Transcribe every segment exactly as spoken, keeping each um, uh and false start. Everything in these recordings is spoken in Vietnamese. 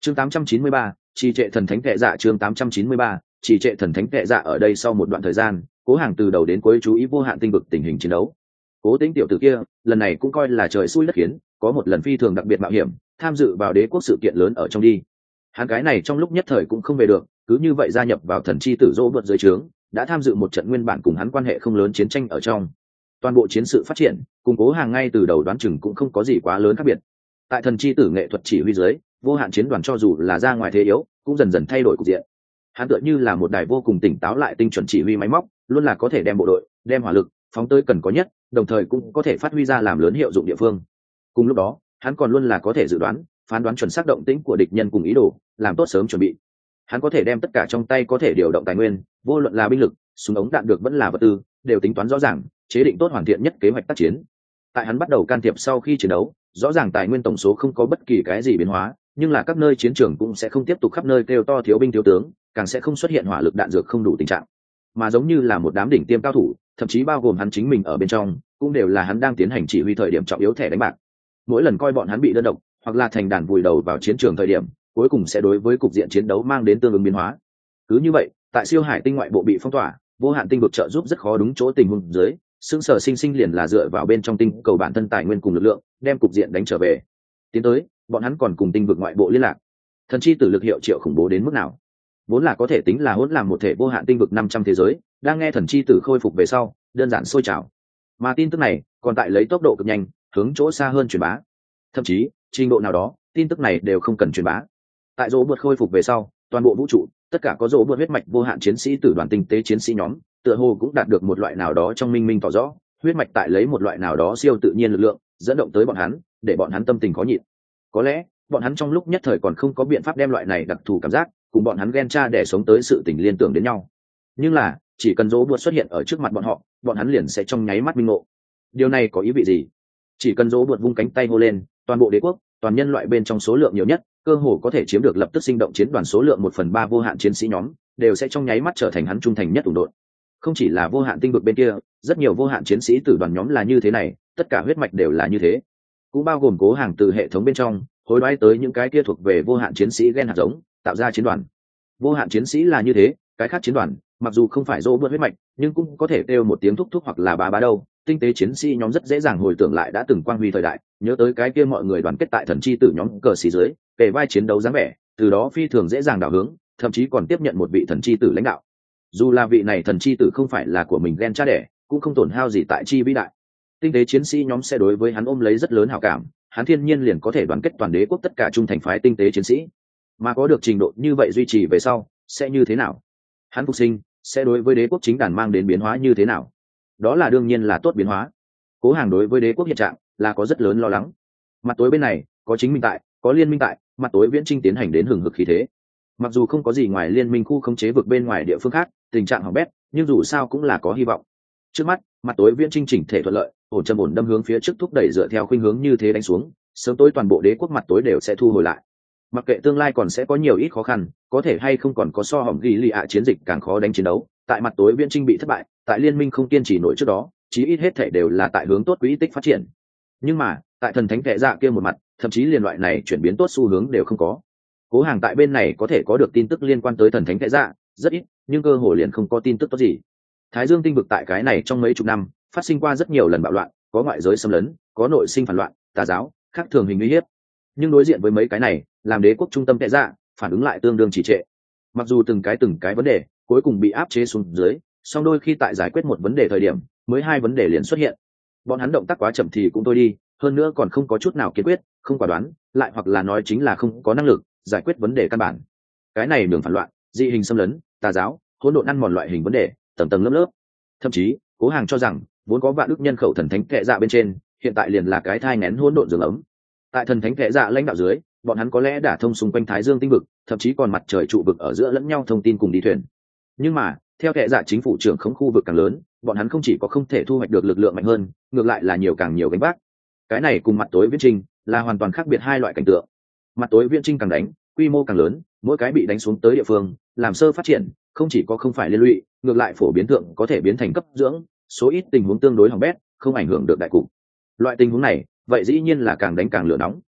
chương tám trăm chín mươi ba, trì trệ thần thánh kệ dạ. Chương tám trăm chín mươi ba, trì trệ thần thánh kệ dạ. Ở đây sau một đoạn thời gian, Cố Hàng từ đầu đến cuối chú ý vô hạn tinh vực tình hình chiến đấu. Cố Tĩnh tiểu tử kia lần này cũng coi là trời xui đất khiến, có một lần phi thường đặc biệt mạo hiểm tham dự vào đế quốc sự kiện lớn ở trong đi. Hắn cái này trong lúc nhất thời cũng không về được, cứ như vậy gia nhập vào thần chi tử Dỗ vượt dưới trướng, đã tham dự một trận nguyên bản cùng hắn quan hệ không lớn chiến tranh ở trong. Toàn bộ chiến sự phát triển cùng Cố Hàng ngay từ đầu đoán chừng cũng không có gì quá lớn khác biệt. Tại thần chi tử nghệ thuật chỉ huy dưới, vô hạn chiến đoàn cho dù là ra ngoài thế yếu cũng dần dần thay đổi cục diện. Hắn tựa như là một đài vô cùng tỉnh táo lại tinh chuẩn chỉ huy máy móc, luôn là có thể đem bộ đội đem hỏa lực phóng tới cần có nhất, đồng thời cũng có thể phát huy ra làm lớn hiệu dụng địa phương. Cùng lúc đó hắn còn luôn là có thể dự đoán phán đoán chuẩn xác động tĩnh của địch nhân cùng ý đồ, làm tốt sớm chuẩn bị. Hắn có thể đem tất cả trong tay có thể điều động tài nguyên, vô luận là binh lực, súng ống đạn được vẫn là vật tư, đều tính toán rõ ràng, chế định tốt hoàn thiện nhất kế hoạch tác chiến. Tại hắn bắt đầu can thiệp sau khi chiến đấu, rõ ràng tài nguyên tổng số không có bất kỳ cái gì biến hóa, nhưng là các nơi chiến trường cũng sẽ không tiếp tục khắp nơi kêu to thiếu binh thiếu tướng, càng sẽ không xuất hiện hỏa lực đạn dược không đủ tình trạng, mà giống như là một đám đỉnh tiêm cao thủ, thậm chí bao gồm hắn chính mình ở bên trong, cũng đều là hắn đang tiến hành chỉ huy thời điểm trọng yếu thẻ đánh bạc. Mỗi lần coi bọn hắn bị đơn độc hoặc là thành đàn vùi đầu vào chiến trường thời điểm, cuối cùng sẽ đối với cục diện chiến đấu mang đến tương ứng biến hóa. Cứ như vậy, tại siêu hải tinh ngoại bộ bị phong tỏa, vô hạn tinh vực trợ giúp rất khó đúng chỗ tình huống dưới, xương sở sinh sinh liền là dựa vào bên trong tinh cầu bản thân tài nguyên cùng lực lượng, đem cục diện đánh trở về. Tiến tới, bọn hắn còn cùng tinh vực ngoại bộ liên lạc. Thần chi tử lực hiệu triệu khủng bố đến mức nào? Vốn là có thể tính là hỗn làm một thể vô hạn tinh vực năm trăm thế giới, đang nghe thần chi tử khôi phục về sau, đơn giản sôi trào. Mà tin tức này còn tại lấy tốc độ cực nhanh, hướng chỗ xa hơn truyền bá. Thậm chí, trình độ nào đó, tin tức này đều không cần truyền bá. Tại Dỗ vượt khôi phục về sau, toàn bộ vũ trụ, tất cả có Dỗ vượt huyết mạch vô hạn chiến sĩ tử đoàn tinh tế chiến sĩ nhóm, tựa hồ cũng đạt được một loại nào đó trong minh minh tỏ rõ, huyết mạch tại lấy một loại nào đó siêu tự nhiên lực lượng, dẫn động tới bọn hắn, để bọn hắn tâm tình khó nhịn. Có lẽ, bọn hắn trong lúc nhất thời còn không có biện pháp đem loại này đặc thù cảm giác cùng bọn hắn ghen cha để sống tới sự tình liên tưởng đến nhau. Nhưng là, chỉ cần Dỗ vượt xuất hiện ở trước mặt bọn họ, bọn hắn liền sẽ trong nháy mắt minh ngộ. Điều này có ý vị gì? Chỉ cần Dỗ vượt vung cánh tay hô lên, toàn bộ đế quốc, toàn nhân loại bên trong số lượng nhiều nhất, cơ hồ có thể chiếm được lập tức sinh động chiến đoàn số lượng một phần ba vô hạn chiến sĩ nhóm, đều sẽ trong nháy mắt trở thành hắn trung thành nhất ủng đội. Không chỉ là vô hạn tinh vực bên kia, rất nhiều vô hạn chiến sĩ tử đoàn nhóm là như thế này, tất cả huyết mạch đều là như thế, cũng bao gồm Cố Hàng từ hệ thống bên trong hối đoái tới những cái kia thuộc về vô hạn chiến sĩ gen hạt giống, tạo ra chiến đoàn. Vô hạn chiến sĩ là như thế, cái khác chiến đoàn, mặc dù không phải Dỗ vượt huyết mạch, nhưng cũng có thể kêu một tiếng thúc thúc hoặc là bá bá đâu. Tinh tế chiến sĩ nhóm rất dễ dàng hồi tưởng lại đã từng quang huy thời đại, nhớ tới cái kia mọi người đoàn kết tại thần chi tử nhóm cờ xí dưới, kề vai chiến đấu dáng vẻ, từ đó phi thường dễ dàng đảo hướng, thậm chí còn tiếp nhận một vị thần chi tử lãnh đạo. Dù là vị này thần chi tử không phải là của mình gen cha đẻ, cũng không tổn hao gì tại chi vĩ đại. Tinh tế chiến sĩ nhóm sẽ đối với hắn ôm lấy rất lớn hảo cảm, hắn thiên nhiên liền có thể đoàn kết toàn đế quốc tất cả trung thành phái tinh tế chiến sĩ. Mà có được trình độ như vậy duy trì về sau, sẽ như thế nào? Hắn phục sinh sẽ đối với đế quốc chính đàn mang đến biến hóa như thế nào? Đó là đương nhiên là tốt biến hóa. Cố Hàng đối với đế quốc hiện trạng là có rất lớn lo lắng. Mặt tối bên này có chính minh tại, có liên minh tại, mặt tối viễn trinh tiến hành đến hừng hực khí thế. Mặc dù không có gì ngoài liên minh khu khống chế vực bên ngoài địa phương khác, tình trạng hỏng bét, nhưng dù sao cũng là có hy vọng. Trước mắt, mặt tối viễn trinh chỉnh thể thuận lợi, ổn châm ổn đâm hướng phía trước thúc đẩy dựa theo khuynh hướng như thế đánh xuống, sớm tối toàn bộ đế quốc mặt tối đều sẽ thu hồi lại. Mặc kệ tương lai còn sẽ có nhiều ít khó khăn, có thể hay không còn có so hỏng ghi lì ạ chiến dịch càng khó đánh chiến đấu, tại mặt tối viễn trinh bị thất bại, tại liên minh không kiên trì nổi trước đó, chí ít hết thể đều là tại hướng tốt quỹ tích phát triển. Nhưng mà, tại thần thánh kệ dạ kia một mặt, thậm chí liên loại này chuyển biến tốt xu hướng đều không có. Cố Hàng tại bên này có thể có được tin tức liên quan tới thần thánh kệ dạ, rất ít, nhưng cơ hồ liền không có tin tức tốt gì. Thái Dương tinh vực tại cái này trong mấy chục năm, phát sinh qua rất nhiều lần bạo loạn, có ngoại giới xâm lấn, có nội sinh phản loạn, tà giáo, khác thường hình uy hiếp. Nhưng đối diện với mấy cái này, làm đế quốc trung tâm kệ dạ, phản ứng lại tương đương trì trệ. Mặc dù từng cái từng cái vấn đề cuối cùng bị áp chế xuống dưới, song đôi khi tại giải quyết một vấn đề thời điểm, mới hai vấn đề liền xuất hiện. Bọn hắn động tác quá chậm thì cũng thôi đi, hơn nữa còn không có chút nào kiên quyết, không quả đoán, lại hoặc là nói chính là không có năng lực giải quyết vấn đề căn bản. Cái này đường phản loạn, dị hình xâm lấn, tà giáo, hỗn độn ăn mòn loại hình vấn đề, tầng tầng lớp lớp. Thậm chí, Cố Hàng cho rằng, vốn có vạn ức nhân khẩu thần thánh kệ dạ bên trên, hiện tại liền là cái thai nghén hỗn độn giường ấm. Tại thần thánh kệ dạ lãnh đạo dưới, bọn hắn có lẽ đã thông xung quanh Thái Dương tinh vực, thậm chí còn mặt trời trụ vực ở giữa lẫn nhau thông tin cùng đi thuyền. Nhưng mà, theo kệ dạ chính phủ trưởng khống khu vực càng lớn, bọn hắn không chỉ có không thể thu hoạch được lực lượng mạnh hơn, ngược lại là nhiều càng nhiều gánh vác. Cái này cùng mặt tối viễn trinh là hoàn toàn khác biệt hai loại cảnh tượng. Mặt tối viễn trinh càng đánh, quy mô càng lớn, mỗi cái bị đánh xuống tới địa phương, làm sơ phát triển, không chỉ có không phải liên lụy, ngược lại phổ biến thượng có thể biến thành cấp dưỡng, số ít tình huống tương đối hỏng bét, không ảnh hưởng được đại cục. Loại tình huống này, vậy dĩ nhiên là càng đánh càng lửa nóng.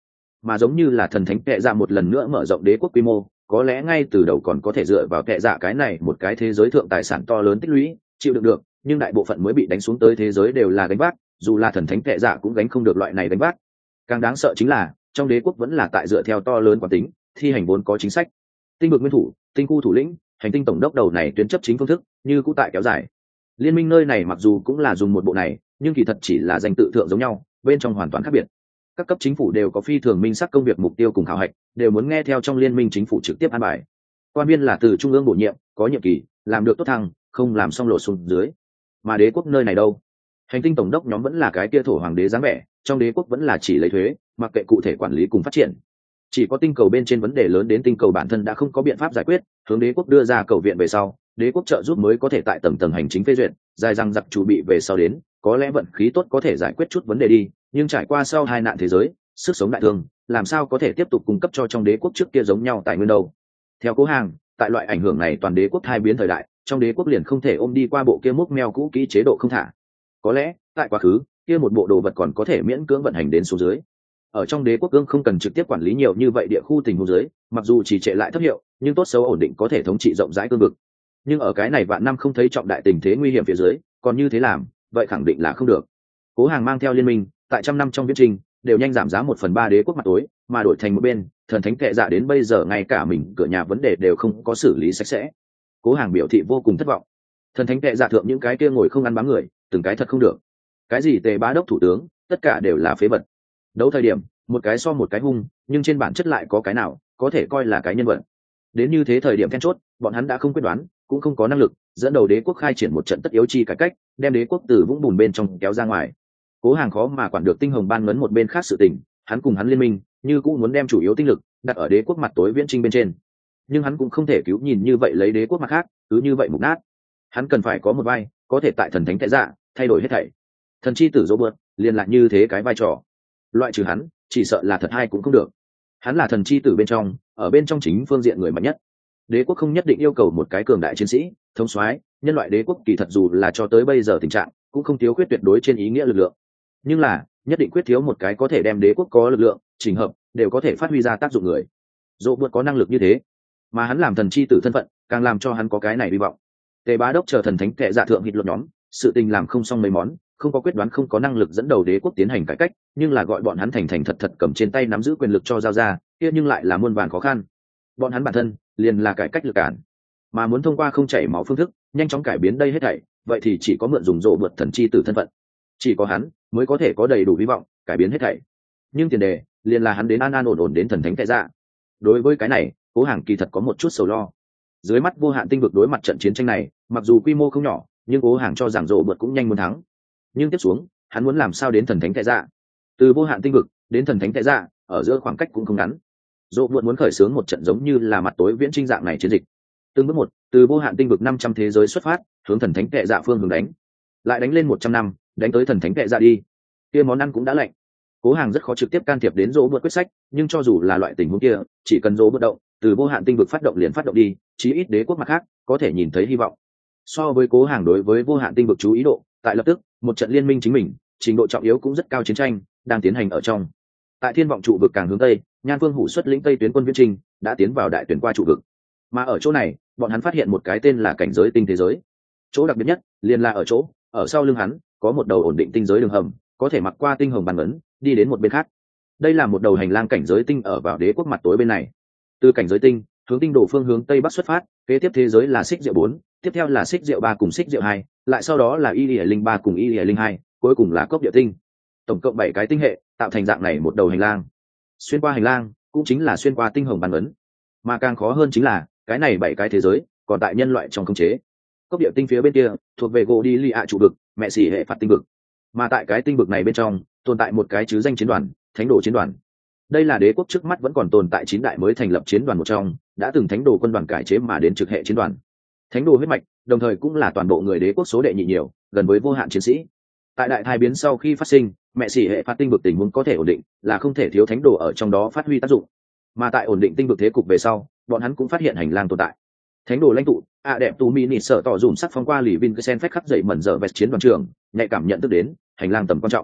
mà giống như là thần thánh kệ dạ một lần nữa mở rộng đế quốc quy mô, có lẽ ngay từ đầu còn có thể dựa vào kệ dạ cái này một cái thế giới thượng tài sản to lớn tích lũy chịu đựng được, nhưng đại bộ phận mới bị đánh xuống tới thế giới đều là gánh vác, dù là thần thánh kệ dạ cũng gánh không được loại này gánh vác. Càng đáng sợ chính là trong đế quốc vẫn là tại dựa theo to lớn quản tính thi hành vốn có chính sách. Tinh vực nguyên thủ, tinh khu thủ lĩnh, hành tinh tổng đốc đầu này tuyến chấp chính phương thức như cũ tại kéo dài. Liên minh nơi này mặc dù cũng là dùng một bộ này, nhưng kỳ thật chỉ là danh tự thượng giống nhau, bên trong hoàn toàn khác biệt. Các cấp chính phủ đều có phi thường minh xác công việc mục tiêu cùng khảo hạch, đều muốn nghe theo trong liên minh chính phủ trực tiếp an bài. Quan viên là từ trung ương bổ nhiệm, có nhiệm kỳ, làm được tốt thăng, không làm xong lộ xuống dưới. Mà đế quốc nơi này đâu? Hành tinh tổng đốc nhóm vẫn là cái kia thổ hoàng đế dáng vẻ, trong đế quốc vẫn là chỉ lấy thuế, mặc kệ cụ thể quản lý cùng phát triển. Chỉ có tinh cầu bên trên vấn đề lớn đến tinh cầu bản thân đã không có biện pháp giải quyết, hướng đế quốc đưa ra cầu viện về sau, đế quốc trợ giúp mới có thể tại tầng tầng hành chính phê duyệt, dài răng giặc chủ bị về sau đến, có lẽ vận khí tốt có thể giải quyết chút vấn đề đi, nhưng trải qua sau hai nạn thế giới, sức sống đại thương, làm sao có thể tiếp tục cung cấp cho trong đế quốc trước kia giống nhau tài nguyên đâu. Theo Cố Hàng, tại loại ảnh hưởng này toàn đế quốc hai biến thời đại, trong đế quốc liền không thể ôm đi qua bộ kia múc meo cũ kỹ chế độ không thả. Có lẽ tại quá khứ kia một bộ đồ vật còn có thể miễn cưỡng vận hành đến số dưới. Ở trong đế quốc cương không cần trực tiếp quản lý nhiều như vậy địa khu tình huống dưới, mặc dù chỉ trệ lại thấp hiệu, nhưng tốt xấu ổn định có thể thống trị rộng rãi cương vực. Nhưng ở cái này vạn năm không thấy trọng đại tình thế nguy hiểm phía dưới, còn như thế làm, vậy khẳng định là không được. Cố Hàng mang theo liên minh, tại trăm năm trong viễn trình, đều nhanh giảm giá một phần ba đế quốc mặt tối, mà đổi thành một bên, thần thánh kệ dạ đến bây giờ ngay cả mình cửa nhà vấn đề đều không có xử lý sạch sẽ. Cố Hàng biểu thị vô cùng thất vọng. Thần thánh kệ dạ thượng những cái kia ngồi không ăn bám người, từng cái thật không được. Cái gì tề bá đốc thủ tướng, tất cả đều là phế vật. Đấu thời điểm, một cái so một cái hung, nhưng trên bản chất lại có cái nào có thể coi là cái nhân vật. Đến như thế thời điểm then chốt, bọn hắn đã không quyết đoán, cũng không có năng lực dẫn đầu đế quốc khai triển một trận tất yếu chi cải cách, đem đế quốc từ vũng bùn bên trong kéo ra ngoài. Cố Hàng khó mà quản được tinh hồng ban ngấn một bên khác sự tình, hắn cùng hắn liên minh như cũng muốn đem chủ yếu tinh lực đặt ở đế quốc mặt tối viễn trinh bên trên, nhưng hắn cũng không thể cứu nhìn như vậy lấy đế quốc mặt khác cứ như vậy mục nát. Hắn cần phải có một vai có thể tại thần thánh tại dạ thay đổi hết thảy. Thần chi tử dỗ bượt liền lại như thế cái vai trò, loại trừ hắn chỉ sợ là thật hay cũng không được. Hắn là thần chi tử bên trong, ở bên trong chính phương diện người mạnh nhất. Đế quốc không nhất định yêu cầu một cái cường đại chiến sĩ thống soái, nhân loại đế quốc kỳ thật dù là cho tới bây giờ tình trạng cũng không thiếu khuyết tuyệt đối trên ý nghĩa lực lượng, nhưng là nhất định quyết thiếu một cái có thể đem đế quốc có lực lượng chỉnh hợp đều có thể phát huy ra tác dụng người. Dỗ bượt có năng lực như thế, mà hắn làm thần chi tử thân phận càng làm cho hắn có cái này hy vọng. Tề bá đốc chờ thần thánh kệ dạ thượng hít luật nhóm, sự tình làm không xong mấy món, không có quyết đoán, không có năng lực dẫn đầu đế quốc tiến hành cải cách, nhưng là gọi bọn hắn thành thành thật thật cầm trên tay nắm giữ quyền lực cho giao ra, kia nhưng lại là muôn vàn khó khăn. Bọn hắn bản thân liền là cải cách lực cản, mà muốn thông qua không chảy máu phương thức nhanh chóng cải biến đây hết thảy, vậy thì chỉ có mượn dùng rộ vượt thần chi tử thân phận, chỉ có hắn mới có thể có đầy đủ hy vọng cải biến hết thảy. Nhưng tiền đề liền là hắn đến an an ổn ổn đến thần thánh kệ dạ. Đối với cái này, Cố Hàng kỳ thật có một chút sầu lo. Dưới mắt vô hạn tinh vực đối mặt trận chiến tranh này, mặc dù quy mô không nhỏ, nhưng Cố Hàng cho rằng rộ vượt cũng nhanh muốn thắng. Nhưng tiếp xuống, hắn muốn làm sao đến thần thánh kệ dạ? Từ vô hạn tinh vực đến thần thánh kệ dạ, ở giữa khoảng cách cũng không ngắn. Rộ vượt muốn khởi xướng một trận giống như là mặt tối viễn trinh dạng này chiến dịch. Từng bước một, từ vô hạn tinh vực năm trăm thế giới xuất phát, hướng thần thánh kệ dạ phương hướng đánh. Lại đánh lên một trăm năm, đánh tới thần thánh kệ dạ đi. Kia món ăn cũng đã lạnh. Cố Hàng rất khó trực tiếp can thiệp đến Dỗ Bượt quyết sách, nhưng cho dù là loại tình huống kia, chỉ cần Dỗ Bượt động, từ vô hạn tinh vực phát động liền phát động đi, chí ít đế quốc mặt khác có thể nhìn thấy hy vọng. So với Cố Hàng đối với vô hạn tinh vực chú ý độ, tại lập tức, một trận liên minh chính mình, trình độ trọng yếu cũng rất cao chiến tranh đang tiến hành ở trong. Tại Thiên Vọng trụ vực càng hướng tây, Nhan Vương Hủ xuất lĩnh Tây tuyến quân viễn trình, đã tiến vào đại tuyển qua trụ vực. Mà ở chỗ này, bọn hắn phát hiện một cái tên là cảnh giới tinh thế giới. Chỗ đặc biệt nhất, liền là ở chỗ, ở sau lưng hắn, có một đầu ổn định tinh giới đường hầm, có thể mặc qua tinh hồng bàn ấn, đi đến một bên khác. Đây là một đầu hành lang cảnh giới tinh ở vào đế quốc mặt tối bên này. Từ cảnh giới tinh, hướng tinh đồ phương hướng tây bắc xuất phát, kế tiếp thế giới là xích diệu bốn, tiếp theo là xích diệu ba cùng xích diệu hai, lại sau đó là y lìa linh ba cùng y lìa linh hai, cuối cùng là cốc địa tinh. Tổng cộng bảy cái tinh hệ, tạo thành dạng này một đầu hành lang. Xuyên qua hành lang, cũng chính là xuyên qua tinh hồng bàn ấn. Mà càng khó hơn chính là, cái này bảy cái thế giới, còn tại nhân loại trong khống chế. Cốc địa tinh phía bên kia, thuộc về gỗ đi lì ạ trụ vực, mẹ xỉ hệ phạt tinh vực. Mà tại cái tinh vực này bên trong, tồn tại một cái chứ danh chiến đoàn, thánh đồ chiến đoàn. Đây là đế quốc trước mắt vẫn còn tồn tại chín đại mới thành lập chiến đoàn một trong, đã từng thánh đồ quân đoàn cải chế mà đến trực hệ chiến đoàn. Thánh đồ huyết mạch, đồng thời cũng là toàn bộ người đế quốc số đệ nhị nhiều, gần với vô hạn chiến sĩ. Tại đại thai biến sau khi phát sinh, mẹ xỉ hệ phạt tinh vực tình huống có thể ổn định, là không thể thiếu thánh đồ ở trong đó phát huy tác dụng. Mà tại ổn định tinh vực thế cục về sau, bọn hắn cũng phát hiện hành lang tồn tại. Thánh đồ lãnh tụ, a đẹp tu mini sợ tỏ dùng sắc phong qua lì vin sen phách khắc dậy mẩn dở vẹt chiến đoàn trưởng, nhạy cảm nhận tức đến hành lang tầm quan trọng.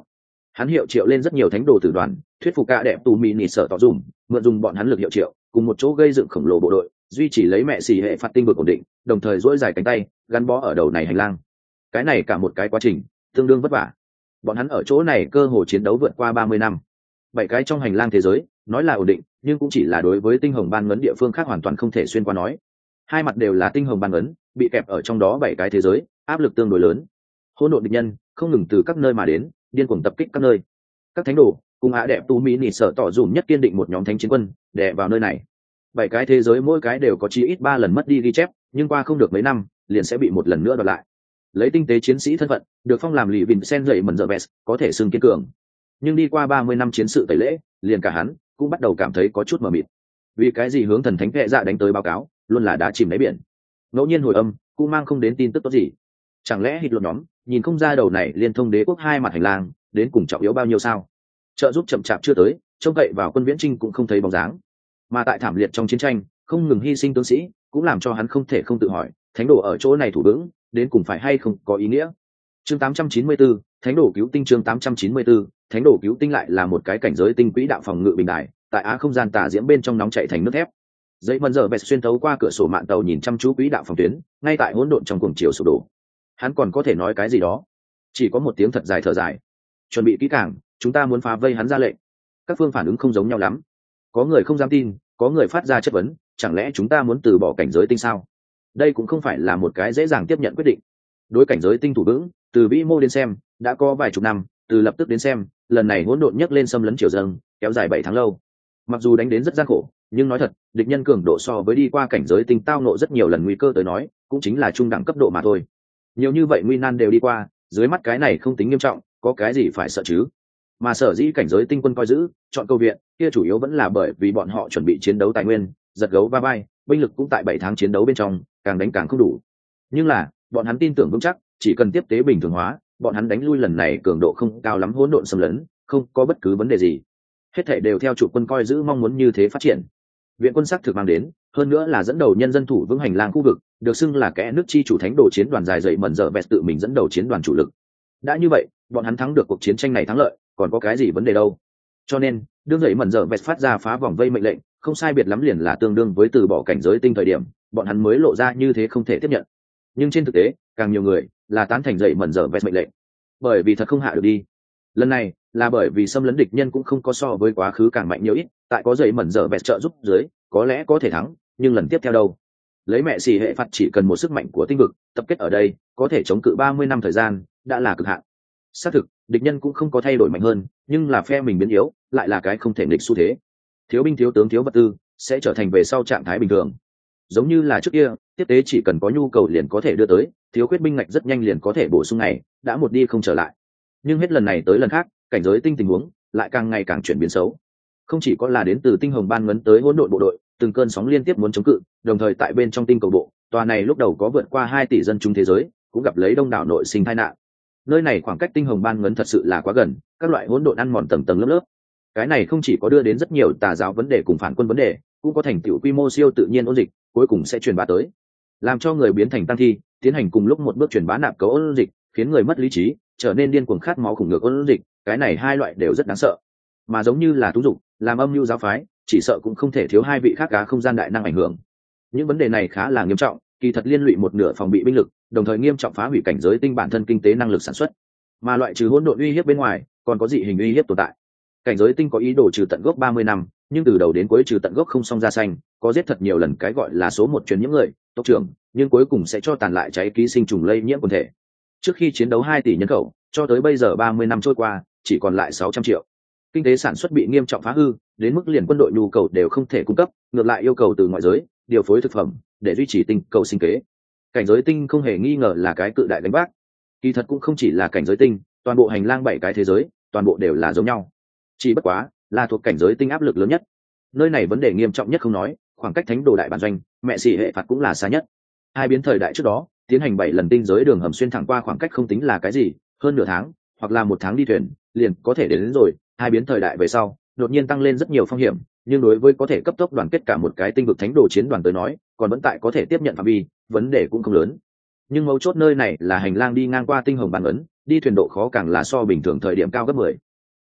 Hắn hiệu triệu lên rất nhiều thánh đồ tử đoàn, thuyết phục cả đẹp tù mì nỉ sở tỏ dùm, mượn dùng bọn hắn lực hiệu triệu cùng một chỗ gây dựng khổng lồ bộ đội, duy trì lấy mẹ xì hệ phạt tinh vực ổn định, đồng thời duỗi dài cánh tay gắn bó ở đầu này hành lang. Cái này cả một cái quá trình tương đương vất vả. Bọn hắn ở chỗ này cơ hồ chiến đấu vượt qua ba mươi năm. Bảy cái trong hành lang thế giới nói là ổn định, nhưng cũng chỉ là đối với tinh hồng ban ngấn địa phương khác hoàn toàn không thể xuyên qua nói. Hai mặt đều là tinh hồng ban ngấn, bị kẹp ở trong đó bảy cái thế giới, áp lực tương đối lớn. Hỗn độn địch nhân không ngừng từ các nơi mà đến, điên cuồng tập kích các nơi. Các thánh đồ cùng á đẹp tu mỹ nỉ sợ tỏ dùm nhất kiên định một nhóm thánh chiến quân đè vào nơi này. Bảy cái thế giới mỗi cái đều có chí ít ba lần mất đi ghi chép, nhưng qua không được mấy năm liền sẽ bị một lần nữa đoạt lại. Lấy tinh tế chiến sĩ thân phận được phong làm lì vịn sen dậy mần giờ vest, có thể xưng kiên cường. Nhưng đi qua ba mươi năm chiến sự tẩy lễ, liền cả hắn cũng bắt đầu cảm thấy có chút mờ mịt. Vì cái gì hướng thần thánh vệ dạ đánh tới báo cáo luôn là đá chìm đáy biển, ngẫu nhiên hồi âm cũng mang không đến tin tức tốt gì. Chẳng lẽ hít lột nhóm nhìn không ra đầu này liên thông đế quốc hai mặt hành lang đến cùng trọng yếu bao nhiêu sao? Trợ giúp chậm chạp chưa tới, trông cậy vào quân viễn trinh cũng không thấy bóng dáng. Mà tại thảm liệt trong chiến tranh không ngừng hy sinh tướng sĩ, cũng làm cho hắn không thể không tự hỏi, thánh đồ ở chỗ này thủ vững đến cùng phải hay không có ý nghĩa. Chương tám trăm chín mươi tư, thánh đồ cứu tinh. Chương tám trăm chín mươi tư, thánh đồ cứu tinh lại là một cái cảnh giới tinh quỹ đạo phòng ngự bình đài, tại á không gian tà diễm bên trong nóng chạy thành nước thép. Dãy mần giờ bẹt xuyên thấu qua cửa sổ mạn tàu nhìn chăm chú quỹ đạo phòng tuyến, ngay tại hỗn độn trong cuồng chiều sụp đổ. Hắn còn có thể nói cái gì đó, chỉ có một tiếng thật dài thở dài. Chuẩn bị kỹ càng, chúng ta muốn phá vây hắn ra lệnh. Các phương phản ứng không giống nhau lắm, có người không dám tin, có người phát ra chất vấn, chẳng lẽ chúng ta muốn từ bỏ cảnh giới tinh sao? Đây cũng không phải là một cái dễ dàng tiếp nhận quyết định. Đối cảnh giới tinh thủ vững, từ vĩ mô đến xem đã có vài chục năm, từ lập tức đến xem lần này hỗn độn nhấc lên xâm lấn triều dâng kéo dài bảy tháng lâu. Mặc dù đánh đến rất gian khổ, nhưng nói thật, địch nhân cường độ so với đi qua cảnh giới tinh tao nộ rất nhiều lần nguy cơ tới nói cũng chính là trung đẳng cấp độ mà thôi. Nhiều như vậy nguy nan đều đi qua, dưới mắt cái này không tính nghiêm trọng, có cái gì phải sợ chứ? Mà sở dĩ cảnh giới tinh quân coi giữ chọn câu viện kia chủ yếu vẫn là bởi vì bọn họ chuẩn bị chiến đấu tài nguyên giật gấu va vai, binh lực cũng tại bảy tháng chiến đấu bên trong càng đánh càng không đủ. Nhưng là bọn hắn tin tưởng vững chắc, chỉ cần tiếp tế bình thường hóa, bọn hắn đánh lui lần này cường độ không cao lắm hỗn độn xâm lấn không có bất cứ vấn đề gì. Hết thảy đều theo chủ quân coi giữ mong muốn như thế phát triển. Viện quân sắc thực mang đến, hơn nữa là dẫn đầu nhân dân thủ vững hành lang khu vực, được xưng là kẽ nước chi chủ thánh đồ chiến đoàn dài dậy mẩn giờ vẹt tự mình dẫn đầu chiến đoàn chủ lực. Đã như vậy, bọn hắn thắng được cuộc chiến tranh này thắng lợi, còn có cái gì vấn đề đâu? Cho nên, đương dậy mẩn giờ vẹt phát ra phá vòng vây mệnh lệnh, không sai biệt lắm liền là tương đương với từ bỏ cảnh giới tinh thời điểm, bọn hắn mới lộ ra như thế không thể tiếp nhận. Nhưng trên thực tế, càng nhiều người là tán thành dậy mẩn giờ vẹt mệnh lệnh, bởi vì thật không hạ được đi. Lần này là bởi vì xâm lấn địch nhân cũng không có so với quá khứ càng mạnh nhiều ít, tại có dậy mẩn giờ vẹt trợ giúp dưới, có lẽ có thể thắng, nhưng lần tiếp theo đâu? Lấy mẹ xì hệ phạt chỉ cần một sức mạnh của tinh vực tập kết ở đây, có thể chống cự ba mươi năm thời gian, đã là cực hạn. Xác thực, địch nhân cũng không có thay đổi mạnh hơn, nhưng là phe mình biến yếu, lại là cái không thể nghịch xu thế. Thiếu binh thiếu tướng thiếu vật tư sẽ trở thành về sau trạng thái bình thường. Giống như là trước kia, tiếp tế chỉ cần có nhu cầu liền có thể đưa tới, thiếu khuyết binh ngạch rất nhanh liền có thể bổ sung này, đã một đi không trở lại. Nhưng hết lần này tới lần khác, cảnh giới tinh tình huống lại càng ngày càng chuyển biến xấu. Không chỉ có là đến từ tinh hồng ban ngấn tới hỗn độn bộ đội, từng cơn sóng liên tiếp muốn chống cự, đồng thời tại bên trong tinh cầu bộ, tòa này lúc đầu có vượt qua hai tỷ dân chúng thế giới, cũng gặp lấy đông đảo nội sinh tai nạn. Nơi này khoảng cách tinh hồng ban ngấn thật sự là quá gần, các loại hỗn độn ăn mòn tầng tầng lớp lớp. Cái này không chỉ có đưa đến rất nhiều tà giáo vấn đề cùng phản quân vấn đề, cũng có thành tựu quy mô siêu tự nhiên ôn dịch, cuối cùng sẽ truyền bá tới, làm cho người biến thành tăng thi, tiến hành cùng lúc một bước truyền bá nạp cấu ôn dịch, khiến người mất lý trí, trở nên điên cuồng khát máu khủng ngược ôn dịch. Cái này hai loại đều rất đáng sợ, mà giống như là tú dục, làm âm mưu giáo phái, chỉ sợ cũng không thể thiếu hai vị khác cá không gian đại năng ảnh hưởng. Những vấn đề này khá là nghiêm trọng, kỳ thật liên lụy một nửa phòng bị binh lực, đồng thời nghiêm trọng phá hủy cảnh giới tinh bản thân kinh tế năng lực sản xuất. Mà loại trừ hỗn độn uy hiếp bên ngoài, còn có dị hình uy hiếp tồn tại. Cảnh giới tinh có ý đồ trừ tận gốc ba mươi năm, nhưng từ đầu đến cuối trừ tận gốc không xong ra xanh, có giết thật nhiều lần cái gọi là số một truyền nhiễm người, tộc trưởng, nhưng cuối cùng sẽ cho tàn lại cháy ký sinh trùng lây nhiễm quần thể. Trước khi chiến đấu hai tỷ nhân khẩu, cho tới bây giờ ba mươi năm trôi qua, chỉ còn lại sáu trăm triệu. Kinh tế sản xuất bị nghiêm trọng phá hư, đến mức liền quân đội nhu cầu đều không thể cung cấp, ngược lại yêu cầu từ ngoại giới điều phối thực phẩm để duy trì tinh cầu sinh kế. Cảnh giới tinh không hề nghi ngờ là cái cự đại gánh vác. Kỳ thật cũng không chỉ là cảnh giới tinh, toàn bộ hành lang bảy cái thế giới, toàn bộ đều là giống nhau. Chỉ bất quá là thuộc cảnh giới tinh áp lực lớn nhất. Nơi này vấn đề nghiêm trọng nhất không nói, khoảng cách thánh đồ đại bản doanh, mẹ xỉ hệ phạt cũng là xa nhất. Hai biến thời đại trước đó, tiến hành bảy lần tinh giới đường hầm xuyên thẳng qua khoảng cách không tính là cái gì, hơn nửa tháng, hoặc là một tháng đi thuyền, liền có thể đến, đến rồi. Hai biến thời đại về sau, đột nhiên tăng lên rất nhiều phong hiểm, nhưng đối với có thể cấp tốc đoàn kết cả một cái tinh vực thánh đồ chiến đoàn tới nói, còn vẫn tại có thể tiếp nhận phạm vi, vấn đề cũng không lớn. Nhưng mấu chốt nơi này là hành lang đi ngang qua tinh hồng bàn ấn, đi thuyền độ khó càng là so bình thường thời điểm cao gấp mười.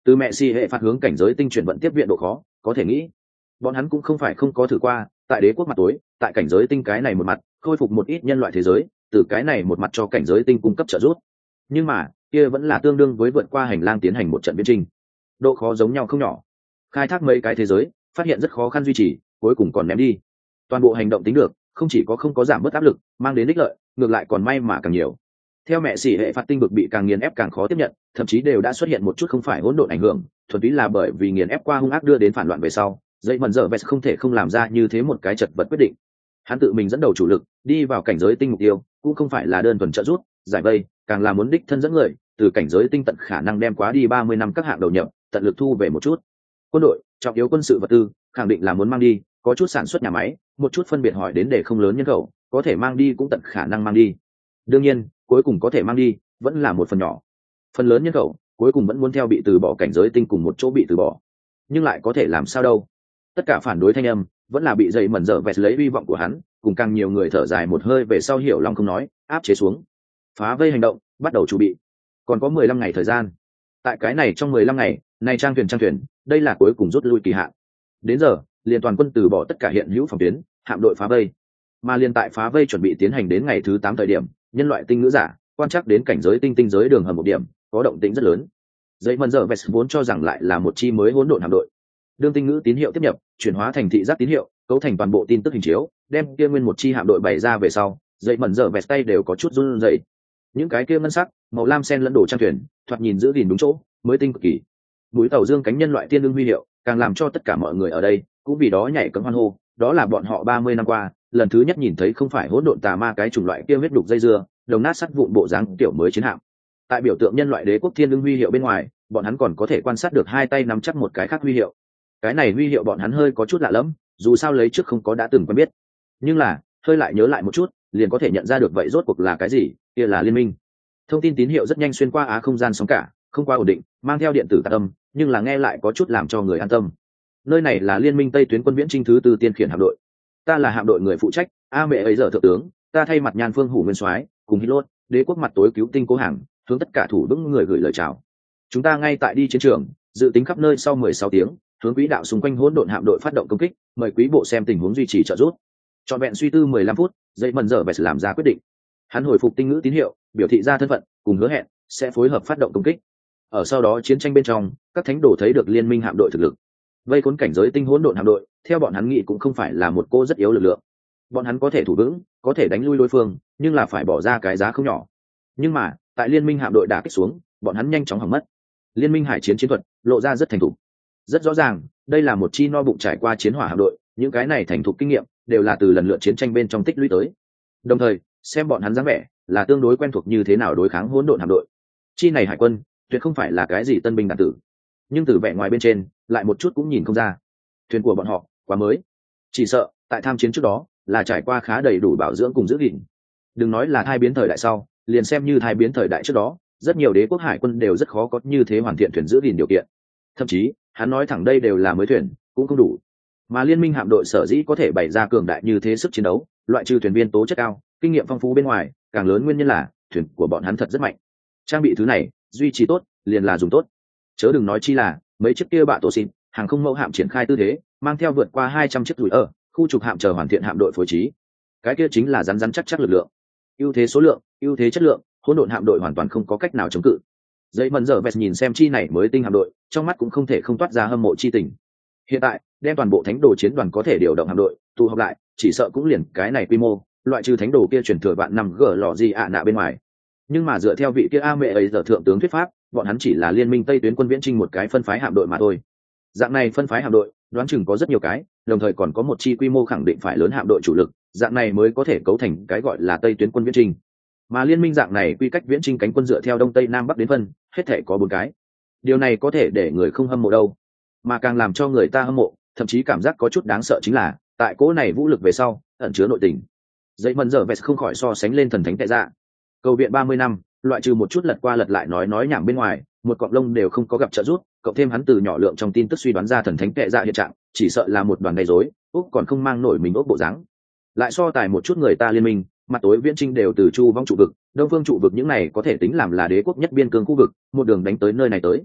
Từ mẹ xì hệ phạt hướng cảnh giới tinh chuyển vận tiếp viện độ khó có thể nghĩ, bọn hắn cũng không phải không có thử qua tại đế quốc mặt tối, tại cảnh giới tinh cái này một mặt khôi phục một ít nhân loại thế giới, từ cái này một mặt cho cảnh giới tinh cung cấp trợ giúp. Nhưng mà kia vẫn là tương đương với vượt qua hành lang tiến hành một trận viễn trình, độ khó giống nhau không nhỏ. Khai thác mấy cái thế giới phát hiện rất khó khăn duy trì, cuối cùng còn ném đi. Toàn bộ hành động tính được, không chỉ có không có giảm bớt áp lực mang đến ích lợi, ngược lại còn may mà càng nhiều. Theo mẹ xỉ hệ phạt tinh vực bị càng nghiền ép càng khó tiếp nhận, thậm chí đều đã xuất hiện một chút không phải hỗn độn ảnh hưởng, thuần túy là bởi vì nghiền ép qua hung ác đưa đến phản loạn về sau, dây mần dở vest không thể không làm ra như thế một cái chật vật quyết định. Hắn tự mình dẫn đầu chủ lực đi vào cảnh giới tinh mục tiêu, cũng không phải là đơn thuần trợ giúp giải vây, càng là muốn đích thân dẫn người từ cảnh giới tinh tận khả năng đem quá đi ba mươi năm các hạng đầu nhập, tận lực thu về một chút. Quân đội trọng yếu quân sự vật tư khẳng định là muốn mang đi, có chút sản xuất nhà máy, một chút phân biệt hỏi đến để không lớn nhân khẩu có thể mang đi cũng tận khả năng mang đi. Đương nhiên cuối cùng có thể mang đi vẫn là một phần nhỏ, phần lớn nhân khẩu cuối cùng vẫn muốn theo bị từ bỏ cảnh giới tinh cùng một chỗ bị từ bỏ. Nhưng lại có thể làm sao đâu, tất cả phản đối thanh âm vẫn là bị dậy mẩn dở vẹt lấy hy vọng của hắn, cùng càng nhiều người thở dài một hơi về sau hiểu lòng không nói, áp chế xuống. Phá vây hành động bắt đầu chuẩn bị, còn có mười lăm ngày thời gian. Tại cái này trong mười lăm ngày này trang thuyền trang thuyền đây là cuối cùng rút lui kỳ hạn. Đến giờ liền toàn quân từ bỏ tất cả hiện hữu phòng tuyến, hạm đội phá vây. Mà liên tại phá vây chuẩn bị tiến hành đến ngày thứ tám thời điểm, nhân loại tinh ngữ giả quan trắc đến cảnh giới tinh tinh giới đường hầm một điểm có động tĩnh rất lớn. Dậy mần dở vẹt vốn cho rằng lại là một chi mới hỗn độn hạm đội. Đương tinh ngữ tín hiệu tiếp nhập chuyển hóa thành thị giác tín hiệu, cấu thành toàn bộ tin tức hình chiếu, đem kia nguyên một chi hạm đội bày ra về sau, dậy mần dở vẹt tay đều có chút run rẩy. Những cái kia ngân sắc màu lam sen lẫn đồ trang thuyền thoạt nhìn giữ gìn đúng chỗ, mới tinh cực kỳ. Mũi tàu dương cánh nhân loại tiên lương huy hiệu càng làm cho tất cả mọi người ở đây cũng vì đó nhảy cẫng hoan hô. Đó là bọn họ ba mươi năm qua lần thứ nhất nhìn thấy không phải hỗn độn tà ma cái chủng loại kia huyết đục dây dưa đồng nát sắt vụn bộ dáng tiểu mới chiến hạm. Tại biểu tượng nhân loại đế quốc thiên lương huy hiệu bên ngoài, bọn hắn còn có thể quan sát được hai tay nắm chắc một cái khác huy hiệu. Cái này huy hiệu bọn hắn hơi có chút lạ lẫm, dù sao lấy trước không có đã từng quen biết, nhưng là hơi lại nhớ lại một chút liền có thể nhận ra được vậy rốt cuộc là cái gì. Kia là liên minh. Thông tin tín hiệu rất nhanh xuyên qua á không gian sóng cả, không qua ổn định, mang theo điện tử tạc âm, nhưng là nghe lại có chút làm cho người an tâm. Nơi này là liên minh Tây tuyến quân viễn chinh thứ tư tiên khiển hạm đội. Ta là hạm đội người phụ trách, a mẹ ấy giờ thượng tướng, ta thay mặt Nhan Phương Hủ nguyên soái cùng Hilot, đế quốc mặt tối cứu tinh cố hàng, hướng tất cả thủ vững người gửi lời chào. Chúng ta ngay tại đi chiến trường, dự tính khắp nơi sau mười sáu tiếng, hướng quỹ đạo xung quanh hỗn độn hạm đội phát động công kích, mời quý bộ xem tình huống duy trì trợ giúp. Trọn vẹn suy tư mười lăm phút, dậy mần dở vẹt làm ra quyết định. Hắn hồi phục tinh ngữ tín hiệu, biểu thị ra thân phận, cùng hứa hẹn sẽ phối hợp phát động công kích. Ở sau đó chiến tranh bên trong, các thánh đồ thấy được liên minh hạm đội thực lực. Vây khốn cảnh giới tinh hỗn độn hạm đội, theo bọn hắn nghĩ cũng không phải là một cô rất yếu lực lượng. Bọn hắn có thể thủ vững, có thể đánh lui đối phương, nhưng là phải bỏ ra cái giá không nhỏ. Nhưng mà, tại liên minh hạm đội đả kích xuống, bọn hắn nhanh chóng hỏng mất. Liên minh hải chiến chiến thuật lộ ra rất thành thục. Rất rõ ràng, đây là một chi no bụng trải qua chiến hỏa hạm đội, những cái này thành thục kinh nghiệm đều là từ lần lượt chiến tranh bên trong tích lũy tới. Đồng thời, xem bọn hắn dáng vẻ, là tương đối quen thuộc như thế nào đối kháng hỗn độn hạm đội. Chi này hải quân tuyệt không phải là cái gì tân binh đạn tử, nhưng từ vẻ ngoài bên trên lại một chút cũng nhìn không ra. Thuyền của bọn họ quá mới, chỉ sợ tại tham chiến trước đó là trải qua khá đầy đủ bảo dưỡng cùng giữ gìn. Đừng nói là thai biến thời đại sau, liền xem như thai biến thời đại trước đó, rất nhiều đế quốc hải quân đều rất khó có như thế hoàn thiện thuyền giữ gìn điều kiện. Thậm chí hắn nói thẳng đây đều là mới thuyền cũng không đủ. Mà liên minh hạm đội sở dĩ có thể bày ra cường đại như thế sức chiến đấu, loại trừ thuyền viên tố chất cao, kinh nghiệm phong phú bên ngoài, càng lớn nguyên nhân là thuyền của bọn hắn thật rất mạnh. Trang bị thứ này duy trì tốt liền là dùng tốt, chớ đừng nói chi là mấy chiếc kia bạ tổ xin hàng không mẫu hạm triển khai tư thế, mang theo vượt qua hai trăm chiếc rủi ở khu trục hạm chờ hoàn thiện hạm đội phối trí. Cái kia chính là rắn rắn chắc chắc lực lượng, ưu thế số lượng, ưu thế chất lượng, hỗn độn hạm đội hoàn toàn không có cách nào chống cự. Dậy mần giờ vẹt nhìn xem chi này mới tinh hạm đội, trong mắt cũng không thể không toát ra hâm mộ chi tình. Hiện tại đem toàn bộ thánh đồ chiến đoàn có thể điều động hạm đội tụ họp lại, chỉ sợ cũng liền cái này quy mô, loại trừ thánh đồ kia truyền thừa vạn năm gở lò gì ạ nạ bên ngoài. Nhưng mà dựa theo vị kia a mẹ ấy giờ thượng tướng thuyết pháp, bọn hắn chỉ là liên minh Tây tuyến quân viễn chinh một cái phân phái hạm đội mà thôi. Dạng này phân phái hạm đội đoán chừng có rất nhiều cái, đồng thời còn có một chi quy mô khẳng định phải lớn hạm đội chủ lực, dạng này mới có thể cấu thành cái gọi là Tây tuyến quân viễn chinh. Mà liên minh dạng này quy cách viễn chinh cánh quân dựa theo đông tây nam bắc đến phân, hết thể có bốn cái. Điều này có thể để người không hâm mộ đâu, mà càng làm cho người ta hâm mộ, thậm chí cảm giác có chút đáng sợ chính là tại cỗ này vũ lực về sau ẩn chứa nội tình. Dậy mần giờ vẹt không khỏi so sánh lên thần thánh tệ dạ. Cầu viện ba mươi năm, loại trừ một chút lật qua lật lại nói nói nhảm bên ngoài, một cọng lông đều không có gặp trợ giúp, cộng thêm hắn từ nhỏ lượng trong tin tức suy đoán ra thần thánh tệ dạ hiện trạng, chỉ sợ là một đoàn gây rối, úc còn không mang nổi mình ốc bộ dáng. Lại so tài một chút người ta liên minh, mặt tối viễn trinh đều từ chu vong trụ vực, đông phương trụ vực những này có thể tính làm là đế quốc nhất biên cương khu vực, một đường đánh tới nơi này tới.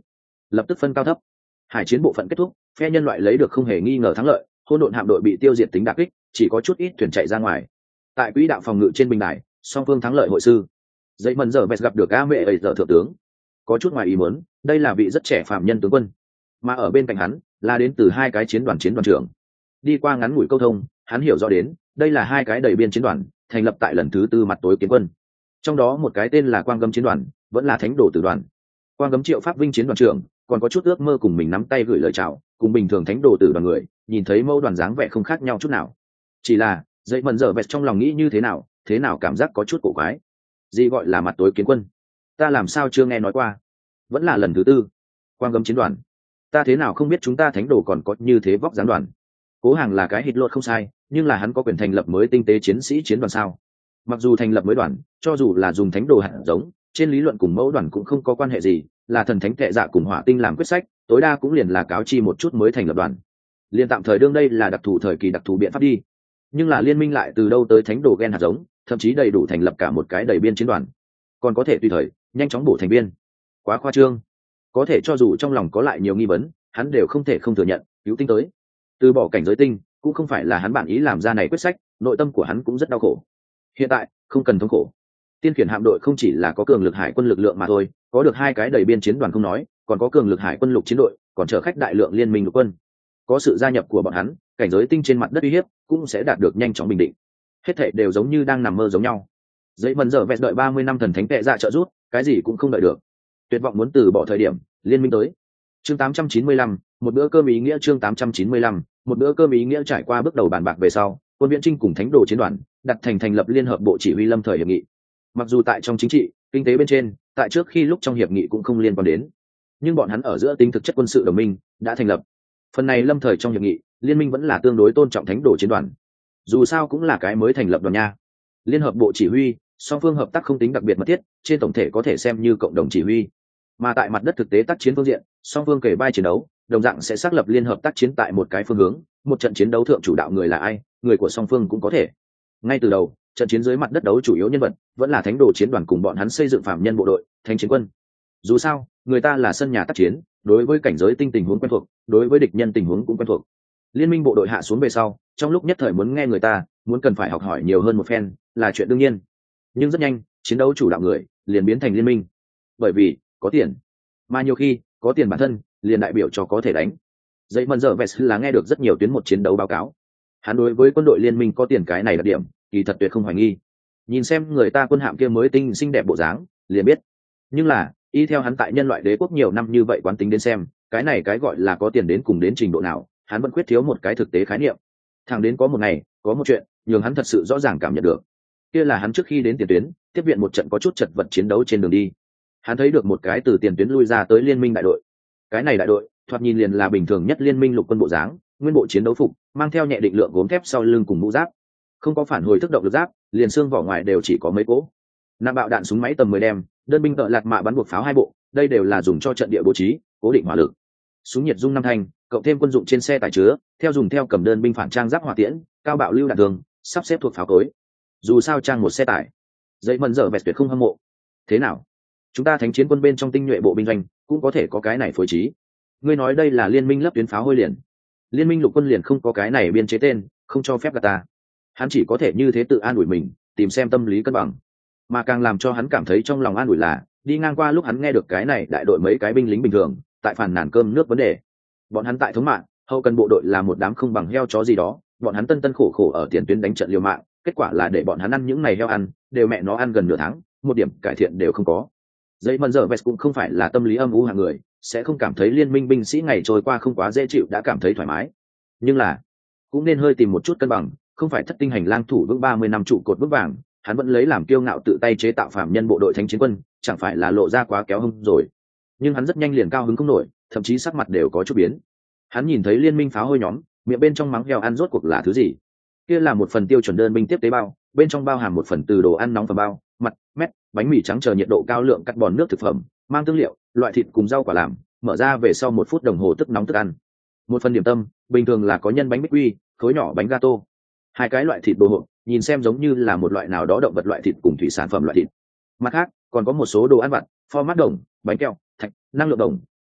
lập tức phân cao thấp. Hải chiến bộ phận kết thúc, phe nhân loại lấy được không hề nghi ngờ thắng lợi, hỗn độn hạm đội bị tiêu diệt tính đả kích, chỉ có chút ít thuyền chạy ra ngoài. Tại quỹ đạo phòng ngự trên bình đài, song phương thắng lợi hội sư. Dậy mần giờ vẹt gặp được a mẹ ấy giờ thượng tướng, có chút ngoài ý muốn, đây là vị rất trẻ phạm nhân tướng quân, mà ở bên cạnh hắn là đến từ hai cái chiến đoàn chiến đoàn trưởng. Đi qua ngắn ngủi câu thông, hắn hiểu rõ đến đây là hai cái đầy biên chiến đoàn, thành lập tại lần thứ tư mặt tối kiến quân. Trong đó một cái tên là Quang Gấm chiến đoàn, vẫn là thánh đồ tử đoàn. Quang Gấm Triệu Pháp Vinh chiến đoàn trưởng, còn có chút ước mơ cùng mình nắm tay gửi lời chào, cùng bình thường thánh đồ tử đoàn người, nhìn thấy mẫu đoàn dáng vẻ không khác nhau chút nào. Chỉ là, dậy mần giờ vẹt trong lòng nghĩ như thế nào, thế nào cảm giác có chút cổ quái. Gì gọi là mặt tối kiến quân? Ta làm sao chưa nghe nói qua? Vẫn là lần thứ tư. Quang Gấm chiến đoàn, ta thế nào không biết chúng ta thánh đồ còn có như thế vóc dáng đoàn. Cố Hàng là cái hít lột không sai, nhưng là hắn có quyền thành lập mới tinh tế chiến sĩ chiến đoàn sao? Mặc dù thành lập mới đoàn, cho dù là dùng thánh đồ hạt giống, trên lý luận cùng mẫu đoàn cũng không có quan hệ gì, là thần thánh kệ dạ cùng hỏa tinh làm quyết sách, tối đa cũng liền là cáo chi một chút mới thành lập đoàn. Liên tạm thời đương đây là đặc thù thời kỳ đặc thù biện pháp đi. Nhưng là liên minh lại từ đâu tới thánh đồ gen hạt giống, thậm chí đầy đủ thành lập cả một cái đầy biên chiến đoàn, còn có thể tùy thời nhanh chóng bổ thành viên. Quá khoa trương. Có thể cho dù trong lòng có lại nhiều nghi vấn, hắn đều không thể không thừa nhận, cứu tinh tới. Từ bỏ cảnh giới tinh, cũng không phải là hắn bản ý làm ra này quyết sách, nội tâm của hắn cũng rất đau khổ. Hiện tại, không cần thống khổ. Tiên khiển hạm đội không chỉ là có cường lực hải quân lực lượng mà thôi, có được hai cái đầy biên chiến đoàn không nói, còn có cường lực hải quân lục chiến đội, còn chở khách đại lượng liên minh lục quân. Có sự gia nhập của bọn hắn, cảnh giới tinh trên mặt đất uy hiếp cũng sẽ đạt được nhanh chóng bình định. Hết thảy đều giống như đang nằm mơ giống nhau. Dậy mần giờ vẹt đợi ba mươi năm thần thánh tệ dạ trợ giúp, cái gì cũng không đợi được. Tuyệt vọng muốn từ bỏ thời điểm, liên minh tới. Chương tám trăm chín mươi lăm, một bữa cơm ý nghĩa chương tám trăm chín mươi lăm, một bữa cơm ý nghĩa trải qua bước đầu bàn bạc về sau, quân viễn trinh cùng thánh đồ chiến đoàn đặt thành thành lập liên hợp bộ chỉ huy lâm thời hiệp nghị. Mặc dù tại trong chính trị, kinh tế bên trên, tại trước khi lúc trong hiệp nghị cũng không liên quan đến, nhưng bọn hắn ở giữa tính thực chất quân sự đồng minh đã thành lập. Phần này lâm thời trong hiệp nghị, liên minh vẫn là tương đối tôn trọng thánh đồ chiến đoàn. Dù sao cũng là cái mới thành lập đoàn nha. Liên hợp bộ chỉ huy, song phương hợp tác không tính đặc biệt mật thiết, trên tổng thể có thể xem như cộng đồng chỉ huy. Mà tại mặt đất thực tế tác chiến phương diện, song phương kể vai chiến đấu, đồng dạng sẽ xác lập liên hợp tác chiến tại một cái phương hướng, một trận chiến đấu thượng chủ đạo người là ai, người của song phương cũng có thể. Ngay từ đầu, trận chiến dưới mặt đất đấu chủ yếu nhân vật vẫn là thánh đồ chiến đoàn cùng bọn hắn xây dựng phạm nhân bộ đội, thánh chiến quân. Dù sao, người ta là sân nhà tác chiến, đối với cảnh giới tinh tình huống quen thuộc, đối với địch nhân tình huống cũng quen thuộc. Liên minh bộ đội hạ xuống về sau, trong lúc nhất thời muốn nghe người ta, muốn cần phải học hỏi nhiều hơn một phen, là chuyện đương nhiên. Nhưng rất nhanh, chiến đấu chủ đạo người liền biến thành liên minh. Bởi vì có tiền, mà nhiều khi có tiền bản thân liền đại biểu cho có thể đánh. Dậy mần giờ vest là nghe được rất nhiều tuyến một chiến đấu báo cáo. Hắn đối với quân đội liên minh có tiền cái này là điểm, kỳ thật tuyệt không hoài nghi. Nhìn xem người ta quân hạm kia mới tinh xinh đẹp bộ dáng, liền biết. Nhưng là, y theo hắn tại nhân loại đế quốc nhiều năm như vậy quán tính đến xem, cái này cái gọi là có tiền đến cùng đến trình độ nào, hắn vẫn quyết thiếu một cái thực tế khái niệm. Thẳng đến có một ngày, có một chuyện, nhường hắn thật sự rõ ràng cảm nhận được. Kia là hắn trước khi đến tiền tuyến, tiếp viện một trận có chút chật vật chiến đấu trên đường đi. Hắn thấy được một cái từ tiền tuyến lui ra tới liên minh đại đội. Cái này đại đội, thoạt nhìn liền là bình thường nhất liên minh lục quân bộ dáng, nguyên bộ chiến đấu phục, mang theo nhẹ định lượng gốm thép sau lưng cùng mũ giáp, không có phản hồi thức động lực giáp, liền xương vỏ ngoài đều chỉ có mấy cỗ. Nạp bạo đạn súng máy tầm mười đem, đơn binh tợ lạt mạ bắn buộc pháo hai bộ, đây đều là dùng cho trận địa bố trí, cố định hỏa lực. Súng nhiệt dung năm thanh, cộng thêm quân dụng trên xe tải chứa, theo dùng theo cầm đơn binh phản trang giáp hỏa tiễn, cao bạo lưu đạn thường, sắp xếp thuộc pháo cối. Dù sao trang một xe tải, dậy mần dở vẹt tuyệt không hâm mộ. Thế nào? Chúng ta thánh chiến quân bên trong tinh nhuệ bộ binh doanh cũng có thể có cái này phối trí. Ngươi nói đây là liên minh lấp tuyến pháo hôi liền. Liên minh lục quân liền không có cái này biên chế tên, không cho phép gạt ta. Hắn chỉ có thể như thế tự an ủi mình, tìm xem tâm lý cân bằng. Mà càng làm cho hắn cảm thấy trong lòng an ủi là, đi ngang qua lúc hắn nghe được cái này đại đội mấy cái binh lính bình thường, tại phản nàn cơm nước vấn đề. Bọn hắn tại thống mạng, hậu cần bộ đội là một đám không bằng heo chó gì đó, bọn hắn tân tân khổ khổ ở tiền tuyến đánh trận liều mạng, kết quả là để bọn hắn ăn những này heo ăn, đều mẹ nó ăn gần nửa tháng, một điểm cải thiện đều không có. Dậy mần giờ vest cũng không phải là tâm lý âm u hạng người, sẽ không cảm thấy liên minh binh sĩ ngày trôi qua không quá dễ chịu đã cảm thấy thoải mái. Nhưng là, cũng nên hơi tìm một chút cân bằng, không phải thất tinh hành lang thủ vững ba mươi năm trụ cột vững vàng, hắn vẫn lấy làm kiêu ngạo tự tay chế tạo phạm nhân bộ đội thánh chiến quân, chẳng phải là lộ ra quá kéo hông rồi. Nhưng hắn rất nhanh liền cao hứng không nổi, thậm chí sắc mặt đều có chút biến. Hắn nhìn thấy liên minh pháo hôi nhóm, miệng bên trong mắng heo ăn rốt cuộc là thứ gì? Kia là một phần tiêu chuẩn đơn binh tiếp tế bao, bên trong bao hàm một phần từ đồ ăn nóng và bao, mặt, mét, bánh mì trắng chờ nhiệt độ cao lượng cắt bòn nước thực phẩm, mang tương liệu, loại thịt cùng rau quả làm, mở ra về sau một phút đồng hồ tức nóng tức ăn. Một phần điểm tâm, bình thường là có nhân bánh bích quy, khối nhỏ bánh gato. Hai cái loại thịt đồ hộp, nhìn xem giống như là một loại nào đó động vật loại thịt cùng thủy sản phẩm loại thịt. Mặt khác, còn có một số đồ ăn vặt, format đồng, bánh kẹo, thạch, năng lượng đồng,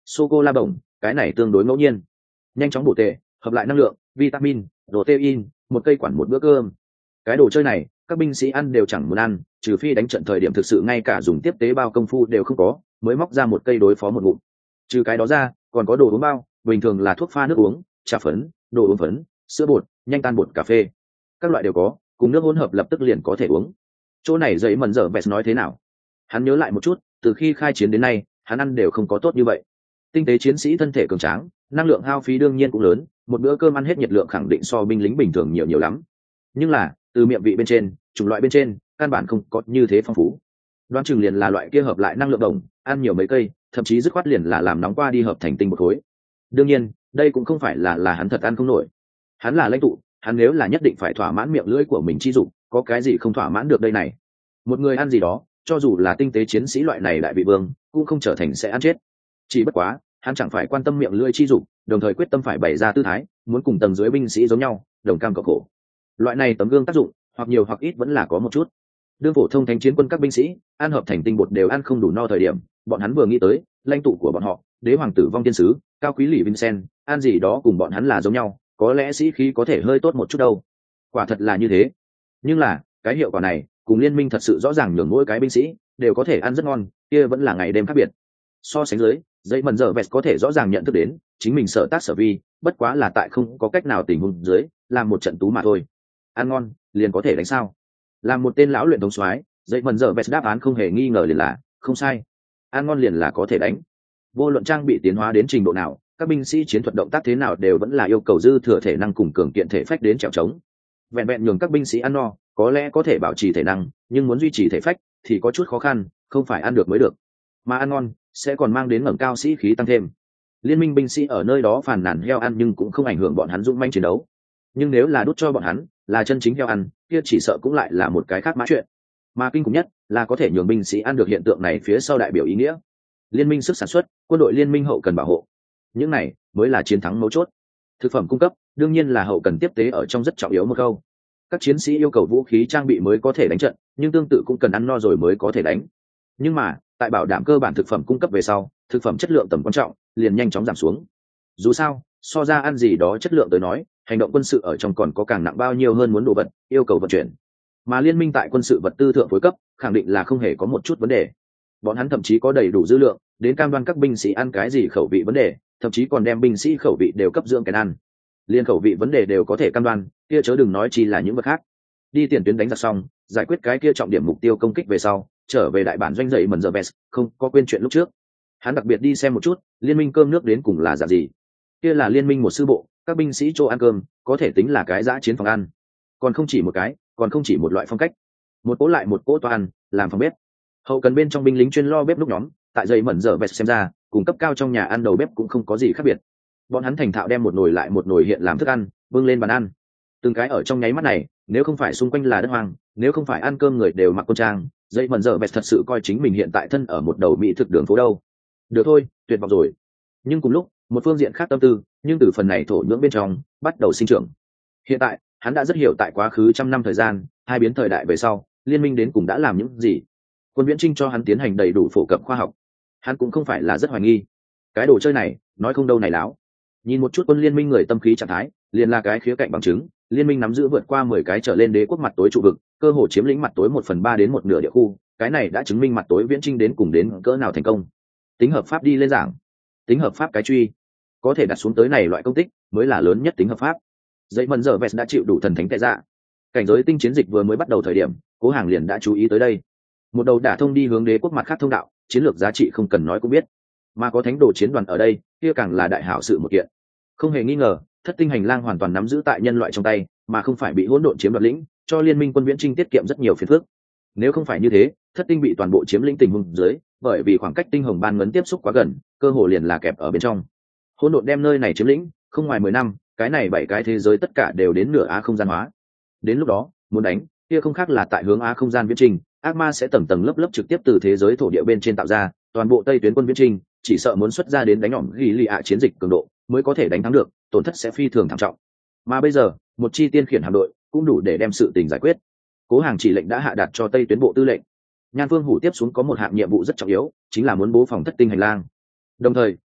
sô cô la bổng, cái này tương đối ngẫu nhiên. Nhanh chóng bổ tề, hợp lại năng lượng, vitamin, protein, một cây quản một bữa cơm. Cái đồ chơi này các binh sĩ ăn đều chẳng muốn ăn, trừ phi đánh trận thời điểm thực sự ngay cả dùng tiếp tế bao công phu đều không có, mới móc ra một cây đối phó một ngụm. Trừ cái đó ra còn có đồ uống bao, bình thường là thuốc pha nước uống, trà phấn, đồ uống phấn, sữa bột, nhanh tan bột cà phê, các loại đều có, cùng nước hỗn hợp lập tức liền có thể uống. Chỗ này dậy mẩn dở vẹt nói thế nào? Hắn nhớ lại một chút, từ khi khai chiến đến nay hắn ăn đều không có tốt như vậy. Tinh tế chiến sĩ thân thể cường tráng, năng lượng hao phí đương nhiên cũng lớn, một bữa cơm ăn hết nhiệt lượng khẳng định so binh lính bình thường nhiều nhiều lắm. Nhưng là từ miệng vị bên trên, chủng loại bên trên, căn bản không có như thế phong phú. Đoán chừng liền là loại kia hợp lại năng lượng đồng, ăn nhiều mấy cây, thậm chí dứt khoát liền là làm nóng qua đi hợp thành tinh một khối. Đương nhiên, đây cũng không phải là là hắn thật ăn không nổi. Hắn là lãnh tụ, hắn nếu là nhất định phải thỏa mãn miệng lưỡi của mình chi dụng, có cái gì không thỏa mãn được đây này. Một người ăn gì đó, cho dù là tinh tế chiến sĩ loại này đại vị vương, cũng không trở thành sẽ ăn chết. Chỉ bất quá, hắn chẳng phải quan tâm miệng lưỡi chi dụng, đồng thời quyết tâm phải bày ra tư thái, muốn cùng tầng dưới binh sĩ giống nhau, đồng cam cộng khổ. Loại này tấm gương tác dụng, hoặc nhiều hoặc ít vẫn là có một chút. Đương phổ thông thánh chiến quân các binh sĩ ăn hợp thành tinh bột đều ăn không đủ no thời điểm, bọn hắn vừa nghĩ tới lãnh tụ của bọn họ, đế hoàng tử vong tiên sứ, cao quý lỷ Vincent, ăn gì đó cùng bọn hắn là giống nhau, có lẽ sĩ khí có thể hơi tốt một chút đâu. Quả thật là như thế. Nhưng là cái hiệu quả này cùng liên minh thật sự rõ ràng, nhường mỗi cái binh sĩ đều có thể ăn rất ngon, kia vẫn là ngày đêm khác biệt. So sánh dưới, dây mần giờ vẹt có thể rõ ràng nhận thức đến chính mình sở tác sở vi, bất quá là tại không có cách nào tình huống dưới làm một trận tú mà thôi. Ăn ngon liền có thể đánh sao? Làm một tên lão luyện thống soái, dây mần giờ vẹt đáp án không hề nghi ngờ liền là không sai. Ăn ngon liền là có thể đánh. Vô luận trang bị tiến hóa đến trình độ nào, các binh sĩ chiến thuật động tác thế nào đều vẫn là yêu cầu dư thừa thể năng cùng cường kiện thể phách đến trèo trống. Vẹn vẹn nhường các binh sĩ ăn no, có lẽ có thể bảo trì thể năng, nhưng muốn duy trì thể phách thì có chút khó khăn, không phải ăn được mới được. Mà ăn ngon sẽ còn mang đến ngẩng cao sĩ khí tăng thêm. Liên minh binh sĩ ở nơi đó phàn nàn heo ăn nhưng cũng không ảnh hưởng bọn hắn dũng mãnh chiến đấu. Nhưng nếu là đút cho bọn hắn là chân chính heo ăn, kia chỉ sợ cũng lại là một cái khác mã chuyện. Mà kinh khủng nhất là có thể nhường binh sĩ ăn được hiện tượng này phía sau đại biểu ý nghĩa. Liên minh sức sản xuất, quân đội liên minh hậu cần bảo hộ. Những này mới là chiến thắng mấu chốt. Thực phẩm cung cấp, đương nhiên là hậu cần tiếp tế ở trong rất trọng yếu một câu. Các chiến sĩ yêu cầu vũ khí trang bị mới có thể đánh trận, nhưng tương tự cũng cần ăn no rồi mới có thể đánh. Nhưng mà, tại bảo đảm cơ bản thực phẩm cung cấp về sau, thực phẩm chất lượng tầm quan trọng liền nhanh chóng giảm xuống. Dù sao, so ra ăn gì đó chất lượng tới nói, hành động quân sự ở trong còn có càng nặng bao nhiêu hơn muốn đồ vật, yêu cầu vận chuyển. Mà liên minh tại quân sự vật tư thượng phối cấp, khẳng định là không hề có một chút vấn đề. Bọn hắn thậm chí có đầy đủ dư lượng, đến cam đoan các binh sĩ ăn cái gì khẩu vị vấn đề, thậm chí còn đem binh sĩ khẩu vị đều cấp dưỡng cái ăn. Liên khẩu vị vấn đề đều có thể cam đoan, kia chớ đừng nói chi là những vật khác. Đi tiền tuyến đánh giặc xong, giải quyết cái kia trọng điểm mục tiêu công kích về sau, trở về đại bản doanh dậy mần giờ best, không có quên chuyện lúc trước. Hắn đặc biệt đi xem một chút, liên minh cơm nước đến cùng là dạng gì. Kia là liên minh một sư bộ, các binh sĩ chỗ ăn cơm, có thể tính là cái dã chiến phòng ăn. Còn không chỉ một cái, còn không chỉ một loại phong cách. Một cỗ lại một cỗ toa ăn, làm phòng bếp. Hậu cần bên trong binh lính chuyên lo bếp núc nhóm, tại dậy mẩn giờ best xem ra, cùng cấp cao trong nhà ăn đầu bếp cũng không có gì khác biệt. Bọn hắn thành thạo đem một nồi lại một nồi hiện làm thức ăn, bưng lên bàn ăn. Từng cái ở trong nháy mắt này, nếu không phải xung quanh là đất hoang, nếu không phải ăn cơm người đều mặc quân trang, dậy mẩn giờ best thật sự coi chính mình hiện tại thân ở một đầu mỹ thực đường phố đâu. Được thôi, tuyệt vọng rồi. Nhưng cùng lúc, một phương diện khác tâm tư, nhưng từ phần này thổ nhưỡng bên trong bắt đầu sinh trưởng. Hiện tại, hắn đã rất hiểu tại quá khứ trăm năm thời gian, hai biến thời đại về sau, liên minh đến cùng đã làm những gì. Quân viễn trinh cho hắn tiến hành đầy đủ phổ cập khoa học, hắn cũng không phải là rất hoài nghi. Cái đồ chơi này, nói không đâu này láo. Nhìn một chút quân liên minh người tâm khí trạng thái, liền là cái khía cạnh bằng chứng. Liên minh nắm giữ vượt qua mười cái trở lên đế quốc mặt tối trụ vực, cơ hồ chiếm lĩnh mặt tối một phần ba đến một nửa địa khu. Cái này đã chứng minh mặt tối viễn trinh đến cùng đến cỡ nào thành công. Tính hợp pháp đi lên giảng, tính hợp pháp cái truy, có thể đặt xuống tới này loại công tích mới là lớn nhất tính hợp pháp. Dậy mần giờ vest đã chịu đủ thần thánh tệ dạ. Cảnh giới tinh chiến dịch vừa mới bắt đầu thời điểm, Cố Hàng liền đã chú ý tới đây. Một đầu đả thông đi hướng đế quốc mặt khác thông đạo, chiến lược giá trị không cần nói cũng biết. Mà có thánh đồ chiến đoàn ở đây, kia càng là đại hảo sự một kiện. Không hề nghi ngờ, thất tinh hành lang hoàn toàn nắm giữ tại nhân loại trong tay, mà không phải bị hỗn độn chiếm đoạt lĩnh, cho liên minh quân viễn trinh tiết kiệm rất nhiều phiền phức. Nếu không phải như thế, thất tinh bị toàn bộ chiếm lĩnh tình huống dưới, bởi vì khoảng cách tinh hồng ban ngấn tiếp xúc quá gần, cơ hồ liền là kẹp ở bên trong. Hỗn độn đem nơi này chiếm lĩnh, không ngoài mười năm, cái này bảy cái thế giới tất cả đều đến nửa á không gian hóa. Đến lúc đó, muốn đánh, kia không khác là tại hướng á không gian viễn trình, ác ma sẽ tầng tầng lớp lớp trực tiếp từ thế giới thổ địa bên trên tạo ra, toàn bộ tây tuyến quân viễn trình, chỉ sợ muốn xuất ra đến đánh nhỏm ghi lì ạ chiến dịch cường độ, mới có thể đánh thắng được, tổn thất sẽ phi thường thảm trọng. Mà bây giờ, một chi tiên khiển hạm đội cũng đủ để đem sự tình giải quyết. Cố Hàng chỉ lệnh đã hạ đạt cho tây tuyến bộ tư lệnh. Nhan Phương Hủ tiếp xuống có một hạng nhiệm vụ rất trọng yếu, chính là muốn bố phòng thất tinh hành lang. Đồng thời,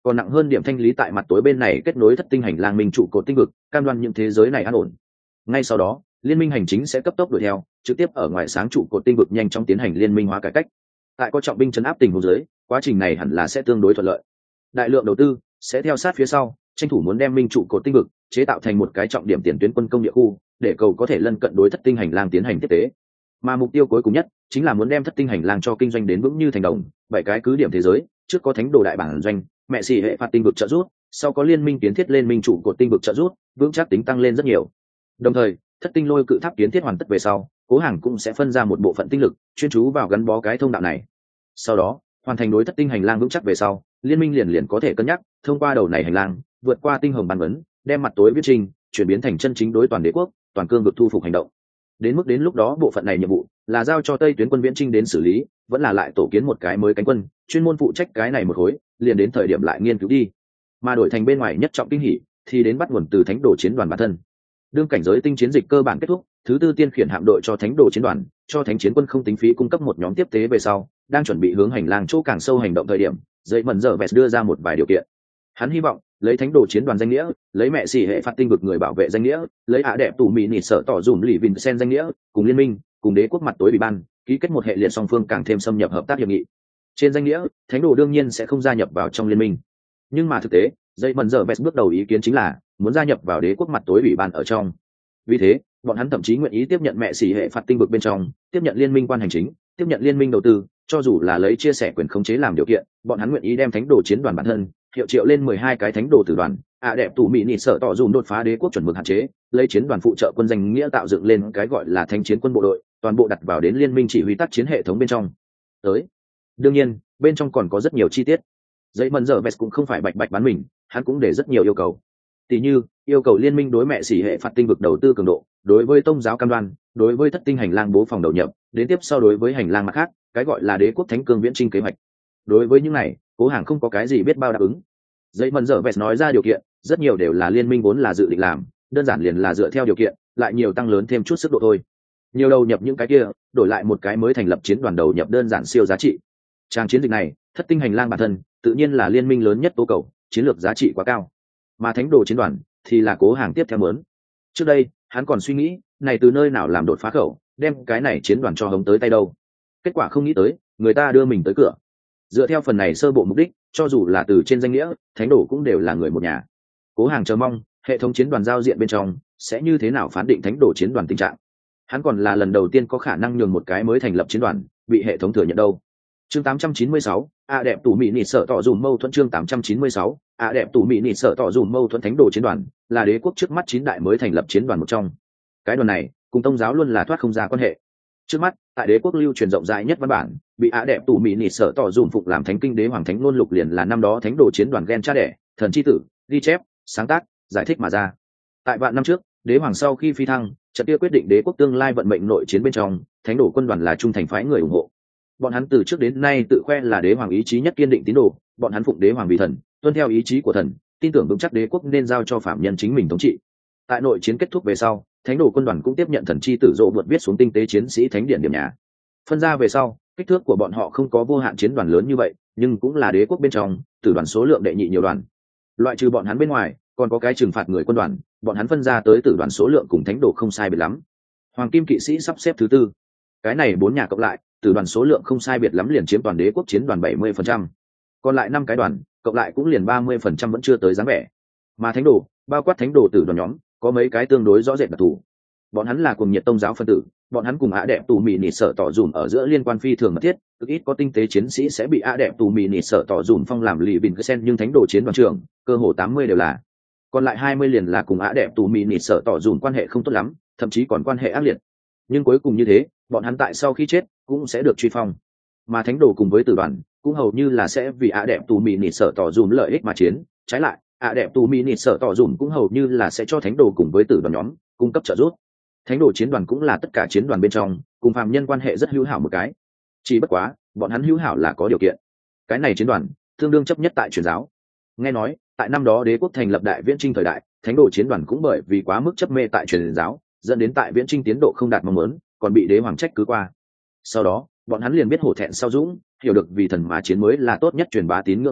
còn nặng hơn điểm thanh lý tại mặt tối bên này kết nối thất tinh hành lang minh trụ cột tinh vực, cam đoan những thế giới này an ổn. Ngay sau đó liên minh hành chính sẽ cấp tốc đuổi theo, trực tiếp ở ngoài sáng trụ cột tinh vực nhanh chóng tiến hành liên minh hóa cải cách. Tại có trọng binh trấn áp tình huống dưới, quá trình này hẳn là sẽ tương đối thuận lợi. Đại lượng đầu tư sẽ theo sát phía sau, tranh thủ muốn đem minh trụ cột tinh vực chế tạo thành một cái trọng điểm tiền tuyến quân công địa khu, để cầu có thể lân cận đối thất tinh hành lang tiến hành tiếp tế. Mà mục tiêu cuối cùng nhất chính là muốn đem thất tinh hành lang cho kinh doanh đến vững như thành đồng, bảy cái cứ điểm thế giới, trước có thánh đồ đại bản doanh, mẹ xỉ hệ phạt tinh vực trợ giúp, sau có liên minh kiến thiết lên minh trụ cột tinh vực trợ giúp, vững chắc tính tăng lên rất nhiều. Đồng thời, thất tinh lôi cự tháp kiến thiết hoàn tất về sau, Cố Hàng cũng sẽ phân ra một bộ phận tinh lực, chuyên chú vào gắn bó cái thông đạo này. Sau đó, hoàn thành đối thất tinh hành lang vững chắc về sau, liên minh liền liền có thể cân nhắc thông qua đầu này hành lang, vượt qua tinh hồng bàn vấn, đem mặt tối viết trình chuyển biến thành chân chính đối toàn đế quốc, toàn cương vực thu phục hành động. Đến mức đến lúc đó bộ phận này nhiệm vụ là giao cho Tây tuyến quân viễn trinh đến xử lý, vẫn là lại tổ kiến một cái mới cánh quân, chuyên môn phụ trách cái này một khối, liền đến thời điểm lại nghiên cứu đi. Mà đổi thành bên ngoài nhất trọng kinh hỉ thì đến bắt nguồn từ thánh đồ chiến đoàn bản thân. Đương cảnh giới tinh chiến dịch cơ bản kết thúc, thứ tư tiên khiển hạm đội cho thánh đồ chiến đoàn, cho thánh chiến quân không tính phí cung cấp một nhóm tiếp tế về sau, đang chuẩn bị hướng hành lang chỗ càng sâu hành động thời điểm, dậy mẩn giờ vẹt đưa ra một vài điều kiện. Hắn hy vọng lấy thánh đồ chiến đoàn danh nghĩa, lấy mẹ xỉ hệ phạt tinh vực người bảo vệ danh nghĩa, lấy ạ đẹp tù mỹ nỉ sở tỏ dùm lì vinh sen danh nghĩa, cùng liên minh, cùng đế quốc mặt tối bị ban, ký kết một hệ liệt song phương càng thêm xâm nhập hợp tác hiệp nghị. Trên danh nghĩa, thánh đồ đương nhiên sẽ không gia nhập vào trong liên minh, nhưng mà thực tế, dậy mẩn giờ vẹt bước đầu ý kiến chính là muốn gia nhập vào đế quốc mặt tối bị ban ở trong. Vì thế, bọn hắn thậm chí nguyện ý tiếp nhận mẹ xỉ hệ phạt tinh vực bên trong, tiếp nhận liên minh quan hành chính, tiếp nhận liên minh đầu tư, cho dù là lấy chia sẻ quyền khống chế làm điều kiện, bọn hắn nguyện ý đem thánh đồ chiến đoàn bản thân hiệu triệu lên mười hai cái thánh đồ tử đoàn, ạ đẹp tù mỹ nịt sợ tỏ dùm đột phá đế quốc chuẩn mực hạn chế, lấy chiến đoàn phụ trợ quân danh nghĩa tạo dựng lên cái gọi là thánh chiến quân bộ đội, toàn bộ đặt vào đến liên minh chỉ huy tác chiến hệ thống bên trong. Tới, đương nhiên, bên trong còn có rất nhiều chi tiết. Dậy mần giờ vest cũng không phải bạch bạch bán mình, hắn cũng để rất nhiều yêu cầu. Tỷ như yêu cầu liên minh đối mẹ xỉ hệ phạt tinh vực đầu tư cường độ, đối với tông giáo cam đoan, đối với thất tinh hành lang bố phòng đầu nhập, đến tiếp sau đối với hành lang mặt khác, cái gọi là đế quốc thánh cương viễn trinh kế hoạch. Đối với những này, Cố Hàng không có cái gì biết bao đáp ứng. Dậy mần dở vẹt nói ra điều kiện, rất nhiều đều là liên minh vốn là dự định làm, đơn giản liền là dựa theo điều kiện, lại nhiều tăng lớn thêm chút sức độ thôi. Nhiều đầu nhập những cái kia, đổi lại một cái mới thành lập chiến đoàn đầu nhập đơn giản siêu giá trị. Trang chiến dịch này, thất tinh hành lang bản thân, tự nhiên là liên minh lớn nhất tố cầu, chiến lược giá trị quá cao. Mà thánh đồ chiến đoàn thì là Cố Hàng tiếp theo muốn. Trước đây, hắn còn suy nghĩ, này từ nơi nào làm đột phá khẩu, đem cái này chiến đoàn cho hống tới tay đâu. Kết quả không nghĩ tới, người ta đưa mình tới cửa. Dựa theo phần này sơ bộ mục đích, cho dù là từ trên danh nghĩa, thánh đồ cũng đều là người một nhà. Cố Hàng chờ mong hệ thống chiến đoàn giao diện bên trong sẽ như thế nào phán định thánh đồ chiến đoàn tình trạng. Hắn còn là lần đầu tiên có khả năng nhường một cái mới thành lập chiến đoàn bị hệ thống thừa nhận đâu. Chương tám trăm chín mươi sáu, a đẹp tủ mỹ nịt sợ tỏ dùm mâu thuẫn. Chương tám trăm chín mươi sáu, a đẹp tủ mỹ nịt sợ tỏ dùm mâu thuẫn. Thánh đồ chiến đoàn là đế quốc trước mắt chín đại mới thành lập chiến đoàn một trong. Cái đoàn này cùng tông giáo luôn là thoát không ra quan hệ. Trước mắt, tại đế quốc lưu truyền rộng rãi nhất văn bản, bị á đẹp tù mỹ nịt sở tỏ dùm phục làm thánh kinh đế hoàng thánh ngôn lục liền là năm đó thánh đồ chiến đoàn ghen cha đẻ, thần chi tử, ghi chép, sáng tác, giải thích mà ra. Tại vạn năm trước, đế hoàng sau khi phi thăng, trận kia quyết định đế quốc tương lai vận mệnh nội chiến bên trong, thánh đồ quân đoàn là trung thành phái người ủng hộ. Bọn hắn từ trước đến nay tự khoe là đế hoàng ý chí nhất kiên định tín đồ, bọn hắn phụng đế hoàng vì thần, tuân theo ý chí của thần, tin tưởng vững chắc đế quốc nên giao cho phạm nhân chính mình thống trị. Tại nội chiến kết thúc về sau, thánh đồ quân đoàn cũng tiếp nhận thần chi tử rộ vượt viết xuống tinh tế chiến sĩ thánh điện điểm nhà. Phân ra về sau, kích thước của bọn họ không có vô hạn chiến đoàn lớn như vậy, nhưng cũng là đế quốc bên trong tử đoàn số lượng đệ nhị nhiều đoàn. Loại trừ bọn hắn bên ngoài, còn có cái trừng phạt người quân đoàn, bọn hắn phân ra tới tử đoàn số lượng cùng thánh đồ không sai biệt lắm. Hoàng kim kỵ sĩ sắp xếp thứ tư. Cái này bốn nhà cộng lại, tử đoàn số lượng không sai biệt lắm liền chiếm toàn đế quốc chiến đoàn bảy mươi phần trăm. Còn lại năm cái đoàn, cộng lại cũng liền ba mươi phần trăm vẫn chưa tới dáng vẻ. Mà thánh đồ, bao quát thánh đồ tử đoàn nhóm, có mấy cái tương đối rõ rệt đặc thù. Bọn hắn là cùng nhiệt tông giáo phân tử, bọn hắn cùng ạ đẹp tù mì nịt sở tỏ dùm ở giữa liên quan phi thường mật thiết, cực ít có tinh tế chiến sĩ sẽ bị ạ đẹp tù mì nịt sở tỏ dùm phong làm lì bình sen, nhưng thánh đồ chiến đoàn trưởng cơ hồ tám mươi đều là. Còn lại hai mươi liền là cùng ạ đẹp tù mì nịt sở tỏ dùm quan hệ không tốt lắm, thậm chí còn quan hệ ác liệt. Nhưng cuối cùng như thế, bọn hắn tại sau khi chết cũng sẽ được truy phong. Mà thánh đồ cùng với tử đoàn cũng hầu như là sẽ vì ạ đẹp tù mì nịt sở tỏ dùm lợi ích mà chiến, trái lại ạ đẹp tù mỹ nịt sợ tỏ dùm cũng hầu như là sẽ cho thánh đồ cùng với tử đoàn nhóm cung cấp trợ giúp. Thánh đồ chiến đoàn cũng là tất cả chiến đoàn bên trong cùng phàm nhân quan hệ rất hữu hảo một cái, chỉ bất quá bọn hắn hữu hảo là có điều kiện. Cái này chiến đoàn tương đương chấp nhất tại truyền giáo. Nghe nói tại năm đó đế quốc thành lập đại viễn trinh thời đại, thánh đồ chiến đoàn cũng bởi vì quá mức chấp mê tại truyền giáo, dẫn đến tại viễn trinh tiến độ không đạt mong muốn, còn bị đế hoàng trách cứ qua. Sau đó bọn hắn liền biết hổ thẹn sau dũng, hiểu được vì thần mà chiến mới là tốt nhất truyền bá tín ngưỡng phương thức,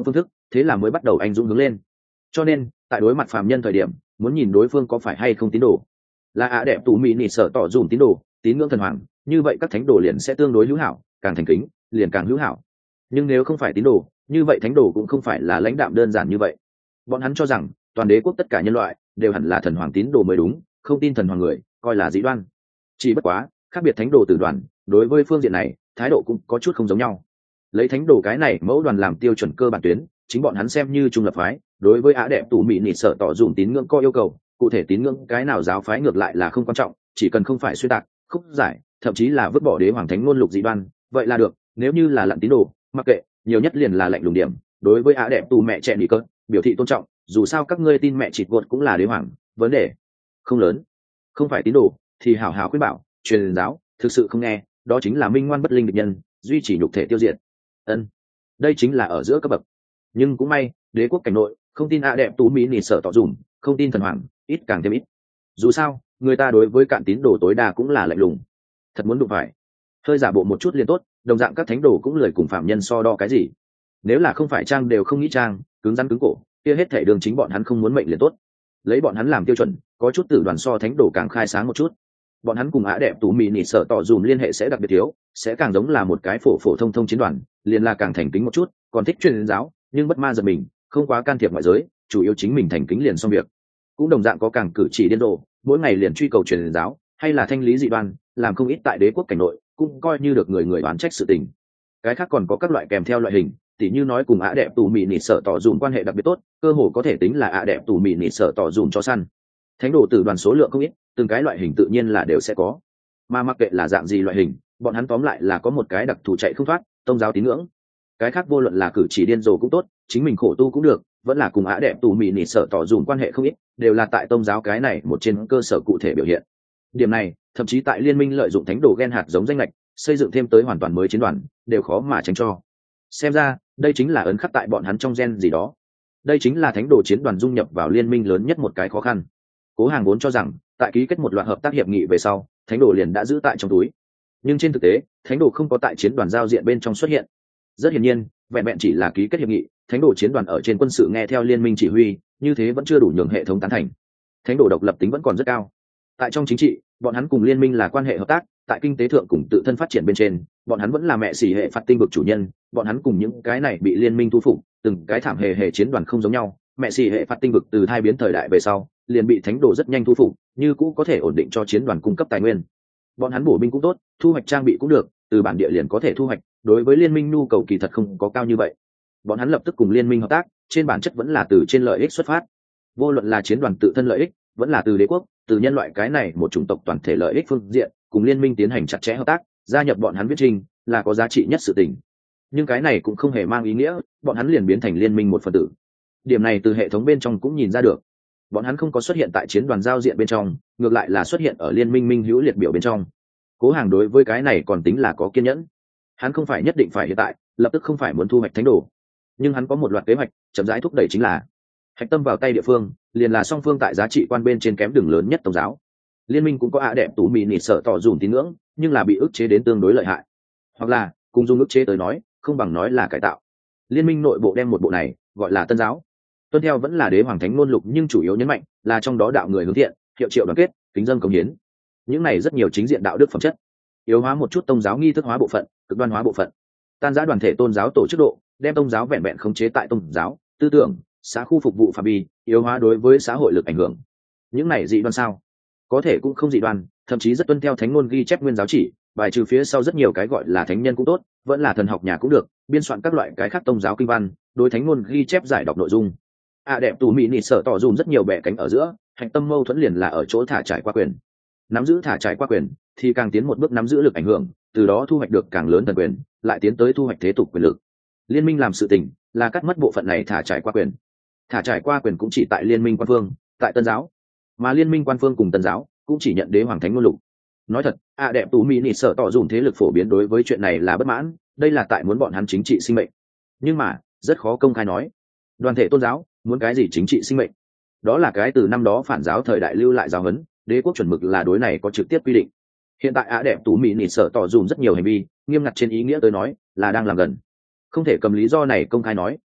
thế là mới bắt đầu anh dũng hướng lên. Cho nên tại đối mặt phàm nhân thời điểm, muốn nhìn đối phương có phải hay không tín đồ, là ạ đẹp tù mị nị sợ tỏ dùm tín đồ, tín ngưỡng thần hoàng, như vậy các thánh đồ liền sẽ tương đối hữu hảo, càng thành kính liền càng hữu hảo. Nhưng nếu không phải tín đồ, như vậy thánh đồ cũng không phải là lãnh đạm đơn giản như vậy. Bọn hắn cho rằng toàn đế quốc tất cả nhân loại đều hẳn là thần hoàng tín đồ mới đúng, không tin thần hoàng người coi là dĩ đoan. Chỉ bất quá khác biệt thánh đồ tử đoàn đối với phương diện này thái độ cũng có chút không giống nhau. Lấy thánh đồ cái này mẫu đoàn làm tiêu chuẩn cơ bản tuyến, chính bọn hắn xem như trung lập phái, đối với á đẹp tù mị nịt sợ tỏ dùm tín ngưỡng có yêu cầu, cụ thể tín ngưỡng cái nào giáo phái ngược lại là không quan trọng, chỉ cần không phải xuyên tạc khúc giải, thậm chí là vứt bỏ đế hoàng thánh ngôn lục dị đoan, vậy là được. Nếu như là lặn tín đồ, mặc kệ, nhiều nhất liền là lệnh lùng điểm. Đối với á đẹp tù mẹ trẻ nỉ cơn biểu thị tôn trọng, dù sao các ngươi tin mẹ chịt vột cũng là đế hoàng, vấn đề không lớn. Không phải tín đồ thì hảo hảo khuyên bảo, truyền giáo, thực sự không nghe, đó chính là minh ngoan bất linh địch nhân, duy trì nhục thể tiêu diệt. Ân, đây chính là ở giữa cấp bậc. Nhưng cũng may đế quốc cảnh nội không tin ạ đẹp tú mỹ nỉ sợ tỏ dùm, không tin thần hoàng ít càng thêm ít. Dù sao người ta đối với cạn tín đồ tối đa cũng là lạnh lùng, thật muốn đụng phải hơi giả bộ một chút liền tốt. Đồng dạng các thánh đồ cũng lười cùng phạm nhân so đo cái gì, nếu là không phải trang đều không nghĩ trang, cứng rắn cứng cổ kia hết thể đường chính bọn hắn không muốn mệnh liền tốt. Lấy bọn hắn làm tiêu chuẩn, có chút tử đoàn so thánh đồ càng khai sáng một chút. Bọn hắn cùng á đẹp tú mỹ nỉ sợ tỏ dùm liên hệ sẽ đặc biệt thiếu, sẽ càng giống là một cái phổ phổ thông thông chiến đoàn, liền là càng thành kính một chút, còn thích truyền giáo nhưng bất ma giật mình, không quá can thiệp ngoại giới, chủ yếu chính mình thành kính liền xong việc. Cũng đồng dạng có càng cử chỉ điên rồ, mỗi ngày liền truy cầu truyền giáo hay là thanh lý dị đoan, làm không ít tại đế quốc cảnh nội, cũng coi như được người người oán trách sự tình. Cái khác còn có các loại kèm theo loại hình, tỉ như nói cùng á đẹp tù mị nịt sợ tỏ dùm quan hệ đặc biệt tốt, cơ hồ có thể tính là á đẹp tù mị nịt sợ tỏ dùm cho săn. Thánh đồ tử đoàn số lượng không ít, từng cái loại hình tự nhiên là đều sẽ có, mà mặc kệ là dạng gì loại hình, bọn hắn tóm lại là có một cái đặc thù chạy không thoát, tôn giáo tín ngưỡng. Cái khác vô luận là cử chỉ điên rồ cũng tốt, chính mình khổ tu cũng được, vẫn là cùng á đẹp tù mị nịt sợ tỏ dùm quan hệ không ít, đều là tại tôn giáo cái này một trên cơ sở cụ thể biểu hiện. Điểm này thậm chí tại liên minh lợi dụng thánh đồ gen hạt giống danh lệch xây dựng thêm tới hoàn toàn mới chiến đoàn đều khó mà tránh cho. Xem ra đây chính là ấn khắc tại bọn hắn trong gen gì đó. Đây chính là thánh đồ chiến đoàn dung nhập vào liên minh lớn nhất một cái khó khăn. Cố Hàng vốn cho rằng tại ký kết một loạt hợp tác hiệp nghị về sau, thánh đồ liền đã giữ tại trong túi, nhưng trên thực tế thánh đồ không có tại chiến đoàn giao diện bên trong xuất hiện. Rất hiển nhiên vẹn vẹn chỉ là ký kết hiệp nghị, thánh đồ chiến đoàn ở trên quân sự nghe theo liên minh chỉ huy, như thế vẫn chưa đủ nhường hệ thống tán thành. Thánh đồ độc lập tính vẫn còn rất cao. Tại trong chính trị, bọn hắn cùng liên minh là quan hệ hợp tác, tại kinh tế thượng cùng tự thân phát triển bên trên, bọn hắn vẫn là mẹ xỉ hệ phạt tinh vực chủ nhân. Bọn hắn cùng những cái này bị liên minh thu phục, từng cái thảm hề hề chiến đoàn không giống nhau. Mẹ xỉ hệ phạt tinh vực từ thai biến thời đại về sau, liền bị thánh đồ rất nhanh thu phục, như cũ có thể ổn định cho chiến đoàn cung cấp tài nguyên. Bọn hắn bổ binh cũng tốt, thu hoạch trang bị cũng được, từ bản địa liền có thể thu hoạch, đối với liên minh nhu cầu kỳ thật không có cao như vậy. Bọn hắn lập tức cùng liên minh hợp tác, trên bản chất vẫn là từ trên lợi ích xuất phát. Vô luận là chiến đoàn tự thân lợi ích, vẫn là từ đế quốc, từ nhân loại cái này một chủng tộc toàn thể lợi ích phương diện, cùng liên minh tiến hành chặt chẽ hợp tác, gia nhập bọn hắn viết trình là có giá trị nhất sự tình. Nhưng cái này cũng không hề mang ý nghĩa bọn hắn liền biến thành liên minh một phần tử. Điểm này từ hệ thống bên trong cũng nhìn ra được. Bọn hắn không có xuất hiện tại chiến đoàn giao diện bên trong, ngược lại là xuất hiện ở liên minh minh hữu liệt biểu bên trong. Cố Hàng đối với cái này còn tính là có kiên nhẫn. Hắn không phải nhất định phải hiện tại lập tức không phải muốn thu hoạch thánh đồ, nhưng hắn có một loạt kế hoạch chậm rãi thúc đẩy, chính là hạch tâm vào tay địa phương liền là song phương tại giá trị quan bên trên kém đường lớn nhất tôn giáo. Liên minh cũng có ạ đẹp tú mì nịt sợ tỏ dùm tín ngưỡng, nhưng là bị ức chế đến tương đối lợi hại, hoặc là cùng dùng ức chế tới nói không bằng nói là cải tạo. Liên minh nội bộ đem một bộ này gọi là tân giáo, tuân theo vẫn là đế hoàng thánh ngôn lục, nhưng chủ yếu nhấn mạnh là trong đó đạo người hướng thiện, hiệu triệu đoàn kết, kính dân cống hiến. Những này rất nhiều chính diện đạo đức phẩm chất, yếu hóa một chút tôn giáo nghi thức hóa bộ phận, cực đoan hóa bộ phận, tan rã đoàn thể tôn giáo tổ chức độ, đem tôn giáo vẹn vẹn khống chế tại tôn giáo tư tưởng xã khu phục vụ phạm vi, yếu hóa đối với xã hội lực ảnh hưởng. Những này dị đoan sao? Có thể cũng không dị đoan, thậm chí rất tuân theo thánh ngôn ghi chép nguyên giáo chỉ, bài trừ phía sau rất nhiều cái gọi là thánh nhân cũng tốt, vẫn là thần học nhà cũng được, biên soạn các loại cái khác tôn giáo kinh văn, đối thánh ngôn ghi chép giải đọc nội dung. À đẹp tù mỹ nịt sợ tỏ dùm rất nhiều bẻ cánh ở giữa, hạch tâm mâu thuẫn liền là ở chỗ thả trải qua quyền. Nắm giữ thả trải qua quyền thì càng tiến một bước nắm giữ lực ảnh hưởng, từ đó thu hoạch được càng lớn thần quyền, lại tiến tới thu hoạch thế tục quyền lực. Liên minh làm sự tình là cắt mất bộ phận này thả trải qua quyền. Thả trải qua quyền cũng chỉ tại liên minh quan phương, tại tân giáo, mà liên minh quan phương cùng tân giáo cũng chỉ nhận đế hoàng thánh ngôn lục. Nói thật, à đẹp tù mỹ nịt sợ tỏ dùm thế lực phổ biến đối với chuyện này là bất mãn, đây là tại muốn bọn hắn chính trị sinh mệnh, nhưng mà rất khó công khai nói. Đoàn thể tôn giáo muốn cái gì chính trị sinh mệnh, đó là cái từ năm đó phản giáo thời đại lưu lại giáo huấn, đế quốc chuẩn mực là đối này có trực tiếp quy định. Hiện tại á đẹp tú mỹ nịt sợ tỏ dùm rất nhiều hành vi nghiêm ngặt trên ý nghĩa tới nói là đang làm gần, không thể cầm lý do này công khai nói,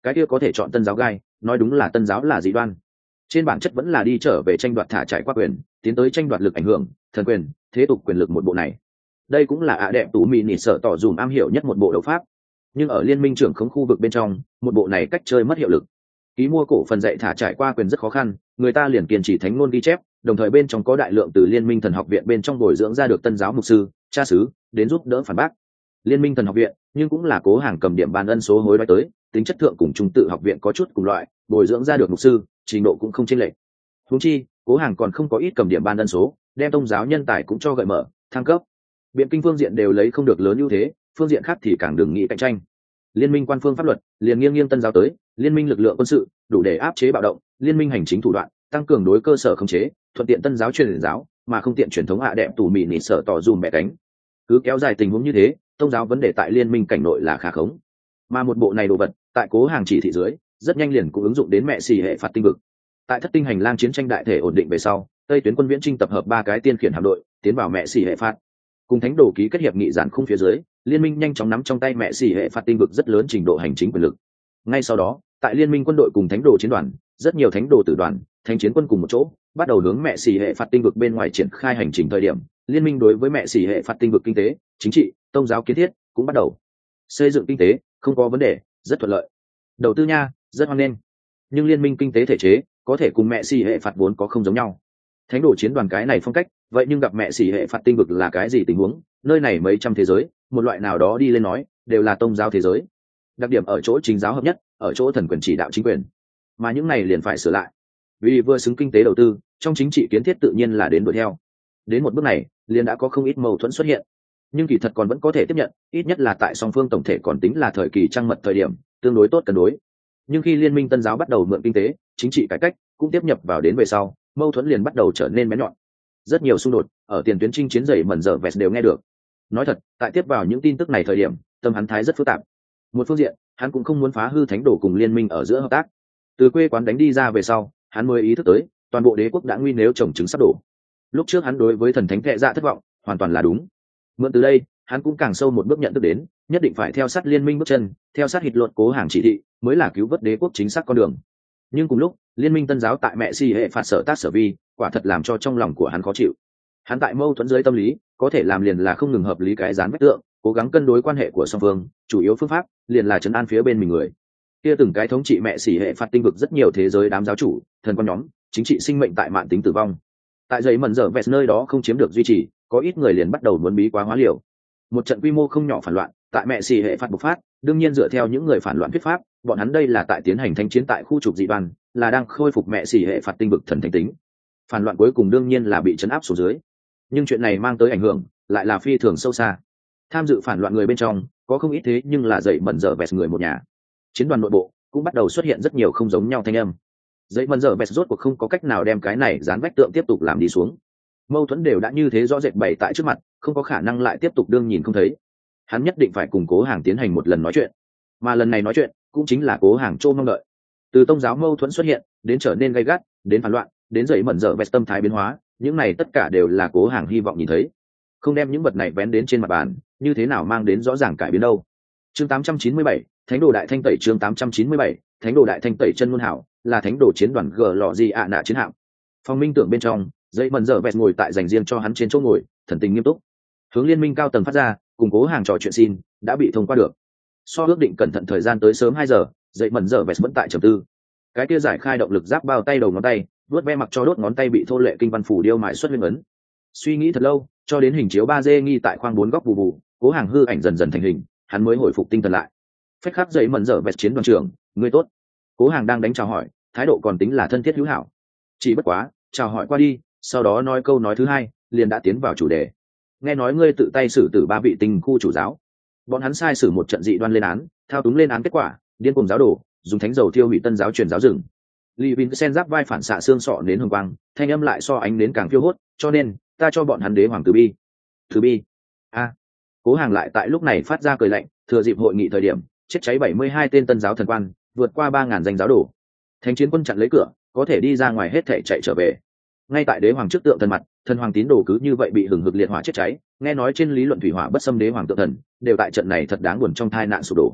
cái kia có thể chọn tân giáo gai, nói đúng là tân giáo là dị đoan. Trên bản chất vẫn là đi trở về tranh đoạt thả trải qua quyền, tiến tới tranh đoạt lực ảnh hưởng, thần quyền, thế tục quyền lực một bộ này. Đây cũng là ạ đẹp tủ mì nỉ sợ tỏ dùm am hiểu nhất một bộ đấu pháp. Nhưng ở liên minh trưởng khống khu vực bên trong, một bộ này cách chơi mất hiệu lực. Ký mua cổ phần dạy thả trải qua quyền rất khó khăn, người ta liền kiên trì thánh ngôn ghi chép, đồng thời bên trong có đại lượng từ liên minh thần học viện bên trong bồi dưỡng ra được tân giáo mục sư, cha xứ, đến giúp đỡ phản bác. Liên minh thần học viện, nhưng cũng là Cố Hàng cầm điểm ban ân số hối đoái tới, tính chất thượng cùng trung tự học viện có chút cùng loại, bồi dưỡng ra được mục sư, trình độ cũng không chênh lệch. Huống chi, Cố Hàng còn không có ít cầm điểm ban ân số, đem tông giáo nhân tài cũng cho gợi mở, thăng cấp. Biện kinh phương diện đều lấy không được lớn ưu thế, phương diện khác thì càng đừng nghĩ cạnh tranh. Liên minh quan phương pháp luật liền nghiêng nghiêng tân giáo tới, liên minh lực lượng quân sự đủ để áp chế bạo động, liên minh hành chính thủ đoạn tăng cường đối cơ sở khống chế, thuận tiện tân giáo truyền giáo mà không tiện truyền thống hạ đẹp tủ mì nỉ sở tỏ dùm mẹ cánh. Cứ kéo dài tình huống như thế, tông giáo vấn đề tại liên minh cảnh nội là khá khống, mà một bộ này đồ vật tại Cố Hàng chỉ thị dưới rất nhanh liền cũng ứng dụng đến mẹ xì hệ phạt tinh vực. Tại thất tinh hành lang chiến tranh đại thể ổn định về sau, tây tuyến quân viễn trinh tập hợp ba cái tiên khiển hạm đội tiến vào mẹ xì hệ phạt, cùng thánh đồ ký kết hiệp nghị giản khung phía dưới, liên minh nhanh chóng nắm trong tay mẹ xì hệ phạt tinh vực rất lớn trình độ hành chính quyền lực. Ngay sau đó, tại liên minh quân đội cùng thánh đồ chiến đoàn, rất nhiều thánh đồ tử đoàn, thánh chiến quân cùng một chỗ bắt đầu hướng mẹ xì hệ phạt tinh vực bên ngoài triển khai hành trình. Thời điểm liên minh đối với mẹ xì hệ phạt tinh vực kinh tế, chính trị, tôn giáo kiến thiết cũng bắt đầu xây dựng kinh tế, không có vấn đề, rất thuận lợi. Đầu tư nha, rất hoan nghênh. Nhưng liên minh kinh tế thể chế có thể cùng mẹ xì hệ phạt vốn có không giống nhau. Thánh đồ chiến đoàn cái này phong cách, vậy nhưng gặp mẹ xì hệ phạt tinh vực là cái gì tình huống? Nơi này mấy trăm thế giới, một loại nào đó đi lên nói, đều là tôn giáo thế giới. Đặc điểm ở chỗ chính giáo hợp nhất, ở chỗ thần quyền chỉ đạo chính quyền. Mà những này liền phải sửa lại. Vì vừa xứng kinh tế đầu tư, trong chính trị kiến thiết tự nhiên là đến đuổi theo. Đến một bước này, liền đã có không ít mâu thuẫn xuất hiện. Nhưng kỳ thật còn vẫn có thể tiếp nhận, ít nhất là tại song phương tổng thể còn tính là thời kỳ trăng mật thời điểm, tương đối tốt cân đối. Nhưng khi liên minh tân giáo bắt đầu mượn kinh tế, chính trị cải cách, cũng tiếp nhập vào đến về sau, mâu thuẫn liền bắt đầu trở nên bén nhọn. Rất nhiều xung đột ở tiền tuyến chinh chiến dày mẩn dở vẹt đều nghe được. Nói thật, tại tiếp vào những tin tức này thời điểm, tâm hắn thái rất phức tạp. Một phương diện, hắn cũng không muốn phá hư thánh đồ cùng liên minh ở giữa hợp tác. Từ quê quán đánh đi ra về sau, hắn mới ý thức tới, toàn bộ đế quốc đã nguy nếu trồng trứng sắp đổ. Lúc trước hắn đối với thần thánh kệ dạ thất vọng, hoàn toàn là đúng. Mượn từ đây, hắn cũng càng sâu một bước nhận thức đến, nhất định phải theo sát liên minh bước chân, theo sát hịt luật Cố Hàng chỉ thị, mới là cứu vớt đế quốc chính xác con đường. Nhưng cùng lúc, liên minh tân giáo tại mẹ xì hệ phạt sở tác sở vi, quả thật làm cho trong lòng của hắn khó chịu. Hắn tại mâu thuẫn dưới tâm lý, có thể làm liền là không ngừng hợp lý cái dán vách tượng, cố gắng cân đối quan hệ của song phương, chủ yếu phương pháp liền là trấn an phía bên mình người. Kia từng cái thống trị mẹ xì hệ phạt tinh vực rất nhiều thế giới đám giáo chủ, thần quan nhóm, chính trị sinh mệnh tại mạn tính tử vong. Tại giấy mẩn dở vẹt nơi đó không chiếm được duy trì, có ít người liền bắt đầu muốn bí quá hóa liều. Một trận quy mô không nhỏ phản loạn tại mẹ xì hệ phạt bộc phát, đương nhiên dựa theo những người phản loạn thuyết pháp, bọn hắn đây là tại tiến hành thanh chiến tại khu trục dị đoàn, là đang khôi phục mẹ xì hệ phạt tinh vực thần thánh tính. Phản loạn cuối cùng đương nhiên là bị chấn áp xuống dưới, nhưng chuyện này mang tới ảnh hưởng lại là phi thường sâu xa. Tham dự phản loạn người bên trong có không ít thế nhưng là dậy mẩn dở vẹt người một nhà. Chiến đoàn nội bộ cũng bắt đầu xuất hiện rất nhiều không giống nhau thanh âm. Dậy mẩn dở vẹt rốt cuộc không có cách nào đem cái này dán vách tượng tiếp tục làm đi xuống. Mâu thuẫn đều đã như thế rõ rệt bày tại trước mặt, không có khả năng lại tiếp tục đương nhìn không thấy. Hắn nhất định phải cùng Cố Hàng tiến hành một lần nói chuyện, mà lần này nói chuyện cũng chính là Cố Hàng trô mong đợi. Từ tôn giáo mâu thuẫn xuất hiện đến trở nên gay gắt, đến phản loạn, đến dậy mẩn dở vẹt tâm thái biến hóa, những này tất cả đều là Cố Hàng hy vọng nhìn thấy. Không đem những vật này vén đến trên mặt bàn, như thế nào mang đến rõ ràng cải biến đâu. Chương tám trăm chín mươi bảy, Thánh đồ đại thanh tẩy. Chương tám trăm chín mươi bảy, Thánh đồ đại thanh tẩy. Chân ngôn hảo là thánh đồ chiến đoàn gờ lọ gì ạ nạ chiến hạm. Phòng minh tưởng bên trong, dậy mẩn dở vẹt ngồi tại dành riêng cho hắn trên chỗ ngồi, thần tình nghiêm túc. Hướng liên minh cao tầng phát ra, cùng Cố Hàng trò chuyện xin đã bị thông qua được. So ước định cẩn thận thời gian tới sớm hai giờ, dậy mẩn dở vẹt vẫn tại trầm tư. Cái kia giải khai động lực giáp bao tay đầu ngón tay, vuốt ve mặc cho đốt ngón tay bị thô lệ kinh văn phủ điêu mại xuất nguyên ấn. Suy nghĩ thật lâu, cho đến hình chiếu ba D nghi tại khoang bốn góc bù bù, Cố Hàng hư ảnh dần dần thành hình, hắn mới hồi phục tinh thần lại. Phách khắc dậy mẩn dở vẹt chiến đoàn trưởng, ngươi tốt. Cố Hàng đang đánh chào hỏi, thái độ còn tính là thân thiết hữu hảo. Chỉ bất quá, chào hỏi qua đi, sau đó nói câu nói thứ hai, liền đã tiến vào chủ đề. Nghe nói ngươi tự tay xử tử ba vị tinh khu chủ giáo, bọn hắn sai sử một trận dị đoan lên án, thao túng lên án kết quả, điên cuồng giáo đồ, dùng thánh dầu thiêu hủy tân giáo truyền giáo rừng. Lý Vin sen giáp vai phản xạ xương sọ đến hồng quang, thanh âm lại so ánh đến càng phiêu hốt, cho nên ta cho bọn hắn đế hoàng từ bi. Từ bi? A. À. Cố Hàng lại tại lúc này phát ra cười lạnh, thừa dịp hội nghị thời điểm, chết cháy bảy mươi hai tên tân giáo thần quan, vượt qua ba ngàn danh giáo đồ. Thánh chiến quân chặn lấy cửa, có thể đi ra ngoài hết thảy chạy trở về. Ngay tại đế hoàng trước tượng thần mặt, thần hoàng tín đồ cứ như vậy bị hừng hực liệt hỏa chết cháy, nghe nói trên lý luận thủy hỏa bất xâm đế hoàng tượng thần, đều tại trận này thật đáng buồn trong tai nạn sụp đổ.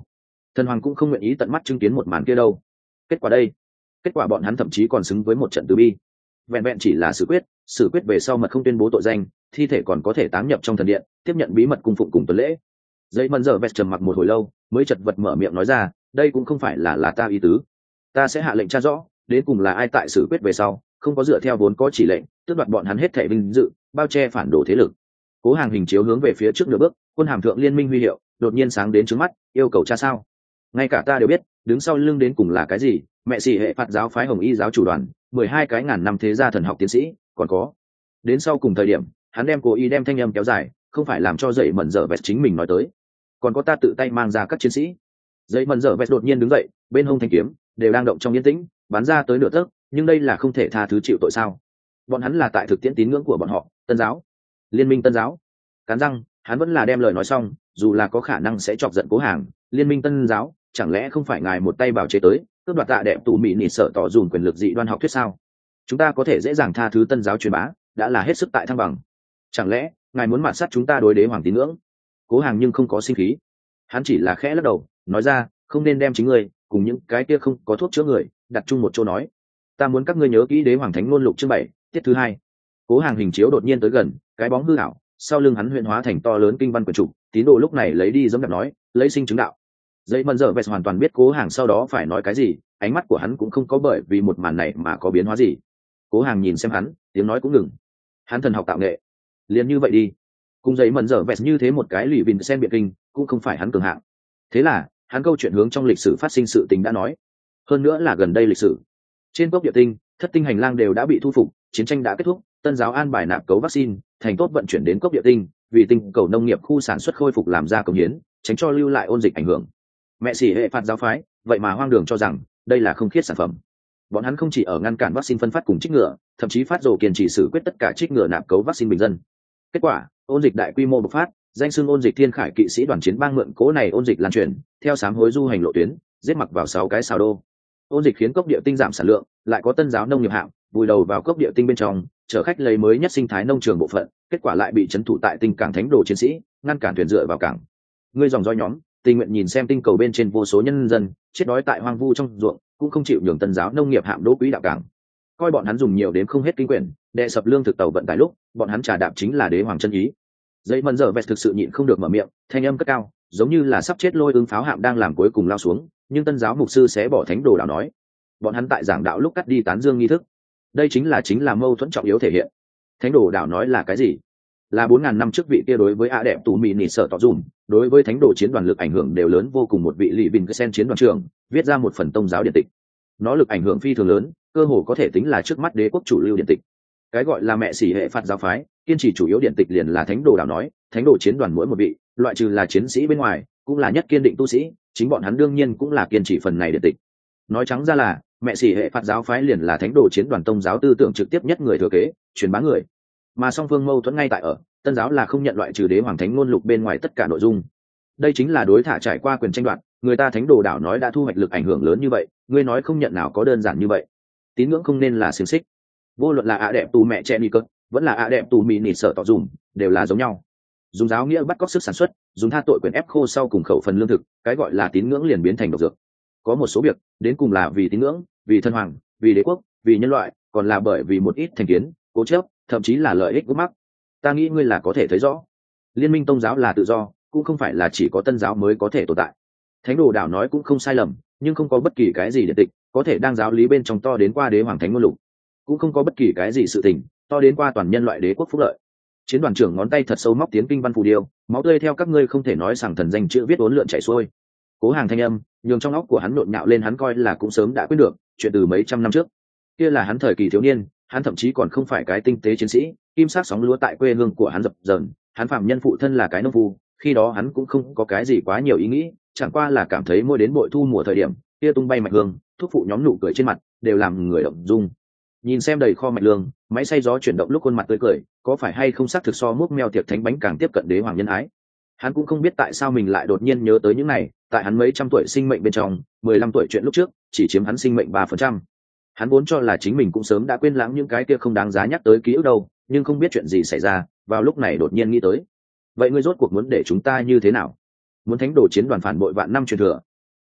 Thần hoàng cũng không nguyện ý tận mắt chứng kiến một màn kia đâu. Kết quả đây, kết quả bọn hắn thậm chí còn xứng với một trận từ bi. Vẹn vẹn chỉ là xử quyết, xử quyết về sau mật không tuyên bố tội danh, thi thể còn có thể táng nhập trong thần điện, tiếp nhận bí mật cung phụng cùng tuần lễ. Dây mần giờ vẹt trầm mặc một hồi lâu, mới chật vật mở miệng nói ra, đây cũng không phải là là ta ý tứ. Ta sẽ hạ lệnh tra rõ, đến cùng là ai tại xử quyết về sau, không có dựa theo vốn có chỉ lệnh, tước đoạt bọn hắn hết thảy vinh dự, bao che phản đồ thế lực. Cố Hàng hình chiếu hướng về phía trước nửa bước, quân hàm thượng liên minh huy hiệu, đột nhiên sáng đến trước mắt, yêu cầu tra sao? Ngay cả ta đều biết, đứng sau lưng đến cùng là cái gì, mẹ xỉ hệ phạt giáo phái Hồng Y giáo chủ đoàn, mười hai cái ngàn năm thế gia thần học tiến sĩ, còn có. Đến sau cùng thời điểm, hắn đem cố ý đem thanh âm kéo dài, không phải làm cho dậy mẩn dở vẹt chính mình nói tới, còn có ta tự tay mang ra các chiến sĩ. Dậy mẩn dở vẹt đột nhiên đứng dậy, bên hông thanh kiếm đều đang động trong yên tĩnh, bắn ra tới nửa tấc, nhưng đây là không thể tha thứ chịu tội sao? Bọn hắn là tại thực tiễn tín ngưỡng của bọn họ, Tân giáo, Liên minh Tân giáo. Cắn răng, hắn vẫn là đem lời nói xong, dù là có khả năng sẽ chọc giận Cố Hàng, Liên minh Tân giáo, chẳng lẽ không phải ngài một tay bảo chế tới, cướp đoạt tạ đẹp tủ mỹ nịt sợ tỏ dùn quyền lực dị đoan học thuyết sao? Chúng ta có thể dễ dàng tha thứ Tân giáo truyền bá, đã là hết sức tại thăng bằng. Chẳng lẽ ngài muốn mạt sát chúng ta đối đế hoàng tín ngưỡng? Cố Hàng nhưng không có sinh khí, hắn chỉ là khẽ lắc đầu, nói ra, không nên đem chính ngươi cùng những cái kia không có thuốc chữa người đặt chung một chỗ nói. Ta muốn các ngươi nhớ kỹ đế hoàng thánh ngôn lục chương bảy tiết thứ hai. Cố Hàng hình chiếu đột nhiên tới gần, cái bóng hư ảo sau lưng hắn huyễn hóa thành to lớn kinh văn quyển trục, tín đồ lúc này lấy đi giống đạp nói, lấy sinh chứng đạo. Dây mần dở vẹt hoàn toàn biết Cố Hàng sau đó phải nói cái gì, ánh mắt của hắn cũng không có bởi vì một màn này mà có biến hóa gì. Cố Hàng nhìn xem hắn, tiếng nói cũng ngừng. Hắn thần học tạo nghệ, liền như vậy đi. Cùng giấy mần dở vẹt như thế một cái lì vìn sen biện kinh, cũng không phải hắn cường hạng. Thế là hắn câu chuyện hướng trong lịch sử phát sinh sự tình đã nói, hơn nữa là gần đây lịch sử. Trên cốc địa tinh, thất tinh hành lang đều đã bị thu phục, chiến tranh đã kết thúc, Tân giáo an bài nạp cấu vaccine, thành tốt vận chuyển đến cốc địa tinh, vì tinh cầu nông nghiệp khu sản xuất khôi phục làm ra công hiến, tránh cho lưu lại ôn dịch ảnh hưởng. Mẹ xỉ hệ phạt giáo phái, vậy mà hoang đường cho rằng đây là không khiết sản phẩm. Bọn hắn không chỉ ở ngăn cản vaccine phân phát cùng trích ngừa, thậm chí phát dồ kiên trì xử quyết tất cả trích ngừa nạp cấu vaccine bình dân. Kết quả, ôn dịch đại quy mô bộc phát, danh xưng ôn dịch thiên khải kỵ sĩ đoàn chiến bang mượn cố này ôn dịch lan truyền, theo sám hối du hành lộ tuyến, giết mặc vào sáu cái xào đô. Ôn dịch khiến cốc địa tinh giảm sản lượng, lại có Tân giáo nông nghiệp hạng vùi đầu vào cốc địa tinh bên trong, chở khách lấy mới nhất sinh thái nông trường bộ phận, kết quả lại bị trấn thủ tại tinh cảng thánh đồ chiến sĩ ngăn cản thuyền dựa vào cảng. Ngươi dòng dõi nhóm tình nguyện nhìn xem tinh cầu bên trên vô số nhân dân chết đói tại hoang vu trong ruộng, cũng không chịu nhường Tân giáo nông nghiệp hạm đỗ quỹ đạo cảng. Coi bọn hắn dùng nhiều đến không hết kinh quyển, đè sập lương thực tàu vận tải lúc, bọn hắn trà đạp chính là đế hoàng chân ý. Dây mần dở vẹt thực sự nhịn không được mở miệng, thanh âm cất cao, giống như là sắp chết lôi ứng pháo hạm đang làm cuối cùng lao xuống, nhưng Tân giáo mục sư sẽ bỏ thánh đồ đạo nói, bọn hắn tại giảng đạo lúc cắt đi tán dương nghi thức. Đây chính là chính là mâu thuẫn trọng yếu thể hiện. Thánh đồ đạo nói là cái gì? Là bốn ngàn năm trước vị kia đối với a đẹp tù mì nỉ sợ tỏ dùm, đối với thánh đồ chiến đoàn lực ảnh hưởng đều lớn vô cùng một vị lì bình sen chiến đoàn trưởng viết ra một phần tông giáo điện tịch. Nó lực ảnh hưởng phi thường lớn, cơ hồ có thể tính là trước mắt đế quốc chủ lưu điện tịch. Cái gọi là mẹ xỉ hệ phạt giáo phái, kiên trì chủ yếu điện tịch liền là thánh đồ đạo nói, thánh đồ chiến đoàn mỗi một vị, loại trừ là chiến sĩ bên ngoài, cũng là nhất kiên định tu sĩ, chính bọn hắn đương nhiên cũng là kiên trì phần này điện tịch. Nói trắng ra là, mẹ xỉ hệ phạt giáo phái liền là thánh đồ chiến đoàn tông giáo tư tưởng trực tiếp nhất người thừa kế, truyền bá người. Mà song phương mâu thuẫn ngay tại ở, Tân giáo là không nhận loại trừ đế hoàng thánh ngôn lục bên ngoài tất cả nội dung. Đây chính là đối thả trải qua quyền tranh đoạt, người ta thánh đồ đảo nói đã thu hoạch lực ảnh hưởng lớn như vậy, ngươi nói không nhận nào có đơn giản như vậy. Tín ngưỡng không nên là xiềng xích. Vô luận là ạ đẹp tù mẹ trẻ ni cất, vẫn là ạ đẹp tù mì nịt sợ tỏ dùm, đều là giống nhau. Dùng giáo nghĩa bắt cóc sức sản xuất, dùng tha tội quyền ép khô sau cùng khẩu phần lương thực, cái gọi là tín ngưỡng liền biến thành độc dược. Có một số việc, đến cùng là vì tín ngưỡng, vì thân hoàng, vì đế quốc, vì nhân loại, còn là bởi vì một ít thành kiến, cố chấp, thậm chí là lợi ích gốc mắc. Ta nghĩ ngươi là có thể thấy rõ, liên minh tôn giáo là tự do, cũng không phải là chỉ có Tân giáo mới có thể tồn tại. Thánh đồ đảo nói cũng không sai lầm, nhưng không có bất kỳ cái gì điện tịch có thể đang giáo lý bên trong to đến qua đế hoàng thánh ngôn lục, cũng không có bất kỳ cái gì sự tình to đến qua toàn nhân loại đế quốc phúc lợi. Chiến đoàn trưởng ngón tay thật sâu móc tiến kinh văn phù điêu, máu tươi theo các ngươi không thể nói rằng thần danh chữ viết uốn lượn chảy xuôi. Cố Hàng thanh âm nhường trong óc của hắn nhộn nhạo lên, hắn coi là cũng sớm đã quên được chuyện từ mấy trăm năm trước. Kia là hắn thời kỳ thiếu niên, hắn thậm chí còn không phải cái tinh tế chiến sĩ, kim sắc sóng lúa tại quê hương của hắn dập dờn, hắn phạm nhân phụ thân là cái nông phu, khi đó hắn cũng không có cái gì quá nhiều ý nghĩ, chẳng qua là cảm thấy mỗi đến bội thu mùa thời điểm, kia tung bay mạch hương, thuốc phụ nhóm nụ cười trên mặt đều làm người động dung. Nhìn xem đầy kho mạch lương, máy xay gió chuyển động lúc khuôn mặt tươi cười, có phải hay không xác thực so múc meo tiệc thánh bánh càng tiếp cận đế hoàng nhân ái. Hắn cũng không biết tại sao mình lại đột nhiên nhớ tới những này, tại hắn mấy trăm tuổi sinh mệnh bên trong, mười lăm tuổi chuyện lúc trước chỉ chiếm hắn sinh mệnh ba phần trăm. Hắn vốn cho là chính mình cũng sớm đã quên lãng những cái kia không đáng giá nhắc tới ký ức đâu, nhưng không biết chuyện gì xảy ra, vào lúc này đột nhiên nghĩ tới. Vậy ngươi rốt cuộc muốn để chúng ta như thế nào? Muốn thánh đồ chiến đoàn phản bội vạn năm truyền thừa?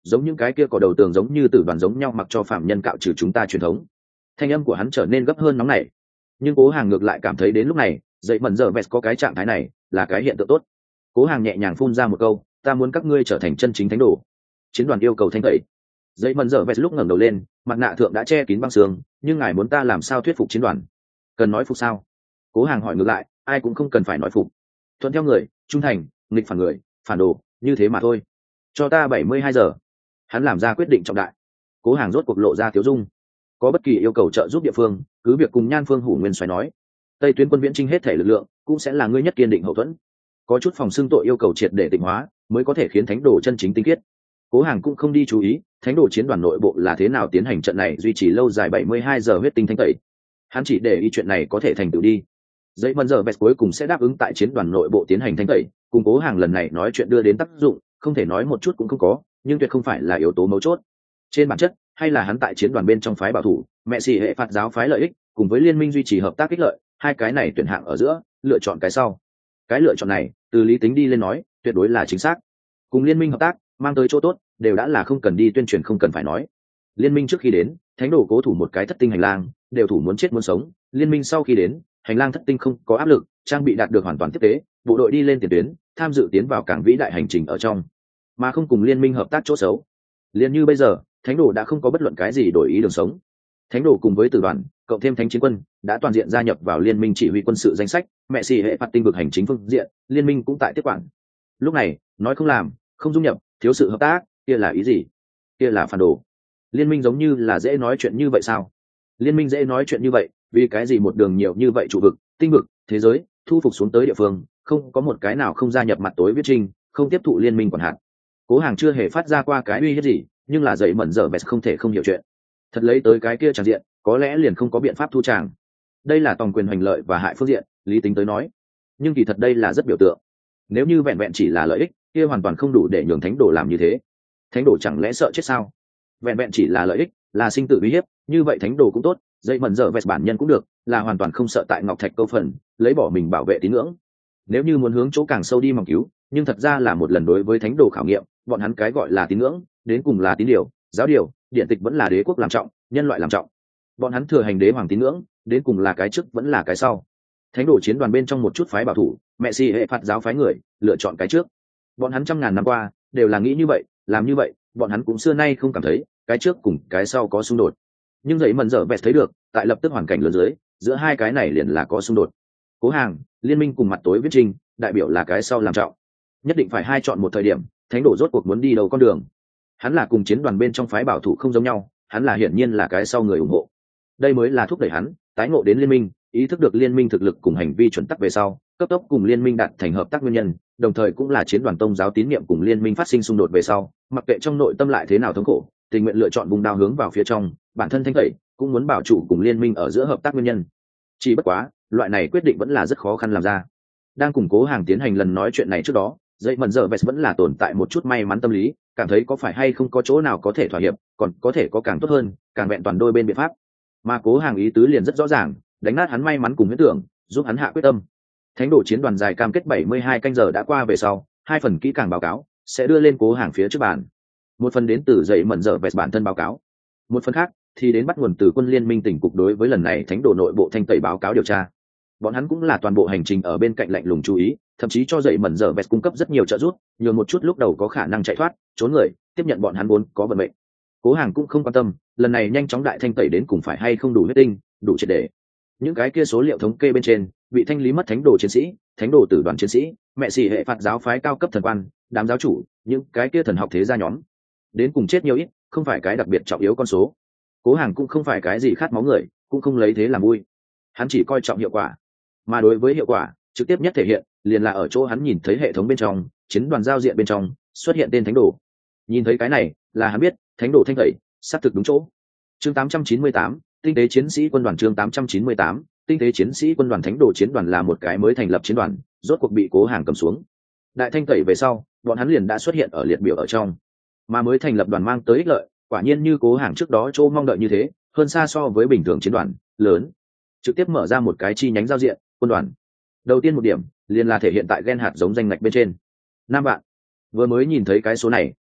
giống những cái kia có đầu tường giống như tử đoàn giống nhau mặc cho phạm nhân cạo trừ chúng ta truyền thống. Thanh âm của hắn trở nên gấp hơn nóng này, nhưng Cố Hàng ngược lại cảm thấy đến lúc này dậy mẩn giờ vẹt có cái trạng thái này là cái hiện tượng tốt. Cố Hàng nhẹ nhàng phun ra một câu, ta muốn các ngươi trở thành chân chính thánh đồ. Chiến đoàn yêu cầu thanh tẩy. Dậy mẩn giờ vẹt lúc ngẩng đầu lên, mặt nạ thượng đã che kín băng sương, nhưng ngài muốn ta làm sao thuyết phục chiến đoàn? Cần nói phục sao? Cố Hàng hỏi ngược lại, ai cũng không cần phải nói phục, thuận theo người, trung thành, nghịch phản người, phản đồ, như thế mà thôi. Cho ta bảy mươi hai giờ. Hắn làm ra quyết định trọng đại. Cố Hàng rốt cuộc lộ ra tiếu dung. Có bất kỳ yêu cầu trợ giúp địa phương, cứ việc cùng Nhan Phương Hủ Nguyên xoáy nói, Tây tuyến quân viễn chinh hết thể lực lượng, cũng sẽ là ngươi nhất kiên định hậu thuẫn. Có chút phòng xưng tội yêu cầu triệt để tịnh hóa, mới có thể khiến thánh đồ chân chính tinh khiết. Cố Hàng cũng không đi chú ý, thánh đồ chiến đoàn nội bộ là thế nào tiến hành trận này duy trì lâu dài bảy mươi hai giờ huyết tinh thanh tẩy. Hắn chỉ để ý chuyện này có thể thành tựu đi. Dậy mần giờ vẹt cuối cùng sẽ đáp ứng tại chiến đoàn nội bộ tiến hành thanh tẩy, cùng Cố Hàng lần này nói chuyện đưa đến tác dụng, không thể nói một chút cũng không có, nhưng tuyệt không phải là yếu tố mấu chốt. Trên bản chất, hay là hắn tại chiến đoàn bên trong phái bảo thủ, mẹ xì hệ phạt giáo phái lợi ích, cùng với liên minh duy trì hợp tác ích lợi, hai cái này tuyển hạng ở giữa, lựa chọn cái sau. Cái lựa chọn này, từ lý tính đi lên nói, tuyệt đối là chính xác. Cùng liên minh hợp tác, mang tới chỗ tốt, đều đã là không cần đi tuyên truyền không cần phải nói. Liên minh trước khi đến, thánh đồ cố thủ một cái thất tinh hành lang, đều thủ muốn chết muốn sống. Liên minh sau khi đến, hành lang thất tinh không có áp lực, trang bị đạt được hoàn toàn tiếp tế, bộ đội đi lên tiền tuyến, tham dự tiến vào cảng vĩ đại hành trình ở trong, mà không cùng liên minh hợp tác chỗ xấu. Liên như bây giờ, thánh đồ đã không có bất luận cái gì đổi ý đường sống. Thánh đồ cùng với tử đoàn, cộng thêm thánh chiến quân, đã toàn diện gia nhập vào liên minh chỉ huy quân sự danh sách, mẹ xì hệ phạt tinh vực hành chính phương diện, liên minh cũng tại tiếp quản. Lúc này, nói không làm, không dung nhập, thiếu sự hợp tác, kia là ý gì? Kia là phản đồ. Liên minh giống như là dễ nói chuyện như vậy sao? Liên minh dễ nói chuyện như vậy, vì cái gì một đường nhiều như vậy trụ vực, tinh vực, thế giới, thu phục xuống tới địa phương, không có một cái nào không gia nhập mặt tối viết trinh, không tiếp thụ liên minh quản hạt. Cố Hàng chưa hề phát ra qua cái uy hiếp gì, nhưng là dậy mẩn giờ vẹt không thể không hiểu chuyện. Thật lấy tới cái kia tràng diện, có lẽ liền không có biện pháp thu tràng. Đây là tòng quyền hành lợi và hại phương diện, lý tính tới nói. Nhưng kỳ thật đây là rất biểu tượng. Nếu như vẹn vẹn chỉ là lợi ích, kia hoàn toàn không đủ để nhường thánh đồ làm như thế. Thánh đồ chẳng lẽ sợ chết sao? Vẹn vẹn chỉ là lợi ích, là sinh tử uy hiếp, như vậy thánh đồ cũng tốt, dậy mẩn giờ vẹt bản nhân cũng được, là hoàn toàn không sợ tại ngọc thạch câu phần, lấy bỏ mình bảo vệ tín ngưỡng. Nếu như muốn hướng chỗ càng sâu đi mong cứu, nhưng thật ra là một lần đối với thánh đồ khảo nghiệm, bọn hắn cái gọi là tín ngưỡng, đến cùng là tín điều, giáo điều, điện tịch vẫn là đế quốc làm trọng, nhân loại làm trọng. Bọn hắn thừa hành đế hoàng tín ngưỡng, đến cùng là cái trước vẫn là cái sau. Thánh đồ chiến đoàn bên trong một chút phái bảo thủ, mẹ xì hệ phạt giáo phái người, lựa chọn cái trước. Bọn hắn trăm ngàn năm qua đều là nghĩ như vậy, làm như vậy, bọn hắn cũng xưa nay không cảm thấy cái trước cùng cái sau có xung đột. Nhưng dậy mần dở vẹt thấy được, tại lập tức hoàn cảnh lớn dưới, giữa hai cái này liền là có xung đột. Cố Hàng, liên minh cùng mặt tối viết trinh, đại biểu là cái sau làm trọng. Nhất định phải hai chọn một thời điểm, thánh đồ rốt cuộc muốn đi đầu con đường. Hắn là cùng chiến đoàn bên trong phái bảo thủ không giống nhau, hắn là hiển nhiên là cái sau người ủng hộ. Đây mới là thúc đẩy hắn tái ngộ đến liên minh, ý thức được liên minh thực lực cùng hành vi chuẩn tắc về sau, cấp tốc cùng liên minh đạt thành hợp tác nguyên nhân, đồng thời cũng là chiến đoàn tông giáo tín nhiệm cùng liên minh phát sinh xung đột về sau, mặc kệ trong nội tâm lại thế nào thống khổ, tình nguyện lựa chọn vùng đao hướng vào phía trong, bản thân thanh tẩy, cũng muốn bảo trụ cùng liên minh ở giữa hợp tác nguyên nhân. Chỉ bất quá, loại này quyết định vẫn là rất khó khăn làm ra. Đang củng cố Hàng tiến hành lần nói chuyện này trước đó, dậy mần giờ vest vẫn là tồn tại một chút may mắn tâm lý, cảm thấy có phải hay không có chỗ nào có thể thỏa hiệp, còn có thể có càng tốt hơn, càng vẹn toàn đôi bên biện pháp. Mà Cố Hàng ý tứ liền rất rõ ràng, đánh nát hắn may mắn cùng huyễn tưởng, giúp hắn hạ quyết tâm. Thánh đồ chiến đoàn dài cam kết bảy mươi hai canh giờ đã qua về sau, hai phần kỹ càng báo cáo sẽ đưa lên Cố Hàng phía trước bàn. Một phần đến từ dậy mẩn dở vẹt bản thân báo cáo, một phần khác thì đến bắt nguồn từ quân liên minh tỉnh cục đối với lần này thánh đồ nội bộ thanh tẩy báo cáo điều tra. Bọn hắn cũng là toàn bộ hành trình ở bên cạnh lạnh lùng chú ý, thậm chí cho dậy mẩn dở vẹt cung cấp rất nhiều trợ giúp, nhường một chút lúc đầu có khả năng chạy thoát trốn người tiếp nhận bọn hắn vốn có vận mệnh. Cố Hàng cũng không quan tâm lần này nhanh chóng đại thanh tẩy đến cùng phải hay không đủ huyết tinh, đủ triệt để. Những cái kia số liệu thống kê bên trên bị thanh lý mất thánh đồ chiến sĩ, thánh đồ tử đoàn chiến sĩ, mẹ xỉ hệ phạt giáo phái cao cấp thần quan, đám giáo chủ, những cái kia thần học thế gia nhóm, đến cùng chết nhiều ít không phải cái đặc biệt trọng yếu con số. Cố Hàng cũng không phải cái gì khát máu người, cũng không lấy thế làm vui, hắn chỉ coi trọng hiệu quả. Mà đối với hiệu quả trực tiếp nhất thể hiện liền là ở chỗ hắn nhìn thấy hệ thống bên trong chiến đoàn giao diện bên trong xuất hiện tên thánh đồ. Nhìn thấy cái này là hắn biết thánh đồ thanh tẩy xác thực đúng chỗ. Chương tám trăm chín mươi tám, tinh tế chiến sĩ quân đoàn. Chương tám trăm chín mươi tám, tinh tế chiến sĩ quân đoàn. Thánh đồ chiến đoàn là một cái mới thành lập chiến đoàn, rốt cuộc bị Cố Hàng cầm xuống. Đại thanh tẩy về sau, bọn hắn liền đã xuất hiện ở liệt biểu ở trong. Mà mới thành lập đoàn mang tới ích lợi, quả nhiên như Cố Hàng trước đó chỗ mong đợi như thế, hơn xa so với bình thường chiến đoàn lớn. Trực tiếp mở ra một cái chi nhánh giao diện, quân đoàn. Đầu tiên một điểm, liền là thể hiện tại gen hạt giống danh ngạch bên trên. Năm bạn. Vừa mới nhìn thấy cái số này,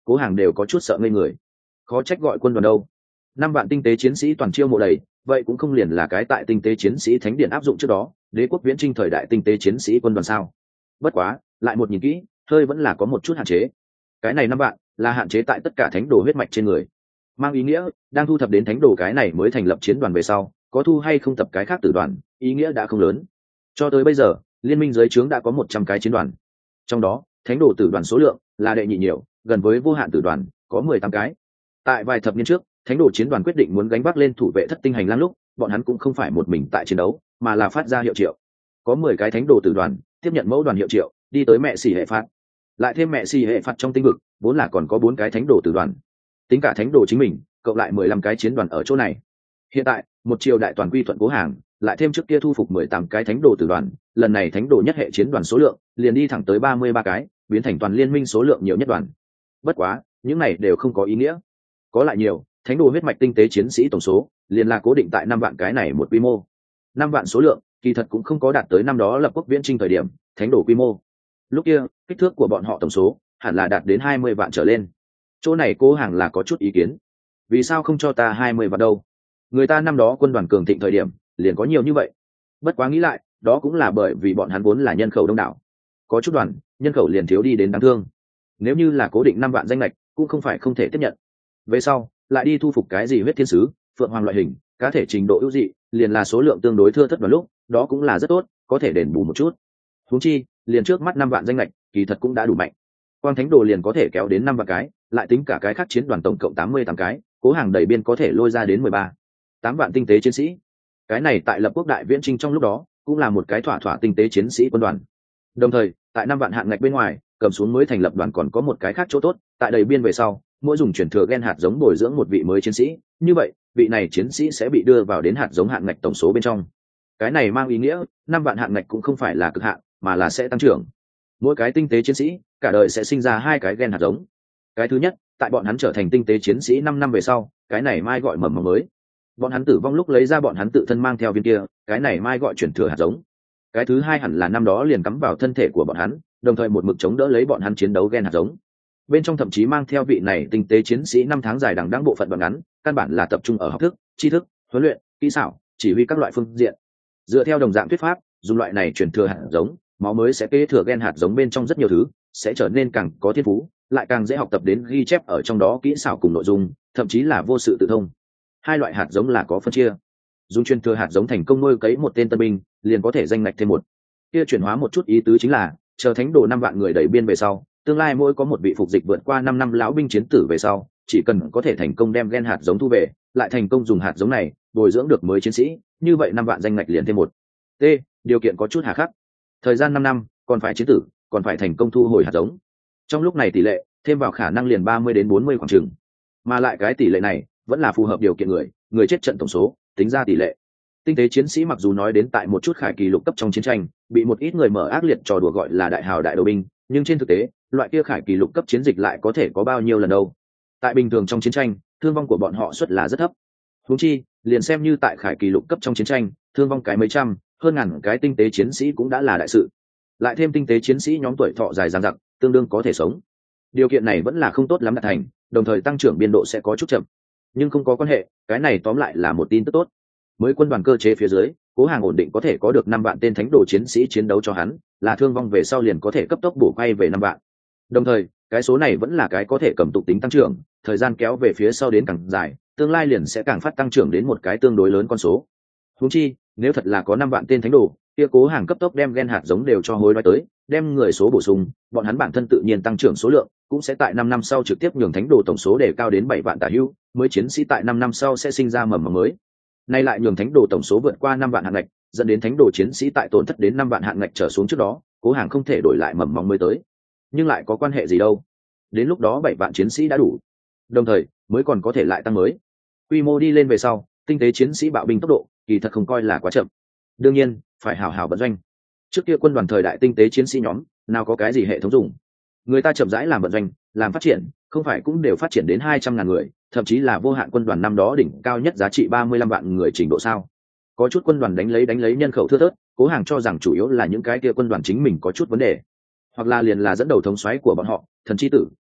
Cố Hàng đều có chút sợ ngây người. Khó trách gọi quân đoàn đâu. Năm vạn tinh tế chiến sĩ toàn chiêu mộ đầy, vậy cũng không liền là cái tại tinh tế chiến sĩ thánh điện áp dụng trước đó, đế quốc viễn trinh thời đại tinh tế chiến sĩ quân đoàn sao? Bất quá, lại một nhìn kỹ, hơi vẫn là có một chút hạn chế. Cái này năm vạn là hạn chế tại tất cả thánh đồ huyết mạch trên người, mang ý nghĩa đang thu thập đến thánh đồ cái này mới thành lập chiến đoàn về sau, có thu hay không tập cái khác tử đoàn, ý nghĩa đã không lớn. Cho tới bây giờ, liên minh dưới trướng đã có một trăm cái chiến đoàn, trong đó thánh đồ tử đoàn số lượng là đệ nhị nhiều, gần với vô hạn tử đoàn, có mười tám cái. Tại vài thập niên trước, thánh đồ chiến đoàn quyết định muốn gánh vác lên thủ vệ thất tinh hành lang lúc, bọn hắn cũng không phải một mình tại chiến đấu, mà là phát ra hiệu triệu. Có mười cái thánh đồ tử đoàn tiếp nhận mẫu đoàn hiệu triệu, đi tới mẹ xỉ hệ phạt. Lại thêm mẹ xỉ hệ phạt trong tinh vực, vốn là còn có bốn cái thánh đồ tử đoàn. Tính cả thánh đồ chính mình, cộng lại mười lăm cái chiến đoàn ở chỗ này. Hiện tại, một triều đại toàn quy thuận Cố Hàng, lại thêm trước kia thu phục mười tám cái thánh đồ tử đoàn, lần này thánh đồ nhất hệ chiến đoàn số lượng liền đi thẳng tới ba mươi ba cái, biến thành toàn liên minh số lượng nhiều nhất đoàn. Bất quá, những này đều không có ý nghĩa. Có lại nhiều, thánh đồ huyết mạch tinh tế chiến sĩ tổng số liền là cố định tại năm vạn cái này một quy mô. Năm vạn số lượng, kỳ thật cũng không có đạt tới năm đó lập quốc viễn trinh thời điểm thánh đồ quy mô. Lúc kia, kích thước của bọn họ tổng số hẳn là đạt đến hai mươi vạn trở lên. Chỗ này Cố Hàng là có chút ý kiến. Vì sao không cho ta hai mươi vạn đâu? Người ta năm đó quân đoàn cường thịnh thời điểm liền có nhiều như vậy. Bất quá nghĩ lại, đó cũng là bởi vì bọn hắn vốn là nhân khẩu đông đảo. Có chút đoàn, nhân khẩu liền thiếu đi đến đáng thương. Nếu như là cố định năm vạn danh lệch, cũng không phải không thể tiếp nhận. Về sau, lại đi thu phục cái gì huyết thiên sứ, phượng hoàng loại hình, cá thể trình độ ưu dị, liền là số lượng tương đối thưa thớt vào lúc, đó cũng là rất tốt, có thể đền bù một chút. Huống chi, liền trước mắt năm vạn danh lệch, kỳ thật cũng đã đủ mạnh. Quang thánh đồ liền có thể kéo đến năm vạn cái, lại tính cả cái khác chiến đoàn tổng cộng tám mươi tám cái, Cố Hàng đầy biên có thể lôi ra đến mười ba, tám vạn tinh tế chiến sĩ. Cái này tại lập quốc đại viễn trinh trong lúc đó, cũng là một cái thỏa thỏa tinh tế chiến sĩ quân đoàn. Đồng thời, tại năm vạn hạn ngạch bên ngoài, cầm xuống mới thành lập đoàn còn có một cái khác chỗ tốt, tại đầy biên về sau, mỗi dùng chuyển thừa gen hạt giống bồi dưỡng một vị mới chiến sĩ, như vậy, vị này chiến sĩ sẽ bị đưa vào đến hạt giống hạn ngạch tổng số bên trong. Cái này mang ý nghĩa, năm vạn hạn ngạch cũng không phải là cực hạn, mà là sẽ tăng trưởng. Mỗi cái tinh tế chiến sĩ, cả đời sẽ sinh ra hai cái gen hạt giống. Cái thứ nhất, tại bọn hắn trở thành tinh tế chiến sĩ năm năm về sau, cái này mai gọi mầm mống mới. Bọn hắn tử vong lúc lấy ra bọn hắn tự thân mang theo viên kia, cái này mai gọi chuyển thừa hạt giống. Cái thứ hai hẳn là năm đó liền cắm vào thân thể của bọn hắn, đồng thời một mực chống đỡ lấy bọn hắn chiến đấu gen hạt giống. Bên trong thậm chí mang theo vị này tinh tế chiến sĩ năm tháng dài đằng đẵng bộ phận đoạn ngắn, căn bản là tập trung ở học thức, tri thức, huấn luyện, kỹ xảo, chỉ huy các loại phương diện. Dựa theo đồng dạng thuyết pháp, dùng loại này chuyển thừa hạt giống, máu mới sẽ kế thừa gen hạt giống bên trong rất nhiều thứ, sẽ trở nên càng có thiên phú, lại càng dễ học tập đến ghi chép ở trong đó kỹ xảo cùng nội dung, thậm chí là vô sự tự thông. Hai loại hạt giống là có phân chia. Dùng truyền thừa hạt giống thành công nuôi cấy một tên tân binh, liền có thể danh ngạch thêm một. Kia chuyển hóa một chút ý tứ chính là, chờ thánh đồ năm vạn người đẩy biên về sau, tương lai mỗi có một vị phục dịch vượt qua năm năm lão binh chiến tử về sau, chỉ cần có thể thành công đem gen hạt giống thu về, lại thành công dùng hạt giống này bồi dưỡng được mới chiến sĩ, như vậy năm vạn danh ngạch liền thêm một. T, điều kiện có chút hà khắc. Thời gian năm năm, còn phải chiến tử, còn phải thành công thu hồi hạt giống. Trong lúc này tỷ lệ, thêm vào khả năng liền ba mươi đến bốn mươi khoảng chừng. Mà lại cái tỷ lệ này vẫn là phù hợp điều kiện người, người chết trận tổng số, tính ra tỷ lệ. Tinh tế chiến sĩ mặc dù nói đến tại một chút khải kỳ lục cấp trong chiến tranh, bị một ít người mở ác liệt trò đùa gọi là đại hào đại đầu binh, nhưng trên thực tế, loại kia khải kỳ lục cấp chiến dịch lại có thể có bao nhiêu lần đâu. Tại bình thường trong chiến tranh, thương vong của bọn họ suất là rất thấp. Huống chi, liền xem như tại khải kỳ lục cấp trong chiến tranh, thương vong cái mấy trăm, hơn ngàn cái tinh tế chiến sĩ cũng đã là đại sự. Lại thêm tinh tế chiến sĩ nhóm tuổi thọ dài dằng dặc, tương đương có thể sống. Điều kiện này vẫn là không tốt lắm đạt thành, đồng thời tăng trưởng biên độ sẽ có chút chậm. Nhưng không có quan hệ, cái này tóm lại là một tin tức tốt. Mới quân đoàn cơ chế phía dưới, Cố Hàng ổn định có thể có được năm vạn tên thánh đồ chiến sĩ chiến đấu cho hắn, là thương vong về sau liền có thể cấp tốc bổ quay về năm vạn. Đồng thời, cái số này vẫn là cái có thể cầm tục tính tăng trưởng, thời gian kéo về phía sau đến càng dài, tương lai liền sẽ càng phát tăng trưởng đến một cái tương đối lớn con số. Huống chi, nếu thật là có năm vạn tên thánh đồ, kia Cố Hàng cấp tốc đem gen hạt giống đều cho hối đoái tới, đem người số bổ sung, bọn hắn bản thân tự nhiên tăng trưởng số lượng, cũng sẽ tại năm năm sau trực tiếp nhường thánh đồ tổng số để cao đến bảy vạn tả hữu, mới chiến sĩ tại năm năm sau sẽ sinh ra mầm mống mới. Nay lại nhường thánh đồ tổng số vượt qua năm vạn hạn ngạch, dẫn đến thánh đồ chiến sĩ tại tổn thất đến năm vạn hạn ngạch trở xuống trước đó, Cố Hàng không thể đổi lại mầm mống mới tới. Nhưng lại có quan hệ gì đâu? Đến lúc đó bảy vạn chiến sĩ đã đủ. Đồng thời, mới còn có thể lại tăng mới. Quy mô đi lên về sau, tinh tế chiến sĩ bạo binh tốc độ, kỳ thật không coi là quá chậm. Đương nhiên, phải hào hào vận doanh. Trước kia quân đoàn thời đại tinh tế chiến sĩ nhóm, nào có cái gì hệ thống dùng. Người ta chậm rãi làm vận doanh, làm phát triển, không phải cũng đều phát triển đến hai trăm ngàn người, thậm chí là vô hạn quân đoàn năm đó đỉnh cao nhất giá trị ba mươi lăm vạn người trình độ sao? Có chút quân đoàn đánh lấy đánh lấy nhân khẩu thưa thớt, Cố Hàng cho rằng chủ yếu là những cái kia quân đoàn chính mình có chút vấn đề, hoặc là liền là dẫn đầu thống soái của bọn họ, thần chi tử,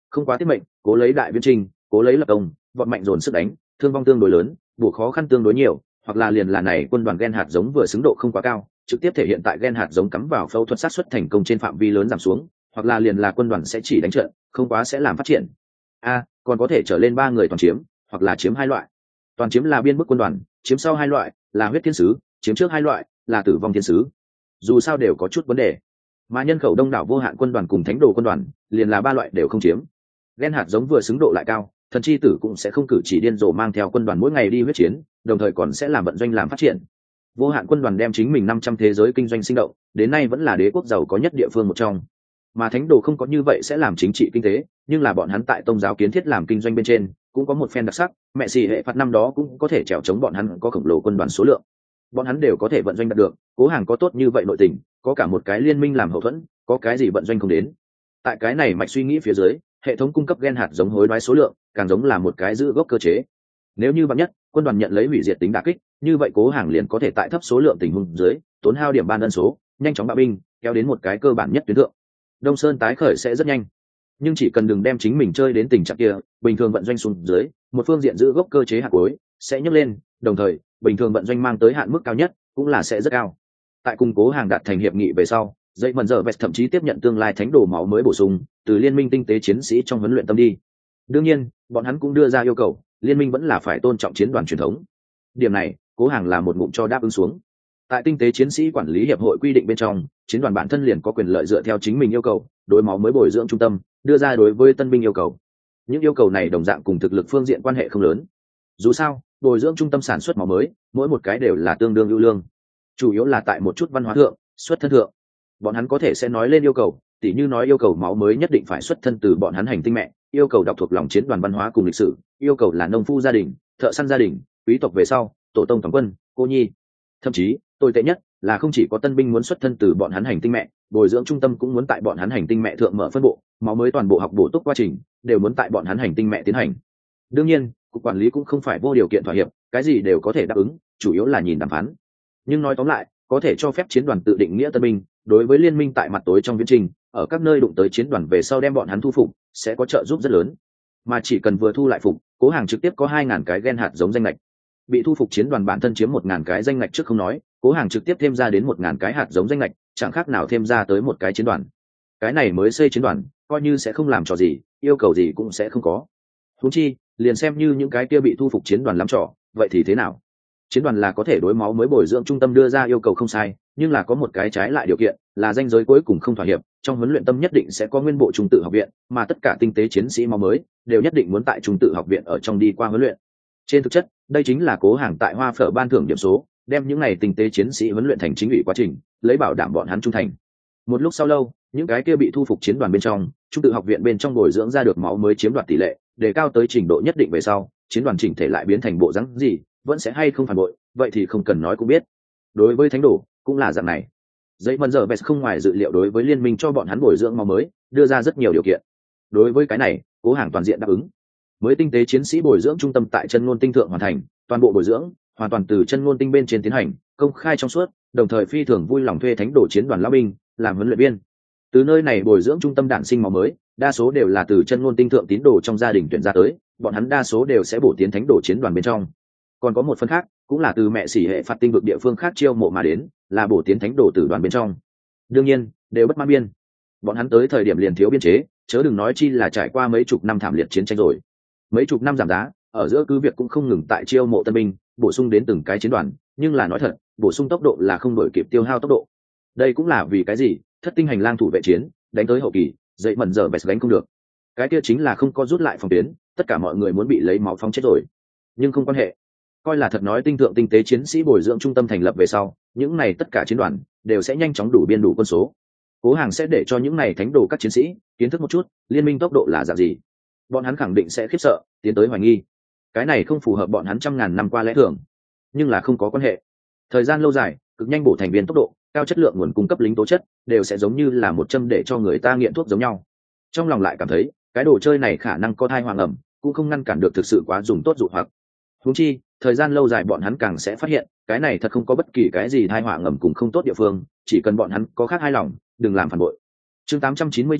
không quá tiết mệnh, cố lấy đại viễn trình, cố lấy lập công, vọt mạnh dồn sức đánh, thương vong tương đối lớn, bổ khó khăn tương đối nhiều, hoặc là liền là này quân đoàn gen hạt giống vừa xứng độ không quá cao, trực tiếp thể hiện tại gen hạt giống cắm vào phẫu thuật sát xuất thành công trên phạm vi lớn giảm xuống, hoặc là liền là quân đoàn sẽ chỉ đánh trận, không quá sẽ làm phát triển. A, còn có thể trở lên ba người toàn chiếm, hoặc là chiếm hai loại. Toàn chiếm là biên bức quân đoàn, chiếm sau hai loại là huyết thiên sứ, chiếm trước hai loại là tử vong thiên sứ. Dù sao đều có chút vấn đề. Mà nhân khẩu đông đảo vô hạn quân đoàn cùng thánh đồ quân đoàn, liền là ba loại đều không chiếm. Gen hạt giống vừa xứng độ lại cao, thần chi tử cũng sẽ không cử chỉ điên rồ mang theo quân đoàn mỗi ngày đi huyết chiến, đồng thời còn sẽ làm vận doanh làm phát triển. Vô hạn quân đoàn đem chính mình năm trăm thế giới kinh doanh sinh động, đến nay vẫn là đế quốc giàu có nhất địa phương một trong. Mà thánh đồ không có như vậy sẽ làm chính trị kinh tế, nhưng là bọn hắn tại tôn giáo kiến thiết làm kinh doanh bên trên cũng có một phen đặc sắc. Mẹ xì hệ phạt năm đó cũng có thể trèo chống bọn hắn có khổng lồ quân đoàn số lượng, bọn hắn đều có thể vận doanh đạt được. Cố Hàng có tốt như vậy nội tình, có cả một cái liên minh làm hậu thuẫn, có cái gì vận doanh không đến. Tại cái này mạch suy nghĩ phía dưới, hệ thống cung cấp gen hạt giống hối đoái số lượng càng giống là một cái giữ gốc cơ chế. Nếu như bạn nhất quân đoàn nhận lấy hủy diệt tính đả kích, như vậy Cố Hàng liền có thể tại thấp số lượng tình huống dưới tốn hao điểm ban đơn số, nhanh chóng bạo binh kéo đến một cái cơ bản nhất tuyến thượng. Đông Sơn tái khởi sẽ rất nhanh, nhưng chỉ cần đừng đem chính mình chơi đến tình trạng kia, bình thường vận doanh xuống dưới, một phương diện giữ gốc cơ chế hạt cuối sẽ nhấc lên, đồng thời bình thường vận doanh mang tới hạn mức cao nhất cũng là sẽ rất cao. Tại cùng Cố Hàng đạt thành hiệp nghị về sau, dậy mần giờ vẹt thậm chí tiếp nhận tương lai thánh đồ máu mới bổ sung từ liên minh tinh tế chiến sĩ trong huấn luyện tâm đi. Đương nhiên bọn hắn cũng đưa ra yêu cầu, liên minh vẫn là phải tôn trọng chiến đoàn truyền thống. Điểm này Cố Hàng là một ngụm cho đáp ứng xuống. Tại tinh tế chiến sĩ quản lý hiệp hội quy định bên trong, chiến đoàn bản thân liền có quyền lợi dựa theo chính mình yêu cầu đối máu mới bồi dưỡng trung tâm đưa ra đối với tân binh yêu cầu. Những yêu cầu này đồng dạng cùng thực lực phương diện quan hệ không lớn. Dù sao bồi dưỡng trung tâm sản xuất máu mới mỗi một cái đều là tương đương ưu lương, chủ yếu là tại một chút văn hóa thượng, xuất thân thượng. Bọn hắn có thể sẽ nói lên yêu cầu, tỉ như nói yêu cầu máu mới nhất định phải xuất thân từ bọn hắn hành tinh mẹ, yêu cầu đọc thuộc lòng chiến đoàn văn hóa cùng lịch sử, yêu cầu là nông phu gia đình, thợ săn gia đình, quý tộc về sau, tổ tông toàn quân, cô nhi. Thậm chí tồi tệ nhất là không chỉ có tân binh muốn xuất thân từ bọn hắn hành tinh mẹ, bồi dưỡng trung tâm cũng muốn tại bọn hắn hành tinh mẹ thượng mở phân bộ, máu mới toàn bộ học bổ túc quá trình đều muốn tại bọn hắn hành tinh mẹ tiến hành. Đương nhiên cục quản lý cũng không phải vô điều kiện thỏa hiệp, cái gì đều có thể đáp ứng, chủ yếu là nhìn đàm phán. Nhưng nói tóm lại, có thể cho phép chiến đoàn tự định nghĩa tân binh, đối với liên minh tại mặt tối trong viễn trình, ở các nơi đụng tới chiến đoàn về sau đem bọn hắn thu phục, sẽ có trợ giúp rất lớn. Mà chỉ cần vừa thu lại phục, Cố Hàng trực tiếp có hai ngàn cái gen hạt giống danh lệch. Bị thu phục chiến đoàn bản thân chiếm một ngàn cái danh lệch trước không nói, Cố Hàng trực tiếp thêm ra đến một ngàn cái hạt giống danh lệch, chẳng khác nào thêm ra tới một cái chiến đoàn. Cái này mới xây chiến đoàn, coi như sẽ không làm trò gì, yêu cầu gì cũng sẽ không có. Huống chi, liền xem như những cái kia bị thu phục chiến đoàn lắm trò, vậy thì thế nào? Chiến đoàn là có thể đối máu mới bồi dưỡng trung tâm đưa ra yêu cầu không sai, nhưng là có một cái trái lại điều kiện, là ranh giới cuối cùng không thỏa hiệp, trong huấn luyện tâm nhất định sẽ có nguyên bộ trung tự học viện, mà tất cả tinh tế chiến sĩ máu mới đều nhất định muốn tại trung tự học viện ở trong đi qua huấn luyện. Trên thực chất, đây chính là Cố Hàng tại Hoa Phở ban thưởng điểm số, đem những này tinh tế chiến sĩ huấn luyện thành chính ủy quá trình, lấy bảo đảm bọn hắn trung thành. Một lúc sau lâu, những cái kia bị thu phục chiến đoàn bên trong, trung tự học viện bên trong bồi dưỡng ra được máu mới chiếm đoạt tỷ lệ, đề cao tới trình độ nhất định về sau, chiến đoàn chỉnh thể lại biến thành bộ dáng gì, vẫn sẽ hay không phản bội, vậy thì không cần nói cũng biết. Đối với thánh đồ cũng là dạng này. Dậy mần giờ best không ngoài dự liệu đối với liên minh cho bọn hắn bồi dưỡng máu mới đưa ra rất nhiều điều kiện. Đối với cái này, Cố Hàng toàn diện đáp ứng. Mới tinh tế chiến sĩ bồi dưỡng trung tâm tại chân ngôn tinh thượng hoàn thành, toàn bộ bồi dưỡng hoàn toàn từ chân ngôn tinh bên trên tiến hành, công khai trong suốt, đồng thời phi thường vui lòng thuê thánh đồ chiến đoàn lão binh làm huấn luyện viên. Từ nơi này bồi dưỡng trung tâm đản sinh máu mới, đa số đều là từ chân ngôn tinh thượng tín đồ trong gia đình tuyển ra tới, bọn hắn đa số đều sẽ bổ tiến thánh đồ chiến đoàn bên trong. Còn có một phần khác, cũng là từ mẹ xỉ hệ phạt tinh vực địa phương khác chiêu mộ mà đến, là bổ tiến thánh đồ tử đoàn bên trong. Đương nhiên đều bất mãn biên, bọn hắn tới thời điểm liền thiếu biên chế, chớ đừng nói chi là trải qua mấy chục năm thảm liệt chiến tranh rồi. Mấy chục năm giảm giá, ở giữa cứ việc cũng không ngừng tại chiêu mộ tân binh, bổ sung đến từng cái chiến đoàn, nhưng là nói thật, bổ sung tốc độ là không đổi kịp tiêu hao tốc độ. Đây cũng là vì cái gì thất tinh hành lang thủ vệ chiến đánh tới hậu kỳ, dậy mần giờ best đánh không được. Cái kia chính là không có rút lại phòng tuyến, tất cả mọi người muốn bị lấy máu phóng chết rồi. Nhưng không quan hệ, coi là thật nói tinh thượng tinh tế chiến sĩ bồi dưỡng trung tâm thành lập về sau, những này tất cả chiến đoàn đều sẽ nhanh chóng đủ biên đủ quân số. Cố Hàng sẽ để cho những này thánh đồ các chiến sĩ kiến thức một chút liên minh tốc độ là dạng gì, bọn hắn khẳng định sẽ khiếp sợ, tiến tới hoài nghi. Cái này không phù hợp bọn hắn trăm ngàn năm qua lẽ thường, nhưng là không có quan hệ. Thời gian lâu dài, cực nhanh bổ thành viên tốc độ, cao chất lượng nguồn cung cấp lính tố chất đều sẽ giống như là một châm để cho người ta nghiện thuốc giống nhau. Trong lòng lại cảm thấy cái đồ chơi này khả năng có thai hoàng ẩm, cũng không ngăn cản được thực sự quá dùng tốt dụ hoặc. Huống chi thời gian lâu dài bọn hắn càng sẽ phát hiện cái này thật không có bất kỳ cái gì thai họa ngầm cùng không tốt địa phương, chỉ cần bọn hắn có khác hai lòng, đừng làm phản bội. Chương tám trăm chín mươi chín,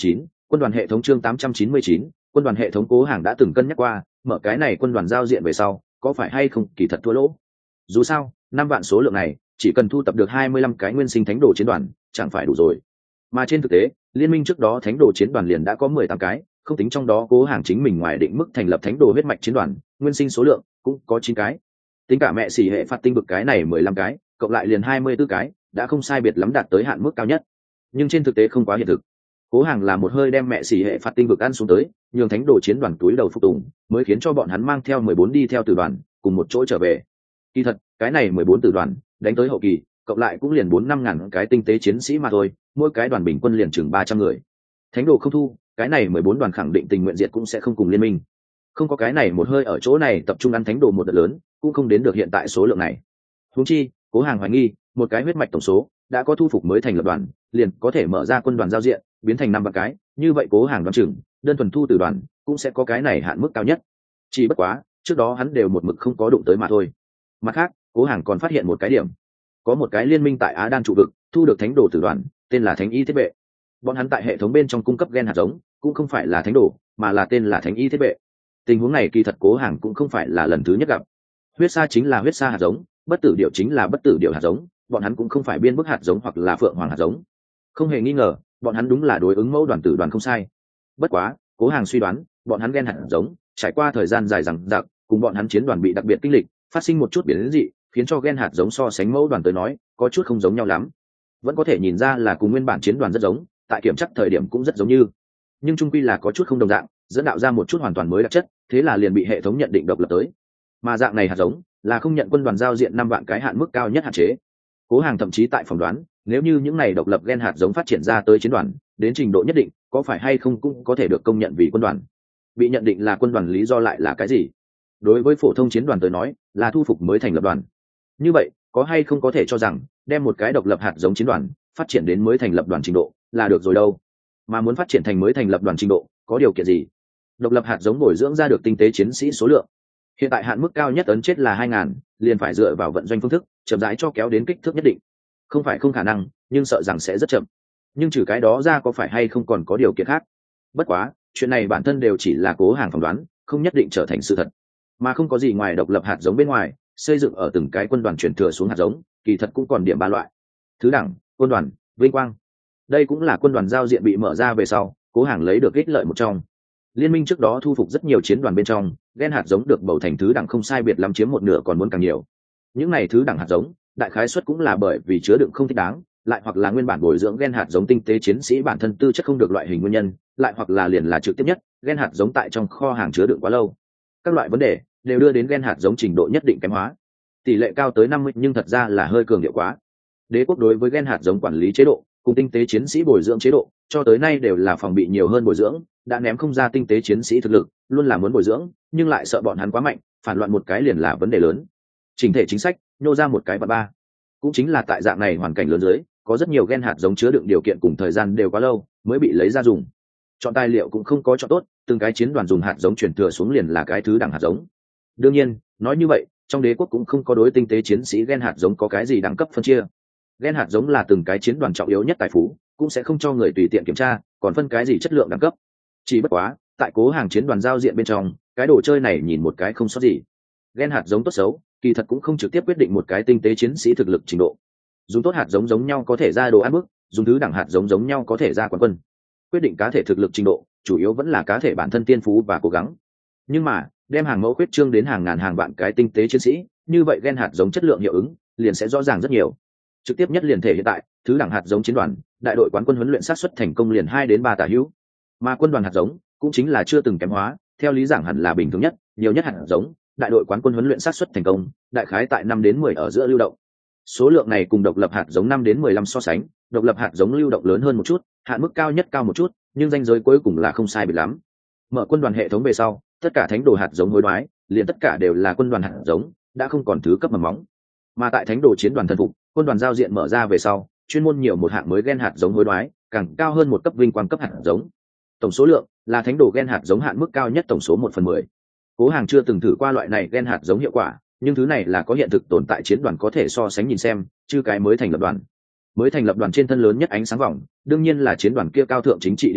Quân đoàn hệ thống chương tám trăm chín mươi chín, quân đoàn hệ thống. Cố Hàng đã từng cân nhắc qua, mở cái này quân đoàn giao diện về sau, có phải hay không kỳ thật thua lỗ. Dù sao, năm vạn số lượng này, chỉ cần thu tập được hai mươi lăm cái nguyên sinh thánh đồ chiến đoàn, chẳng phải đủ rồi. Mà trên thực tế, liên minh trước đó thánh đồ chiến đoàn liền đã có mười tám cái, không tính trong đó Cố Hàng chính mình ngoài định mức thành lập thánh đồ huyết mạch chiến đoàn, nguyên sinh số lượng cũng có chín cái. Tính cả mẹ xỉ hệ phạt tinh vực cái này mười lăm cái, cộng lại liền hai mươi tư cái, đã không sai biệt lắm đạt tới hạn mức cao nhất. Nhưng trên thực tế không quá hiện thực. Cố Hàng là một hơi đem mẹ xỉ hệ phạt tinh vực ăn xuống tới, nhường thánh đồ chiến đoàn túi đầu phục tùng, mới khiến cho bọn hắn mang theo mười bốn đi theo tử đoàn, cùng một chỗ trở về. Kỳ thật, cái này mười bốn tử đoàn, đánh tới hậu kỳ, cộng lại cũng liền bốn năm ngàn cái tinh tế chiến sĩ mà thôi, mỗi cái đoàn bình quân liền chừng ba trăm người. Thánh đồ không thu, cái này mười bốn đoàn khẳng định tình nguyện diệt cũng sẽ không cùng liên minh. Không có cái này một hơi ở chỗ này tập trung ăn thánh đồ một đợt lớn, cũng không đến được hiện tại số lượng này. Huống chi, Cố Hàng hoài nghi, một cái huyết mạch tổng số đã có thu phục mới thành lập đoàn, liền có thể mở ra quân đoàn giao diện, biến thành năm vạn cái, như vậy Cố Hàng đoán chừng, đơn thuần thu từ đoàn cũng sẽ có cái này hạn mức cao nhất. Chỉ bất quá, trước đó hắn đều một mực không có đụng tới mà thôi. Mặt khác, Cố Hàng còn phát hiện một cái điểm, có một cái liên minh tại Á Đan trụ vực, thu được thánh đồ từ đoàn, tên là Thánh Y Thiết Vệ. Bọn hắn tại hệ thống bên trong cung cấp gen hạt giống, cũng không phải là thánh đồ, mà là tên là Thánh Y Thiết Vệ. Tình huống này kỳ thật Cố Hàng cũng không phải là lần thứ nhất gặp. Huyết sa chính là huyết sa hạt giống, bất tử điểu chính là bất tử điểu hạt giống, bọn hắn cũng không phải biên bức hạt giống hoặc là phượng hoàng hạt giống. Không hề nghi ngờ, bọn hắn đúng là đối ứng mẫu đoàn tử đoàn không sai. Bất quá, Cố Hàng suy đoán, bọn hắn gen hạt giống, trải qua thời gian dài dằng dặc, cùng bọn hắn chiến đoàn bị đặc biệt kinh lịch, phát sinh một chút biến dị, khiến cho gen hạt giống so sánh mẫu đoàn tới nói, có chút không giống nhau lắm. Vẫn có thể nhìn ra là cùng nguyên bản chiến đoàn rất giống, tại kiểm chắc thời điểm cũng rất giống như, nhưng chung quy là có chút không đồng dạng, dẫn đạo ra một chút hoàn toàn mới đặc chất, thế là liền bị hệ thống nhận định độc lập tới. Mà dạng này hạt giống là không nhận quân đoàn giao diện năm vạn cái hạn mức cao nhất hạn chế. Cố Hàng thậm chí tại phỏng đoán, nếu như những này độc lập gen hạt giống phát triển ra tới chiến đoàn, đến trình độ nhất định, có phải hay không cũng có thể được công nhận vì quân đoàn. Bị nhận định là quân đoàn lý do lại là cái gì? Đối với phổ thông chiến đoàn tới nói, là thu phục mới thành lập đoàn. Như vậy, có hay không có thể cho rằng, đem một cái độc lập hạt giống chiến đoàn phát triển đến mới thành lập đoàn trình độ là được rồi đâu? Mà muốn phát triển thành mới thành lập đoàn trình độ, có điều kiện gì? Độc lập hạt giống bồi dưỡng ra được tinh tế chiến sĩ số lượng. Hiện tại hạn mức cao nhất ấn chết là hai ngàn, liền phải dựa vào vận doanh phương thức, chậm rãi cho kéo đến kích thước nhất định. Không phải không khả năng, nhưng sợ rằng sẽ rất chậm. Nhưng trừ cái đó ra có phải hay không còn có điều kiện khác? Bất quá, chuyện này bản thân đều chỉ là Cố Hàng phỏng đoán, không nhất định trở thành sự thật. Mà không có gì ngoài độc lập hạt giống bên ngoài, xây dựng ở từng cái quân đoàn chuyển thừa xuống hạt giống, kỳ thật cũng còn điểm ba loại. Thứ đẳng, quân đoàn, vinh quang. Đây cũng là quân đoàn giao diện bị mở ra về sau, Cố Hàng lấy được ích lợi một trong. Liên minh trước đó thu phục rất nhiều chiến đoàn bên trong, gen hạt giống được bầu thành thứ đẳng không sai biệt lắm chiếm một nửa còn muốn càng nhiều. Những này thứ đẳng hạt giống, đại khái suất cũng là bởi vì chứa đựng không thích đáng, lại hoặc là nguyên bản bồi dưỡng gen hạt giống tinh tế chiến sĩ bản thân tư chất không được loại hình nguyên nhân, lại hoặc là liền là trực tiếp nhất, gen hạt giống tại trong kho hàng chứa đựng quá lâu. Các loại vấn đề đều đưa đến gen hạt giống trình độ nhất định kém hóa. Tỷ lệ cao tới năm mươi nhưng thật ra là hơi cường điệu quá. Đế quốc đối với gen hạt giống quản lý chế độ, cùng tinh tế chiến sĩ bồi dưỡng chế độ, cho tới nay đều là phòng bị nhiều hơn bồi dưỡng, đã ném không ra tinh tế chiến sĩ thực lực, luôn là muốn bồi dưỡng, nhưng lại sợ bọn hắn quá mạnh, phản loạn một cái liền là vấn đề lớn. Chỉnh thể chính sách, nhô ra một cái và ba. Cũng chính là tại dạng này hoàn cảnh lớn dưới, có rất nhiều gen hạt giống chứa đựng điều kiện cùng thời gian đều quá lâu, mới bị lấy ra dùng. Chọn tài liệu cũng không có chọn tốt, từng cái chiến đoàn dùng hạt giống truyền thừa xuống liền là cái thứ đẳng hạt giống. Đương nhiên, nói như vậy, trong đế quốc cũng không có đối tinh tế chiến sĩ gen hạt giống có cái gì đẳng cấp phân chia. Gen hạt giống là từng cái chiến đoàn trọng yếu nhất tài phú, cũng sẽ không cho người tùy tiện kiểm tra, còn phân cái gì chất lượng đẳng cấp. Chỉ bất quá, tại Cố Hàng chiến đoàn giao diện bên trong, cái đồ chơi này nhìn một cái không sót gì. Gen hạt giống tốt xấu, kỳ thật cũng không trực tiếp quyết định một cái tinh tế chiến sĩ thực lực trình độ. Dùng tốt hạt giống giống nhau có thể ra đồ ăn bước, dùng thứ đẳng hạt giống giống nhau có thể ra quán quân. Quyết định cá thể thực lực trình độ, chủ yếu vẫn là cá thể bản thân tiên phú và cố gắng. Nhưng mà, đem hàng mẫu khuyết trương đến hàng ngàn hàng vạn cái tinh tế chiến sĩ, như vậy gen hạt giống chất lượng hiệu ứng liền sẽ rõ ràng rất nhiều. Trực tiếp nhất liền thể hiện tại thứ đẳng hạt giống chiến đoàn, đại đội quán quân huấn luyện sát xuất thành công liền hai đến ba tả hữu. Mà quân đoàn hạt giống cũng chính là chưa từng kém hóa, theo lý giảng hẳn là bình thường nhất, nhiều nhất hạt giống, đại đội quán quân huấn luyện sát xuất thành công, đại khái tại năm đến mười ở giữa lưu động. Số lượng này cùng độc lập hạt giống năm đến mười lăm so sánh, độc lập hạt giống lưu động lớn hơn một chút, hạn mức cao nhất cao một chút, nhưng ranh giới cuối cùng là không sai biệt lắm. Mở quân đoàn hệ thống về sau, tất cả thánh đồ hạt giống hối đoái, liền tất cả đều là quân đoàn hạt giống, đã không còn thứ cấp mầm móng. Mà tại thánh đồ chiến đoàn thần phục, quân đoàn giao diện mở ra về sau, chuyên môn nhiều một hạng mới gen hạt giống hối đoái, càng cao hơn một cấp vinh quang cấp hạt giống. Tổng số lượng là thánh đồ gen hạt giống hạn mức cao nhất tổng số một phần mười. Cố Hàng chưa từng thử qua loại này gen hạt giống hiệu quả, nhưng thứ này là có hiện thực tồn tại chiến đoàn có thể so sánh nhìn xem, chứ cái mới thành lập đoàn. Mới thành lập đoàn trên thân lớn nhất ánh sáng vòng, đương nhiên là chiến đoàn kia cao thượng chính trị địa vị,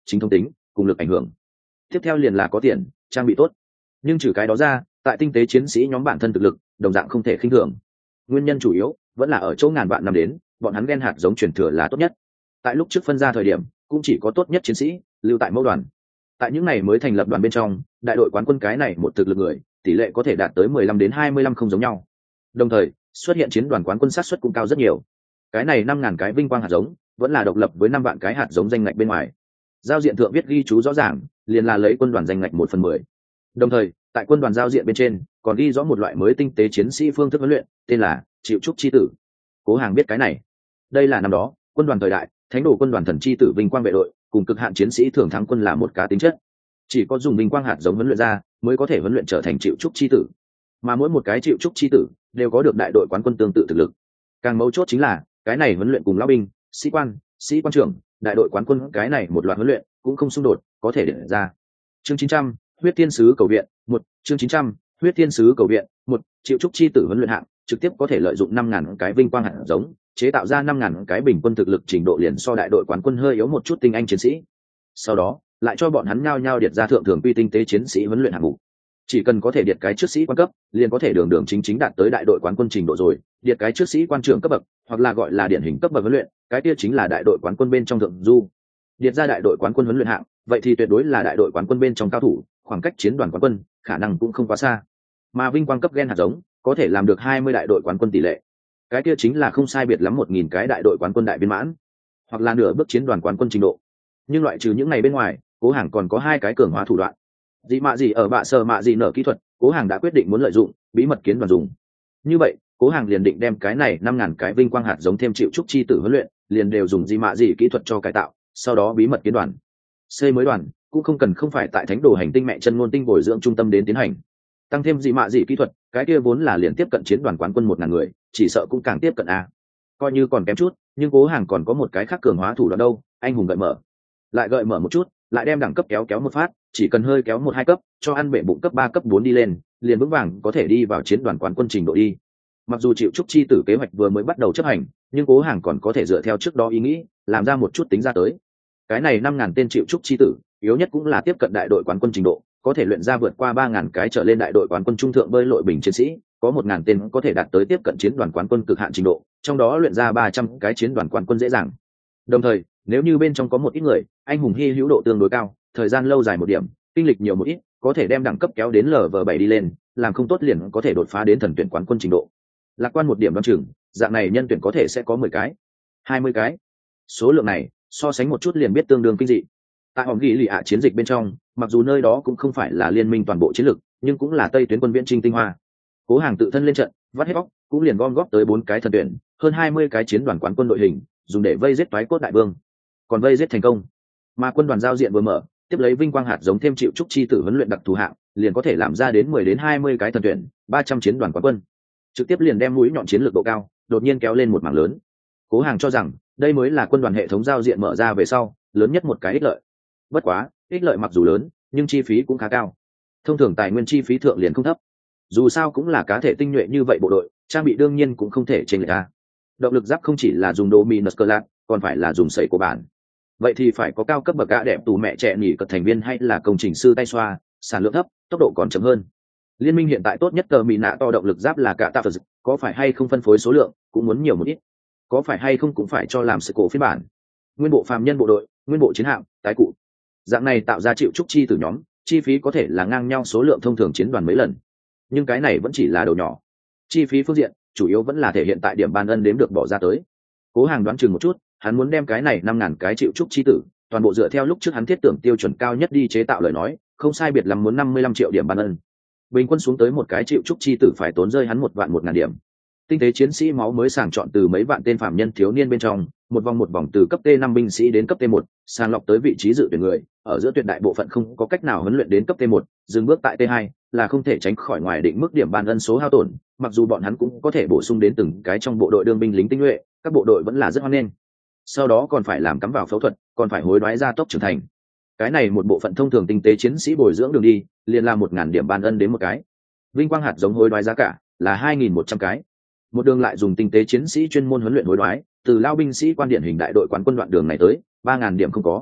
chính thống tính cùng lực ảnh hưởng. Tiếp theo liền là có tiền, trang bị tốt. Nhưng trừ cái đó ra, tại tinh tế chiến sĩ nhóm bản thân thực lực đồng dạng không thể khinh thường. Nguyên nhân chủ yếu vẫn là ở chỗ ngàn vạn năm đến, bọn hắn gen hạt giống truyền thừa là tốt nhất. Tại lúc trước phân ra thời điểm, cũng chỉ có tốt nhất chiến sĩ lưu tại mẫu đoàn. Tại những ngày mới thành lập đoàn bên trong, đại đội quán quân cái này một thực lực người, tỷ lệ có thể đạt tới mười lăm đến hai mươi lăm không giống nhau. Đồng thời, xuất hiện chiến đoàn quán quân sát suất cũng cao rất nhiều. Cái này năm ngàn cái vinh quang hạt giống, vẫn là độc lập với năm vạn cái hạt giống danh ngạch bên ngoài. Giao diện thượng viết ghi chú rõ ràng, liền là lấy quân đoàn danh ngạch một phần mười. Đồng thời, tại quân đoàn giao diện bên trên, còn ghi rõ một loại mới tinh tế chiến sĩ phương thức huấn luyện, tên là chịu trúc chi tử. Cố Hàng biết cái này. Đây là năm đó, quân đoàn thời đại, thánh đồ quân đoàn thần chi tử vinh quang vệ đội, cùng cực hạn chiến sĩ thường thắng quân là một cá tính chất. Chỉ có dùng vinh quang hạt giống huấn luyện ra, mới có thể huấn luyện trở thành chịu trúc chi tử. Mà mỗi một cái chịu trúc chi tử đều có được đại đội quán quân tương tự thực lực. Càng mấu chốt chính là, cái này huấn luyện cùng lão binh, sĩ quan, sĩ quan trưởng, đại đội quán quân cái này một loạt huấn luyện cũng không xung đột, có thể định ra. Chương chín trăm, huyết thiên sứ cầu viện, một, chương chín trăm, huyết thiên sứ cầu viện, một, chịu trúc chi tử huấn luyện hạng, trực tiếp có thể lợi dụng năm ngàn cái vinh quang hạt giống, chế tạo ra năm ngàn cái bình quân thực lực trình độ liền so đại đội quán quân hơi yếu một chút tinh anh chiến sĩ. Sau đó, lại cho bọn hắn nhao nhao điệt ra thượng thường quy tinh tế chiến sĩ huấn luyện hạng mục. Chỉ cần có thể điệt cái trước sĩ quan cấp, liền có thể đường đường chính chính đạt tới đại đội quán quân trình độ rồi, điệt cái trước sĩ quan trưởng cấp bậc, hoặc là gọi là điển hình cấp bậc huấn luyện, cái kia chính là đại đội quán quân bên trong thượng du. Điệt ra đại đội quán quân huấn luyện hạng, vậy thì tuyệt đối là đại đội quán quân bên trong cao thủ, khoảng cách chiến đoàn quán quân khả năng cũng không quá xa. Mà vinh quang cấp gen hạt giống có thể làm được hai mươi đại đội quán quân tỷ lệ, cái kia chính là không sai biệt lắm một nghìn cái đại đội quán quân đại viên mãn, hoặc là nửa bước chiến đoàn quán quân trình độ. Nhưng loại trừ những này bên ngoài, Cố Hàng còn có hai cái cường hóa thủ đoạn. Dị mạ gì ở bạ sở mạ gì nở kỹ thuật, Cố Hàng đã quyết định muốn lợi dụng bí mật kiến đoàn dùng. Như vậy, Cố Hàng liền định đem cái này năm ngàn cái vinh quang hạt giống thêm chịu trúc chi tử huấn luyện, liền đều dùng dị mạ gì kỹ thuật cho cải tạo, sau đó bí mật kiến đoàn. Xây mới đoàn cũng không cần không phải tại thánh đồ hành tinh mẹ chân ngôn tinh bồi dưỡng trung tâm đến tiến hành. Tăng thêm dị mạ dị kỹ thuật, cái kia vốn là liền tiếp cận chiến đoàn quán quân một ngàn người, chỉ sợ cũng càng tiếp cận a. Coi như còn kém chút, nhưng Cố Hàng còn có một cái khác cường hóa thủ đoạn đâu, anh hùng gợi mở. Lại gợi mở một chút, lại đem đẳng cấp kéo kéo một phát, chỉ cần hơi kéo một hai cấp, cho ăn bể bụng cấp ba cấp bốn đi lên, liền vững vàng có thể đi vào chiến đoàn quán quân trình độ đi. Mặc dù chịu trúc chi tử kế hoạch vừa mới bắt đầu chấp hành, nhưng Cố Hàng còn có thể dựa theo trước đó ý nghĩ, làm ra một chút tính ra tới. Cái này năm ngàn tên chịu trúc chi tử, yếu nhất cũng là tiếp cận đại đội quán quân trình độ, có thể luyện ra vượt qua ba ngàn cái trở lên đại đội quán quân trung thượng bơi lội bình chiến sĩ, có một ngàn tên có thể đạt tới tiếp cận chiến đoàn quán quân cực hạn trình độ, trong đó luyện ra ba trăm cái chiến đoàn quán quân dễ dàng. Đồng thời, nếu như bên trong có một ít người, anh hùng hy hữu độ tương đối cao, thời gian lâu dài một điểm, kinh lịch nhiều một ít, có thể đem đẳng cấp kéo đến lv bảy đi lên, làm không tốt liền có thể đột phá đến thần tuyển quán quân trình độ. Lạc quan một điểm đoán chừng, dạng này nhân tuyển có thể sẽ có mười cái, hai mươi cái. Số lượng này, so sánh một chút liền biết tương đương kinh dị. Tại hòm ghi lì ạ chiến dịch bên trong, mặc dù nơi đó cũng không phải là liên minh toàn bộ chiến lực, nhưng cũng là tây tuyến quân viễn trinh tinh hoa. Cố Hàng tự thân lên trận, vắt hết bóc, cũng liền gom góp tới bốn cái thần tuyển, hơn hai mươi cái chiến đoàn quán quân đội hình, dùng để vây giết toái cốt đại vương. Còn vây giết thành công, mà quân đoàn giao diện vừa mở, tiếp lấy vinh quang hạt giống thêm chịu trúc chi tử huấn luyện đặc thù hạng, liền có thể làm ra đến mười đến hai mươi cái thần tuyển, ba trăm chiến đoàn quán quân. Trực tiếp liền đem mũi nhọn chiến lược độ cao, đột nhiên kéo lên một mảng lớn. Cố Hàng cho rằng, đây mới là quân đoàn hệ thống giao diện mở ra về sau, lớn nhất một cái ích lợi. Bất quá, ích lợi mặc dù lớn, nhưng chi phí cũng khá cao. Thông thường tài nguyên chi phí thượng liền không thấp. Dù sao cũng là cá thể tinh nhuệ như vậy bộ đội, trang bị đương nhiên cũng không thể chênh lệch ra. Động lực giáp không chỉ là dùng Dominus Clat, còn phải là dùng sẩy của bản. Vậy thì phải có cao cấp bậc gã đẹp tù mẹ trẻ nghỉ cật thành viên hay là công trình sư tay xoa, sản lượng thấp, tốc độ còn chậm hơn. Liên minh hiện tại tốt nhất tờ mì nạ to động lực giáp là cả tạ phật, có phải hay không phân phối số lượng, cũng muốn nhiều một ít. Có phải hay không cũng phải cho làm sự cổ phiên bản. Nguyên bộ phàm nhân bộ đội, nguyên bộ chiến hạm, tái cụ. Dạng này tạo ra chịu trúc chi từ nhóm, chi phí có thể là ngang nhau số lượng thông thường chiến đoàn mấy lần. Nhưng cái này vẫn chỉ là đầu nhỏ. Chi phí phương diện, chủ yếu vẫn là thể hiện tại điểm ban ân đếm được bỏ ra tới. Cố Hàng đoán chừng một chút, hắn muốn đem cái này năm ngàn cái chịu trúc chi tử, toàn bộ dựa theo lúc trước hắn thiết tưởng tiêu chuẩn cao nhất đi chế tạo lời nói, không sai biệt lắm muốn năm mươi lăm triệu điểm ban ân. Bình quân xuống tới một cái chịu trúc chi tử phải tốn rơi hắn một vạn một ngàn điểm. Tinh tế chiến sĩ máu mới sàng chọn từ mấy vạn tên phạm nhân thiếu niên bên trong, một vòng một vòng từ cấp T năm binh sĩ đến cấp T một, sàng lọc tới vị trí dự tuyển người, ở giữa tuyệt đại bộ phận không có cách nào huấn luyện đến cấp T một, dừng bước tại T hai, là không thể tránh khỏi ngoài định mức điểm ban ân số hao tổn, mặc dù bọn hắn cũng có thể bổ sung đến từng cái trong bộ đội đương binh lính tinh nhuệ, các bộ đội vẫn là rất hoan nghênh. Sau đó còn phải làm cắm vào phẫu thuật, còn phải hối đoái gia tốc trưởng thành. Cái này một bộ phận thông thường tinh tế chiến sĩ bồi dưỡng đường đi, liền là một ngàn điểm ban ân đến một cái. Vinh quang hạt giống hối đoái giá cả là hai nghìn một trăm cái. Một đường lại dùng tinh tế chiến sĩ chuyên môn huấn luyện hối đoái, từ lao binh sĩ quan điển hình đại đội quán quân đoạn đường này tới ba ngàn điểm không có.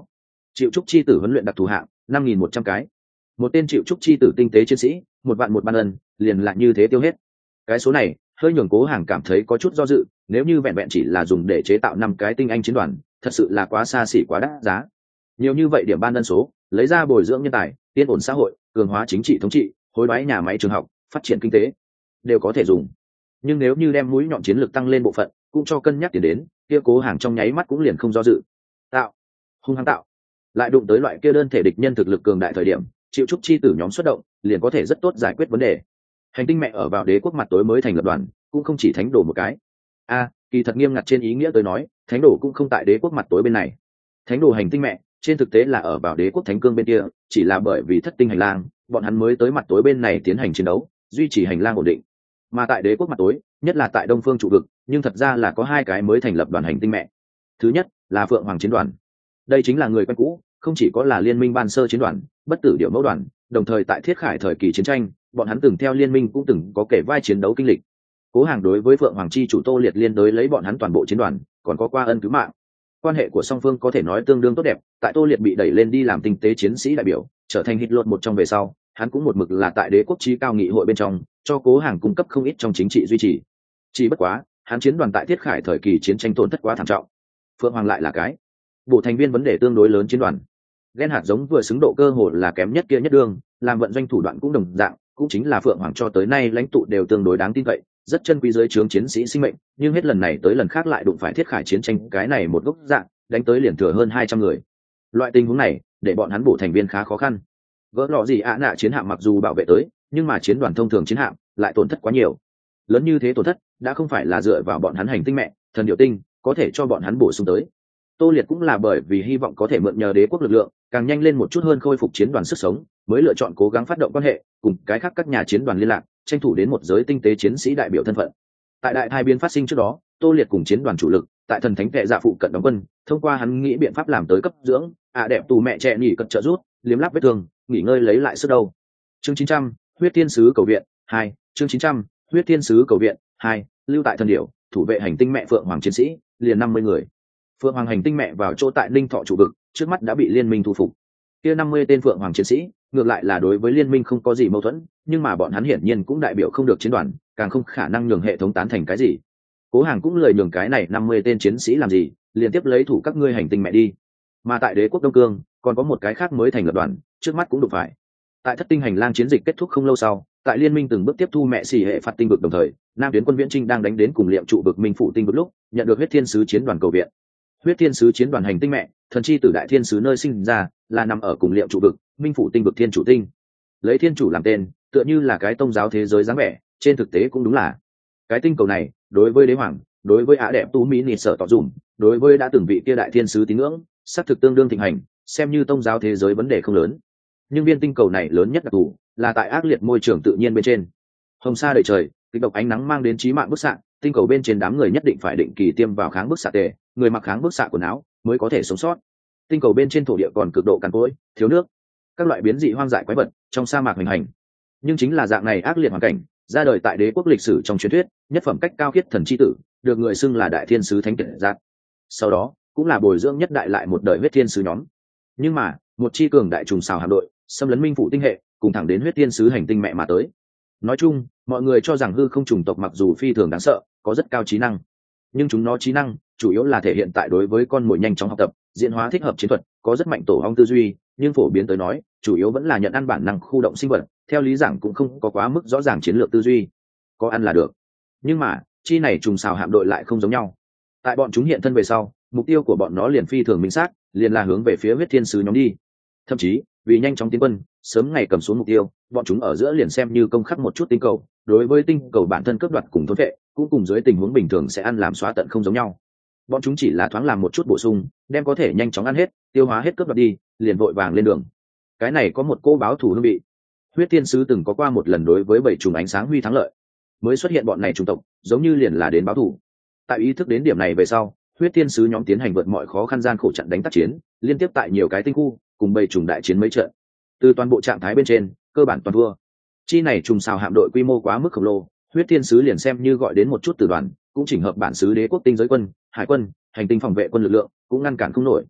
chịu trúc chi tử huấn luyện đặc thù hạng năm nghìn một trăm cái. Một tên chịu trúc chi tử tinh tế chiến sĩ, một vạn một ban ân, liền lại như thế tiêu hết. Cái số này hơi nhường Cố Hàng cảm thấy có chút do dự, nếu như vẹn vẹn chỉ là dùng để chế tạo năm cái tinh anh chiến đoàn, thật sự là quá xa xỉ quá đắt giá. Nhiều như vậy điểm ban ân số, lấy ra bồi dưỡng nhân tài, yên ổn xã hội, cường hóa chính trị thống trị, hối đoái nhà máy trường học, phát triển kinh tế, đều có thể dùng. Nhưng nếu như đem mũi nhọn chiến lược tăng lên bộ phận, cũng cho cân nhắc tiền đến, kia Cố Hàng trong nháy mắt cũng liền không do dự. Tạo, hung hăng tạo. Lại đụng tới loại kia đơn thể địch nhân thực lực cường đại thời điểm, chịu trúc chi tử nhóm xuất động, liền có thể rất tốt giải quyết vấn đề. Hành tinh mẹ ở vào đế quốc mặt tối mới thành lập đoàn, cũng không chỉ thánh đồ một cái. A, kỳ thật nghiêm ngặt trên ý nghĩa tới nói, thánh đồ cũng không tại đế quốc mặt tối bên này. Thánh đồ hành tinh mẹ, trên thực tế là ở vào đế quốc thánh cương bên kia, chỉ là bởi vì thất tinh hành lang, bọn hắn mới tới mặt tối bên này tiến hành chiến đấu, duy trì hành lang ổn định. Mà tại đế quốc mặt tối, nhất là tại đông phương trụ vực, nhưng thật ra là có hai cái mới thành lập đoàn hành tinh mẹ. Thứ nhất là Phượng Hoàng chiến đoàn. Đây chính là người quen cũ, không chỉ có là liên minh ban sơ chiến đoàn, bất tử điệu mẫu đoàn, đồng thời tại thiết khải thời kỳ chiến tranh, bọn hắn từng theo liên minh cũng từng có kể vai chiến đấu kinh lịch. Cố Hàng đối với Phượng Hoàng chi chủ Tô Liệt liên đối lấy bọn hắn toàn bộ chiến đoàn, còn có qua ân cứu mạng. Quan hệ của song phương có thể nói tương đương tốt đẹp, tại Tô Liệt bị đẩy lên đi làm tinh tế chiến sĩ đại biểu, trở thành hít lột một trong về sau, hắn cũng một mực là tại đế quốc chí cao nghị hội bên trong, cho Cố Hàng cung cấp không ít trong chính trị duy trì. Chỉ bất quá, hắn chiến đoàn tại thiết khải thời kỳ chiến tranh tổn thất quá thảm trọng. Phượng Hoàng lại là cái bộ thành viên vấn đề tương đối lớn chiến đoàn. Ghen hạt giống vừa xứng độ cơ hội là kém nhất kia nhất đương, làm vận doanh thủ đoạn cũng đồng dạng, cũng chính là Phượng Hoàng cho tới nay lãnh tụ đều tương đối đáng tin cậy, rất chân quý dưới trướng chiến sĩ sinh mệnh, nhưng hết lần này tới lần khác lại đụng phải thiết khải chiến tranh cái này một gốc dạng, đánh tới liền thừa hơn hai trăm người. Loại tình huống này, để bọn hắn bổ thành viên khá khó khăn. Vỡ lọ gì ạ nạ chiến hạm mặc dù bảo vệ tới, nhưng mà chiến đoàn thông thường chiến hạm lại tổn thất quá nhiều. Lớn như thế tổn thất, đã không phải là dựa vào bọn hắn hành tinh mẹ, thần điệu tinh, có thể cho bọn hắn bổ sung tới. Tô Liệt cũng là bởi vì hy vọng có thể mượn nhờ đế quốc lực lượng, càng nhanh lên một chút hơn khôi phục chiến đoàn sức sống, mới lựa chọn cố gắng phát động quan hệ, cùng cái khác các nhà chiến đoàn liên lạc, tranh thủ đến một giới tinh tế chiến sĩ đại biểu thân phận. Tại đại thai biến phát sinh trước đó, Tô Liệt cùng chiến đoàn chủ lực, tại thần thánh vệ dạ phụ cận đóng quân, thông qua hắn nghĩ biện pháp làm tới cấp dưỡng, ạ à đẹp tù mẹ trẻ nghỉ cật trợ rút, liếm láp vết thương, nghỉ ngơi lấy lại sức đâu. Chương chín trăm, huyết thiên sứ cầu viện hai, chương chín trăm, huyết thiên sứ cầu viện hai, lưu tại thần điểu, thủ vệ hành tinh mẹ Phượng Hoàng chiến sĩ, liền năm mươi người. Phượng Hoàng hành tinh mẹ vào chỗ tại Ninh Thọ trụ vực, trước mắt đã bị liên minh thu phục. Kia năm mươi tên Phượng Hoàng chiến sĩ, ngược lại là đối với liên minh không có gì mâu thuẫn, nhưng mà bọn hắn hiển nhiên cũng đại biểu không được chiến đoàn, càng không khả năng nhường hệ thống tán thành cái gì. Cố Hàng cũng lời nhường cái này năm mươi tên chiến sĩ làm gì, liên tiếp lấy thủ các ngươi hành tinh mẹ đi. Mà tại đế quốc Đông Cương, còn có một cái khác mới thành lập đoàn, trước mắt cũng đụng phải. Tại thất tinh hành lang chiến dịch kết thúc không lâu sau, tại liên minh từng bước tiếp thu mẹ xỉ hệ phạt tinh vực đồng thời, Nam tuyến quân viễn trinh đang đánh đến cùng liệm trụ vực minh phủ tinh vực lúc, nhận được huyết thiên sứ chiến đoàn cầu viện. Huyết thiên sứ chiến đoàn hành tinh mẹ, thần chi tử đại thiên sứ nơi sinh ra, là nằm ở cùng liệm trụ vực, minh phủ tinh vực thiên chủ tinh. Lấy thiên chủ làm tên, tựa như là cái tôn giáo thế giới dáng vẻ, trên thực tế cũng đúng là cái tinh cầu này, đối với đế hoàng, đối với á đẹp tú mỹ nịt sở tỏ dùm, đối với đã từng vị kia đại thiên sứ tín ngưỡng, xác thực tương đương thịnh hành, xem như tôn giáo thế giới vấn đề không lớn. Nhưng viên tinh cầu này lớn nhất đặc thù là tại ác liệt môi trường tự nhiên bên trên. Hồng sa đầy trời, kịch độc ánh nắng mang đến chí mạng bức xạ, tinh cầu bên trên đám người nhất định phải định kỳ tiêm vào kháng bức xạ tề, người mặc kháng bức xạ quần áo mới có thể sống sót. Tinh cầu bên trên thổ địa còn cực độ cằn cỗi, thiếu nước, các loại biến dị hoang dại quái vật trong sa mạc hoành hành. Nhưng chính là dạng này ác liệt hoàn cảnh, ra đời tại đế quốc lịch sử trong truyền thuyết, nhất phẩm cách cao khiết thần chi tử, được người xưng là đại thiên sứ thánh kiệt giác. Sau đó, cũng là bồi dưỡng nhất đại lại một đời huyết thiên sứ nhóm. Nhưng mà, một chi cường đại trùng xào hạm đội, xâm lấn minh phụ tinh hệ, cùng thẳng đến huyết thiên sứ hành tinh mẹ mà tới. Nói chung, mọi người cho rằng hư không trùng tộc mặc dù phi thường đáng sợ, có rất cao trí năng, nhưng chúng nó trí năng chủ yếu là thể hiện tại đối với con mồi nhanh chóng học tập, diễn hóa thích hợp chiến thuật, có rất mạnh tổ ong tư duy, nhưng phổ biến tới nói, chủ yếu vẫn là nhận ăn bản năng khu động sinh vật, theo lý giảng cũng không có quá mức rõ ràng chiến lược tư duy, có ăn là được. Nhưng mà, chi này trùng xào hạm đội lại không giống nhau. Tại bọn chúng hiện thân về sau, mục tiêu của bọn nó liền phi thường minh xác, liền là hướng về phía huyết thiên sứ nhóm đi. Thậm chí, vì nhanh chóng tiến quân, sớm ngày cầm xuống mục tiêu, bọn chúng ở giữa liền xem như công khắc một chút tinh cầu, đối với tinh cầu bản thân cướp đoạt cùng thôn vệ, cũng cùng dưới tình huống bình thường sẽ ăn làm xóa tận không giống nhau. Bọn chúng chỉ là thoáng làm một chút bổ sung, đem có thể nhanh chóng ăn hết, tiêu hóa hết cướp đoạt đi, liền vội vàng lên đường. Cái này có một cô báo thủ hương vị. Huyết thiên sứ từng có qua một lần đối với bảy trùng ánh sáng huy thắng lợi, mới xuất hiện bọn này chủng tộc, giống như liền là đến báo thủ. Tại ý thức đến điểm này về sau, huyết thiên sứ nhóm tiến hành vượt mọi khó khăn gian khổ trận đánh tác chiến, liên tiếp tại nhiều cái tinh khu, cùng bảy trùng đại chiến mấy trận. Từ toàn bộ trạng thái bên trên, cơ bản toàn thua. Chi này trùng xào hạm đội quy mô quá mức khổng lồ, huyết thiên sứ liền xem như gọi đến một chút từ đoàn, cũng chỉnh hợp bản xứ đế quốc tinh giới quân, hải quân, hành tinh phòng vệ quân lực lượng, cũng ngăn cản không nổi.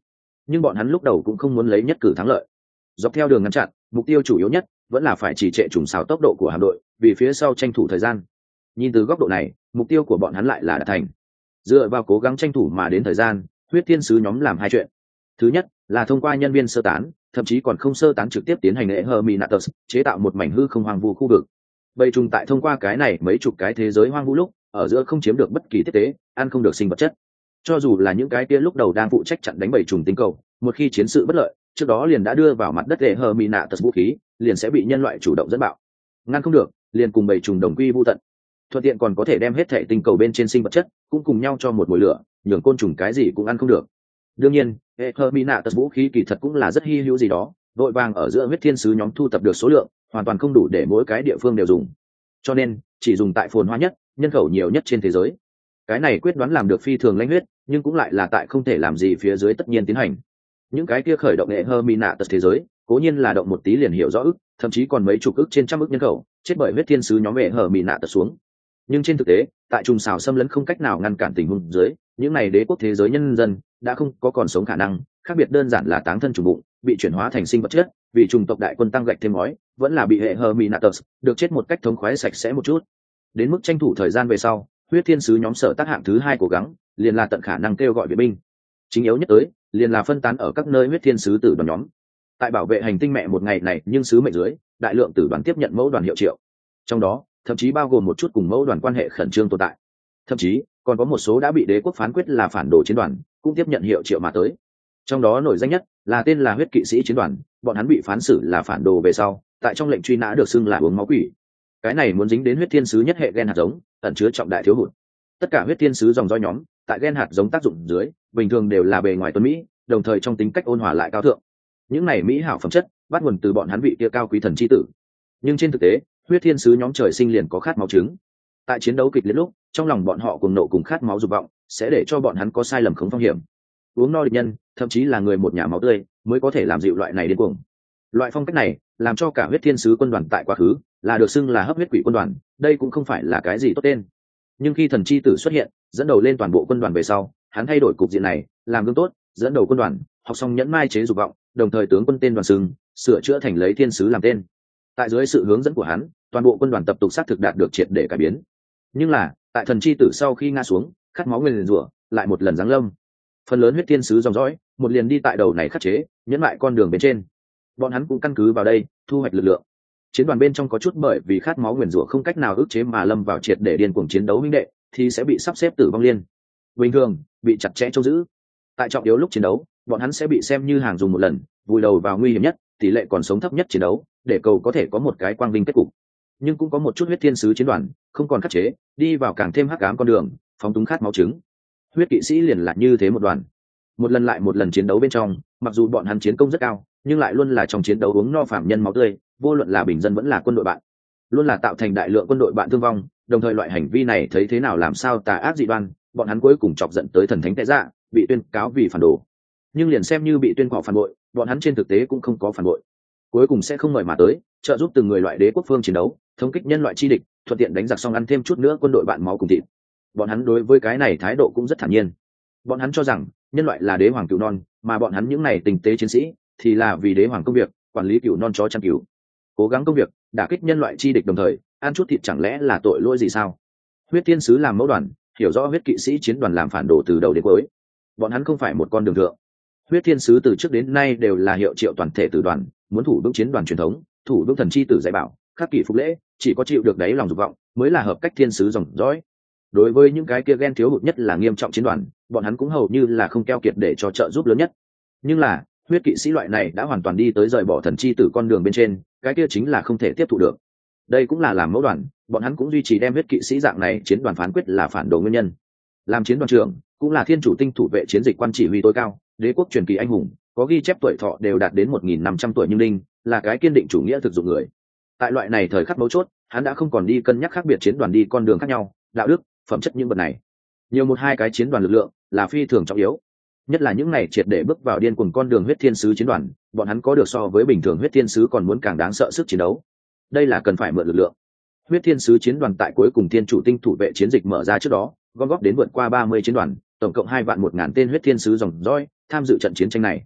nhưng bọn hắn lúc đầu cũng không muốn lấy nhất cử thắng lợi. Dọc theo đường ngăn chặn, mục tiêu chủ yếu nhất vẫn là phải chỉ trệ trùng xào tốc độ của hạm đội, vì phía sau tranh thủ thời gian. Nhìn từ góc độ này, mục tiêu của bọn hắn lại là đạt thành. Dựa vào cố gắng tranh thủ mà đến thời gian, huyết thiên sứ nhóm làm hai chuyện. Thứ nhất là thông qua nhân viên sơ tán, thậm chí còn không sơ tán trực tiếp tiến hành lễ Herminatus, chế tạo một mảnh hư không hoang vu khu vực. Bầy trùng tại thông qua cái này mấy chục cái thế giới hoang vu lúc, ở giữa không chiếm được bất kỳ tiếp tế, ăn không được sinh vật chất. Cho dù là những cái kia lúc đầu đang phụ trách chặn đánh bầy trùng tinh cầu, một khi chiến sự bất lợi, trước đó liền đã đưa vào mặt đất lễ Herminatus vũ khí, liền sẽ bị nhân loại chủ động dẫn bạo. Ngăn không được, liền cùng bầy trùng đồng quy vu tận. Thuận tiện còn có thể đem hết thảy tinh cầu bên trên sinh vật chất cũng cùng nhau cho một mùi lửa, nhường côn trùng cái gì cũng ăn không được. Đương nhiên, Herminatus vũ khí kỳ thật cũng là rất hi hữu gì đó, vội vàng ở giữa huyết thiên sứ nhóm thu tập được số lượng, hoàn toàn không đủ để mỗi cái địa phương đều dùng. Cho nên, chỉ dùng tại phồn hoa nhất, nhân khẩu nhiều nhất trên thế giới. Cái này quyết đoán làm được phi thường lãnh huyết, nhưng cũng lại là tại không thể làm gì phía dưới tất nhiên tiến hành. Những cái kia khởi động hệ Herminatus thế giới, cố nhiên là động một tí liền hiểu rõ ức, thậm chí còn mấy chục ức trên trăm ức nhân khẩu, chết bởi huyết thiên sứ nhóm hệ Herminatus xuống. Nhưng trên thực tế, tại trùng xào xâm lấn không cách nào ngăn cản tình huống dưới, những này đế quốc thế giới nhân dân đã không có còn sống khả năng, khác biệt đơn giản là táng thân trùng bụng, bị chuyển hóa thành sinh vật chất, vì trùng tộc đại quân tăng gạch thêm ngói, vẫn là bị hệ Herminatus được chết một cách thống khoái sạch sẽ một chút. Đến mức tranh thủ thời gian về sau, huyết thiên sứ nhóm sở tác hạng thứ hai cố gắng, liền là tận khả năng kêu gọi viện binh. Chính yếu nhất tới, liền là phân tán ở các nơi huyết thiên sứ tử đoàn nhóm. Tại bảo vệ hành tinh mẹ một ngày này, nhưng sứ mệnh dưới, đại lượng tử đoàn tiếp nhận mẫu đoàn hiệu triệu. Trong đó, thậm chí bao gồm một chút cùng mẫu đoàn quan hệ khẩn trương tồn tại. Thậm chí, còn có một số đã bị đế quốc phán quyết là phản đồ chiến đoàn, cũng tiếp nhận hiệu triệu mà tới. Trong đó nổi danh nhất là tên là huyết kỵ sĩ chiến đoàn, bọn hắn bị phán xử là phản đồ về sau, tại trong lệnh truy nã được xưng là uống máu quỷ. Cái này muốn dính đến huyết thiên sứ nhất hệ gen hạt giống, ẩn chứa trọng đại thiếu hụt. Tất cả huyết thiên sứ dòng dõi nhóm, tại gen hạt giống tác dụng dưới, bình thường đều là bề ngoài tuấn mỹ, đồng thời trong tính cách ôn hòa lại cao thượng. Những này mỹ hảo phẩm chất, bắt nguồn từ bọn hắn vị kia cao quý thần chi tử. Nhưng trên thực tế, huyết thiên sứ nhóm trời sinh liền có khát máu trứng. Tại chiến đấu kịch liệt lúc, trong lòng bọn họ cuồng nộ cùng khát máu dục vọng, sẽ để cho bọn hắn có sai lầm không phong hiểm. Uống no địch nhân, thậm chí là người một nhà máu tươi, mới có thể làm dịu loại này điên cuồng. Loại phong cách này, làm cho cả huyết thiên sứ quân đoàn tại quá khứ là được xưng là hấp huyết quỷ quân đoàn, đây cũng không phải là cái gì tốt tên. Nhưng khi thần chi tử xuất hiện, dẫn đầu lên toàn bộ quân đoàn về sau, hắn thay đổi cục diện này, làm gương tốt, dẫn đầu quân đoàn, học xong nhẫn mai chế dục vọng, đồng thời tướng quân tên đoàn xưng, sửa chữa thành lấy thiên sứ làm tên. Tại dưới sự hướng dẫn của hắn, toàn bộ quân đoàn tập tục xác thực đạt được triệt để cải biến. Nhưng là, tại thần chi tử sau khi ngã xuống, khát máu nguyên rủa lại một lần giáng lâm. Phần lớn huyết thiên sứ dòng dõi, một liền đi tại đầu này khắc chế, nhẫn lại con đường bên trên. Bọn hắn cũng căn cứ vào đây, thu hoạch lực lượng. Chiến đoàn bên trong có chút bởi vì khát máu nguyên rủa không cách nào ức chế mà lâm vào triệt để điên cuồng chiến đấu huynh đệ, thì sẽ bị sắp xếp tử vong liên. Bình thường, bị chặt chẽ trông giữ. Tại trọng yếu lúc chiến đấu, bọn hắn sẽ bị xem như hàng dùng một lần, vùi đầu vào nguy hiểm nhất, tỷ lệ còn sống thấp nhất chiến đấu, để cầu có thể có một cái quang vinh kết cục. Nhưng cũng có một chút huyết thiên sứ chiến đoàn không còn khắc chế, đi vào càng thêm hắc ám con đường, phóng túng khát máu trứng. Huyết kỵ sĩ liền là như thế một đoàn. Một lần lại một lần chiến đấu bên trong, mặc dù bọn hắn chiến công rất cao, nhưng lại luôn là trong chiến đấu uống no phạm nhân máu tươi, vô luận là bình dân vẫn là quân đội bạn, luôn là tạo thành đại lượng quân đội bạn thương vong. Đồng thời loại hành vi này thấy thế nào làm sao tà ác dị đoan, bọn hắn cuối cùng chọc giận tới thần thánh tệ dạ, bị tuyên cáo vì phản đồ. Nhưng liền xem như bị tuyên cáo phản bội, bọn hắn trên thực tế cũng không có phản bội, cuối cùng sẽ không mời mà tới trợ giúp từng người loại đế quốc phương chiến đấu, thống kích nhân loại chi địch, thuận tiện đánh giặc xong ăn thêm chút nữa quân đội bạn máu cùng thịt. Bọn hắn đối với cái này thái độ cũng rất thản nhiên. Bọn hắn cho rằng nhân loại là đế hoàng cừu non, mà bọn hắn những này tình tế chiến sĩ thì là vì đế hoàng công việc, quản lý cừu non chó chăn cừu, cố gắng công việc, đả kích nhân loại chi địch, đồng thời ăn chút thịt chẳng lẽ là tội lỗi gì sao? Huyết thiên sứ làm mẫu đoàn, hiểu rõ huyết kỵ sĩ chiến đoàn làm phản đồ từ đầu đến cuối. Bọn hắn không phải một con đường thượng. Huyết thiên sứ từ trước đến nay đều là hiệu triệu toàn thể tử đoàn, muốn thủ vững chiến đoàn truyền thống, thủ vững thần chi tử dạy bảo, khắc kỷ phục lễ, chỉ có chịu được đáy lòng dục vọng mới là hợp cách thiên sứ dòng dõi. Đối với những cái kia ghen thiếu hụt nhất là nghiêm trọng chiến đoàn, bọn hắn cũng hầu như là không keo kiệt để cho trợ giúp lớn nhất. Nhưng là huyết kỵ sĩ loại này đã hoàn toàn đi tới rời bỏ thần chi tử con đường bên trên, cái kia chính là không thể tiếp thụ được. Đây cũng là làm mẫu đoàn, bọn hắn cũng duy trì đem huyết kỵ sĩ dạng này chiến đoàn phán quyết là phản đồ nguyên nhân. Làm chiến đoàn trưởng, cũng là thiên chủ tinh thủ vệ chiến dịch quan chỉ huy tối cao, đế quốc truyền kỳ anh hùng, có ghi chép tuổi thọ đều đạt đến một nghìn năm trăm tuổi, nhưng linh là cái kiên định chủ nghĩa thực dụng người. Tại loại này thời khắc mấu chốt, hắn đã không còn đi cân nhắc khác biệt chiến đoàn đi con đường khác nhau, đạo đức, phẩm chất những vật này. Nhiều một hai cái chiến đoàn lực lượng là phi thường trọng yếu. Nhất là những này triệt để bước vào điên cuồng con đường huyết thiên sứ chiến đoàn, bọn hắn có được so với bình thường huyết thiên sứ còn muốn càng đáng sợ sức chiến đấu. Đây là cần phải mượn lực lượng. Huyết thiên sứ chiến đoàn tại cuối cùng thiên chủ tinh thủ vệ chiến dịch mở ra trước đó, gom góp đến vượt qua ba mươi chiến đoàn, tổng cộng hai vạn một ngàn tên huyết thiên sứ dòng dõi tham dự trận chiến tranh này.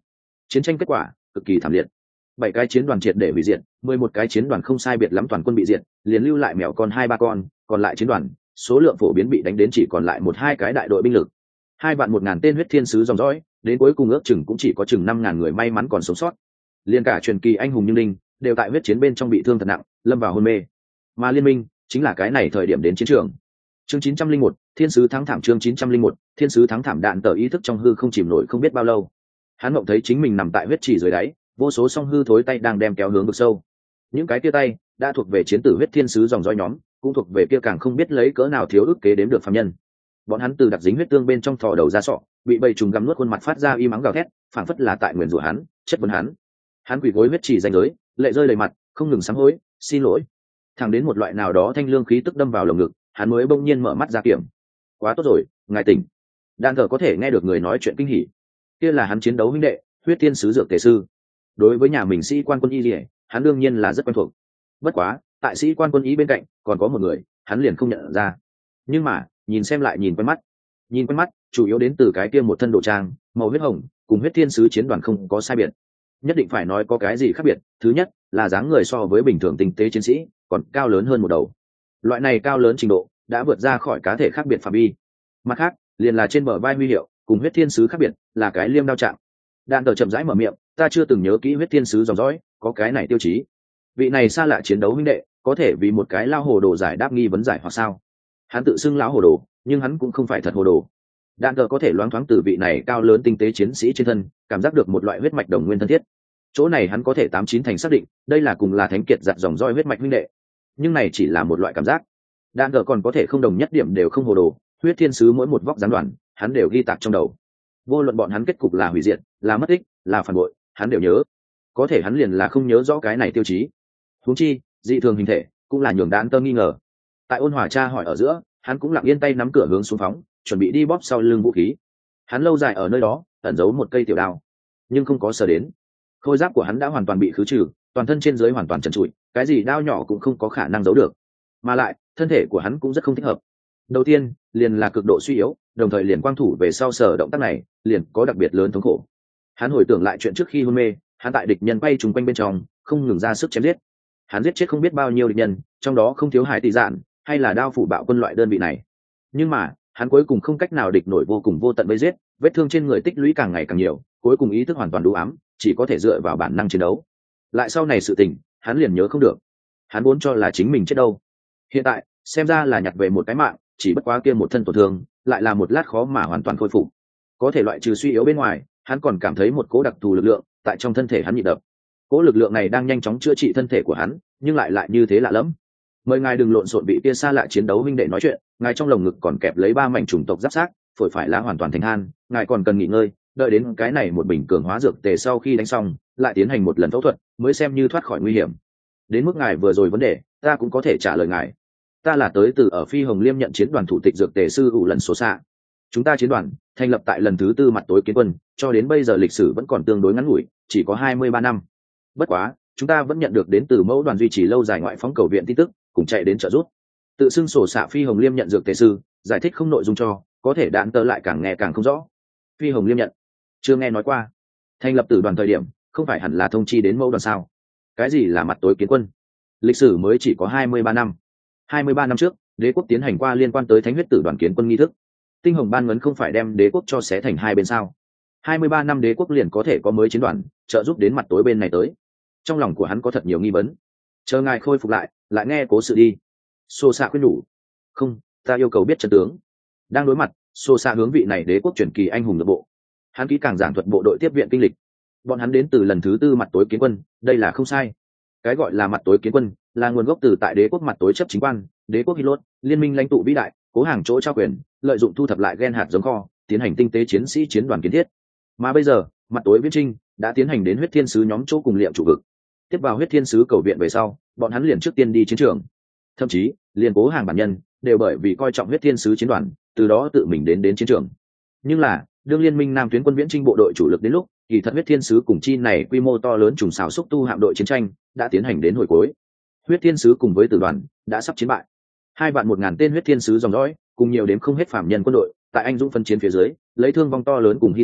Chiến tranh kết quả cực kỳ thảm liệt, bảy cái chiến đoàn triệt để hủy diệt, mười một cái chiến đoàn không sai biệt lắm toàn quân bị diệt, liền lưu lại mèo con hai ba con, còn lại chiến đoàn số lượng phổ biến bị đánh đến chỉ còn lại một hai cái đại đội binh lực. Hai vạn một ngàn tên huyết thiên sứ dòng dõi, đến cuối cùng ước chừng cũng chỉ có chừng năm ngàn người may mắn còn sống sót. Liên cả truyền kỳ anh hùng như linh đều tại huyết chiến bên trong bị thương thật nặng, lâm vào hôn mê. Mà liên minh chính là cái này thời điểm đến chiến trường. Chương chín trăm linh một, thiên sứ thắng thảm. Chương chín trăm linh một, thiên sứ thắng thảm. Đạn tờ ý thức trong hư không chìm nổi không biết bao lâu. Hắn mộng thấy chính mình nằm tại huyết trì dưới đáy, vô số song hư thối tay đang đem kéo hướng vực sâu. Những cái kia tay đã thuộc về chiến tử huyết thiên sứ dòng dõi nhóm, cũng thuộc về kia càng không biết lấy cỡ nào thiếu ức kế đếm được phàm nhân. Bọn hắn từ đặc dính huyết tương bên trong thò đầu ra sọ, bị bầy trùng găm nuốt, khuôn mặt phát ra y mắng gào thét, phảng phất là tại nguyền rủa hắn, chất vấn hắn. Hắn quỳ gối huyết trì danh giới, lệ rơi đầy mặt, không ngừng sám hối, xin lỗi. Thẳng đến một loại nào đó thanh lương khí tức đâm vào lồng ngực, hắn mới bỗng nhiên mở mắt ra kiểm. Quá tốt rồi, ngài tỉnh. Đan thờ có thể nghe được người nói chuyện kinh hỉ. Kia là hắn chiến đấu huynh đệ, huyết thiên sứ dược tề sư. Đối với nhà mình sĩ quan quân y liễu, hắn đương nhiên là rất quen thuộc. Bất quá, tại sĩ quan quân y bên cạnh còn có một người, hắn liền không nhận ra. Nhưng mà, nhìn xem lại nhìn quen mắt. Nhìn quen mắt, chủ yếu đến từ cái kia một thân đồ trang, màu huyết hồng, cùng huyết thiên sứ chiến đoàn không có sai biệt. Nhất định phải nói có cái gì khác biệt, thứ nhất là dáng người so với bình thường tinh tế chiến sĩ còn cao lớn hơn một đầu. Loại này cao lớn trình độ đã vượt ra khỏi cá thể khác biệt phạm vi. Mặt khác, liền là trên bờ vai huy hiệu, cùng huyết thiên sứ khác biệt, là cái liêm đao trạng. Đạn tờ chậm rãi mở miệng, ta chưa từng nhớ kỹ huyết thiên sứ dòng dõi có cái này tiêu chí. Vị này xa lạ chiến đấu huynh đệ, có thể vì một cái lao hồ đồ giải đáp nghi vấn giải hoặc sao? Hắn tự xưng lão hồ đồ, nhưng hắn cũng không phải thật hồ đồ. Đạn tờ có thể loáng thoáng từ vị này cao lớn tinh tế chiến sĩ trên thân cảm giác được một loại huyết mạch đồng nguyên thân thiết. Chỗ này hắn có thể tám chín thành xác định đây là cùng là thánh kiệt giặt dòng roi huyết mạch huynh đệ, nhưng này chỉ là một loại cảm giác. Đạn tờ còn có thể không đồng nhất điểm đều không hồ đồ, huyết thiên sứ mỗi một vóc gián đoàn hắn đều ghi tạc trong đầu. Vô luận bọn hắn kết cục là hủy diệt, là mất tích, là phản bội, hắn đều nhớ. Có thể hắn liền là không nhớ rõ cái này tiêu chí. Huống chi dị thường hình thể cũng là nhường Đạn tờ nghi ngờ. Tại ôn hòa tra hỏi ở giữa, hắn cũng lặng yên tay nắm cửa hướng xuống phóng, chuẩn bị đi bóp sau lưng vũ khí. Hắn lâu dài ở nơi đó ẩn giấu một cây tiểu đao, nhưng không có sờ đến. Khôi giáp của hắn đã hoàn toàn bị khứ trừ, toàn thân trên dưới hoàn toàn trần trụi, cái gì đao nhỏ cũng không có khả năng giấu được. Mà lại thân thể của hắn cũng rất không thích hợp. Đầu tiên liền là cực độ suy yếu, đồng thời liền quang thủ về sau sở động tác này liền có đặc biệt lớn thống khổ. Hắn hồi tưởng lại chuyện trước khi hôn mê, hắn tại địch nhân quay trùng quanh bên trong không ngừng ra sức chém giết. Hắn giết chết không biết bao nhiêu địch nhân, trong đó không thiếu hải tỷ dạn hay là đao phủ bạo quân loại đơn vị này. Nhưng mà hắn cuối cùng không cách nào địch nổi vô cùng vô tận vây giết, vết thương trên người tích lũy càng ngày càng nhiều, cuối cùng ý thức hoàn toàn đủ ám, chỉ có thể dựa vào bản năng chiến đấu. Lại sau này sự tình hắn liền nhớ không được. Hắn vốn cho là chính mình chết đâu, hiện tại xem ra là nhặt về một cái mạng, chỉ bất quá kia một thân tổn thương lại là một lát khó mà hoàn toàn khôi phục. Có thể loại trừ suy yếu bên ngoài, hắn còn cảm thấy một cố đặc thù lực lượng tại trong thân thể hắn nhịp đập. Cố lực lượng này đang nhanh chóng chữa trị thân thể của hắn, nhưng lại lại như thế lạ lẫm. Mời ngài đừng lộn xộn bị kia xa lạ chiến đấu huynh đệ nói chuyện, ngài trong lồng ngực còn kẹp lấy ba mảnh chủng tộc giáp xác, phổi phải lá hoàn toàn thành than, ngài còn cần nghỉ ngơi, đợi đến cái này một bình cường hóa dược tề sau khi đánh xong, lại tiến hành một lần phẫu thuật, mới xem như thoát khỏi nguy hiểm. Đến mức ngài vừa rồi vấn đề, ta cũng có thể trả lời ngài. Ta là tới từ ở Phi Hồng Liêm nhận chiến đoàn thủ tịch dược tề sư ủ lần số xạ. Chúng ta chiến đoàn thành lập tại lần thứ tư mặt tối kiến quân, cho đến bây giờ lịch sử vẫn còn tương đối ngắn ngủi, chỉ có hai mươi ba năm. Bất quá, chúng ta vẫn nhận được đến từ mẫu đoàn duy trì lâu dài ngoại phóng cầu viện tin tức, cùng chạy đến trợ giúp. Tự xưng sổ xạ Phi Hồng Liêm nhận dược tề sư, giải thích không nội dung cho, có thể Đạn tờ lại càng nghe càng không rõ. Phi Hồng Liêm nhận, chưa nghe nói qua. Thành lập tử đoàn thời điểm, không phải hẳn là thông chi đến mẫu đoàn sao? Cái gì là mặt tối kiến quân? Lịch sử mới chỉ có hai mươi ba năm. hai mươi ba năm trước, đế quốc tiến hành qua liên quan tới thánh huyết tử đoàn kiến quân nghi thức. Tinh hồng ban ngấn không phải đem đế quốc cho xé thành hai bên sao? hai mươi ba năm đế quốc liền có thể có mới chiến đoàn, trợ giúp đến mặt tối bên này tới. Trong lòng của hắn có thật nhiều nghi vấn. Chờ ngài khôi phục lại, lại nghe cố sự đi. Xô xạ khuyên nhủ. Không, ta yêu cầu biết trận tướng. Đang đối mặt, xô xạ hướng vị này đế quốc truyền kỳ anh hùng nội bộ. Hắn kỹ càng giảng thuật bộ đội tiếp viện kinh lịch. Bọn hắn đến từ lần thứ tư mặt tối kiến quân, đây là không sai. Cái gọi là mặt tối kiến quân là nguồn gốc từ tại đế quốc mặt tối chấp chính quan, đế quốc Hilot, liên minh lãnh tụ vĩ đại, cố hàng chỗ trao quyền, lợi dụng thu thập lại gen hạt giống kho, tiến hành tinh tế chiến sĩ chiến đoàn kiến thiết. Mà bây giờ, mặt tối viễn trinh đã tiến hành đến huyết thiên sứ nhóm chỗ cùng liệm chủ vực. Tiếp vào huyết thiên sứ cầu viện về sau, bọn hắn liền trước tiên đi chiến trường. Thậm chí, liền cố hàng bản nhân đều bởi vì coi trọng huyết thiên sứ chiến đoàn, từ đó tự mình đến đến chiến trường. Nhưng là, đương liên minh nam tuyến quân viễn trinh bộ đội chủ lực đến lúc, kỳ thật huyết thiên sứ cùng chi này quy mô to lớn trùng xào xúc tu hạm đội chiến tranh đã tiến hành đến hồi cuối. Huyết thiên sứ cùng với tử đoàn đã sắp chiến bại. Hai vạn một ngàn tên huyết thiên sứ dòng dõi cùng nhiều đến không hết phạm nhân quân đội tại anh dũng phân chiến phía dưới, lấy thương vong to lớn cùng hy sinh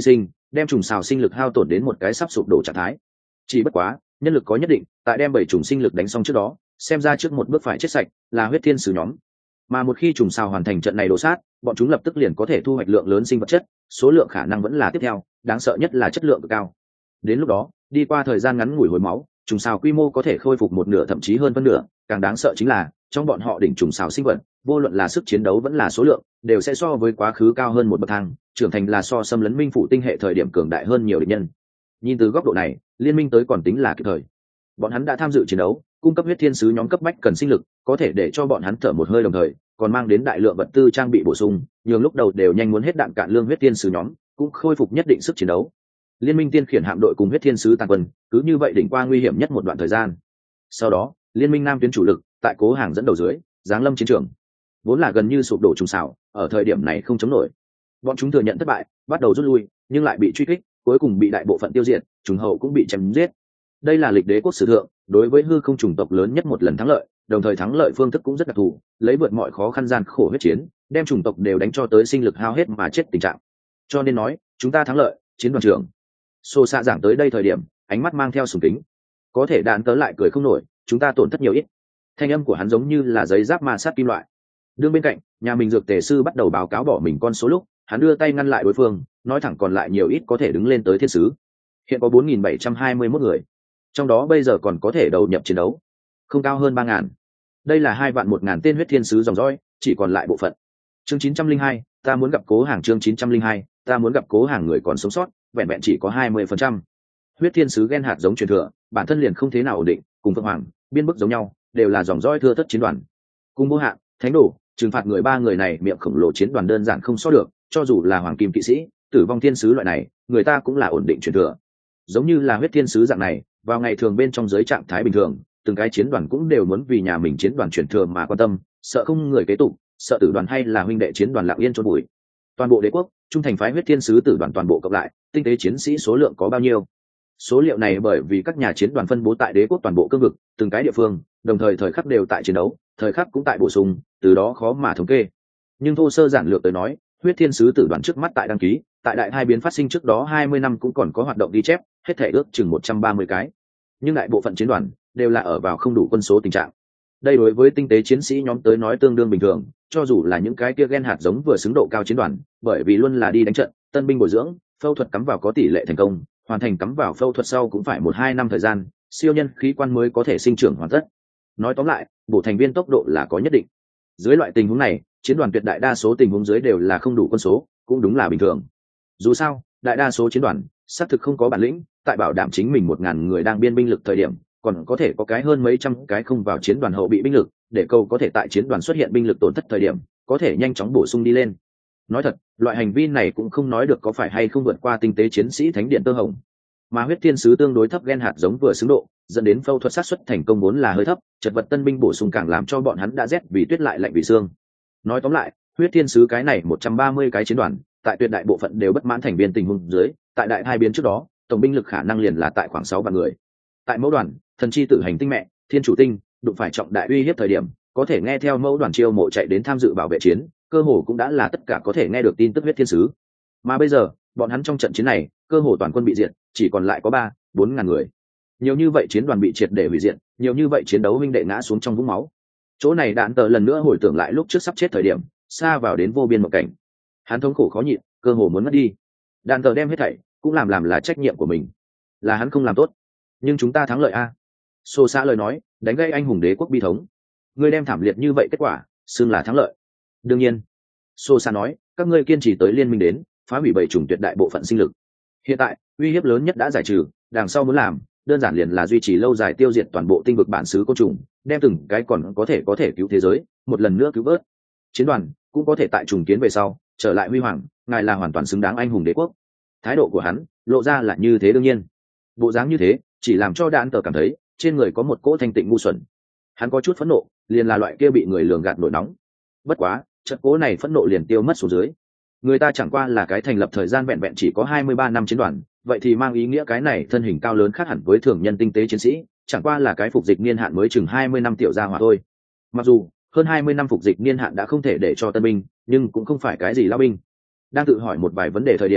đem trùng xào sinh lực hao tổn đến một cái sắp sụp đổ trạng thái. Chỉ bất quá nhân lực có nhất định, tại đem bảy trùng sinh lực đánh xong trước đó, xem ra trước một bước phải chết sạch là huyết thiên sứ nhóm. Mà một khi trùng xào hoàn thành trận này đổ sát, bọn chúng lập tức liền có thể thu hoạch lượng lớn sinh vật chất, số lượng khả năng vẫn là tiếp theo, đáng sợ nhất là chất lượng cực cao. Đến lúc đó, đi qua thời gian ngắn ngủi hồi máu, trùng xào quy mô có thể khôi phục một nửa thậm chí hơn phân nửa, càng đáng sợ chính là trong bọn họ đỉnh trùng xào sinh vật, vô luận là sức chiến đấu vẫn là số lượng, đều sẽ so với quá khứ cao hơn một bậc thang, trưởng thành là so xâm lấn minh phủ tinh hệ thời điểm cường đại hơn nhiều địch nhân. Nhìn từ góc độ này, liên minh tới còn tính là kịp thời. Bọn hắn đã tham dự chiến đấu, cung cấp huyết thiên sứ nhóm cấp bách cần sinh lực, có thể để cho bọn hắn thở một hơi đồng thời, còn mang đến đại lượng vật tư trang bị bổ sung, nhường lúc đầu đều nhanh muốn hết đạn cạn lương huyết thiên sứ nhóm, cũng khôi phục nhất định sức chiến đấu. Liên minh tiên khiển hạm đội cùng huyết thiên sứ tàn quân, cứ như vậy đỉnh qua nguy hiểm nhất một đoạn thời gian. Sau đó, liên minh nam tuyến chủ lực, tại Cố Hàng dẫn đầu dưới, giáng lâm chiến trường. Vốn là gần như sụp đổ trùng xảo, ở thời điểm này không chống nổi. Bọn chúng thừa nhận thất bại, bắt đầu rút lui, nhưng lại bị truy kích, cuối cùng bị đại bộ phận tiêu diệt, trùng hậu cũng bị chém giết. Đây là lịch đế quốc sử thượng đối với hư không chủng tộc lớn nhất một lần thắng lợi, đồng thời thắng lợi phương thức cũng rất đặc thù, lấy vượt mọi khó khăn gian khổ huyết chiến, đem chủng tộc đều đánh cho tới sinh lực hao hết mà chết tình trạng. Cho nên nói, chúng ta thắng lợi, chiến đoàn trưởng. Xô xạ giảng tới đây thời điểm, ánh mắt mang theo sùng kính. Có thể đạn tớ lại cười không nổi, chúng ta tổn thất nhiều ít. Thanh âm của hắn giống như là giấy giáp ma sát kim loại. Đương bên cạnh, nhà mình dược tề sư bắt đầu báo cáo bỏ mình con số lúc, hắn đưa tay ngăn lại đối phương, nói thẳng còn lại nhiều ít có thể đứng lên tới thiên sứ. Hiện có bốn nghìn bảy trăm hai mươi mốt người, trong đó bây giờ còn có thể đầu nhập chiến đấu, không cao hơn ba ngàn. Đây là hai vạn một ngàn tên huyết thiên sứ dòng dõi, chỉ còn lại bộ phận. Chương chín trăm linh hai, ta muốn gặp Cố Hàng. Chương chín trăm linh hai, ta muốn gặp Cố Hàng. Người còn sống sót, vẹn vẹn chỉ có hai mươi phần trăm. Huyết thiên sứ gen hạt giống truyền thừa, bản thân liền không thế nào ổn định, cùng Phượng Hoàng, biên bức giống nhau, đều là dòng dõi thưa thất chiến đoàn. Cùng Vô Hạn, Thánh Đồ, trừng phạt người ba người này miệng khổng lồ chiến đoàn đơn giản không so được, cho dù là Hoàng Kim kỵ sĩ, Tử vong thiên sứ loại này, người ta cũng là ổn định truyền thừa. Giống như là huyết thiên sứ dạng này, vào ngày thường bên trong giới trạng thái bình thường, từng cái chiến đoàn cũng đều muốn vì nhà mình chiến đoàn truyền thừa mà quan tâm, sợ không người kế tục, sợ tử đoàn hay là huynh đệ chiến đoàn lặng yên chôn bụi. Toàn bộ đế quốc, trung thành phái huyết thiên sứ tử đoàn toàn bộ cộng lại, tinh tế chiến sĩ số lượng có bao nhiêu? Số liệu này bởi vì các nhà chiến đoàn phân bố tại đế quốc toàn bộ cương vực, từng cái địa phương, đồng thời thời khắc đều tại chiến đấu, thời khắc cũng tại bổ sung, từ đó khó mà thống kê. Nhưng thô sơ giản lược tới nói, huyết thiên sứ tử đoàn trước mắt tại đăng ký, tại đại hai biến phát sinh trước đó hai mươi năm cũng còn có hoạt động ghi chép, hết thể ước chừng một trăm ba mươi cái. Nhưng đại bộ phận chiến đoàn đều là ở vào không đủ quân số tình trạng. Đây đối với tinh tế chiến sĩ nhóm tới nói tương đương bình thường, cho dù là những cái kia gen hạt giống vừa xứng độ cao chiến đoàn, bởi vì luôn là đi đánh trận, tân binh bồi dưỡng, phẫu thuật cắm vào có tỷ lệ thành công, hoàn thành cắm vào phẫu thuật sau cũng phải một hai năm thời gian, siêu nhân khí quan mới có thể sinh trưởng hoàn tất. Nói tóm lại, bổ thành viên tốc độ là có nhất định. Dưới loại tình huống này, chiến đoàn tuyệt đại đa số tình huống dưới đều là không đủ quân số, cũng đúng là bình thường. Dù sao, đại đa số chiến đoàn xác thực không có bản lĩnh, tại bảo đảm chính mình một ngàn người đang biên binh lực thời điểm, còn có thể có cái hơn mấy trăm cái không vào chiến đoàn hậu bị binh lực, để cầu có thể tại chiến đoàn xuất hiện binh lực tổn thất thời điểm, có thể nhanh chóng bổ sung đi lên. Nói thật, loại hành vi này cũng không nói được có phải hay không vượt qua tinh tế chiến sĩ thánh điện tơ hồng. Mà huyết thiên sứ tương đối thấp gen hạt giống vừa xứng độ, dẫn đến phẫu thuật xác suất thành công vốn là hơi thấp, chật vật tân binh bổ sung càng làm cho bọn hắn đã rét vì tuyết lại lạnh vì xương. Nói tóm lại, huyết thiên sứ cái này một trăm ba mươi cái chiến đoàn, tại tuyệt đại bộ phận đều bất mãn thành viên tình huống dưới, tại đại hai biến trước đó, tổng binh lực khả năng liền là tại khoảng sáu vạn người. Tại mẫu đoàn, thần chi tử hành tinh mẹ, thiên chủ tinh, đụng phải trọng đại uy hiếp thời điểm, có thể nghe theo mẫu đoàn chiêu mộ chạy đến tham dự bảo vệ chiến, cơ hồ cũng đã là tất cả có thể nghe được tin tức huyết thiên sứ. Mà bây giờ, bọn hắn trong trận chiến này, cơ hồ toàn quân bị diệt, chỉ còn lại có ba, bốn ngàn người. Nhiều như vậy chiến đoàn bị triệt để hủy diệt, nhiều như vậy chiến đấu huynh đệ ngã xuống trong vũng máu. Chỗ này đạn tờ lần nữa hồi tưởng lại lúc trước sắp chết thời điểm, xa vào đến vô biên một cảnh. Hắn thống khổ khó nhịn, cơ hồ muốn mất đi. Đạn tờ đem hết thảy, cũng làm làm là trách nhiệm của mình. Là hắn không làm tốt, nhưng chúng ta thắng lợi a. Xô xã lời nói, đánh gây anh hùng đế quốc bi thống. Ngươi đem thảm liệt như vậy kết quả, xưng là thắng lợi. Đương nhiên, Xô xã nói, các ngươi kiên trì tới liên minh đến, phá hủy bảy chủng tuyệt đại bộ phận sinh lực. Hiện tại, uy hiếp lớn nhất đã giải trừ, đằng sau muốn làm, đơn giản liền là duy trì lâu dài tiêu diệt toàn bộ tinh vực bản xứ côn trùng, đem từng cái còn có thể có thể cứu thế giới, một lần nữa cứu vớt. Chiến đoàn cũng có thể tại trùng kiến về sau, trở lại huy hoàng, ngài là hoàn toàn xứng đáng anh hùng đế quốc. Thái độ của hắn, lộ ra là như thế đương nhiên. Bộ dáng như thế, chỉ làm cho đạn tờ cảm thấy, trên người có một cỗ thanh tịnh ngu xuẩn. Hắn có chút phẫn nộ, liền là loại kia bị người lường gạt nổi nóng. Bất quá, trận cỗ này phẫn nộ liền tiêu mất xuống dưới. Người ta chẳng qua là cái thành lập thời gian vẹn vẹn chỉ có hai mươi ba năm chiến đoàn, vậy thì mang ý nghĩa cái này thân hình cao lớn khác hẳn với thường nhân tinh tế chiến sĩ, chẳng qua là cái phục dịch niên hạn mới chừng hai mươi năm tiểu gia hỏa thôi. Mặc dù, hơn hai mươi năm phục dịch niên hạn đã không thể để cho tân binh, nhưng cũng không phải cái gì lao binh. Đang tự hỏi một vài vấn đề thời điểm,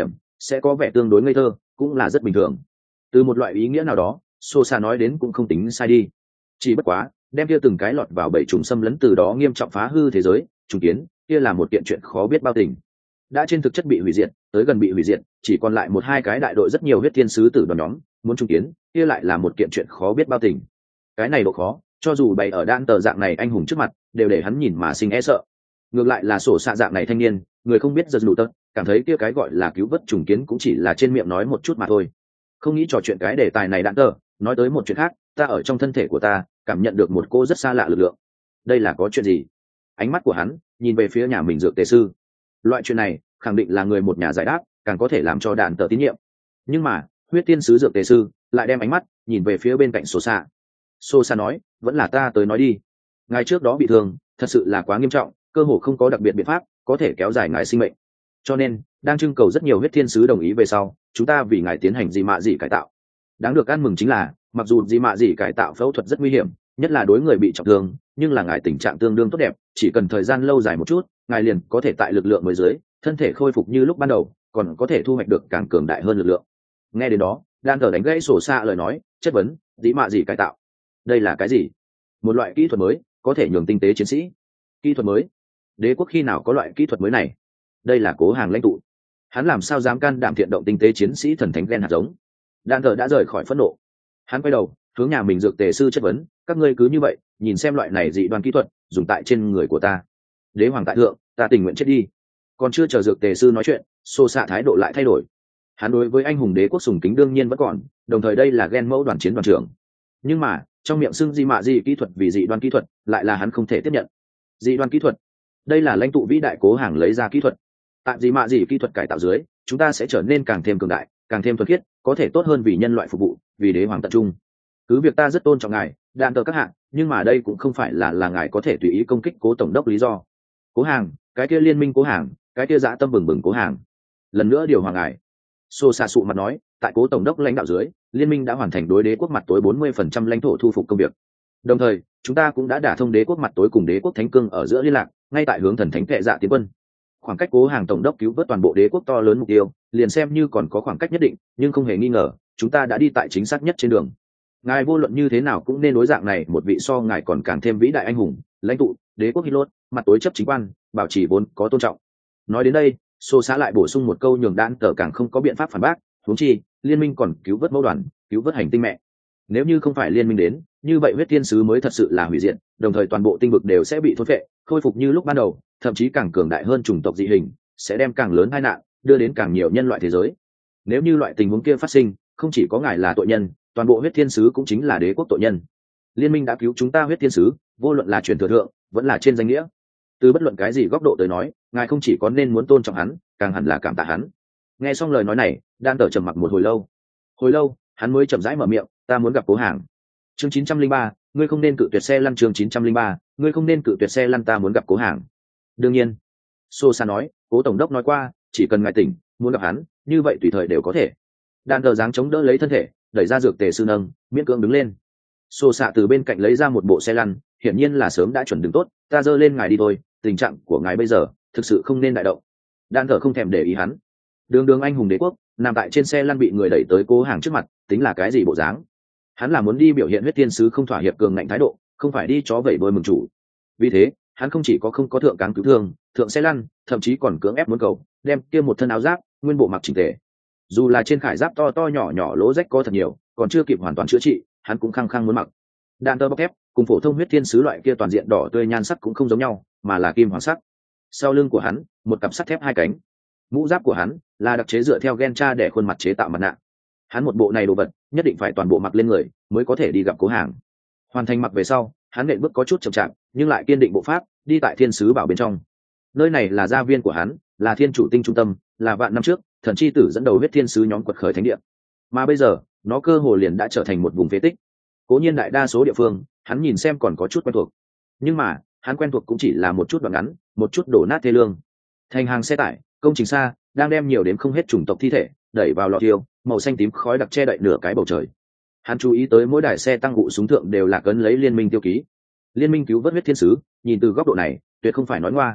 sẽ có vẻ tương đối ngây thơ, cũng là rất bình thường. Từ một loại ý nghĩa nào đó, Sô Sa nói đến cũng không tính sai đi. Chỉ bất quá, đem kia từng cái lọt vào bẫy trùng xâm lấn từ đó nghiêm trọng phá hư thế giới, trùng kiến, kia là một kiện chuyện khó biết bao tình. Đã trên thực chất bị hủy diệt, tới gần bị hủy diệt, chỉ còn lại một hai cái đại đội rất nhiều huyết thiên sứ tử đoàn nhóm, muốn trùng kiến, kia lại là một kiện chuyện khó biết bao tình. Cái này độ khó, cho dù bày ở đan tờ dạng này anh hùng trước mặt, đều để hắn nhìn mà sinh e sợ. Ngược lại là sổ xạ dạng này thanh niên, người không biết giật lụ tật, cảm thấy kia cái gọi là cứu vớt trùng kiến cũng chỉ là trên miệng nói một chút mà thôi. Không nghĩ trò chuyện cái đề tài này đạn tờ, nói tới một chuyện khác, ta ở trong thân thể của ta cảm nhận được một cô rất xa lạ lực lượng. Đây là có chuyện gì? Ánh mắt của hắn nhìn về phía nhà mình dược tề sư. Loại chuyện này khẳng định là người một nhà giải đáp, càng có thể làm cho đạn tờ tín nhiệm. Nhưng mà huyết tiên sứ dược tề sư lại đem ánh mắt nhìn về phía bên cạnh sổ xạ. Sô Sa nói, vẫn là ta tới nói đi. Ngài trước đó bị thương, thật sự là quá nghiêm trọng, cơ hồ không có đặc biệt biện pháp có thể kéo dài ngài sinh mệnh. Cho nên, đang trưng cầu rất nhiều huyết thiên sứ đồng ý về sau, chúng ta vì ngài tiến hành dị mạ dị cải tạo. Đáng được ăn mừng chính là, mặc dù dị mạ dị cải tạo phẫu thuật rất nguy hiểm, nhất là đối người bị trọng thương, nhưng là ngài tình trạng tương đương tốt đẹp, chỉ cần thời gian lâu dài một chút, ngài liền có thể tại lực lượng mới dưới, thân thể khôi phục như lúc ban đầu, còn có thể thu hoạch được càng cường đại hơn lực lượng. Nghe đến đó, đang thở đánh gãy sổ xa lời nói, chất vấn, dị mạ dị cải tạo. Đây là cái gì? Một loại kỹ thuật mới có thể nhường tinh tế chiến sĩ. Kỹ thuật mới? Đế quốc khi nào có loại kỹ thuật mới này? Đây là Cố Hàng lãnh tụ, hắn làm sao dám can đảm thiện động tinh tế chiến sĩ thần thánh gen hạt giống? Đan thờ đã rời khỏi phẫn nộ, hắn quay đầu hướng nhà mình dược tề sư chất vấn, các ngươi cứ như vậy nhìn xem loại này dị đoan kỹ thuật dùng tại trên người của ta. Đế hoàng tại thượng, ta tình nguyện chết đi. Còn chưa chờ dược tề sư nói chuyện, xô xạ thái độ lại thay đổi. Hắn đối với anh hùng đế quốc sùng kính đương nhiên vẫn còn, đồng thời đây là gen mẫu đoàn chiến đoàn trưởng. Nhưng mà trong miệng xưng dị mạ dị kỹ thuật vì dị đoan kỹ thuật lại là hắn không thể tiếp nhận. Dị đoan kỹ thuật? Đây là lãnh tụ vĩ đại Cố Hàng lấy ra kỹ thuật. Tại dị mạ dị kỹ thuật cải tạo dưới, chúng ta sẽ trở nên càng thêm cường đại, càng thêm thuần khiết, có thể tốt hơn vì nhân loại phục vụ, vì đế hoàng tận trung. Cứ việc ta rất tôn trọng ngài, đạn tờ các hạng, nhưng mà đây cũng không phải là là ngài có thể tùy ý công kích Cố tổng đốc lý do. Cố Hàng, cái kia liên minh Cố Hàng, cái kia dã tâm bừng bừng Cố Hàng. Lần nữa điều hoàng ngài. Xô xạ sụ mặt nói, tại Cố tổng đốc lãnh đạo dưới, liên minh đã hoàn thành đối đế quốc mặt tối bốn mươi phần trăm lãnh thổ thu phục công việc. Đồng thời, chúng ta cũng đã đả thông đế quốc mặt tối cùng đế quốc thánh cương ở giữa liên lạc, ngay tại hướng thần thánh kệ dạ tiến quân. Khoảng cách Cố Hàng tổng đốc cứu vớt toàn bộ đế quốc to lớn mục tiêu, liền xem như còn có khoảng cách nhất định, nhưng không hề nghi ngờ, chúng ta đã đi tại chính xác nhất trên đường. Ngài vô luận như thế nào cũng nên đối dạng này một vị so ngài còn càng thêm vĩ đại anh hùng, lãnh tụ đế quốc Hilot, mặt tối chấp chính quan, bảo trì vốn có tôn trọng. Nói đến đây, Xô xá lại bổ sung một câu nhường đạn tờ càng không có biện pháp phản bác, huống chi liên minh còn cứu vớt mẫu đoàn, cứu vớt hành tinh mẹ. Nếu như không phải liên minh đến, như vậy huyết thiên sứ mới thật sự là hủy diệt, đồng thời toàn bộ tinh vực đều sẽ bị thôn phệ, khôi phục như lúc ban đầu, thậm chí càng cường đại hơn chủng tộc dị hình, sẽ đem càng lớn tai nạn, đưa đến càng nhiều nhân loại thế giới. Nếu như loại tình huống kia phát sinh, không chỉ có ngài là tội nhân, toàn bộ huyết thiên sứ cũng chính là đế quốc tội nhân. Liên minh đã cứu chúng ta huyết thiên sứ, vô luận là truyền thừa thượng, vẫn là trên danh nghĩa. Từ bất luận cái gì góc độ tới nói, ngài không chỉ có nên muốn tôn trọng hắn, càng hẳn là cảm tạ hắn. Nghe xong lời nói này, đan tờ trầm mặc một hồi lâu. Hồi lâu, hắn mới chậm rãi mở miệng, ta muốn gặp Cố Hàng. Chương chín trăm linh ba, ngươi không nên cự tuyệt xe lăn. Chương chín trăm linh ba, ngươi không nên cự tuyệt xe lăn, ta muốn gặp Cố Hàng. Đương nhiên, Xô Sa nói, Cố tổng đốc nói qua, chỉ cần ngài tỉnh, muốn gặp hắn, như vậy tùy thời đều có thể. Đan tờ dáng chống đỡ lấy thân thể, đẩy ra dược tề sư nâng, miễn cưỡng đứng lên. Xô Sa từ bên cạnh lấy ra một bộ xe lăn, hiển nhiên là sớm đã chuẩn đứng tốt, ta dơ lên ngài đi thôi, tình trạng của ngài bây giờ thực sự không nên đại động. Đan tờ không thèm để ý hắn. Đường đường anh hùng đế quốc nằm tại trên xe lăn bị người đẩy tới Cố Hàng trước mặt, tính là cái gì bộ dáng? Hắn là muốn đi biểu hiện huyết thiên sứ không thỏa hiệp cường ngạnh thái độ, không phải đi chó vẩy đuôi mừng chủ. Vì thế, hắn không chỉ có không có thượng cáng cứu thương, thượng xe lăn, thậm chí còn cưỡng ép muốn cầu đem kia một thân áo giáp nguyên bộ mặc chỉnh tề. Dù là trên khải giáp to to nhỏ nhỏ lỗ rách có thật nhiều, còn chưa kịp hoàn toàn chữa trị, hắn cũng khăng khăng muốn mặc. Đạn tơ bọc thép cùng phổ thông huyết thiên sứ loại kia toàn diện đỏ tươi nhan sắc cũng không giống nhau, mà là kim hoàng sắc. Sau lưng của hắn, một cặp sắt thép hai cánh. Mũ giáp của hắn là đặc chế dựa theo gen cha để khuôn mặt chế tạo mặt nạ. Hắn một bộ này đồ vật nhất định phải toàn bộ mặc lên người mới có thể đi gặp Cố Hàng. Hoàn thành mặc về sau, hắn nện bước có chút chậm chạp, nhưng lại kiên định bộ pháp đi tại thiên sứ bảo bên trong. Nơi này là gia viên của hắn, là thiên chủ tinh trung tâm, là vạn năm trước thần chi tử dẫn đầu huyết thiên sứ nhóm quật khởi thánh địa, mà bây giờ nó cơ hồ liền đã trở thành một vùng phế tích. Cố nhiên đại đa số địa phương hắn nhìn xem còn có chút quen thuộc, nhưng mà hắn quen thuộc cũng chỉ là một chút đoạn ngắn, một chút đổ nát thê lương. Thành hàng xe tải, công trình xa đang đem nhiều đến không hết chủng tộc thi thể đẩy vào lò thiêu, màu xanh tím khói đặc che đậy nửa cái bầu trời. Hắn chú ý tới mỗi đài xe tăng vụ súng thượng đều là cấn lấy liên minh tiêu ký. Liên minh cứu vớt huyết thiên sứ, nhìn từ góc độ này tuyệt không phải nói ngoa.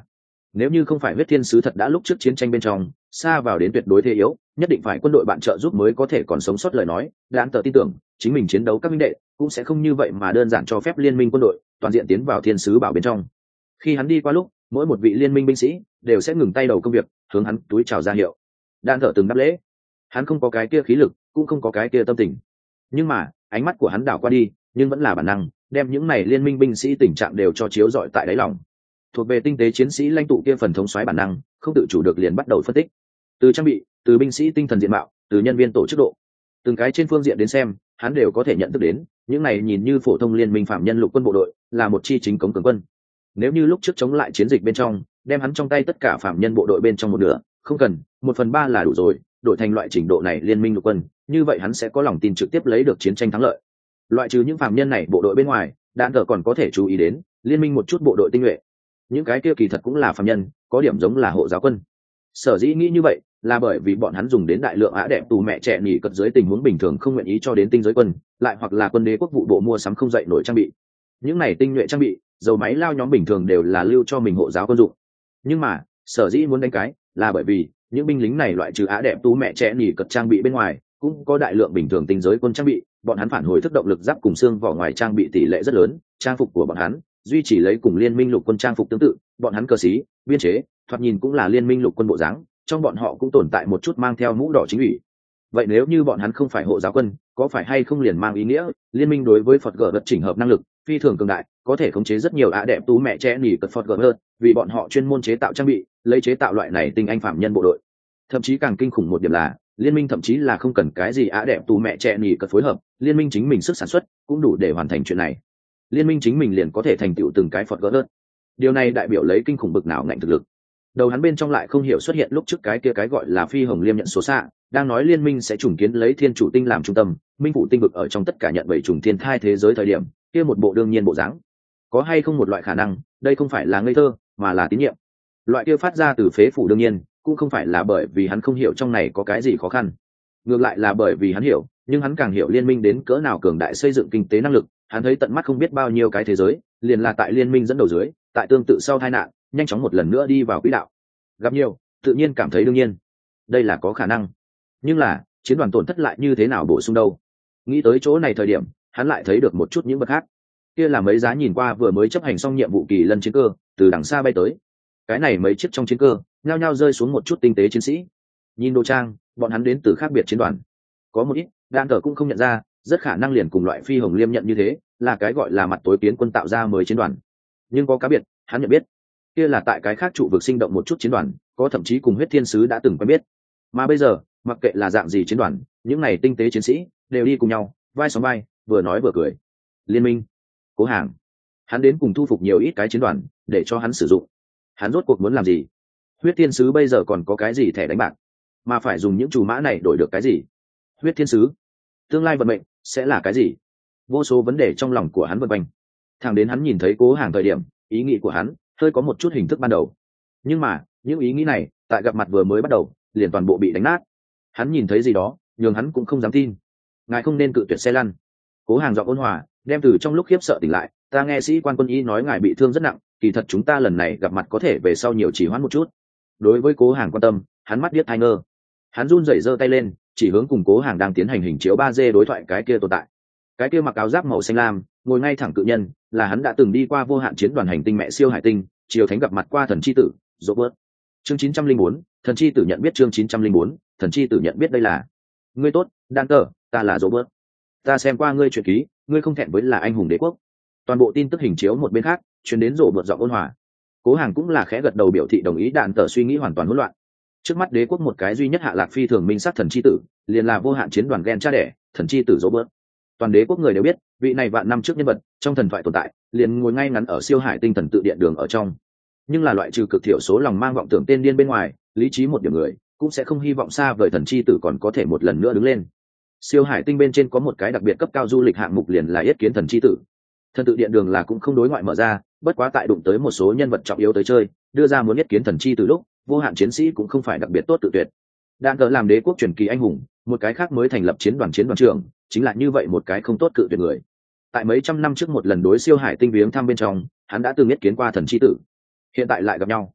Nếu như không phải huyết thiên sứ thật đã lúc trước chiến tranh bên trong xa vào đến tuyệt đối thế yếu, nhất định phải quân đội bạn trợ giúp mới có thể còn sống sót lời nói, đạn tờ tin tưởng chính mình chiến đấu các minh đệ cũng sẽ không như vậy mà đơn giản cho phép liên minh quân đội toàn diện tiến vào thiên sứ bảo bên trong. Khi hắn đi qua lúc, mỗi một vị liên minh binh sĩ đều sẽ ngừng tay đầu công việc, hướng hắn túi chào ra hiệu. Đạn tờ từng đáp lễ. Hắn không có cái kia khí lực, cũng không có cái kia tâm tình, nhưng mà ánh mắt của hắn đảo qua đi, nhưng vẫn là bản năng đem những này liên minh binh sĩ tình trạng đều cho chiếu rọi tại đáy lòng. Thuộc về tinh tế chiến sĩ lãnh tụ kia phần thống soái bản năng không tự chủ được liền bắt đầu phân tích, từ trang bị, từ binh sĩ tinh thần diện mạo, từ nhân viên tổ chức độ, từng cái trên phương diện đến xem, hắn đều có thể nhận thức đến những này nhìn như phổ thông liên minh phạm nhân lục quân bộ đội là một chi chính cống cường quân. Nếu như lúc trước chống lại chiến dịch bên trong đem hắn trong tay tất cả phạm nhân bộ đội bên trong một nửa, không cần một phần ba là đủ rồi, đổi thành loại trình độ này liên minh lục quân, như vậy hắn sẽ có lòng tin trực tiếp lấy được chiến tranh thắng lợi. Loại trừ những phạm nhân này bộ đội bên ngoài, đạn thờ còn có thể chú ý đến liên minh một chút bộ đội tinh nhuệ. Những cái kia kỳ thật cũng là phạm nhân, có điểm giống là hộ giáo quân. Sở dĩ nghĩ như vậy là bởi vì bọn hắn dùng đến đại lượng á đẹp tù mẹ trẻ nghỉ cật dưới tình huống bình thường không nguyện ý cho đến tinh giới quân, lại hoặc là quân đế quốc vụ bộ mua sắm không dậy nổi trang bị. Những này tinh nhuệ trang bị, dầu máy lao nhóm bình thường đều là lưu cho mình hộ giáo quân dụng. Nhưng mà sở dĩ muốn đánh cái là bởi vì những binh lính này loại trừ á đẹp tú mẹ trẻ nghỉ cật trang bị bên ngoài, cũng có đại lượng bình thường tinh giới quân trang bị. Bọn hắn phản hồi thức động lực giáp cùng xương vỏ ngoài trang bị tỷ lệ rất lớn, trang phục của bọn hắn duy trì lấy cùng liên minh lục quân trang phục tương tự. Bọn hắn cơ sĩ, biên chế thoạt nhìn cũng là liên minh lục quân bộ dáng, trong bọn họ cũng tồn tại một chút mang theo mũ đỏ chính ủy. Vậy nếu như bọn hắn không phải hộ giáo quân, có phải hay không liền mang ý nghĩa liên minh đối với Phật gở vật chỉnh hợp năng lực phi thường cường đại, có thể khống chế rất nhiều ạ đẹp tú mẹ trẻ nỉ cật Phật gở hơn, vì bọn họ chuyên môn chế tạo trang bị, lấy chế tạo loại này tinh anh phạm nhân bộ đội. Thậm chí càng kinh khủng một điểm là liên minh thậm chí là không cần cái gì ạ đẹp tú mẹ trẻ nỉ cật phối hợp, liên minh chính mình sức sản xuất cũng đủ để hoàn thành chuyện này. Liên minh chính mình liền có thể thành tựu từng cái Phật gở hơn. Điều này đại biểu lấy kinh khủng bực nào ngạnh thực lực. Đầu hắn bên trong lại không hiểu xuất hiện lúc trước cái kia cái gọi là phi hồng liêm nhận số xạ, đang nói liên minh sẽ trùng kiến lấy thiên chủ tinh làm trung tâm, minh phụ tinh vực ở trong tất cả nhận bảy trùng thiên thai thế giới thời điểm, kia một bộ đương nhiên bộ dáng. Có hay không một loại khả năng, đây không phải là ngây thơ, mà là tín nhiệm. Loại kia phát ra từ phế phủ đương nhiên, cũng không phải là bởi vì hắn không hiểu trong này có cái gì khó khăn. Ngược lại là bởi vì hắn hiểu, nhưng hắn càng hiểu liên minh đến cỡ nào cường đại xây dựng kinh tế năng lực, hắn thấy tận mắt không biết bao nhiêu cái thế giới, liền là tại liên minh dẫn đầu dưới, tại tương tự sau tai nạn, nhanh chóng một lần nữa đi vào quỹ đạo. Gặp nhiều, tự nhiên cảm thấy đương nhiên. Đây là có khả năng. Nhưng là, chiến đoàn tổn thất lại như thế nào bổ sung đâu? Nghĩ tới chỗ này thời điểm, hắn lại thấy được một chút những bậc khác. Kia là mấy giá nhìn qua vừa mới chấp hành xong nhiệm vụ kỳ lân chiến cơ, từ đằng xa bay tới. Cái này mấy chiếc trong chiến cơ, nhao nhao rơi xuống một chút tinh tế chiến sĩ. Nhìn đồ trang, bọn hắn đến từ khác biệt chiến đoàn. Có một ít, đạn cờ cũng không nhận ra, rất khả năng liền cùng loại phi hồng liêm nhận như thế, là cái gọi là mặt tối kiến quân tạo ra mới chiến đoàn. Nhưng có cá biệt, hắn nhận biết, kia là tại cái khác trụ vực sinh động một chút chiến đoàn, có thậm chí cùng huyết thiên sứ đã từng quen biết. Mà bây giờ, mặc kệ là dạng gì chiến đoàn, những này tinh tế chiến sĩ đều đi cùng nhau, vai sóng vai, vừa nói vừa cười. Liên minh, Cố Hàng, hắn đến cùng thu phục nhiều ít cái chiến đoàn để cho hắn sử dụng. Hắn rốt cuộc muốn làm gì? Huyết thiên sứ bây giờ còn có cái gì thẻ đánh bạc, mà phải dùng những chủ mã này đổi được cái gì? Huyết thiên sứ, tương lai vận mệnh sẽ là cái gì? Vô số vấn đề trong lòng của hắn vần quanh. Thẳng đến hắn nhìn thấy Cố Hàng thời điểm, ý nghĩ của hắn hơi có một chút hình thức ban đầu. Nhưng mà những ý nghĩ này tại gặp mặt vừa mới bắt đầu liền toàn bộ bị đánh nát. Hắn nhìn thấy gì đó nhường hắn cũng không dám tin. Ngài không nên cự tuyệt xe lăn. Cố Hàng giọng ôn hòa đem từ trong lúc khiếp sợ tỉnh lại. Ta nghe sĩ quan quân y nói ngài bị thương rất nặng, kỳ thật chúng ta lần này gặp mặt có thể về sau nhiều chỉ hoãn một chút. Đối với Cố Hàng quan tâm, hắn mắt điếc tai ngơ. Hắn run rẩy giơ tay lên chỉ hướng cùng Cố Hàng đang tiến hành hình chiếu ba D đối thoại cái kia tồn tại. Cái kia mặc áo giáp màu xanh lam, ngồi ngay thẳng cự nhân, là hắn đã từng đi qua vô hạn chiến đoàn hành tinh mẹ siêu hải tinh, triều thánh gặp mặt qua thần chi tử Robert. Chương chín trăm linh bốn, thần chi tử nhận biết. Chương chín trăm linh bốn, thần chi tử nhận biết. Đây là ngươi tốt, đan tờ, ta là Robert. Ta xem qua ngươi truyện ký, ngươi không thẹn với là anh hùng đế quốc. Toàn bộ tin tức hình chiếu một bên khác truyền đến Robert giọng ôn hòa. Cố Hàng cũng là khẽ gật đầu biểu thị đồng ý. Đạn tờ suy nghĩ hoàn toàn hỗn loạn. Trước mắt đế quốc một cái duy nhất hạ lạc phi thường minh sát thần chi tử, liền là vô hạn chiến đoàn gen cha đẻ, thần chi tử Robert. Toàn đế quốc người đều biết vị này vạn năm trước nhân vật trong thần thoại tồn tại, liền ngồi ngay ngắn ở siêu hải tinh thần tự điện đường ở trong. Nhưng là loại trừ cực thiểu số lòng mang vọng tưởng tên điên bên ngoài, lý trí một điểm người cũng sẽ không hy vọng xa vời thần chi tử còn có thể một lần nữa đứng lên. Siêu hải tinh bên trên có một cái đặc biệt cấp cao du lịch hạng mục liền là yết kiến thần chi tử. Thần tự điện đường là cũng không đối ngoại mở ra, bất quá tại đụng tới một số nhân vật trọng yếu tới chơi, đưa ra muốn yết kiến thần chi tử lúc, vô hạn chiến sĩ cũng không phải đặc biệt tốt tự tuyệt. Đạn cờ làm đế quốc truyền kỳ anh hùng, một cái khác mới thành lập chiến đoàn chiến đoàn trưởng, chính là như vậy một cái không tốt cự tuyệt người. Tại mấy trăm năm trước một lần đối siêu hải tinh viếng thăm bên trong, hắn đã từng yết kiến qua thần chi tử. Hiện tại lại gặp nhau,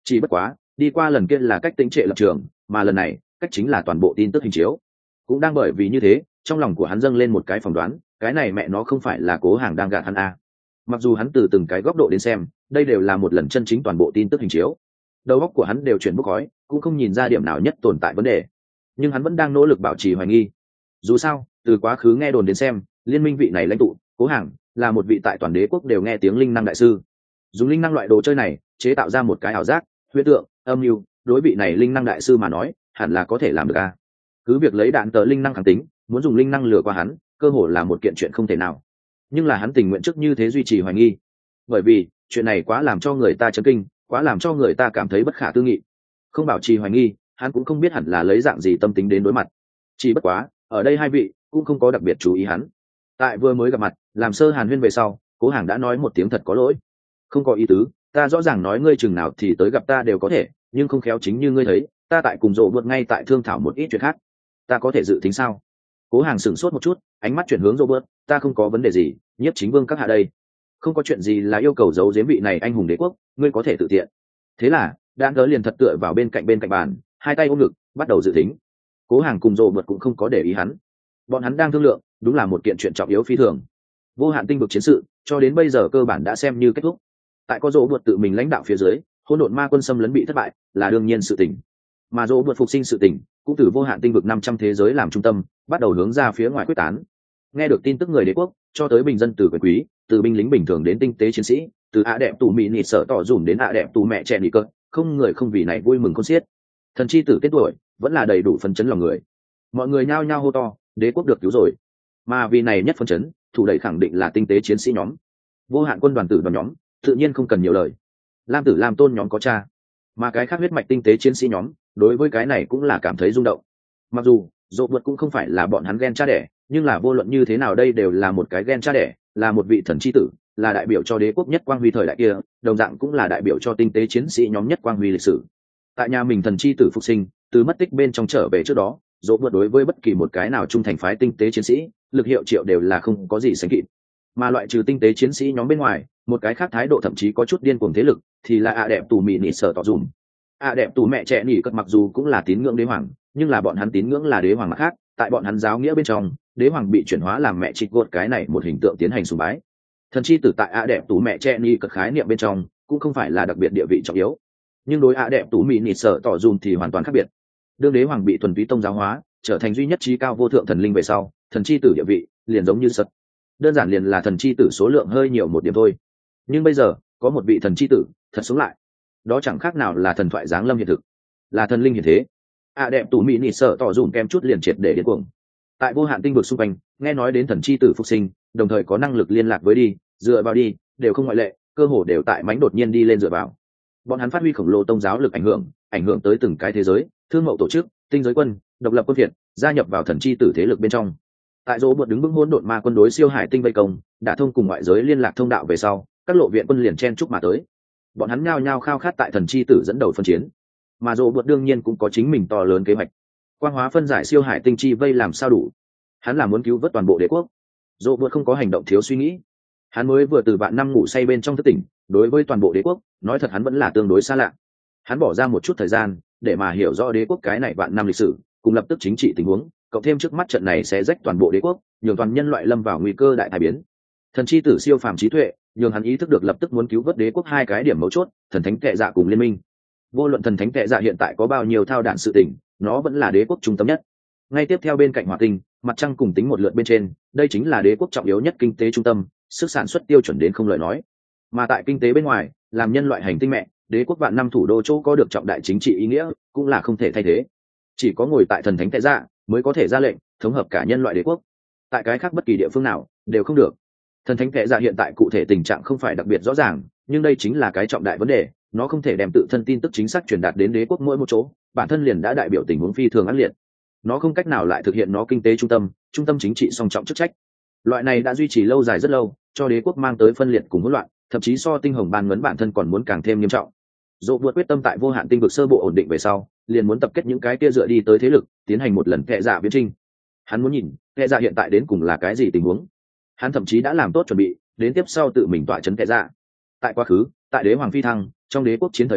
Chỉ bất quá đi qua lần kia là cách tính trệ lập trường, mà lần này cách chính là toàn bộ tin tức hình chiếu. Cũng đang bởi vì như thế, trong lòng của hắn dâng lên một cái phỏng đoán, cái này mẹ nó không phải là Cố Hàng đang gạt hắn à. Mặc dù hắn từ từng cái góc độ đến xem, đây đều là một lần chân chính toàn bộ tin tức hình chiếu, đầu óc của hắn đều chuyển bốc khói, cũng không nhìn ra điểm nào nhất tồn tại vấn đề, nhưng hắn vẫn đang nỗ lực bảo trì hoài nghi. Dù sao từ quá khứ nghe đồn đến xem, liên minh vị này lãnh tụ Cố Hàng là một vị tại toàn đế quốc đều nghe tiếng linh năng đại sư, dùng linh năng loại đồ chơi này chế tạo ra một cái ảo giác, huyễn tượng, âm mưu, đối vị này linh năng đại sư mà nói hẳn là có thể làm được a. Cứ việc lấy đạn tờ linh năng khẳng tính, muốn dùng linh năng lừa qua hắn cơ hồ là một kiện chuyện không thể nào, nhưng là hắn tình nguyện trước như thế duy trì hoài nghi, bởi vì chuyện này quá làm cho người ta chấn kinh, quá làm cho người ta cảm thấy bất khả tư nghị. Không bảo trì hoài nghi, hắn cũng không biết hẳn là lấy dạng gì tâm tính đến đối mặt. Chỉ bất quá ở đây hai vị cũng không có đặc biệt chú ý hắn. Tại vừa mới gặp mặt làm sơ hàn huyên về sau, Cố Hàng đã nói một tiếng thật có lỗi. Không có ý tứ, ta rõ ràng nói ngươi chừng nào thì tới gặp ta đều có thể, nhưng không khéo chính như ngươi thấy, ta tại cùng rộ vượt ngay tại thương thảo một ít chuyện khác, ta có thể dự tính sao? Cố Hàng sửng sốt một chút, ánh mắt chuyển hướng rộ vượt, ta không có vấn đề gì, Nhiếp Chính Vương các hạ đây, không có chuyện gì là yêu cầu giấu giếm vị này anh hùng đế quốc, ngươi có thể tự tiện. Thế là đan tớ liền thật tựa vào bên cạnh bên cạnh bàn, hai tay ôm ngực bắt đầu dự tính. Cố Hàng cùng rộ vượt cũng không có để ý hắn, bọn hắn đang thương lượng đúng là một kiện chuyện trọng yếu phi thường. Vô hạn tinh vực chiến sự cho đến bây giờ cơ bản đã xem như kết thúc, tại có rộ vượt tự mình lãnh đạo phía dưới, hỗn độn ma quân xâm lấn bị thất bại là đương nhiên sự tình, mà rộ vượt phục sinh sự tình cũng từ vô hạn tinh vực năm trăm thế giới làm trung tâm bắt đầu hướng ra phía ngoài quyết tán. Nghe được tin tức người đế quốc cho tới bình dân, từ quyền quý, từ binh lính bình thường đến tinh tế chiến sĩ, từ ạ đẹp tù mỹ nịt sợ tỏ dùm đến ạ đẹp tù mẹ trẻ nị cơ, không người không vì này vui mừng con xiết. Thần chi tử kết tuổi vẫn là đầy đủ phấn chấn lòng người, mọi người nhao nhao hô to đế quốc được cứu rồi. Mà vì này nhất phấn chấn, thủ đẩy khẳng định là tinh tế chiến sĩ nhóm, vô hạn quân đoàn tử đoàn nhóm, tự nhiên không cần nhiều lời. Lam tử Lam tôn nhóm có cha, mà cái khác huyết mạch tinh tế chiến sĩ nhóm đối với cái này cũng là cảm thấy rung động. Mặc dù dỗ vượt cũng không phải là bọn hắn ghen cha đẻ, nhưng là vô luận như thế nào đây đều là một cái ghen cha đẻ, là một vị thần chi tử, là đại biểu cho đế quốc nhất quang huy thời đại kia, đồng dạng cũng là đại biểu cho tinh tế chiến sĩ nhóm nhất quang huy lịch sử. Tại nhà mình thần chi tử phục sinh, từ mất tích bên trong trở về trước đó, dỗ vượt đối với bất kỳ một cái nào trung thành phái tinh tế chiến sĩ lực hiệu triệu đều là không có gì sánh kịp. Mà loại trừ tinh tế chiến sĩ nhóm bên ngoài, một cái khác thái độ thậm chí có chút điên cuồng thế lực thì là ạ đẹp tù mị nị sợ tỏ dùm. ạ đẹp tù mẹ trẻ nỉ cất mặc dù cũng là tín ngưỡng đế hoàng, nhưng là bọn hắn tín ngưỡng là đế hoàng mặt khác, tại bọn hắn giáo nghĩa bên trong, đế hoàng bị chuyển hóa làm mẹ trịch gột cái này một hình tượng tiến hành sùng bái. Thần chi tử tại ạ đẹp tù mẹ trẻ nỉ cất khái niệm bên trong cũng không phải là đặc biệt địa vị trọng yếu, nhưng đối ạ đẹp tù mị nị sợ tỏ dùm thì hoàn toàn khác biệt. Đương đế hoàng bị thuần túy tông giáo hóa, trở thành duy nhất trí cao vô thượng thần linh về sau, thần chi tử địa vị liền giống như sật, đơn giản liền là thần chi tử số lượng hơi nhiều một điểm thôi. Nhưng bây giờ có một vị thần chi tử thật sống lại, đó chẳng khác nào là thần thoại giáng lâm hiện thực, là thần linh hiện thế. ạ đẹp tù mỹ nị sợ tỏ dùm kem chút liền triệt để điên cuồng. Tại vô hạn tinh vực xung quanh nghe nói đến thần chi tử phục sinh, đồng thời có năng lực liên lạc với đi dựa vào đi đều không ngoại lệ, cơ hồ đều tại mánh đột nhiên đi lên dựa vào. Bọn hắn phát huy khổng lồ tông giáo lực ảnh hưởng, ảnh hưởng tới từng cái thế giới, thương mậu tổ chức, tinh giới quân, độc lập quân việt gia nhập vào thần chi tử thế lực bên trong. Tại dỗ bột đứng vững hỗn độn ma quân đối siêu hải tinh vây công, đã thông cùng ngoại giới liên lạc thông đạo về sau, các lộ viện quân liền chen chúc mà tới. Bọn hắn nhao nhao khao khát tại thần chi tử dẫn đầu phân chiến, mà dỗ bột đương nhiên cũng có chính mình to lớn kế hoạch. Quang hóa phân giải siêu hải tinh chi vây làm sao đủ? Hắn là muốn cứu vớt toàn bộ đế quốc. Dỗ bột không có hành động thiếu suy nghĩ. Hắn mới vừa từ vạn năm ngủ say bên trong thức tỉnh, đối với toàn bộ đế quốc, nói thật hắn vẫn là tương đối xa lạ. Hắn bỏ ra một chút thời gian để mà hiểu rõ đế quốc cái này vạn năm lịch sử, cùng lập tức chính trị tình huống, cộng thêm trước mắt trận này sẽ rách toàn bộ đế quốc, nhường toàn nhân loại lâm vào nguy cơ đại tai biến. Thần chi tử siêu phàm trí tuệ nhường hắn ý thức được lập tức muốn cứu vớt đế quốc hai cái điểm mấu chốt, thần thánh kệ dạ cùng liên minh. Vô luận thần thánh kệ dạ hiện tại có bao nhiêu thao đạn sự tình, nó vẫn là đế quốc trung tâm nhất. Ngay tiếp theo bên cạnh hỏa tinh, mặt trăng cùng tính một lượt bên trên, đây chính là đế quốc trọng yếu nhất kinh tế trung tâm, sức sản xuất tiêu chuẩn đến không lời nói. Mà tại kinh tế bên ngoài, làm nhân loại hành tinh mẹ, đế quốc vạn năm thủ đô chỗ có được trọng đại chính trị ý nghĩa, cũng là không thể thay thế. Chỉ có ngồi tại thần thánh kệ dạ mới có thể ra lệnh thống hợp cả nhân loại đế quốc, tại cái khác bất kỳ địa phương nào đều không được. Thần thánh kệ dạ hiện tại cụ thể tình trạng không phải đặc biệt rõ ràng, nhưng đây chính là cái trọng đại vấn đề, nó không thể đem tự thân tin tức chính xác truyền đạt đến đế quốc mỗi một chỗ, bản thân liền đã đại biểu tình huống phi thường ác liệt. Nó không cách nào lại thực hiện nó kinh tế trung tâm, trung tâm chính trị song trọng chức trách. Loại này đã duy trì lâu dài rất lâu, cho đế quốc mang tới phân liệt cùng hỗn loạn, thậm chí so tinh hồng ban ngấn bản thân còn muốn càng thêm nghiêm trọng. Dỗ vượt quyết tâm tại vô hạn tinh vực sơ bộ ổn định về sau, liền muốn tập kết những cái kia dựa đi tới thế lực, tiến hành một lần kệ dạ viễn trinh. Hắn muốn nhìn kệ dạ hiện tại đến cùng là cái gì tình huống. Hắn thậm chí đã làm tốt chuẩn bị, đến tiếp sau tự mình tọa chấn kệ dạ. Tại quá khứ, tại đế hoàng phi thăng, trong đế quốc chiến thời đại,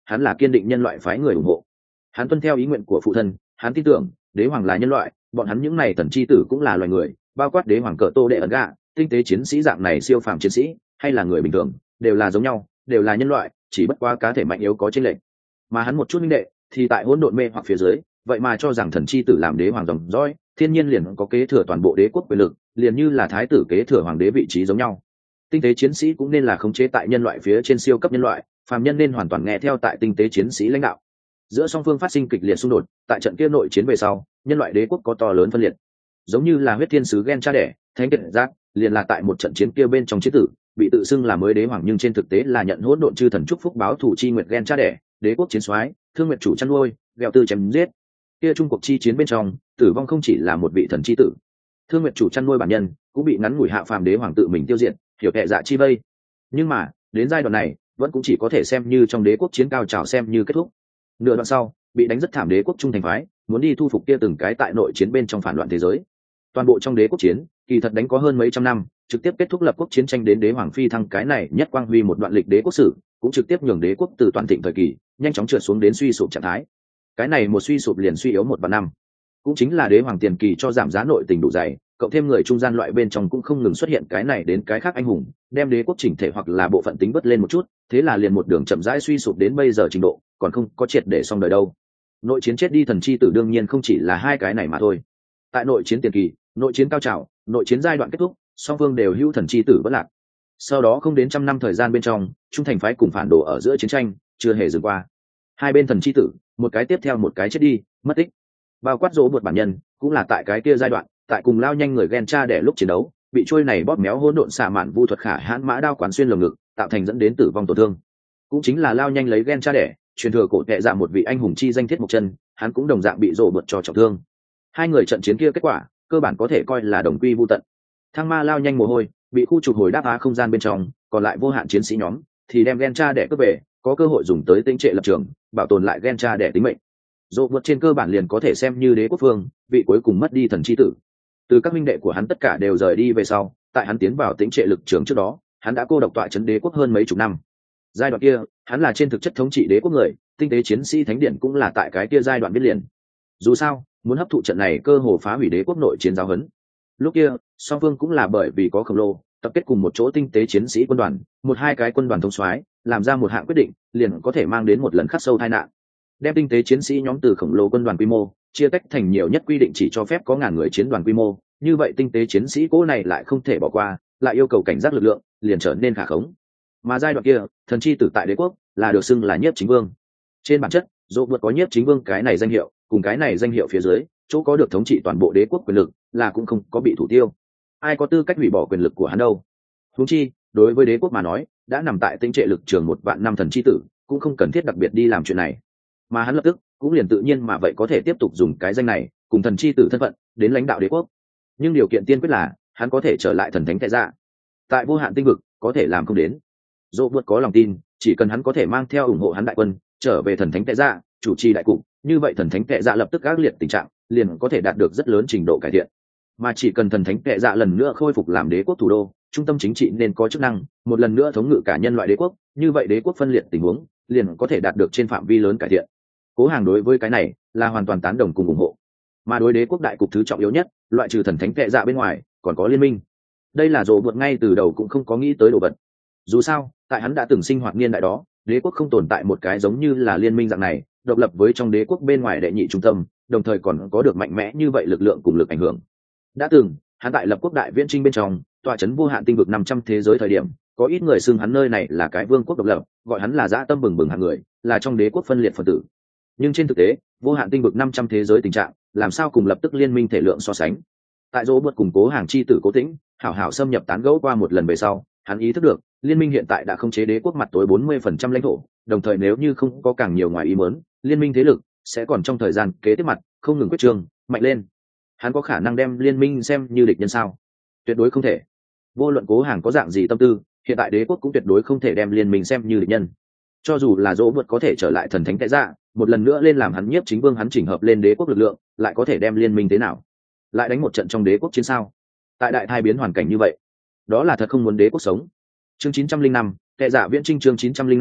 hắn là kiên định nhân loại phái người ủng hộ. Hắn tuân theo ý nguyện của phụ thân, hắn tin tưởng đế hoàng là nhân loại, bọn hắn những này thần chi tử cũng là loài người, bao quát đế hoàng cờ tô đệ ẩn gạ, tinh tế chiến sĩ dạng này siêu phàm chiến sĩ hay là người bình thường đều là giống nhau, đều là nhân loại, chỉ bất quá cá thể mạnh yếu có chênh lệch. Mà hắn một chút minh đệ thì tại hỗn độn mê hoặc phía dưới, vậy mà cho rằng thần chi tử làm đế hoàng dòng dõi thiên nhiên liền có kế thừa toàn bộ đế quốc quyền lực, liền như là thái tử kế thừa hoàng đế vị trí giống nhau. Tinh tế chiến sĩ cũng nên là khống chế tại nhân loại phía trên siêu cấp nhân loại, phàm nhân nên hoàn toàn nghe theo tại tinh tế chiến sĩ lãnh đạo. Giữa song phương phát sinh kịch liệt xung đột, tại trận kia nội chiến về sau, nhân loại đế quốc có to lớn phân liệt. Giống như là huyết thiên sứ Gen cha đẻ, thánh kiệt giác, liền là tại một trận chiến kia bên trong chiến tử, bị tự xưng là mới đế hoàng nhưng trên thực tế là nhận hỗn độn chư thần chúc phúc báo thủ chi nguyệt Gen cha đẻ, đế quốc chiến soái, thương nguyệt chủ chăn nuôi, ghẹo tư chém giết. Kia trung cuộc chi chiến bên trong, tử vong không chỉ là một vị thần chi tử, thương nguyệt chủ chăn nuôi bản nhân cũng bị ngắn ngủi hạ phàm đế hoàng tự mình tiêu diệt, hiểu kệ dạ chi vây. Nhưng mà đến giai đoạn này vẫn cũng chỉ có thể xem như trong đế quốc chiến cao trào xem như kết thúc. Nửa đoạn sau bị đánh rất thảm đế quốc trung thành phái muốn đi thu phục kia từng cái tại nội chiến bên trong phản loạn thế giới. Toàn bộ trong đế quốc chiến kỳ thật đánh có hơn mấy trăm năm, trực tiếp kết thúc lập quốc chiến tranh đến đế hoàng phi thăng cái này nhất quang huy một đoạn lịch đế quốc sử, cũng trực tiếp nhường đế quốc từ toàn thịnh thời kỳ nhanh chóng trượt xuống đến suy sụp trạng thái. Cái này một suy sụp liền suy yếu một vạn năm, cũng chính là đế hoàng tiền kỳ cho giảm giá nội tình đủ dày, cộng thêm người trung gian loại bên trong cũng không ngừng xuất hiện cái này đến cái khác anh hùng, đem đế quốc chỉnh thể hoặc là bộ phận tính bớt lên một chút, thế là liền một đường chậm rãi suy sụp đến bây giờ trình độ, còn không có triệt để xong đời đâu. Nội chiến chết đi thần chi tử đương nhiên không chỉ là hai cái này mà thôi. Tại nội chiến tiền kỳ, nội chiến cao trào, nội chiến giai đoạn kết thúc, song phương đều hữu thần chi tử vẫn lạc. Sau đó không đến trăm năm thời gian bên trong, trung thành phái cùng phản đồ ở giữa chiến tranh chưa hề dừng qua. Hai bên thần chi tử, một cái tiếp theo một cái chết đi, mất tích. Bao quát dỗ một bản nhân, cũng là tại cái kia giai đoạn, tại cùng lao nhanh người Gen cha đẻ lúc chiến đấu, bị trôi này bóp méo hỗn độn xạ mạn vu thuật khả hãn mã đao quán xuyên lồng ngực, tạo thành dẫn đến tử vong tổn thương. Cũng chính là lao nhanh lấy Gen cha đẻ, truyền thừa cổ tệ dạ một vị anh hùng chi danh thiết một chân, hắn cũng đồng dạng bị rổ bật cho trọng thương. Hai người trận chiến kia kết quả, cơ bản có thể coi là đồng quy vu tận. Thăng ma lao nhanh mồ hôi, bị khu trục hồi đáp á không gian bên trong, còn lại vô hạn chiến sĩ nhóm thì đem Gen cha đẻ cướp về, có cơ hội dùng tới tinh trệ lập trường, bảo tồn lại Gen cha đẻ tính mệnh. Rổ bật trên cơ bản liền có thể xem như đế quốc vương, vị cuối cùng mất đi thần chi tử. Từ các minh đệ của hắn tất cả đều rời đi về sau, tại hắn tiến vào tĩnh trệ lực trường trước đó, hắn đã cô độc tọa trấn đế quốc hơn mấy chục năm. Giai đoạn kia hắn là trên thực chất thống trị đế quốc người, tinh tế chiến sĩ thánh điện cũng là tại cái kia giai đoạn viết liền. Dù sao muốn hấp thụ trận này cơ hồ phá hủy đế quốc nội chiến giáo huấn. Lúc kia song phương cũng là bởi vì có khổng lồ tập kết cùng một chỗ tinh tế chiến sĩ quân đoàn, một hai cái quân đoàn thông soái làm ra một hạng quyết định liền có thể mang đến một lần khắc sâu tai nạn, đem tinh tế chiến sĩ nhóm từ khổng lồ quân đoàn quy mô chia tách thành nhiều nhất quy định chỉ cho phép có ngàn người chiến đoàn quy mô. Như vậy tinh tế chiến sĩ cố này lại không thể bỏ qua, lại yêu cầu cảnh giác lực lượng liền trở nên khả khống. Mà giai đoạn kia thần chi tử tại đế quốc là được xưng là nhiếp chính vương. Trên bản chất dỗ vượt có nhiếp chính vương cái này danh hiệu, cùng cái này danh hiệu phía dưới chỗ có được thống trị toàn bộ đế quốc quyền lực là cũng không có bị thủ tiêu. Ai có tư cách hủy bỏ quyền lực của hắn đâu? Huống chi đối với đế quốc mà nói, đã nằm tại tinh trệ lực trường một vạn năm thần chi tử cũng không cần thiết đặc biệt đi làm chuyện này, mà hắn lập tức cũng liền tự nhiên mà vậy có thể tiếp tục dùng cái danh này cùng thần chi tử thân phận đến lãnh đạo đế quốc. Nhưng điều kiện tiên quyết là hắn có thể trở lại thần thánh tệ dạ, tại vô hạn tinh vực có thể làm không đến. Dỗ vượt có lòng tin, chỉ cần hắn có thể mang theo ủng hộ hắn đại quân trở về thần thánh tệ dạ chủ trì đại cục, như vậy thần thánh tệ dạ lập tức ác liệt tình trạng liền có thể đạt được rất lớn trình độ cải thiện. Mà chỉ cần thần thánh tệ dạ lần nữa khôi phục làm đế quốc thủ đô, trung tâm chính trị nên có chức năng một lần nữa thống ngự cả nhân loại đế quốc, như vậy đế quốc phân liệt tình huống liền có thể đạt được trên phạm vi lớn cải thiện. Cố Hàng đối với cái này là hoàn toàn tán đồng cùng ủng hộ. Mà đối đế quốc đại cục thứ trọng yếu nhất, loại trừ thần thánh tệ dạ bên ngoài còn có liên minh. Đây là Dỗ vượt ngay từ đầu cũng không có nghĩ tới đồ vật. Dù sao tại hắn đã từng sinh hoạt niên đại đó, đế quốc không tồn tại một cái giống như là liên minh dạng này độc lập với trong đế quốc bên ngoài đệ nhị trung tâm, đồng thời còn có được mạnh mẽ như vậy lực lượng cùng lực ảnh hưởng. Đã từng hắn tại lập quốc đại viễn trinh bên trong tọa trấn vô hạn tinh vực năm trăm thế giới thời điểm, có ít người xưng hắn nơi này là cái vương quốc độc lập, gọi hắn là dã tâm bừng bừng hạng người, là trong đế quốc phân liệt phần tử. Nhưng trên thực tế vô hạn tinh vực năm trăm thế giới tình trạng làm sao cùng lập tức liên minh thể lượng so sánh. Tại Dỗ vượt củng cố hàng chi tử Cố Tĩnh hảo hảo xâm nhập tán gẫu qua một lần về sau, hắn ý thức được liên minh hiện tại đã khống chế đế quốc mặt tối bốn mươi phần trăm lãnh thổ, đồng thời nếu như không có càng nhiều ngoài ý muốn, liên minh thế lực sẽ còn trong thời gian kế tiếp mặt không ngừng quyết trương mạnh lên. Hắn có khả năng đem liên minh xem như địch nhân sao? Tuyệt đối không thể. Vô luận Cố Hàng có dạng gì tâm tư, hiện tại đế quốc cũng tuyệt đối không thể đem liên minh xem như địch nhân. Cho dù là Dỗ vượt có thể trở lại thần thánh tệ dạ, một lần nữa lên làm hắn nhiếp chính vương, hắn chỉnh hợp lên đế quốc lực lượng lại có thể đem liên minh thế nào? Lại đánh một trận trong đế quốc chiến sao? Tại đại thai biến hoàn cảnh như vậy, đó là thật không muốn đế quốc sống. Chương chín trăm linh năm, tệ dạ viễn trinh chương chín trăm linh năm,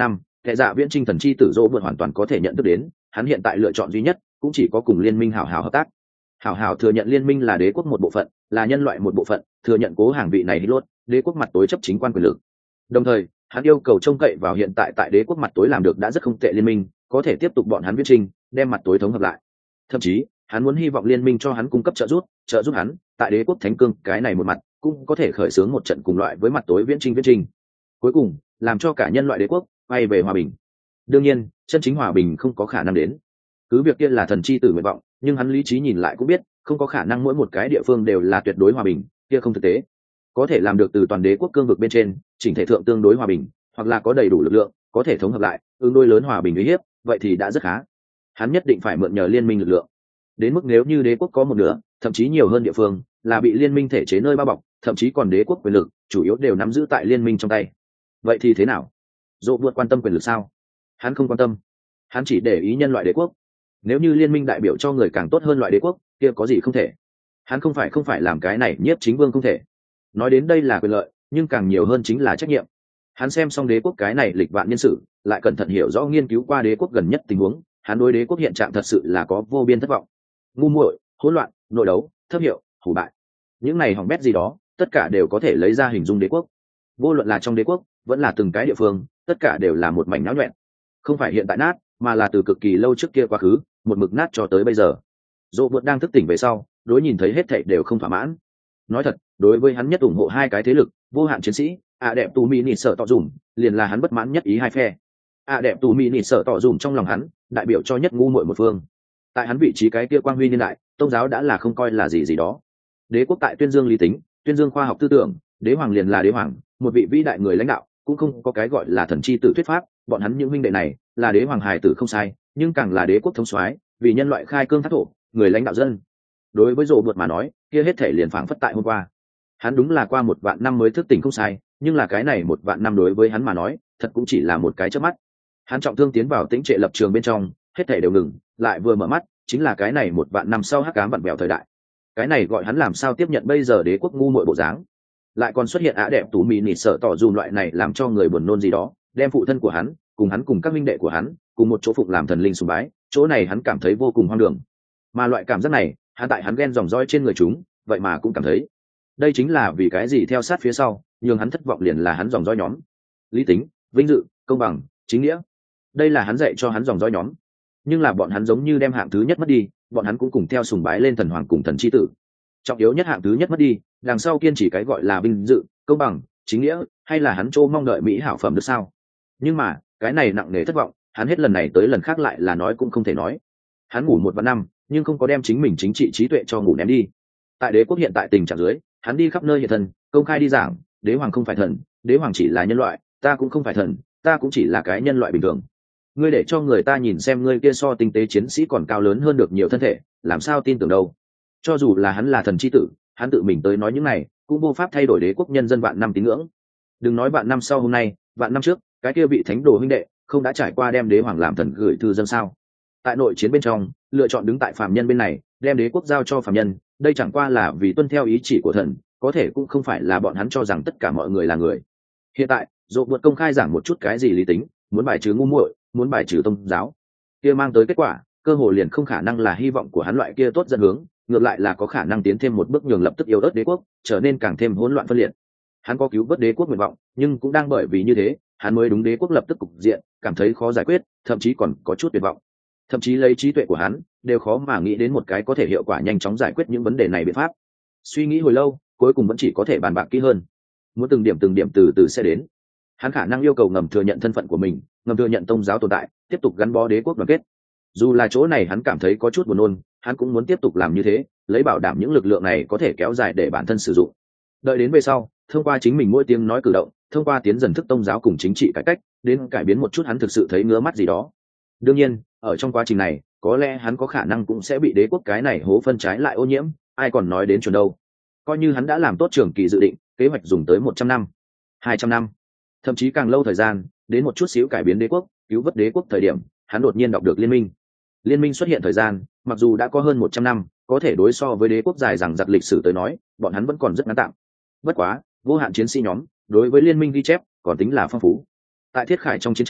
kẻ dạ viễn trinh thần chi tử dỗ vượt hoàn toàn có thể nhận thức đến, hắn hiện tại lựa chọn duy nhất cũng chỉ có cùng liên minh hảo hảo hợp tác. Hảo hảo thừa nhận liên minh là đế quốc một bộ phận, là nhân loại một bộ phận, thừa nhận cố hàng vị này lốt đế quốc mặt tối chấp chính quan quyền lực. Đồng thời hắn yêu cầu trông cậy vào hiện tại tại đế quốc mặt tối làm được đã rất không tệ liên minh có thể tiếp tục bọn hắn viễn trinh đem mặt tối thống hợp lại. Thậm chí hắn muốn hy vọng liên minh cho hắn cung cấp trợ giúp trợ giúp hắn tại đế quốc thánh cương cái này một mặt cũng có thể khởi xướng một trận cùng loại với mặt tối viễn trinh viễn trinh, cuối cùng làm cho cả nhân loại đế quốc quay về hòa bình. Đương nhiên chân chính hòa bình không có khả năng đến, cứ việc kia là thần chi tử nguyện vọng, nhưng hắn lý trí nhìn lại cũng biết không có khả năng mỗi một cái địa phương đều là tuyệt đối hòa bình, kia không thực tế. Có thể làm được từ toàn đế quốc cương vực bên trên chỉnh thể thượng tương đối hòa bình, hoặc là có đầy đủ lực lượng có thể thống hợp lại ứng đối lớn hòa bình uy hiếp, vậy thì đã rất khá. Hắn nhất định phải mượn nhờ liên minh lực lượng, đến mức nếu như đế quốc có một nửa thậm chí nhiều hơn địa phương là bị liên minh thể chế nơi bao bọc, thậm chí còn đế quốc quyền lực chủ yếu đều nắm giữ tại liên minh trong tay, vậy thì thế nào? Dỗ vượt quan tâm quyền lực sao? Hắn không quan tâm, hắn chỉ để ý nhân loại đế quốc. Nếu như liên minh đại biểu cho người càng tốt hơn loại đế quốc kia có gì không thể. Hắn không phải không phải làm cái này nhiếp chính vương không thể. Nói đến đây là quyền lợi, nhưng càng nhiều hơn chính là trách nhiệm. Hắn xem xong đế quốc cái này lịch vạn nhân sự, lại cẩn thận hiểu rõ nghiên cứu qua đế quốc gần nhất tình huống, hắn đối đế quốc hiện trạng thật sự là có vô biên thất vọng. Ngu muội, hỗn loạn, nội đấu, thấp hiệu, hủ bại, những này hỏng bét gì đó tất cả đều có thể lấy ra hình dung đế quốc. Vô luận là trong đế quốc vẫn là từng cái địa phương, tất cả đều là một mảnh náo nhuẹn, không phải hiện tại nát mà là từ cực kỳ lâu trước kia quá khứ một mực nát cho tới bây giờ. Dỗ vượt đang thức tỉnh về sau đối nhìn thấy hết thảy đều không thỏa mãn. Nói thật, đối với hắn nhất ủng hộ hai cái thế lực vô hạn chiến sĩ ạ đẹp tù mỹ nịt sợ tỏ dùm liền là hắn bất mãn nhất ý hai phe. ạ đẹp tù mỹ nịt sợ tỏ dùm trong lòng hắn đại biểu cho nhất ngu muội một phương, tại hắn vị trí cái kia quang huy niên đại tôn giáo đã là không coi là gì gì đó. Đế quốc tại tuyên dương lý tính, tuyên dương khoa học tư tưởng, đế hoàng liền là đế hoàng, một vị vĩ đại người lãnh đạo, cũng không có cái gọi là thần chi tử thuyết pháp. Bọn hắn những minh đệ này là đế hoàng hài tử không sai, nhưng càng là đế quốc thống soái, vì nhân loại khai cương thác thổ, người lãnh đạo dân. Đối với Dỗ Bụt mà nói, kia hết thể liền phảng phất tại hôm qua. Hắn đúng là qua một vạn năm mới thức tỉnh không sai, nhưng là cái này một vạn năm đối với hắn mà nói, thật cũng chỉ là một cái chớp mắt. Hắn trọng thương tiến vào tĩnh trệ lập trường bên trong, hết thể đều ngừng, lại vừa mở mắt, chính là cái này một vạn năm sau hắc ám vặn vẹo thời đại. Cái này gọi hắn làm sao tiếp nhận bây giờ đế quốc ngu muội bộ dáng, lại còn xuất hiện ạ đẹp tú mì nịt sợ tỏ dùm loại này làm cho người buồn nôn gì đó, đem phụ thân của hắn cùng hắn cùng các minh đệ của hắn cùng một chỗ phụng làm thần linh sùng bái, chỗ này hắn cảm thấy vô cùng hoang đường. Mà loại cảm giác này hắn tại hắn ghen dòng dõi trên người chúng vậy mà cũng cảm thấy. Đây chính là vì cái gì theo sát phía sau nhưng hắn thất vọng liền là hắn dòng dõi nhóm. Lý tính, vinh dự, công bằng, chính nghĩa, đây là hắn dạy cho hắn dòng dõi nhóm. Nhưng là bọn hắn giống như đem hạng thứ nhất mất đi, bọn hắn cũng cùng theo sùng bái lên thần hoàng cùng thần chi tử. Trọng yếu nhất hạng thứ nhất mất đi, đằng sau kiên chỉ cái gọi là vinh dự, công bằng, chính nghĩa, hay là hắn chỗ mong đợi mỹ hảo phẩm được sao? Nhưng mà cái này nặng nề thất vọng, hắn hết lần này tới lần khác lại là nói cũng không thể nói. Hắn ngủ một vạn năm nhưng không có đem chính mình chính trị trí tuệ cho ngủ ném đi. Tại đế quốc hiện tại tình trạng dưới, hắn đi khắp nơi hiện thân, công khai đi giảng, đế hoàng không phải thần, đế hoàng chỉ là nhân loại, ta cũng không phải thần, ta cũng chỉ là cái nhân loại bình thường. Ngươi để cho người ta nhìn xem ngươi kia so tinh tế chiến sĩ còn cao lớn hơn được nhiều thân thể, làm sao tin tưởng đâu? Cho dù là hắn là thần chi tử, hắn tự mình tới nói những này cũng vô pháp thay đổi đế quốc nhân dân vạn năm tín ngưỡng. Đừng nói vạn năm sau hôm nay, vạn năm trước cái kia vị thánh đồ huynh đệ không đã trải qua đem đế hoàng làm thần gửi thư dân sao? Tại nội chiến bên trong lựa chọn đứng tại phàm nhân bên này, đem đế quốc giao cho phàm nhân, đây chẳng qua là vì tuân theo ý chỉ của thần, có thể cũng không phải là bọn hắn cho rằng tất cả mọi người là người. Hiện tại Dỗ Bụt công khai giảng một chút cái gì lý tính, muốn bài trừ ngu muội, muốn bài trừ tôn giáo, kia mang tới kết quả cơ hội liền không khả năng là hy vọng của hắn loại kia tốt dẫn hướng, ngược lại là có khả năng tiến thêm một bước nhường lập tức yếu ớt đế quốc trở nên càng thêm hỗn loạn phân liệt. Hắn có cứu vớt đế quốc nguyện vọng, nhưng cũng đang bởi vì như thế hắn mới đúng đế quốc lập tức cục diện cảm thấy khó giải quyết, thậm chí còn có chút tuyệt vọng. Thậm chí lấy trí tuệ của hắn đều khó mà nghĩ đến một cái có thể hiệu quả nhanh chóng giải quyết những vấn đề này biện pháp. Suy nghĩ hồi lâu cuối cùng vẫn chỉ có thể bàn bạc kỹ hơn, muốn từng điểm từng điểm từ từ sẽ đến. Hắn khả năng yêu cầu ngầm thừa nhận thân phận của mình, ngầm thừa nhận tôn giáo tồn tại, tiếp tục gắn bó đế quốc đoàn kết. Dù là chỗ này hắn cảm thấy có chút buồn nôn, hắn cũng muốn tiếp tục làm như thế, lấy bảo đảm những lực lượng này có thể kéo dài để bản thân sử dụng. Đợi đến về sau, thông qua chính mình mỗi tiếng nói cử động, thông qua tiến dần thức tôn giáo cùng chính trị cải cách, đến cải biến một chút hắn thực sự thấy ngứa mắt gì đó. Đương nhiên, ở trong quá trình này, có lẽ hắn có khả năng cũng sẽ bị đế quốc cái này hố phân trái lại ô nhiễm, ai còn nói đến chuẩn đâu. Coi như hắn đã làm tốt trường kỳ dự định, kế hoạch dùng tới một trăm năm, hai trăm năm, thậm chí càng lâu thời gian, đến một chút xíu cải biến đế quốc, cứu vớt đế quốc thời điểm, hắn đột nhiên đọc được liên minh. Liên minh xuất hiện thời gian, mặc dù đã có hơn một trăm năm, có thể đối so với đế quốc dài rằng giặc lịch sử tới nói, bọn hắn vẫn còn rất ngắn tạm. Bất quá, vô hạn chiến sĩ nhóm đối với liên minh ghi chép còn tính là phong phú. Tại Thiết Khải trong chiến tranh,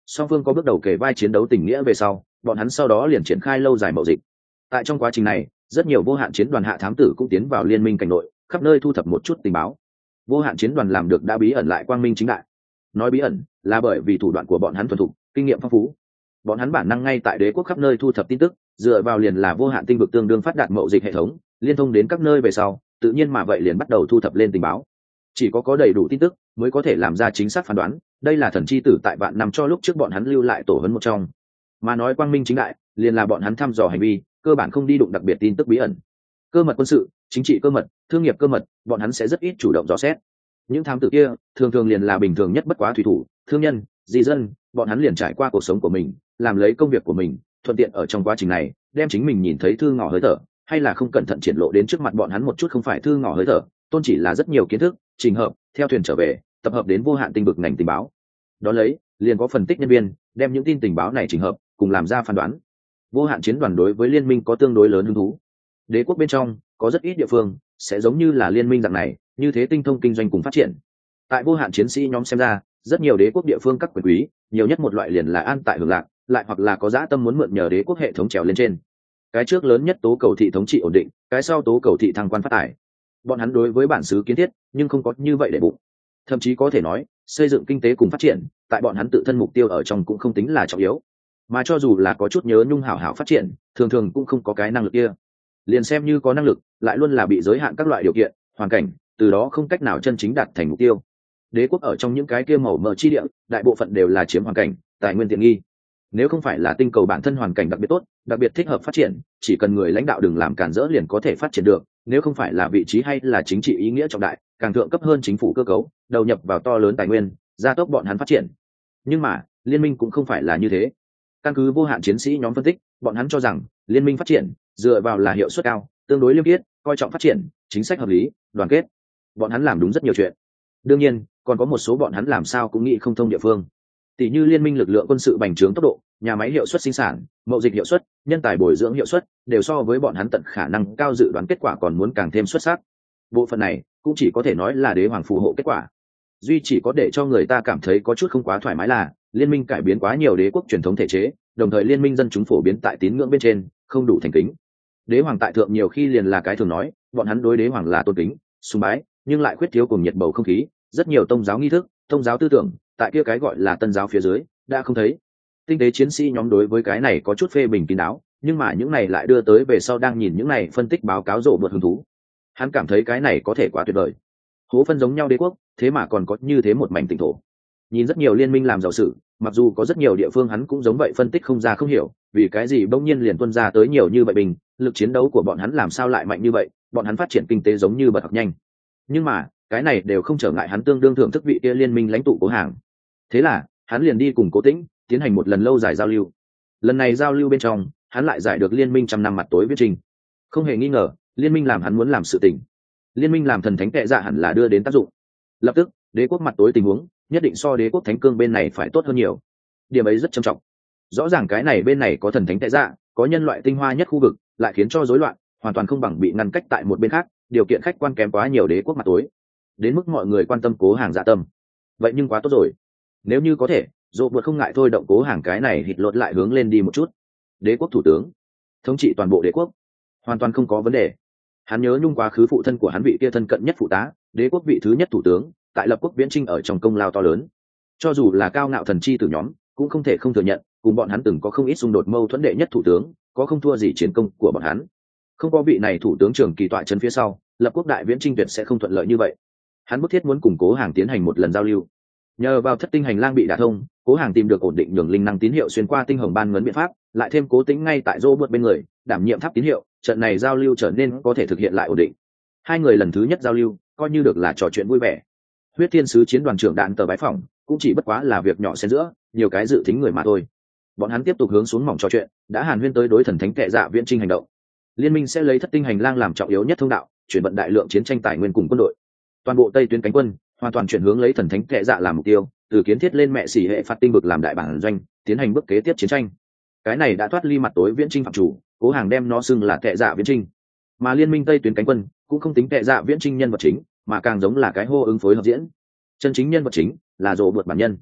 song phương có bước đầu kể vai chiến đấu tình nghĩa về sau, bọn hắn sau đó liền triển khai lâu dài mậu dịch. Tại trong quá trình này, rất nhiều vô hạn chiến đoàn hạ thám tử cũng tiến vào liên minh cảnh nội, khắp nơi thu thập một chút tình báo. Vô hạn chiến đoàn làm được đã bí ẩn lại quang minh chính đại. Nói bí ẩn là bởi vì thủ đoạn của bọn hắn thuần thục, kinh nghiệm phong phú. Bọn hắn bản năng ngay tại đế quốc khắp nơi thu thập tin tức, dựa vào liền là vô hạn tinh vực tương đương phát đạt mậu dịch hệ thống, liên thông đến các nơi về sau, tự nhiên mà vậy liền bắt đầu thu thập lên tình báo. Chỉ có có đầy đủ tin tức mới có thể làm ra chính xác phán đoán, đây là thần chi tử tại vạn năm cho lúc trước bọn hắn lưu lại tổ huấn một trong. Mà nói quang minh chính đại, liền là bọn hắn thăm dò hành vi, cơ bản không đi đụng đặc biệt tin tức bí ẩn. Cơ mật quân sự, chính trị cơ mật, thương nghiệp cơ mật, bọn hắn sẽ rất ít chủ động dò xét. Những thám tử kia thường thường liền là bình thường nhất bất quá thủy thủ, thương nhân, di dân, bọn hắn liền trải qua cuộc sống của mình, làm lấy công việc của mình, thuận tiện ở trong quá trình này đem chính mình nhìn thấy thư ngỏ hơi thở, hay là không cẩn thận triển lộ đến trước mặt bọn hắn một chút không phải thư ngỏ hơi thở, tôn chỉ là rất nhiều kiến thức trình hợp theo thuyền trở về, tập hợp đến vô hạn tinh vực ngành tình báo. Đó lấy liền có phân tích nhân viên đem những tin tình báo này trình hợp cùng làm ra phán đoán. Vô hạn chiến đoàn đối với liên minh có tương đối lớn hứng thú. Đế quốc bên trong có rất ít địa phương sẽ giống như là liên minh dạng này như thế tinh thông kinh doanh cùng phát triển. Tại vô hạn chiến sĩ nhóm xem ra, rất nhiều đế quốc địa phương các quyền quý nhiều nhất một loại liền là an tại hưởng lạc, lại hoặc là có dã tâm muốn mượn nhờ đế quốc hệ thống trèo lên trên. Cái trước lớn nhất tố cầu thị thống trị ổn định, cái sau tố cầu thị thăng quan phát tài. Bọn hắn đối với bản xứ kiến thiết nhưng không có như vậy để bụng, thậm chí có thể nói xây dựng kinh tế cùng phát triển tại bọn hắn tự thân mục tiêu ở trong cũng không tính là trọng yếu, mà cho dù là có chút nhớ nhung hảo hảo phát triển, thường thường cũng không có cái năng lực kia. Liền xem như có năng lực, lại luôn là bị giới hạn các loại điều kiện, hoàn cảnh, từ đó không cách nào chân chính đạt thành mục tiêu. Đế quốc ở trong những cái kia màu mỡ chi địa, đại bộ phận đều là chiếm hoàn cảnh, tài nguyên tiện nghi. Nếu không phải là tinh cầu bản thân hoàn cảnh đặc biệt tốt, đặc biệt thích hợp phát triển, chỉ cần người lãnh đạo đừng làm cản rỡ liền có thể phát triển được. Nếu không phải là vị trí hay là chính trị ý nghĩa trọng đại, càng thượng cấp hơn chính phủ cơ cấu, đầu nhập vào to lớn tài nguyên, gia tốc bọn hắn phát triển. Nhưng mà liên minh cũng không phải là như thế. Căn cứ vô hạn chiến sĩ nhóm phân tích, bọn hắn cho rằng liên minh phát triển dựa vào là hiệu suất cao, tương đối liêm khiết, coi trọng phát triển, chính sách hợp lý, đoàn kết. Bọn hắn làm đúng rất nhiều chuyện. Đương nhiên còn có một số bọn hắn làm sao cũng nghĩ không thông địa phương, tỷ như liên minh lực lượng quân sự bành trướng tốc độ, nhà máy hiệu suất sinh sản, mậu dịch hiệu suất, nhân tài bồi dưỡng hiệu suất đều so với bọn hắn tận khả năng cao dự đoán kết quả còn muốn càng thêm xuất sắc. Bộ phận này cũng chỉ có thể nói là đế hoàng phù hộ kết quả. Duy chỉ có để cho người ta cảm thấy có chút không quá thoải mái là liên minh cải biến quá nhiều đế quốc truyền thống thể chế, đồng thời liên minh dân chúng phổ biến tại tín ngưỡng bên trên không đủ thành kính. Đế hoàng tại thượng nhiều khi liền là cái thường nói, bọn hắn đối đế hoàng là tôn kính, sùng bái, nhưng lại khuyết thiếu cùng nhiệt bầu không khí, rất nhiều tôn giáo nghi thức, tôn giáo tư tưởng tại kia cái gọi là tân giáo phía dưới đã không thấy. Tinh tế chiến sĩ nhóm đối với cái này có chút phê bình kín đáo, nhưng mà những này lại đưa tới về sau đang nhìn những này phân tích báo cáo rộ vượt hứng thú. Hắn cảm thấy cái này có thể quá tuyệt vời. Hố phân giống nhau đế quốc, thế mà còn có như thế một mảnh tỉnh thổ. Nhìn rất nhiều liên minh làm giàu sự, mặc dù có rất nhiều địa phương hắn cũng giống vậy phân tích không ra không hiểu, vì cái gì bỗng nhiên liền tuân ra tới nhiều như vậy bình, lực chiến đấu của bọn hắn làm sao lại mạnh như vậy, bọn hắn phát triển kinh tế giống như bật học nhanh. Nhưng mà cái này đều không trở ngại hắn tương đương thưởng thức vị kia liên minh lãnh tụ Cố Hàng. Thế là hắn liền đi cùng Cố Tĩnh tiến hành một lần lâu dài giao lưu. Lần này giao lưu bên trong, hắn lại giải được liên minh trăm năm mặt tối viết trình. Không hề nghi ngờ, liên minh làm hắn muốn làm sự tình. Liên minh làm thần thánh tệ dạ hẳn là đưa đến tác dụng. Lập tức đế quốc mặt tối tình huống nhất định so đế quốc thánh cương bên này phải tốt hơn nhiều. Điểm ấy rất trầm trọng. Rõ ràng cái này bên này có thần thánh tệ dạ, có nhân loại tinh hoa nhất khu vực, lại khiến cho rối loạn, hoàn toàn không bằng bị ngăn cách tại một bên khác, điều kiện khách quan kém quá nhiều đế quốc mặt tối, đến mức mọi người quan tâm Cố Hàng dạ tâm. Vậy nhưng quá tốt rồi, nếu như có thể dỗ vượt không ngại thôi động Cố Hàng cái này hít lột lại hướng lên đi một chút. Đế quốc thủ tướng thống trị toàn bộ đế quốc hoàn toàn không có vấn đề. Hắn nhớ nhung quá khứ phụ thân của hắn vị kia thân cận nhất phụ tá, đế quốc vị thứ nhất thủ tướng, tại lập quốc viễn trinh ở trong công lao to lớn. Cho dù là cao ngạo thần chi tử nhóm cũng không thể không thừa nhận, cùng bọn hắn từng có không ít xung đột mâu thuẫn, đệ nhất thủ tướng có không thua gì chiến công của bọn hắn. Không có vị này thủ tướng trưởng kỳ tọa chân phía sau, lập quốc đại viễn trinh tuyệt sẽ không thuận lợi như vậy. Hắn bức thiết muốn cùng Cố Hàng tiến hành một lần giao lưu. Nhờ vào thất tinh hành lang bị đả thông, Cố Hàng tìm được ổn định nhường linh năng tín hiệu xuyên qua tinh hồng ban ngấn biện pháp, lại thêm Cố Tĩnh ngay tại rô bượt bên người đảm nhiệm tháp tín hiệu, trận này giao lưu trở nên có thể thực hiện lại ổn định. Hai người lần thứ nhất giao lưu coi như được là trò chuyện vui vẻ. Huyết Thiên sứ chiến đoàn trưởng đạn tờ bái phỏng cũng chỉ bất quá là việc nhỏ xen giữa nhiều cái dự tính người mà thôi. Bọn hắn tiếp tục hướng xuống mỏng trò chuyện, đã hàn huyên tới đối thần thánh kệ dạ viễn trinh hành động. Liên minh sẽ lấy thất tinh hành lang làm trọng yếu nhất thông đạo, chuyển vận đại lượng chiến tranh tài nguyên cùng quân đội. Toàn bộ tây tuyến cánh quân hoàn toàn chuyển hướng lấy thần thánh kệ dạ làm mục tiêu, từ kiến thiết lên mẹ xỉ hệ phạt tinh vực làm đại bản doanh, tiến hành bước kế tiếp chiến tranh. Cái này đã thoát ly mặt tối viễn trinh phạm chủ, Cố Hàng đem nó xưng là kệ dạ viễn trinh. Mà liên minh tây tuyến cánh quân cũng không tính kệ dạ viễn trinh nhân vật chính, mà càng giống là cái hô ứng phối hợp diễn. Chân chính nhân vật chính là rồ vượt bản nhân.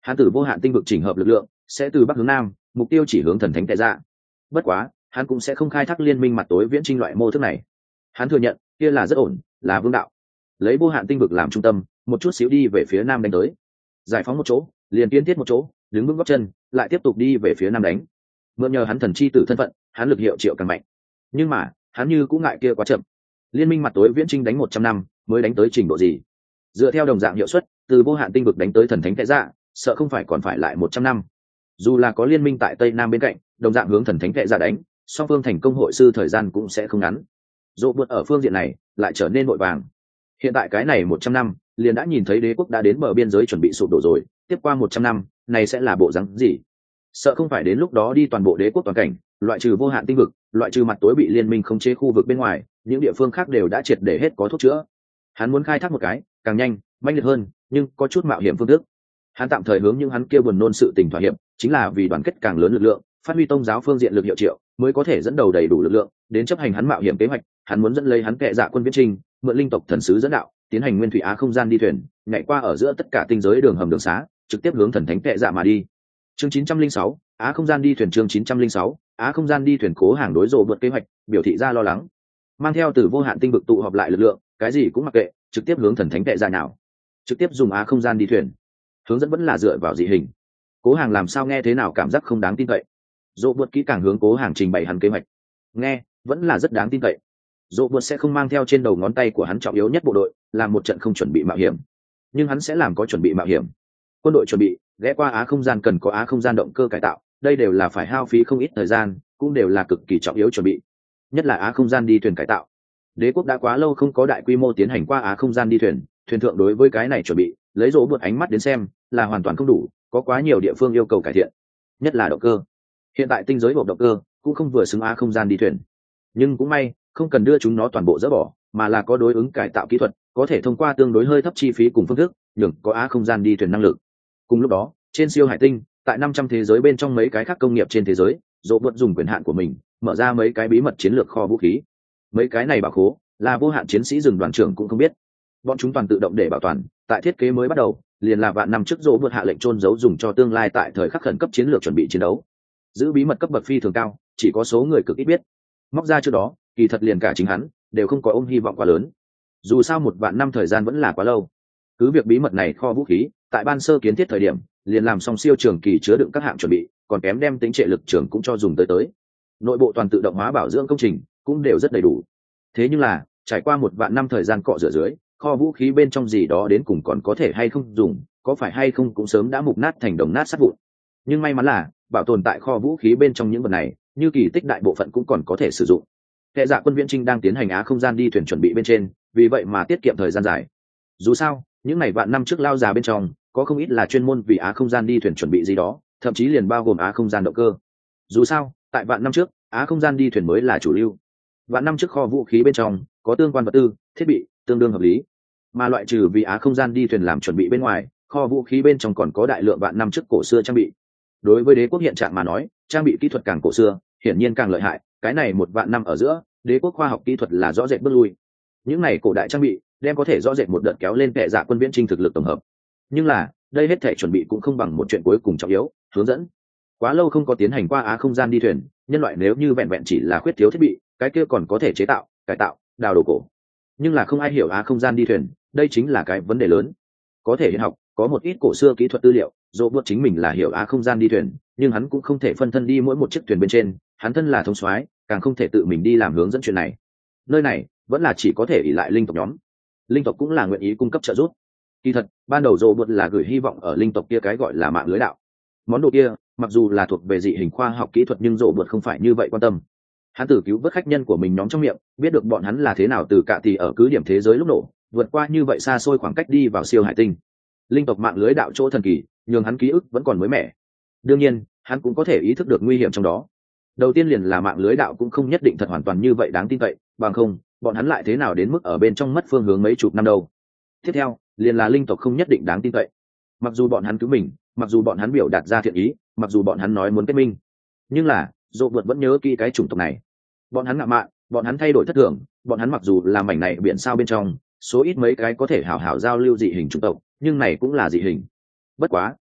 hắn từ vô hạn tinh vực chỉnh hợp lực lượng sẽ từ bắc hướng nam, mục tiêu chỉ hướng thần thánh tệ dạ. Bất quá hắn cũng sẽ không khai thác liên minh mặt tối viễn trinh loại mô thức này. Hắn thừa nhận kia là rất ổn, là vương đạo. Lấy vô hạn tinh vực làm trung tâm, một chút xíu đi về phía nam đánh tới, giải phóng một chỗ liền kiến thiết một chỗ, đứng vững gót chân lại tiếp tục đi về phía nam đánh. Mượn nhờ hắn thần chi tử thân phận, hắn lực hiệu triệu càng mạnh. Nhưng mà hắn như cũng ngại kia quá chậm. Liên minh mặt tối viễn trinh đánh một trăm năm mới đánh tới trình độ gì? Dựa theo đồng dạng hiệu suất, từ vô hạn tinh vực đánh tới thần thánh tệ dạ, sợ không phải còn phải lại một trăm năm. Dù là có liên minh tại tây nam bên cạnh, đồng dạng hướng thần thánh tệ dạ đánh, song phương thành công hội sư thời gian cũng sẽ không ngắn. Dỗ vượt ở phương diện này lại trở nên vội vàng. Hiện tại cái này một trăm năm liền đã nhìn thấy đế quốc đã đến bờ biên giới chuẩn bị sụp đổ rồi, tiếp qua một trăm năm này sẽ là bộ dáng gì? Sợ không phải đến lúc đó đi toàn bộ đế quốc toàn cảnh, loại trừ vô hạn tinh vực, loại trừ mặt tối bị liên minh khống chế khu vực bên ngoài, những địa phương khác đều đã triệt để hết có thuốc chữa. Hắn muốn khai thác một cái càng nhanh mãnh liệt hơn nhưng có chút mạo hiểm phương thức. Hắn tạm thời hướng những hắn kia buồn nôn sự tình thỏa hiệp, chính là vì đoàn kết càng lớn lực lượng, phát huy tông giáo phương diện lực hiệu triệu, mới có thể dẫn đầu đầy đủ lực lượng đến chấp hành hắn mạo hiểm kế hoạch. Hắn muốn dẫn lấy hắn kệ dạ quân viễn trinh, mượn linh tộc thần sứ dẫn đạo, tiến hành nguyên thủy á không gian đi thuyền, nhảy qua ở giữa tất cả tinh giới đường hầm đường xá, trực tiếp hướng thần thánh kệ dạ mà đi. Chương chín trăm linh sáu, á không gian đi thuyền. Chương chín trăm linh sáu, á không gian đi thuyền. Cố Hàng đối rồ vượt kế hoạch biểu thị ra lo lắng, mang theo từ vô hạn tinh vực tụ họp lại lực lượng, cái gì cũng mặc kệ, trực tiếp hướng thần thánh kệ dạ nào, trực tiếp dùng á không gian đi thuyền. Hướng dẫn vẫn là dựa vào dị hình. Cố Hàng làm sao nghe thế nào cảm giác không đáng tin cậy. Dỗ vượt kỹ càng hướng Cố Hàng trình bày hắn kế hoạch, nghe vẫn là rất đáng tin cậy. Dỗ vượt sẽ không mang theo trên đầu ngón tay của hắn trọng yếu nhất bộ đội làm một trận không chuẩn bị mạo hiểm, nhưng hắn sẽ làm có chuẩn bị mạo hiểm. Quân đội chuẩn bị ghé qua á không gian cần có á không gian động cơ cải tạo, đây đều là phải hao phí không ít thời gian, cũng đều là cực kỳ trọng yếu chuẩn bị. Nhất là á không gian đi thuyền cải tạo, đế quốc đã quá lâu không có đại quy mô tiến hành qua á không gian đi thuyền, thuyền thượng đối với cái này chuẩn bị lấy Dỗ vượt ánh mắt đến xem là hoàn toàn không đủ, có quá nhiều địa phương yêu cầu cải thiện, nhất là động cơ. Hiện tại tinh giới bộ động cơ cũng không vừa xứng á không gian đi thuyền, nhưng cũng may không cần đưa chúng nó toàn bộ dỡ bỏ, mà là có đối ứng cải tạo kỹ thuật, có thể thông qua tương đối hơi thấp chi phí cùng phương thức nhường có á không gian đi thuyền năng lực. Cùng lúc đó trên siêu hải tinh, tại năm trăm thế giới bên trong mấy cái khác công nghiệp trên thế giới, Dỗ vượt dùng quyền hạn của mình mở ra mấy cái bí mật chiến lược kho vũ khí. Mấy cái này bảo khố là vô hạn chiến sĩ rừng đoàn trưởng cũng không biết, bọn chúng toàn tự động để bảo toàn. Tại thiết kế mới bắt đầu liền là vạn năm trước Dỗ vượt hạ lệnh trôn giấu dùng cho tương lai tại thời khắc khẩn cấp chiến lược chuẩn bị chiến đấu, giữ bí mật cấp bậc phi thường cao, chỉ có số người cực ít biết. Móc ra trước đó kỳ thật liền cả chính hắn đều không có ôm hy vọng quá lớn, dù sao một vạn năm thời gian vẫn là quá lâu. Cứ việc bí mật này kho vũ khí tại ban sơ kiến thiết thời điểm liền làm xong siêu trường kỳ chứa đựng các hạng chuẩn bị, còn kém đem tính trệ lực trường cũng cho dùng tới tới. Nội bộ toàn tự động hóa bảo dưỡng công trình cũng đều rất đầy đủ. Thế nhưng là trải qua một vạn năm thời gian cọ rửa dưới, kho vũ khí bên trong gì đó đến cùng còn có thể hay không dùng, có phải hay không cũng sớm đã mục nát thành đồng nát sắt vụn. Nhưng may mắn là bảo tồn tại kho vũ khí bên trong những vật này như kỳ tích đại bộ phận cũng còn có thể sử dụng. Kệ dạ quân viễn trinh đang tiến hành á không gian đi thuyền chuẩn bị bên trên, vì vậy mà tiết kiệm thời gian dài. Dù sao những ngày vạn năm trước lao già bên trong có không ít là chuyên môn vì á không gian đi thuyền chuẩn bị gì đó, thậm chí liền bao gồm á không gian động cơ. Dù sao tại vạn năm trước á không gian đi thuyền mới là chủ lưu, vạn năm trước kho vũ khí bên trong có tương quan vật tư thiết bị tương đương hợp lý. Mà loại trừ vì á không gian đi thuyền làm chuẩn bị bên ngoài, kho vũ khí bên trong còn có đại lượng vạn năm trước cổ xưa trang bị. Đối với đế quốc hiện trạng mà nói, trang bị kỹ thuật càng cổ xưa hiển nhiên càng lợi hại. Cái này một vạn năm ở giữa, đế quốc khoa học kỹ thuật là rõ rệt bước lui. Những này cổ đại trang bị đem có thể rõ rệt một đợt kéo lên kệ dạ quân viễn trinh thực lực tổng hợp. Nhưng là đây hết thể chuẩn bị cũng không bằng một chuyện cuối cùng trọng yếu, hướng dẫn. Quá lâu không có tiến hành qua á không gian đi thuyền, nhân loại nếu như vẹn vẹn chỉ là khuyết thiếu thiết bị, cái kia còn có thể chế tạo cải tạo đào đồ cổ. Nhưng là không ai hiểu á không gian đi thuyền, đây chính là cái vấn đề lớn. Có thể hiện học có một ít cổ xưa kỹ thuật tư liệu, Dỗ vượt chính mình là hiểu á không gian đi thuyền, nhưng hắn cũng không thể phân thân đi mỗi một chiếc thuyền bên trên, hắn thân là thống soái càng không thể tự mình đi làm hướng dẫn chuyện này. Nơi này vẫn là chỉ có thể ỷ lại linh tộc nhóm. Linh tộc cũng là nguyện ý cung cấp trợ giúp. Kỳ thật ban đầu Dỗ vượt là gửi hy vọng ở linh tộc kia cái gọi là mạng lưới đạo. Món đồ kia mặc dù là thuộc về dị hình khoa học kỹ thuật nhưng Dỗ vượt không phải như vậy quan tâm. Hắn tử cứu vớt khách nhân của mình nhóm trong miệng, biết được bọn hắn là thế nào từ cả tỷ ở cứ điểm thế giới lúc nổ vượt qua như vậy xa xôi khoảng cách đi vào siêu hải tinh. Linh tộc mạng lưới đạo chỗ thần kỳ nhường hắn ký ức vẫn còn mới mẻ. Đương nhiên hắn cũng có thể ý thức được nguy hiểm trong đó. Đầu tiên liền là mạng lưới đạo cũng không nhất định thật hoàn toàn như vậy đáng tin cậy, bằng không bọn hắn lại thế nào đến mức ở bên trong mất phương hướng mấy chục năm đâu. Tiếp theo liền là linh tộc không nhất định đáng tin cậy. Mặc dù bọn hắn cứu mình, mặc dù bọn hắn biểu đạt ra thiện ý, mặc dù bọn hắn nói muốn kết minh, nhưng là Dỗ vượt vẫn nhớ kỹ cái chủng tộc này. Bọn hắn ngạo mạn, bọn hắn thay đổi thất thường, bọn hắn mặc dù là mảnh này biển sao bên trong số ít mấy cái có thể hảo hảo giao lưu dị hình chủng tộc, nhưng này cũng là dị hình. Bất quá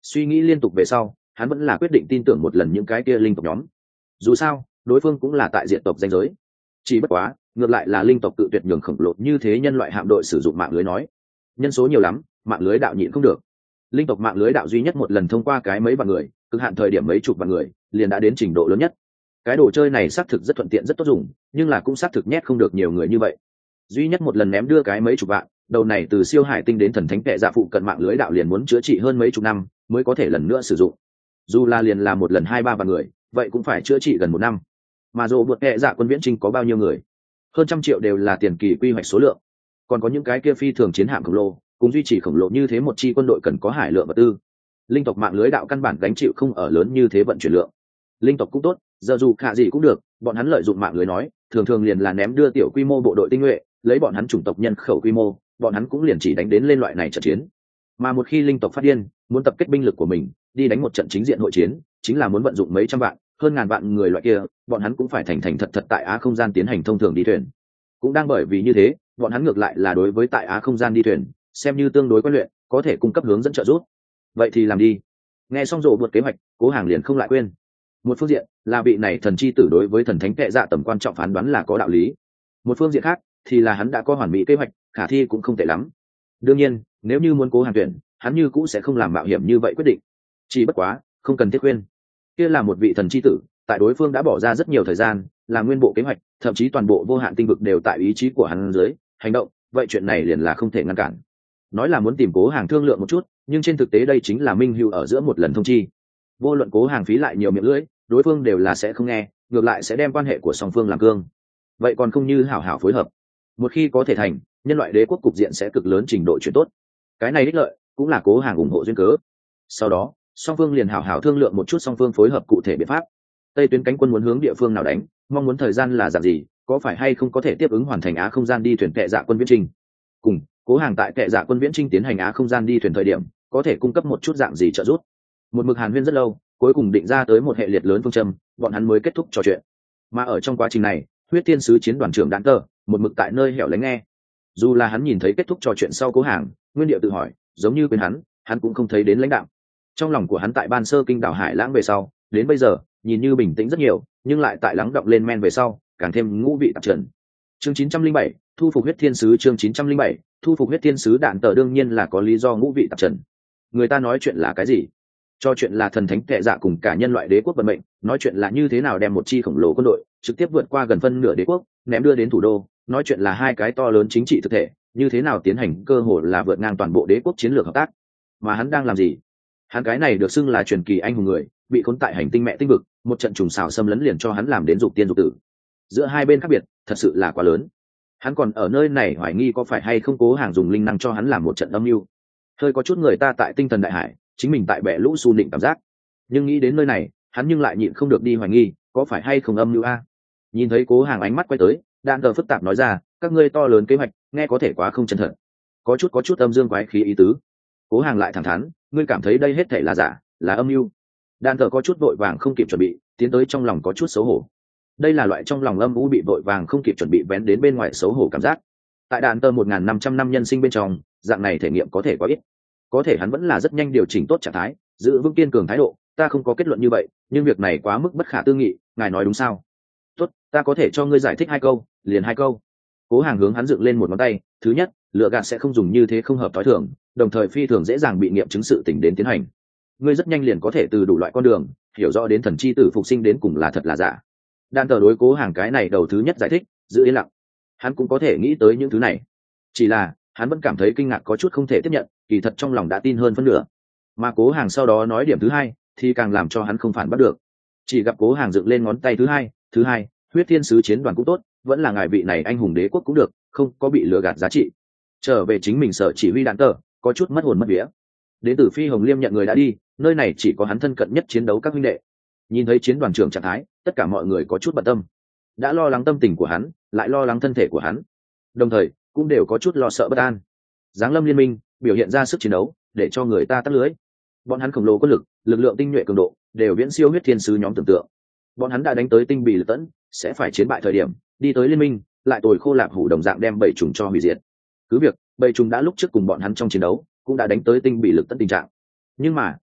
Suy nghĩ liên tục về sau, hắn vẫn là quyết định tin tưởng một lần những cái kia linh tộc nhóm. Dù sao đối phương cũng là tại diện tộc danh giới, chỉ bất quá ngược lại là linh tộc tự tuyệt nhường khổng lồ như thế nhân loại hạm đội sử dụng mạng lưới nói, nhân số nhiều lắm mạng lưới đạo nhịn không được. Linh tộc mạng lưới đạo duy nhất một lần thông qua cái mấy vạn người, cực hạn thời điểm mấy chục vạn người liền đã đến trình độ lớn nhất. Cái đồ chơi này xác thực rất thuận tiện rất tốt dùng, nhưng là cũng xác thực nhét không được nhiều người như vậy. Duy nhất một lần ném đưa cái mấy chục vạn, đầu này từ siêu hải tinh đến thần thánh tệ dạ phụ cận mạng lưới đạo liền muốn chữa trị hơn mấy chục năm mới có thể lần nữa sử dụng. Dù là liền là một lần hai ba vạn người, vậy cũng phải chữa trị gần một năm. Mà rộ vượt tệ dạ quân viễn trinh có bao nhiêu người? Hơn trăm triệu đều là tiền kỳ quy hoạch số lượng. Còn có những cái kia phi thường chiến hạm khổng lồ, cùng duy trì khổng lồ như thế một chi quân đội cần có hải lượng vật tư. Linh tộc mạng lưới đạo căn bản gánh chịu không ở lớn như thế vận chuyển lượng. Linh tộc cũng tốt, giờ dù khả gì cũng được, bọn hắn lợi dụng mạng lưới nói, thường thường liền là ném đưa tiểu quy mô bộ đội tinh nhuệ, lấy bọn hắn chủng tộc nhân khẩu quy mô, bọn hắn cũng liền chỉ đánh đến lên loại này trận chiến. Mà một khi linh tộc phát điên, muốn tập kết binh lực của mình, đi đánh một trận chính diện hội chiến, chính là muốn vận dụng mấy trăm vạn, hơn ngàn vạn người loại kia, bọn hắn cũng phải thành thành thật thật tại Á không gian tiến hành thông thường đi thuyền. Cũng đang bởi vì như thế, bọn hắn ngược lại là đối với tại Á không gian đi thuyền, xem như tương đối quen luyện, có thể cung cấp hướng dẫn trợ giúp. Vậy thì làm đi. Nghe xong rộ vượt kế hoạch, Cố Hàng liền không lại quên. Một phương diện là vị này thần chi tử đối với thần thánh tệ dạ tầm quan trọng phán đoán là có đạo lý. Một phương diện khác thì là hắn đã có hoàn mỹ kế hoạch, khả thi cũng không tệ lắm. Đương nhiên, nếu như muốn Cố Hàng tuyển, hắn như cũng sẽ không làm mạo hiểm như vậy quyết định. Chỉ bất quá, không cần thiết khuyên. Kia là một vị thần chi tử, tại đối phương đã bỏ ra rất nhiều thời gian, làm nguyên bộ kế hoạch, thậm chí toàn bộ vô hạn tinh vực đều tại ý chí của hắn dưới hành động, vậy chuyện này liền là không thể ngăn cản. Nói là muốn tìm Cố Hàng thương lượng một chút, nhưng trên thực tế đây chính là minh hữu ở giữa một lần thông chi. Vô luận Cố Hàng phí lại nhiều miệng lưỡi, đối phương đều là sẽ không nghe, ngược lại sẽ đem quan hệ của song phương làm cương. Vậy còn không như hảo hảo phối hợp. Một khi có thể thành, nhân loại đế quốc cục diện sẽ cực lớn trình độ chuyển tốt. Cái này ích lợi cũng là Cố Hàng ủng hộ duyên cớ. Sau đó song phương liền hảo hảo thương lượng một chút song phương phối hợp cụ thể biện pháp. Tây tuyến cánh quân muốn hướng địa phương nào đánh, mong muốn thời gian là dạng gì, có phải hay không có thể tiếp ứng hoàn thành Á không gian đi thuyền tệ dạ quân viễn trinh. Cùng Cố Hàng tại tệ dạ quân viễn trinh tiến hành Á không gian đi thuyền thời điểm, có thể cung cấp một chút dạng gì trợ giúp. Một mực hàn huyên rất lâu, cuối cùng định ra tới một hệ liệt lớn phương châm, bọn hắn mới kết thúc trò chuyện. Mà ở trong quá trình này, huyết thiên sứ chiến đoàn trưởng đạn tờ một mực tại nơi hẻo lánh nghe. Dù là hắn nhìn thấy kết thúc trò chuyện sau Cố Hàng, nguyên điệu tự hỏi, giống như quên hắn, hắn cũng không thấy đến lãnh đạo. Trong lòng của hắn tại ban sơ kinh đảo Hải Lãng về sau, đến bây giờ nhìn như bình tĩnh rất nhiều, nhưng lại tại lắng động lên men về sau, càng thêm ngũ vị tạp trần. Chương chín trăm linh bảy, thu phục huyết thiên sứ. Chương chín trăm linh bảy, thu phục huyết thiên sứ. Đạn tờ đương nhiên là có lý do ngũ vị tạp trần. Người ta nói chuyện là cái gì? Cho chuyện là thần thánh tệ dạ cùng cả nhân loại đế quốc vận mệnh, nói chuyện là như thế nào đem một chi khổng lồ quân đội trực tiếp vượt qua gần phân nửa đế quốc, ném đưa đến thủ đô, nói chuyện là hai cái to lớn chính trị thực thể, như thế nào tiến hành cơ hội là vượt ngang toàn bộ đế quốc chiến lược hợp tác. Mà hắn đang làm gì? Hắn cái này được xưng là truyền kỳ anh hùng người, bị khốn tại hành tinh mẹ tinh vực, một trận trùng xào xâm lấn liền cho hắn làm đến dục tiên dục tử. Giữa hai bên khác biệt thật sự là quá lớn. Hắn còn ở nơi này hoài nghi có phải hay không Cố Hàng dùng linh năng cho hắn làm một trận âm mưu. Hơi có chút người ta tại tinh thần đại hải, chính mình tại bẻ lũ xu nịnh cảm giác. Nhưng nghĩ đến nơi này, hắn nhưng lại nhịn không được đi hoài nghi, có phải hay không âm mưu a? Nhìn thấy Cố Hàng ánh mắt quay tới, đạn cờ phức tạp nói ra, các ngươi to lớn kế hoạch, nghe có thể quá không chân thật. Có chút có chút âm dương quái khí ý tứ. Cố Hàng lại thẳng thắn, ngươi cảm thấy đây hết thể là giả, là âm mưu. Đạn cờ có chút vội vàng không kịp chuẩn bị, tiến tới trong lòng có chút xấu hổ. Đây là loại trong lòng âm u bị vội vàng không kịp chuẩn bị vén đến bên ngoài xấu hổ cảm giác. Tại đạn tờ một nghìn năm trăm năm nhân sinh bên trong, dạng này thể nghiệm có thể có ít. Có thể hắn vẫn là rất nhanh điều chỉnh tốt trạng thái, giữ vững kiên cường thái độ. Ta không có kết luận như vậy, nhưng việc này quá mức bất khả tư nghị, ngài nói đúng sao? Tốt, ta có thể cho ngươi giải thích hai câu, liền hai câu. Cố Hàng hướng hắn dựng lên một ngón tay. Thứ nhất, lựa gạt sẽ không dùng như thế không hợp tối thường, đồng thời phi thường dễ dàng bị nghiệm chứng sự tình đến tiến hành. Ngươi rất nhanh liền có thể từ đủ loại con đường hiểu rõ đến thần chi tử phục sinh đến cùng là thật là giả. Đan tờ đối Cố Hàng cái này đầu thứ nhất giải thích, giữ yên lặng. Hắn cũng có thể nghĩ tới những thứ này, chỉ là hắn vẫn cảm thấy kinh ngạc có chút không thể tiếp nhận, kỳ thật trong lòng đã tin hơn phân nửa. Mà Cố Hàng sau đó nói điểm thứ hai thì càng làm cho hắn không phản bắt được. Chỉ gặp Cố Hàng dựng lên ngón tay thứ hai, thứ hai, huyết thiên sứ chiến đoàn cũng tốt, vẫn là ngài vị này anh hùng đế quốc cũng được, không có bị lừa gạt giá trị. Trở về chính mình sở chỉ huy đạn tờ, có chút mất hồn mất vía. Đến từ Phi Hồng Liêm nhận người đã đi, nơi này chỉ có hắn thân cận nhất chiến đấu các huynh đệ. Nhìn thấy chiến đoàn trưởng trạng thái, tất cả mọi người có chút bận tâm, đã lo lắng tâm tình của hắn, lại lo lắng thân thể của hắn, đồng thời cũng đều có chút lo sợ bất an. Giáng lâm liên minh biểu hiện ra sức chiến đấu, để cho người ta tắt lưới. Bọn hắn khổng lồ quân lực, lực lượng tinh nhuệ cường độ, đều viễn siêu huyết thiên sứ nhóm tưởng tượng. Bọn hắn đã đánh tới tinh bì lực tẫn, sẽ phải chiến bại thời điểm, đi tới liên minh, lại tồi khô lạp hủ đồng dạng đem bảy trùng cho hủy diệt. Cứ việc bảy trùng đã lúc trước cùng bọn hắn trong chiến đấu, cũng đã đánh tới tinh bì lực tẫn tình trạng, nhưng mà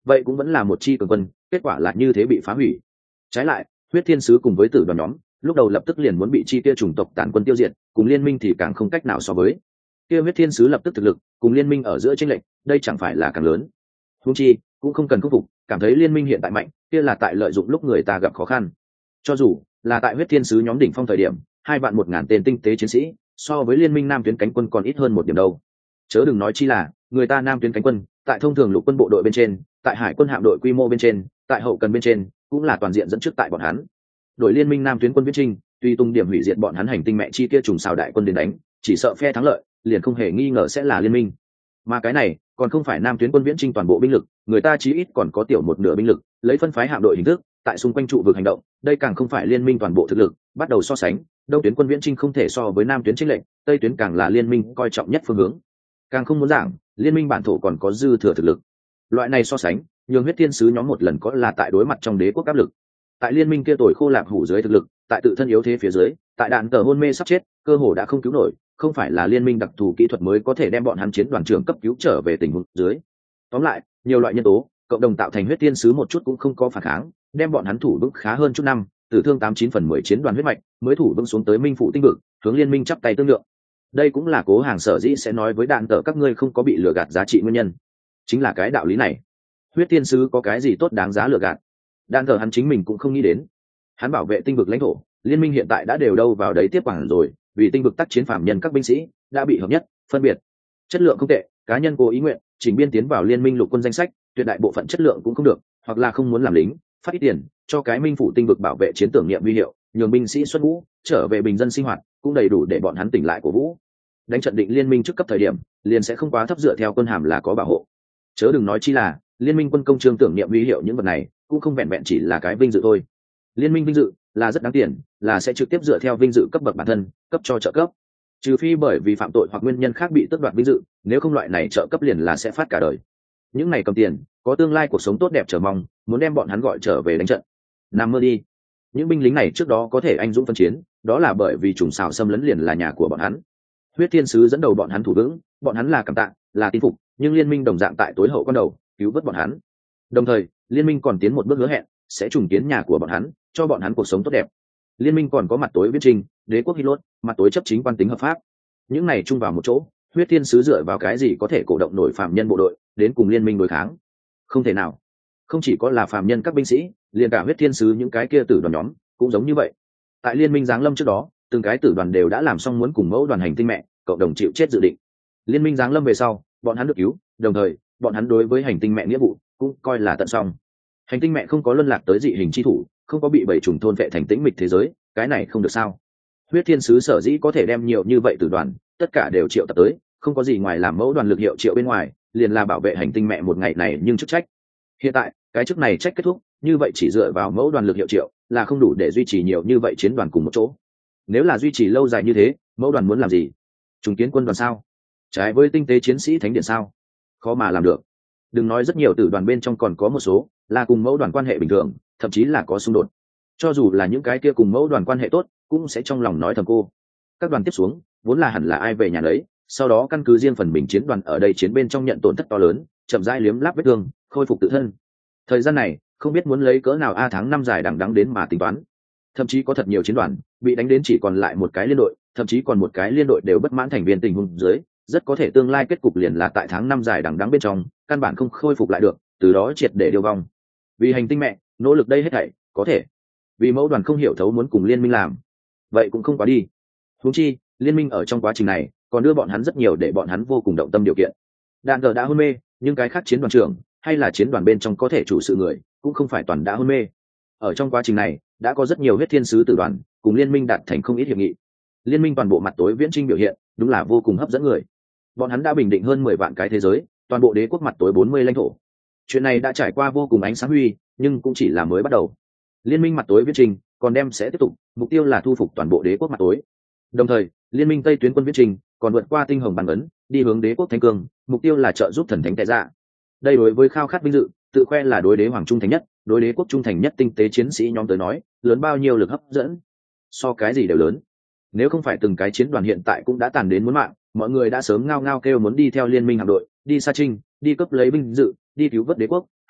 vậy cũng vẫn là một chi cường quân, kết quả là như thế bị phá hủy. Trái lại, huyết thiên sứ cùng với tử đoàn nhóm lúc đầu lập tức liền muốn bị chi kia chủng tộc tàn quân tiêu diệt, cùng liên minh thì càng không cách nào so với. Kia huyết thiên sứ lập tức thực lực cùng liên minh ở giữa chênh lệch, đây chẳng phải là càng lớn. Huống chi cũng không cần khắc phục, cảm thấy liên minh hiện tại mạnh, kia là tại lợi dụng lúc người ta gặp khó khăn. Cho dù là tại huyết thiên sứ nhóm đỉnh phong thời điểm, hai vạn một ngàn tên tinh tế chiến sĩ, so với liên minh nam tuyến cánh quân còn ít hơn một điểm đâu. Chớ đừng nói chi là người ta nam tuyến cánh quân, tại thông thường lục quân bộ đội bên trên, tại hải quân hạm đội quy mô bên trên, tại hậu cần bên trên, cũng là toàn diện dẫn trước tại bọn hắn. Đội liên minh nam tuyến quân viễn trinh, tuy tung điểm hủy diệt bọn hắn hành tinh mẹ chi kia trùng xào đại quân đến đánh, chỉ sợ phe thắng lợi, liền không hề nghi ngờ sẽ là liên minh. Mà cái này còn không phải nam tuyến quân viễn trinh toàn bộ binh lực, người ta chí ít còn có tiểu một nửa binh lực, lấy phân phái hạm đội hình thức, tại xung quanh trụ vực hành động, đây càng không phải liên minh toàn bộ thực lực, bắt đầu so sánh, đông tuyến quân viễn trinh không thể so với nam tuyến chênh lệnh, tây tuyến càng là liên minh coi trọng nhất phương hướng. Càng không muốn giảng, liên minh bản thổ còn có dư thừa thực lực. Loại này so sánh, nhường huyết thiên sứ nhóm một lần có là tại đối mặt trong đế quốc áp lực. Tại liên minh kia tuổi khô lạc hủ dưới thực lực, tại tự thân yếu thế phía dưới, tại đạn tờ hôn mê sắp chết, cơ hồ đã không cứu nổi, không phải là liên minh đặc thù kỹ thuật mới có thể đem bọn hắn chiến đoàn trưởng cấp cứu trở về tình huống dưới. Tóm lại, nhiều loại nhân tố, cộng đồng tạo thành huyết thiên sứ một chút cũng không có phản kháng, đem bọn hắn thủ vững khá hơn chút năm, tử thương tám chín phần mười chiến đoàn huyết mạch, mới thủ vững xuống tới minh phụ tinh vực, hướng liên minh chắp tay tương lượng. Đây cũng là Cố Hàng sở dĩ sẽ nói với đạn tờ các ngươi không có bị lừa gạt giá trị nguyên nhân, chính là cái đạo lý này. Huyết thiên sứ có cái gì tốt đáng giá lừa gạt? Đạn tờ hắn chính mình cũng không nghĩ đến. Hắn bảo vệ tinh vực lãnh thổ, liên minh hiện tại đã đều đâu vào đấy tiếp quản rồi, vì tinh vực tác chiến phạm nhân các binh sĩ đã bị hợp nhất, phân biệt. Chất lượng không tệ, cá nhân cố ý nguyện chỉnh biên tiến vào liên minh lục quân danh sách, tuyệt đại bộ phận chất lượng cũng không được, hoặc là không muốn làm lính, phát ít tiền cho cái minh phủ tinh vực bảo vệ chiến tưởng niệm huy hiệu, nhường binh sĩ xuất ngũ trở về bình dân sinh hoạt, cũng đầy đủ để bọn hắn tỉnh lại của vũ. Đánh trận định liên minh trước cấp thời điểm, liền sẽ không quá thấp dựa theo quân hàm là có bảo hộ. Chớ đừng nói chi là liên minh quân công trương tưởng niệm huy hiệu những vật này, cũng không vẹn vẹn chỉ là cái vinh dự thôi. Liên minh vinh dự là rất đáng tiền, là sẽ trực tiếp dựa theo vinh dự cấp bậc bản thân cấp cho trợ cấp, trừ phi bởi vì phạm tội hoặc nguyên nhân khác bị tước đoạt vinh dự, nếu không loại này trợ cấp liền là sẽ phát cả đời. Những này cầm tiền, có tương lai cuộc sống tốt đẹp chờ mong, muốn đem bọn hắn gọi trở về đánh trận, nằm mơ đi. Những binh lính này trước đó có thể anh dũng phân chiến, đó là bởi vì trùng xào xâm lấn liền là nhà của bọn hắn. Huyết thiên sứ dẫn đầu bọn hắn thủ vững, bọn hắn là cảm tạ, là tin phục, nhưng liên minh đồng dạng tại tối hậu con đầu cứu vớt bọn hắn. Đồng thời, liên minh còn tiến một bước hứa hẹn sẽ trùng kiến nhà của bọn hắn, cho bọn hắn cuộc sống tốt đẹp. Liên minh còn có mặt tối viết trình, đế quốc Hilot, mặt tối chấp chính quan tính hợp pháp. Những này chung vào một chỗ, huyết thiên sứ dựa vào cái gì có thể cổ động nổi phạm nhân bộ đội đến cùng liên minh đối kháng? Không thể nào. Không chỉ có là phạm nhân các binh sĩ, liền cả huyết thiên sứ những cái kia tử đoàn nhóm cũng giống như vậy. Tại liên minh giáng lâm trước đó, từng cái tử đoàn đều đã làm xong muốn cùng mẫu đoàn hành tinh mẹ cộng đồng chịu chết dự định. Liên minh giáng lâm về sau, bọn hắn được cứu, đồng thời bọn hắn đối với hành tinh mẹ nghĩa vụ cũng coi là tận xong. Hành tinh mẹ không có luân lạc tới dị hình chi thủ, không có bị bảy trùng thôn vệ thành tĩnh mịch thế giới, cái này không được sao? Huyết thiên sứ sở dĩ có thể đem nhiều như vậy tử đoàn, tất cả đều triệu tập tới, không có gì ngoài làm mẫu đoàn lực hiệu triệu bên ngoài, liền là bảo vệ hành tinh mẹ một ngày này nhưng chức trách. Hiện tại, cái chức này trách kết thúc, như vậy chỉ dựa vào mẫu đoàn lực hiệu triệu là không đủ để duy trì nhiều như vậy chiến đoàn cùng một chỗ. Nếu là duy trì lâu dài như thế, mẫu đoàn muốn làm gì? Trùng kiến quân đoàn sao? Trái với tinh tế chiến sĩ thánh điện sao? Khó mà làm được. Đừng nói rất nhiều tử đoàn bên trong còn có một số là cùng mẫu đoàn quan hệ bình thường, thậm chí là có xung đột. Cho dù là những cái kia cùng mẫu đoàn quan hệ tốt, cũng sẽ trong lòng nói thầm cô. Các đoàn tiếp xuống, vốn là hẳn là ai về nhà đấy, sau đó căn cứ riêng phần mình chiến đoàn ở đây chiến bên trong nhận tổn thất to lớn, chậm rãi liếm láp vết thương, khôi phục tự thân. Thời gian này, không biết muốn lấy cỡ nào a tháng năm dài đằng đẵng đến mà tính toán. Thậm chí có thật nhiều chiến đoàn bị đánh đến chỉ còn lại một cái liên đội, thậm chí còn một cái liên đội đều bất mãn thành viên tình huống dưới, rất có thể tương lai kết cục liền là tại tháng năm dài đằng đẵng bên trong, căn bản không khôi phục lại được, từ đó triệt để tiêu vong. Vì hành tinh mẹ, nỗ lực đây hết thảy, có thể. Vì mẫu đoàn không hiểu thấu muốn cùng liên minh làm, vậy cũng không quá đi. Huống chi, liên minh ở trong quá trình này còn đưa bọn hắn rất nhiều để bọn hắn vô cùng động tâm điều kiện. Đạn cờ đã hôn mê, nhưng cái khác chiến đoàn trưởng hay là chiến đoàn bên trong có thể chủ sự người cũng không phải toàn đã hôn mê. Ở trong quá trình này đã có rất nhiều huyết thiên sứ tử đoàn cùng liên minh đạt thành không ít hiệp nghị. Liên minh toàn bộ mặt tối viễn trinh biểu hiện đúng là vô cùng hấp dẫn người. Bọn hắn đã bình định hơn mười vạn cái thế giới, toàn bộ đế quốc mặt tối bốn mươi lãnh thổ. Chuyện này đã trải qua vô cùng ánh sáng huy, nhưng cũng chỉ là mới bắt đầu. Liên minh mặt tối viễn trinh còn đem sẽ tiếp tục, mục tiêu là thu phục toàn bộ đế quốc mặt tối. Đồng thời, liên minh tây tuyến quân viễn trinh còn vượt qua tinh hồng bàn ấn, đi hướng đế quốc thánh cương, mục tiêu là trợ giúp thần thánh tệ dạ. Đây đối với khao khát vinh dự, tự khoe là đối đế hoàng trung thành nhất, đối đế quốc trung thành nhất tinh tế chiến sĩ nhóm tới nói, lớn bao nhiêu lực hấp dẫn, so cái gì đều lớn. Nếu không phải từng cái chiến đoàn hiện tại cũng đã tàn đến muốn mạng, mọi người đã sớm ngao ngao kêu muốn đi theo liên minh hạm đội, đi xa trinh, đi cấp lấy vinh dự, đi cứu vớt đế quốc,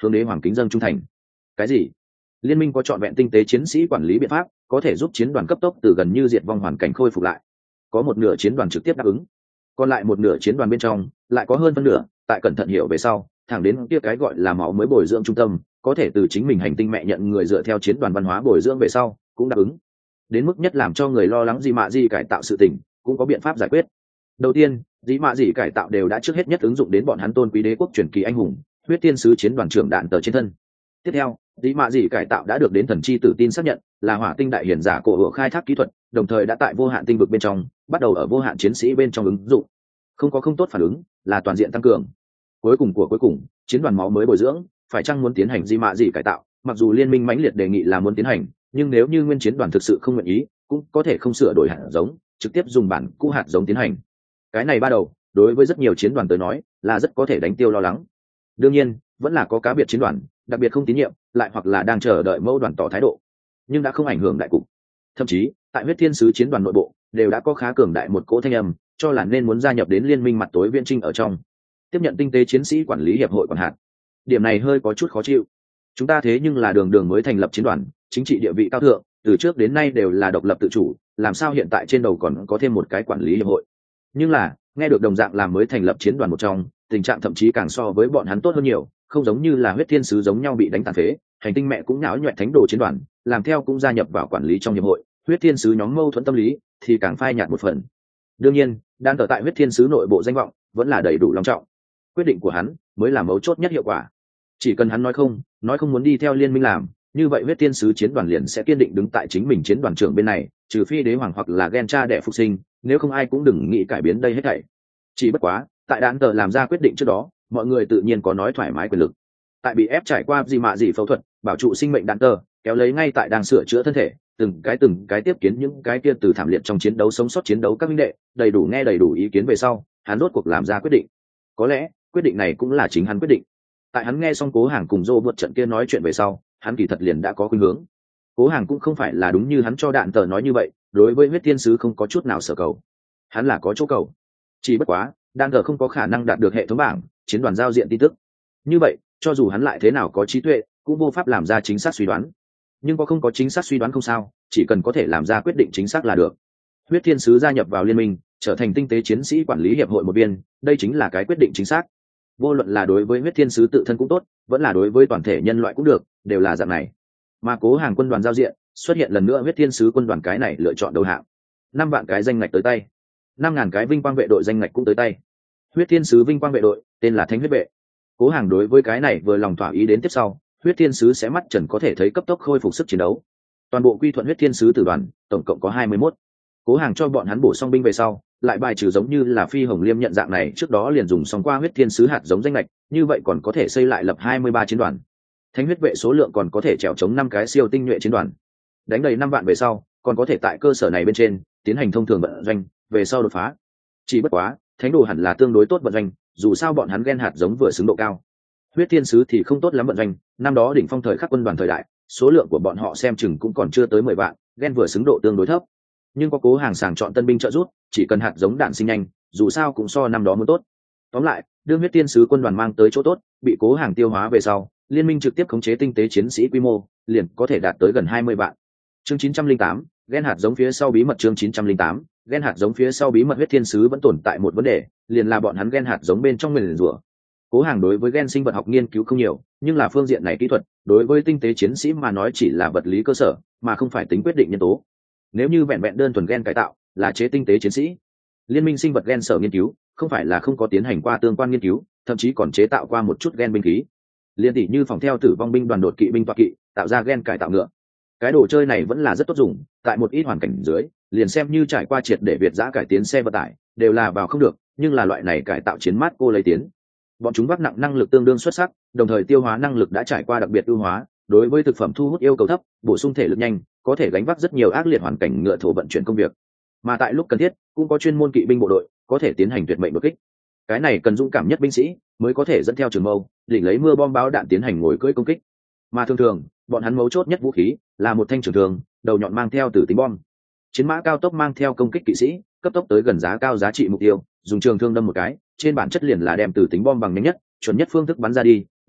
hướng đế hoàng kính dâng trung thành. Cái gì? Liên minh có trọn vẹn tinh tế chiến sĩ quản lý biện pháp, có thể giúp chiến đoàn cấp tốc từ gần như diệt vong hoàn cảnh khôi phục lại. Có một nửa chiến đoàn trực tiếp đáp ứng, còn lại một nửa chiến đoàn bên trong lại có hơn phân nửa tại cẩn thận hiểu về sau, thẳng đến kia cái gọi là máu mới bồi dưỡng trung tâm, có thể từ chính mình hành tinh mẹ nhận người dựa theo chiến đoàn văn hóa bồi dưỡng về sau cũng đáp ứng. Đến mức nhất làm cho người lo lắng gì mạ gì cải tạo sự tình, cũng có biện pháp giải quyết. Đầu tiên, dĩ mạ gì cải tạo đều đã trước hết nhất ứng dụng đến bọn hắn tôn quý đế quốc truyền kỳ anh hùng huyết tiên sứ chiến đoàn trưởng đạn tờ trên thân. Tiếp theo, dĩ mạ gì cải tạo đã được đến thần chi tử tin xác nhận là hỏa tinh đại hiển giả cổ hựa khai thác kỹ thuật, đồng thời đã tại vô hạn tinh vực bên trong bắt đầu ở vô hạn chiến sĩ bên trong ứng dụng. Không có không tốt phản ứng, là toàn diện tăng cường. Cuối cùng của cuối cùng, chiến đoàn máu mới bồi dưỡng phải chăng muốn tiến hành dĩ mạ gì cải tạo, mặc dù liên minh mãnh liệt đề nghị là muốn tiến hành, nhưng nếu như nguyên chiến đoàn thực sự không nguyện ý, cũng có thể không sửa đổi hạt giống, trực tiếp dùng bản cũ hạt giống tiến hành. Cái này ba đầu đối với rất nhiều chiến đoàn tới nói là rất có thể đánh tiêu lo lắng. Đương nhiên vẫn là có cá biệt chiến đoàn đặc biệt không tín nhiệm, lại hoặc là đang chờ đợi mẫu đoàn tỏ thái độ, nhưng đã không ảnh hưởng đại cục. Thậm chí tại huyết thiên sứ chiến đoàn nội bộ đều đã có khá cường đại một cỗ thanh âm cho là nên muốn gia nhập đến liên minh mặt tối viễn trinh ở trong, tiếp nhận tinh tế chiến sĩ quản lý hiệp hội quản hạt. Điểm này hơi có chút khó chịu. Chúng ta thế nhưng là đường đường mới thành lập chiến đoàn, chính trị địa vị cao thượng, từ trước đến nay đều là độc lập tự chủ, làm sao hiện tại trên đầu còn có thêm một cái quản lý hiệp hội? Nhưng là nghe được đồng dạng làm mới thành lập chiến đoàn một trong, tình trạng thậm chí càng so với bọn hắn tốt hơn nhiều, không giống như là huyết thiên sứ giống nhau bị đánh tàn phế, hành tinh mẹ cũng nhão nhoẹn thánh đồ chiến đoàn, làm theo cũng gia nhập vào quản lý trong hiệp hội, huyết thiên sứ nhóm mâu thuẫn tâm lý thì càng phai nhạt một phần. Đương nhiên, đang ở tại huyết thiên sứ nội bộ danh vọng vẫn là đầy đủ long trọng, quyết định của hắn mới là mấu chốt nhất hiệu quả. Chỉ cần hắn nói không, nói không muốn đi theo liên minh làm, như vậy huyết thiên sứ chiến đoàn liền sẽ kiên định đứng tại chính mình chiến đoàn trưởng bên này, trừ phi đế hoàng hoặc là ghen cha đẻ phục sinh, nếu không ai cũng đừng nghĩ cải biến đây hết thảy. Chỉ bất quá, tại đạn tờ làm ra quyết định trước đó, mọi người tự nhiên có nói thoải mái quyền lực. Tại bị ép trải qua gì mạ gì phẫu thuật bảo trụ sinh mệnh đạn tờ, kéo lấy ngay tại đang sửa chữa thân thể, từng cái từng cái tiếp kiến những cái kia từ thảm liệt trong chiến đấu sống sót chiến đấu các minh đệ, đầy đủ nghe đầy đủ ý kiến về sau, hắn rốt cuộc làm ra quyết định. Có lẽ quyết định này cũng là chính hắn quyết định. Tại hắn nghe xong Cố Hàng cùng Dô vượt trận kia nói chuyện về sau, hắn kỳ thật liền đã có khuynh hướng. Cố Hàng cũng không phải là đúng như hắn cho đạn tờ nói như vậy, đối với huyết thiên sứ không có chút nào sở cầu. Hắn là có chỗ cầu. Chỉ bất quá, đạn tờ không có khả năng đạt được hệ thống bảng chiến đoàn giao diện tin tức. Như vậy, cho dù hắn lại thế nào có trí tuệ, cũng vô pháp làm ra chính xác suy đoán. Nhưng có không có chính xác suy đoán không sao, chỉ cần có thể làm ra quyết định chính xác là được. Huyết thiên sứ gia nhập vào liên minh, trở thành tinh tế chiến sĩ quản lý hiệp hội một viên, đây chính là cái quyết định chính xác. Vô luận là đối với huyết thiên sứ tự thân cũng tốt, vẫn là đối với toàn thể nhân loại cũng được, đều là dạng này. Mà Cố Hàng quân đoàn giao diện xuất hiện lần nữa huyết thiên sứ quân đoàn cái này lựa chọn đầu hạng, năm vạn cái danh ngạch tới tay, năm ngàn cái vinh quang vệ đội danh ngạch cũng tới tay. Huyết thiên sứ vinh quang vệ đội tên là Thánh huyết vệ. Cố Hàng đối với cái này vừa lòng thỏa ý, đến tiếp sau huyết thiên sứ sẽ mắt trần có thể thấy cấp tốc khôi phục sức chiến đấu. Toàn bộ quy thuận huyết thiên sứ tử đoàn tổng cộng có hai mươi mốt. Cố Hàng cho bọn hắn bổ song binh về sau, lại bài trừ giống như là Phi Hồng Liêm nhận dạng này trước đó liền dùng xong qua huyết thiên sứ hạt giống danh lệch, như vậy còn có thể xây lại lập hai mươi ba chiến đoàn. Thánh huyết vệ số lượng còn có thể trèo chống năm cái siêu tinh nhuệ chiến đoàn. Đánh đầy năm vạn về sau, còn có thể tại cơ sở này bên trên tiến hành thông thường vận doanh, về sau đột phá. Chỉ bất quá, thánh đồ hẳn là tương đối tốt vận doanh, dù sao bọn hắn gen hạt giống vừa xứng độ cao. Huyết thiên sứ thì không tốt lắm vận doanh, năm đó đỉnh phong thời khắc quân đoàn thời đại, số lượng của bọn họ xem chừng cũng còn chưa tới mười vạn, gen vừa xứng độ tương đối thấp. Nhưng có Cố Hàng sàng chọn tân binh trợ giúp, chỉ cần hạt giống đạn sinh nhanh, dù sao cũng so năm đó muốn tốt. Tóm lại, đương huyết tiên sứ quân đoàn mang tới chỗ tốt bị Cố Hàng tiêu hóa về sau, liên minh trực tiếp khống chế tinh tế chiến sĩ quy mô liền có thể đạt tới gần hai mươi vạn. Chương chín trăm linh tám, gen hạt giống phía sau bí mật. Chương chín trăm linh tám, gen hạt giống phía sau bí mật. Huyết thiên sứ vẫn tồn tại một vấn đề, liền là bọn hắn gen hạt giống bên trong nguyền rủa. Cố Hàng đối với gen sinh vật học nghiên cứu không nhiều, nhưng là phương diện này kỹ thuật đối với tinh tế chiến sĩ mà nói chỉ là vật lý cơ sở, mà không phải tính quyết định nhân tố. Nếu như vẹn vẹn đơn thuần gen cải tạo là chế tinh tế chiến sĩ, liên minh sinh vật gen sở nghiên cứu không phải là không có tiến hành qua tương quan nghiên cứu, thậm chí còn chế tạo qua một chút gen binh khí. Liên tỷ như phòng theo tử vong binh đoàn đột kỵ binh toa kỵ, tạo ra gen cải tạo ngựa. Cái đồ chơi này vẫn là rất tốt dùng, tại một ít hoàn cảnh dưới, liền xem như trải qua triệt để việt giã cải tiến xe vận tải, đều là vào không được, nhưng là loại này cải tạo chiến mát cô lấy tiến. Bọn chúng vác nặng năng lực tương đương xuất sắc, đồng thời tiêu hóa năng lực đã trải qua đặc biệt ưu hóa, đối với thực phẩm thu hút yêu cầu thấp, bổ sung thể lực nhanh, có thể gánh vác rất nhiều ác liệt hoàn cảnh ngựa thổ vận chuyển công việc. Mà tại lúc cần thiết, cũng có chuyên môn kỵ binh bộ đội, có thể tiến hành tuyệt mệnh đột kích. Cái này cần dũng cảm nhất binh sĩ mới có thể dẫn theo trường mâu, đỉnh lấy mưa bom báo đạn tiến hành ngồi cưỡi công kích. Mà thường thường, bọn hắn mấu chốt nhất vũ khí là một thanh trường thường, đầu nhọn mang theo tử tính bom. Chiến mã cao tốc mang theo công kích kỵ sĩ, cấp tốc tới gần giá cao giá trị mục tiêu, dùng trường thương đâm một cái, trên bản chất liền là đem tử tính bom bằng nhanh nhất, chuẩn nhất phương thức bắn ra đi,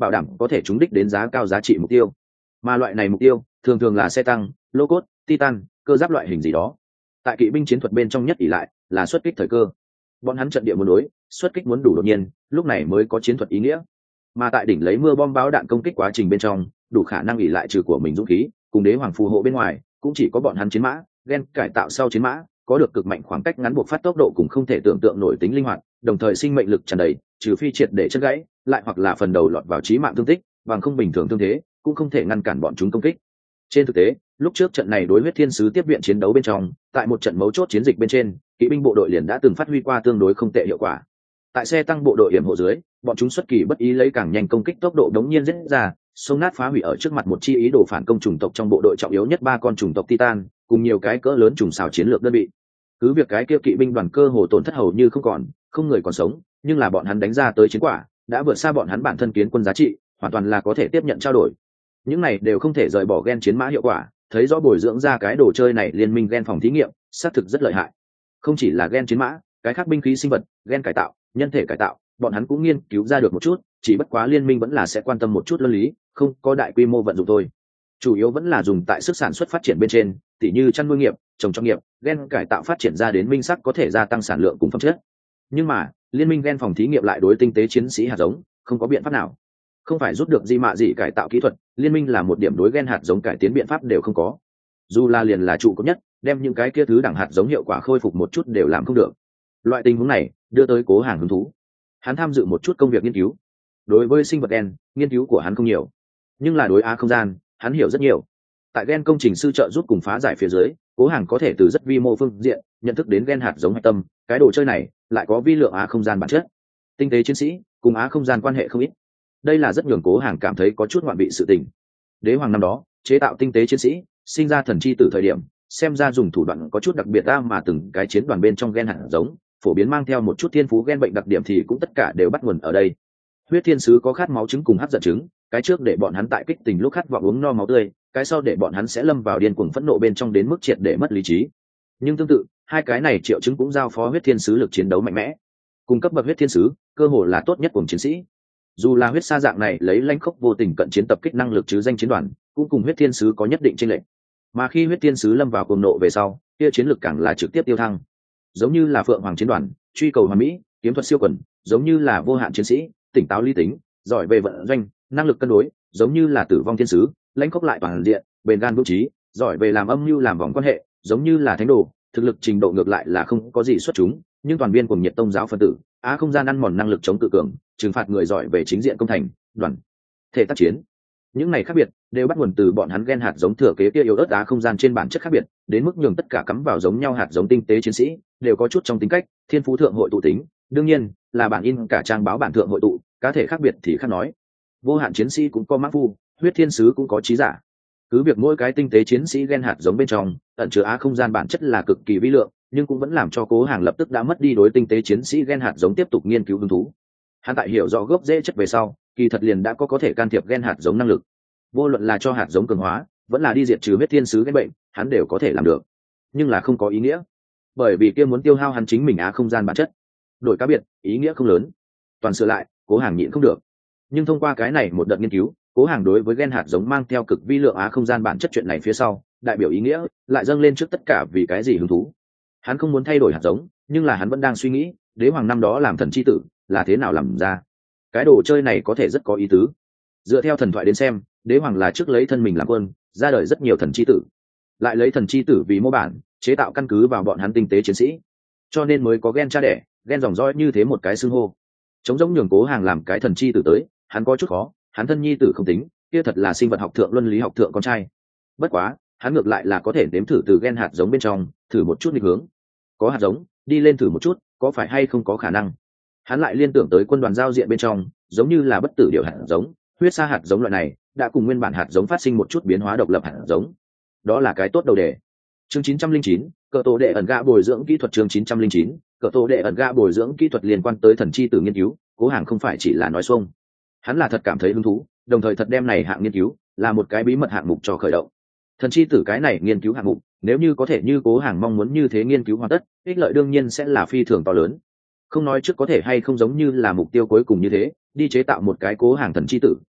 bảo đảm có thể trúng đích đến giá cao giá trị mục tiêu. Mà loại này mục tiêu thường thường là xe tăng, lô cốt, titan, cơ giáp loại hình gì đó. Tại kỵ binh chiến thuật bên trong nhất ỷ lại là xuất kích thời cơ. Bọn hắn trận địa muốn đối, xuất kích muốn đủ đột nhiên, lúc này mới có chiến thuật ý nghĩa. Mà tại đỉnh lấy mưa bom bão đạn công kích quá trình bên trong, đủ khả năng ỷ lại trừ của mình dũng khí, cùng đế hoàng phù hộ bên ngoài, cũng chỉ có bọn hắn chiến mã, gen cải tạo sau chiến mã, có được cực mạnh khoảng cách ngắn buộc phát tốc độ cùng không thể tưởng tượng nổi tính linh hoạt, đồng thời sinh mệnh lực tràn đầy, trừ phi triệt để chân gãy, lại hoặc là phần đầu lọt vào chí mạng thương tích, bằng không bình thường thương thế, cũng không thể ngăn cản bọn chúng công kích. Trên thực tế, lúc trước trận này đối huyết thiên sứ tiếp viện chiến đấu bên trong, tại một trận mấu chốt chiến dịch bên trên, kỵ binh bộ đội liền đã từng phát huy qua tương đối không tệ hiệu quả. Tại xe tăng bộ đội yểm hộ dưới, bọn chúng xuất kỳ bất ý lấy càng nhanh công kích tốc độ đống nhiên rất ra, xông nát phá hủy ở trước mặt một chi ý đồ phản công chủng tộc trong bộ đội trọng yếu nhất ba con chủng tộc Titan, cùng nhiều cái cỡ lớn trùng xào chiến lược đơn vị. Cứ việc cái kia kỵ binh đoàn cơ hồ tổn thất hầu như không còn, không người còn sống, nhưng là bọn hắn đánh ra tới chiến quả, đã vượt xa bọn hắn bản thân kiến quân giá trị, hoàn toàn là có thể tiếp nhận trao đổi. Những này đều không thể rời bỏ gen chiến mã hiệu quả, thấy rõ bồi dưỡng ra cái đồ chơi này liên minh gen phòng thí nghiệm, xác thực rất lợi hại. Không chỉ là gen chiến mã, cái khác binh khí sinh vật, gen cải tạo, nhân thể cải tạo, bọn hắn cũng nghiên cứu ra được một chút, chỉ bất quá liên minh vẫn là sẽ quan tâm một chút luân lý, không có đại quy mô vận dụng thôi. Chủ yếu vẫn là dùng tại sức sản xuất phát triển bên trên, tỉ như chăn nuôi nghiệp, trồng trọt nghiệp, gen cải tạo phát triển ra đến minh sắc có thể gia tăng sản lượng cùng phẩm chất. Nhưng mà, liên minh gen phòng thí nghiệm lại đối tinh tế chiến sĩ hạt giống, không có biện pháp nào. Không phải rút được gì mạ gì cải tạo kỹ thuật, liên minh là một điểm đối gen hạt giống cải tiến biện pháp đều không có. Dù là liền là trụ cấp nhất, đem những cái kia thứ đẳng hạt giống hiệu quả khôi phục một chút đều làm không được. Loại tình huống này đưa tới Cố Hàng hứng thú. Hắn tham dự một chút công việc nghiên cứu. Đối với sinh vật gen, nghiên cứu của hắn không nhiều, nhưng là đối á không gian, hắn hiểu rất nhiều. Tại gen công trình sư trợ giúp cùng phá giải phía dưới, Cố Hàng có thể từ rất vi mô phương diện nhận thức đến gen hạt giống hạch tâm, cái đồ chơi này lại có vi lượng á không gian bản chất. Tinh tế chiến sĩ cùng á không gian quan hệ không ít. Đây là rất nhường Cố Hàng cảm thấy có chút ngoạn vị sự tình. Đế hoàng năm đó chế tạo tinh tế chiến sĩ, sinh ra thần chi từ thời điểm, xem ra dùng thủ đoạn có chút đặc biệt ta mà từng cái chiến đoàn bên trong gen hạt giống, phổ biến mang theo một chút thiên phú gen bệnh đặc điểm thì cũng tất cả đều bắt nguồn ở đây. Huyết thiên sứ có khát máu trứng cùng hấp giận trứng, cái trước để bọn hắn tại kích tình lúc khát vọng uống no máu tươi, cái sau để bọn hắn sẽ lâm vào điên cuồng phẫn nộ bên trong đến mức triệt để mất lý trí. Nhưng tương tự, hai cái này triệu chứng cũng giao phó huyết thiên sứ lực chiến đấu mạnh mẽ. Cung cấp bậc huyết thiên sứ, cơ hồ là tốt nhất của chiến sĩ. Dù là huyết sa dạng này lấy lãnh khốc vô tình cận chiến tập kích năng lực chứ danh chiến đoàn, cũng cùng huyết thiên sứ có nhất định chênh lệch. Mà khi huyết thiên sứ lâm vào cuồng nộ về sau, kia chiến lực càng là trực tiếp tiêu thăng. Giống như là phượng hoàng chiến đoàn, truy cầu hoàn mỹ, kiếm thuật siêu quần, giống như là vô hạn chiến sĩ, tỉnh táo lý tính, giỏi về vận doanh, năng lực cân đối, giống như là tử vong thiên sứ, lãnh khốc lại toàn diện, bền gan vững trí, giỏi về làm âm mưu làm vòng quan hệ, giống như là thánh đồ, thực lực trình độ ngược lại là không có gì xuất chúng, nhưng toàn viên cùng nhiệt tông giáo phân tử, á không gian ăn mòn năng lực chống tự cường, trừng phạt người giỏi về chính diện công thành, đoàn thể tác chiến. Những này khác biệt đều bắt nguồn từ bọn hắn gen hạt giống thừa kế kia yếu ớt á không gian trên bản chất khác biệt, đến mức nhường tất cả cắm vào giống nhau hạt giống tinh tế chiến sĩ đều có chút trong tính cách thiên phú thượng hội tụ tính, đương nhiên là bản in cả trang báo bản thượng hội tụ, cá thể khác biệt thì khác nói. Vô hạn chiến sĩ cũng có mã phu, huyết thiên sứ cũng có trí giả. Cứ việc mỗi cái tinh tế chiến sĩ gen hạt giống bên trong ẩn chứa á không gian bản chất là cực kỳ vi lượng, nhưng cũng vẫn làm cho Cố Hàng lập tức đã mất đi đối tinh tế chiến sĩ gen hạt giống tiếp tục nghiên cứu hứng thú. Hắn tại hiểu rõ gốc rễ chất về sau, kỳ thật liền đã có có thể can thiệp gen hạt giống năng lực. Vô luận là cho hạt giống cường hóa, vẫn là đi diệt trừ huyết thiên sứ gen bệnh, hắn đều có thể làm được. Nhưng là không có ý nghĩa, bởi vì kia muốn tiêu hao hắn chính mình á không gian bản chất. Đổi cá biệt, ý nghĩa không lớn. Toàn sửa lại, Cố Hàng nhịn không được. Nhưng thông qua cái này một đợt nghiên cứu, Cố Hàng đối với gen hạt giống mang theo cực vi lượng á không gian bản chất chuyện này phía sau, đại biểu ý nghĩa lại dâng lên trước tất cả vì cái gì hứng thú. Hắn không muốn thay đổi hạt giống, nhưng là hắn vẫn đang suy nghĩ, đế hoàng năm đó làm thần chi tử là thế nào làm ra. Cái đồ chơi này có thể rất có ý tứ. Dựa theo thần thoại đến xem, đế hoàng là trước lấy thân mình làm quân, ra đời rất nhiều thần chi tử, lại lấy thần chi tử vì mô bản, chế tạo căn cứ vào bọn hắn tinh tế chiến sĩ, cho nên mới có gen cha đẻ, gen dòng dõi như thế một cái xưng hô. Chống giống nhường Cố Hàng làm cái thần chi tử tới, hắn có chút khó, hắn thân nhi tử không tính, kia thật là sinh vật học thượng luân lý học thượng con trai. Bất quá, hắn ngược lại là có thể nếm thử từ gen hạt giống bên trong, thử một chút nghịch hướng. Có hạt giống, đi lên thử một chút, có phải hay không có khả năng. Hắn lại liên tưởng tới quân đoàn giao diện bên trong, giống như là bất tử điều hạt giống, huyết sa hạt giống loại này, đã cùng nguyên bản hạt giống phát sinh một chút biến hóa độc lập hạt giống. Đó là cái tốt đầu đề. Chương chín trăm linh chín, cờ tổ đệ ẩn gạ bồi dưỡng kỹ thuật chương chín trăm linh chín, cờ tổ đệ ẩn gạ bồi dưỡng kỹ thuật liên quan tới thần chi tử nghiên cứu, Cố Hàng không phải chỉ là nói xuông. Hắn là thật cảm thấy hứng thú, đồng thời thật đem này hạng nghiên cứu là một cái bí mật hạng mục cho khởi động. Thần chi tử cái này nghiên cứu hạng mục, nếu như có thể như Cố Hàng mong muốn như thế nghiên cứu hoàn tất, ích lợi đương nhiên sẽ là phi thường to lớn. Không nói trước có thể hay không giống như là mục tiêu cuối cùng như thế, đi chế tạo một cái Cố Hàng thần chi tử,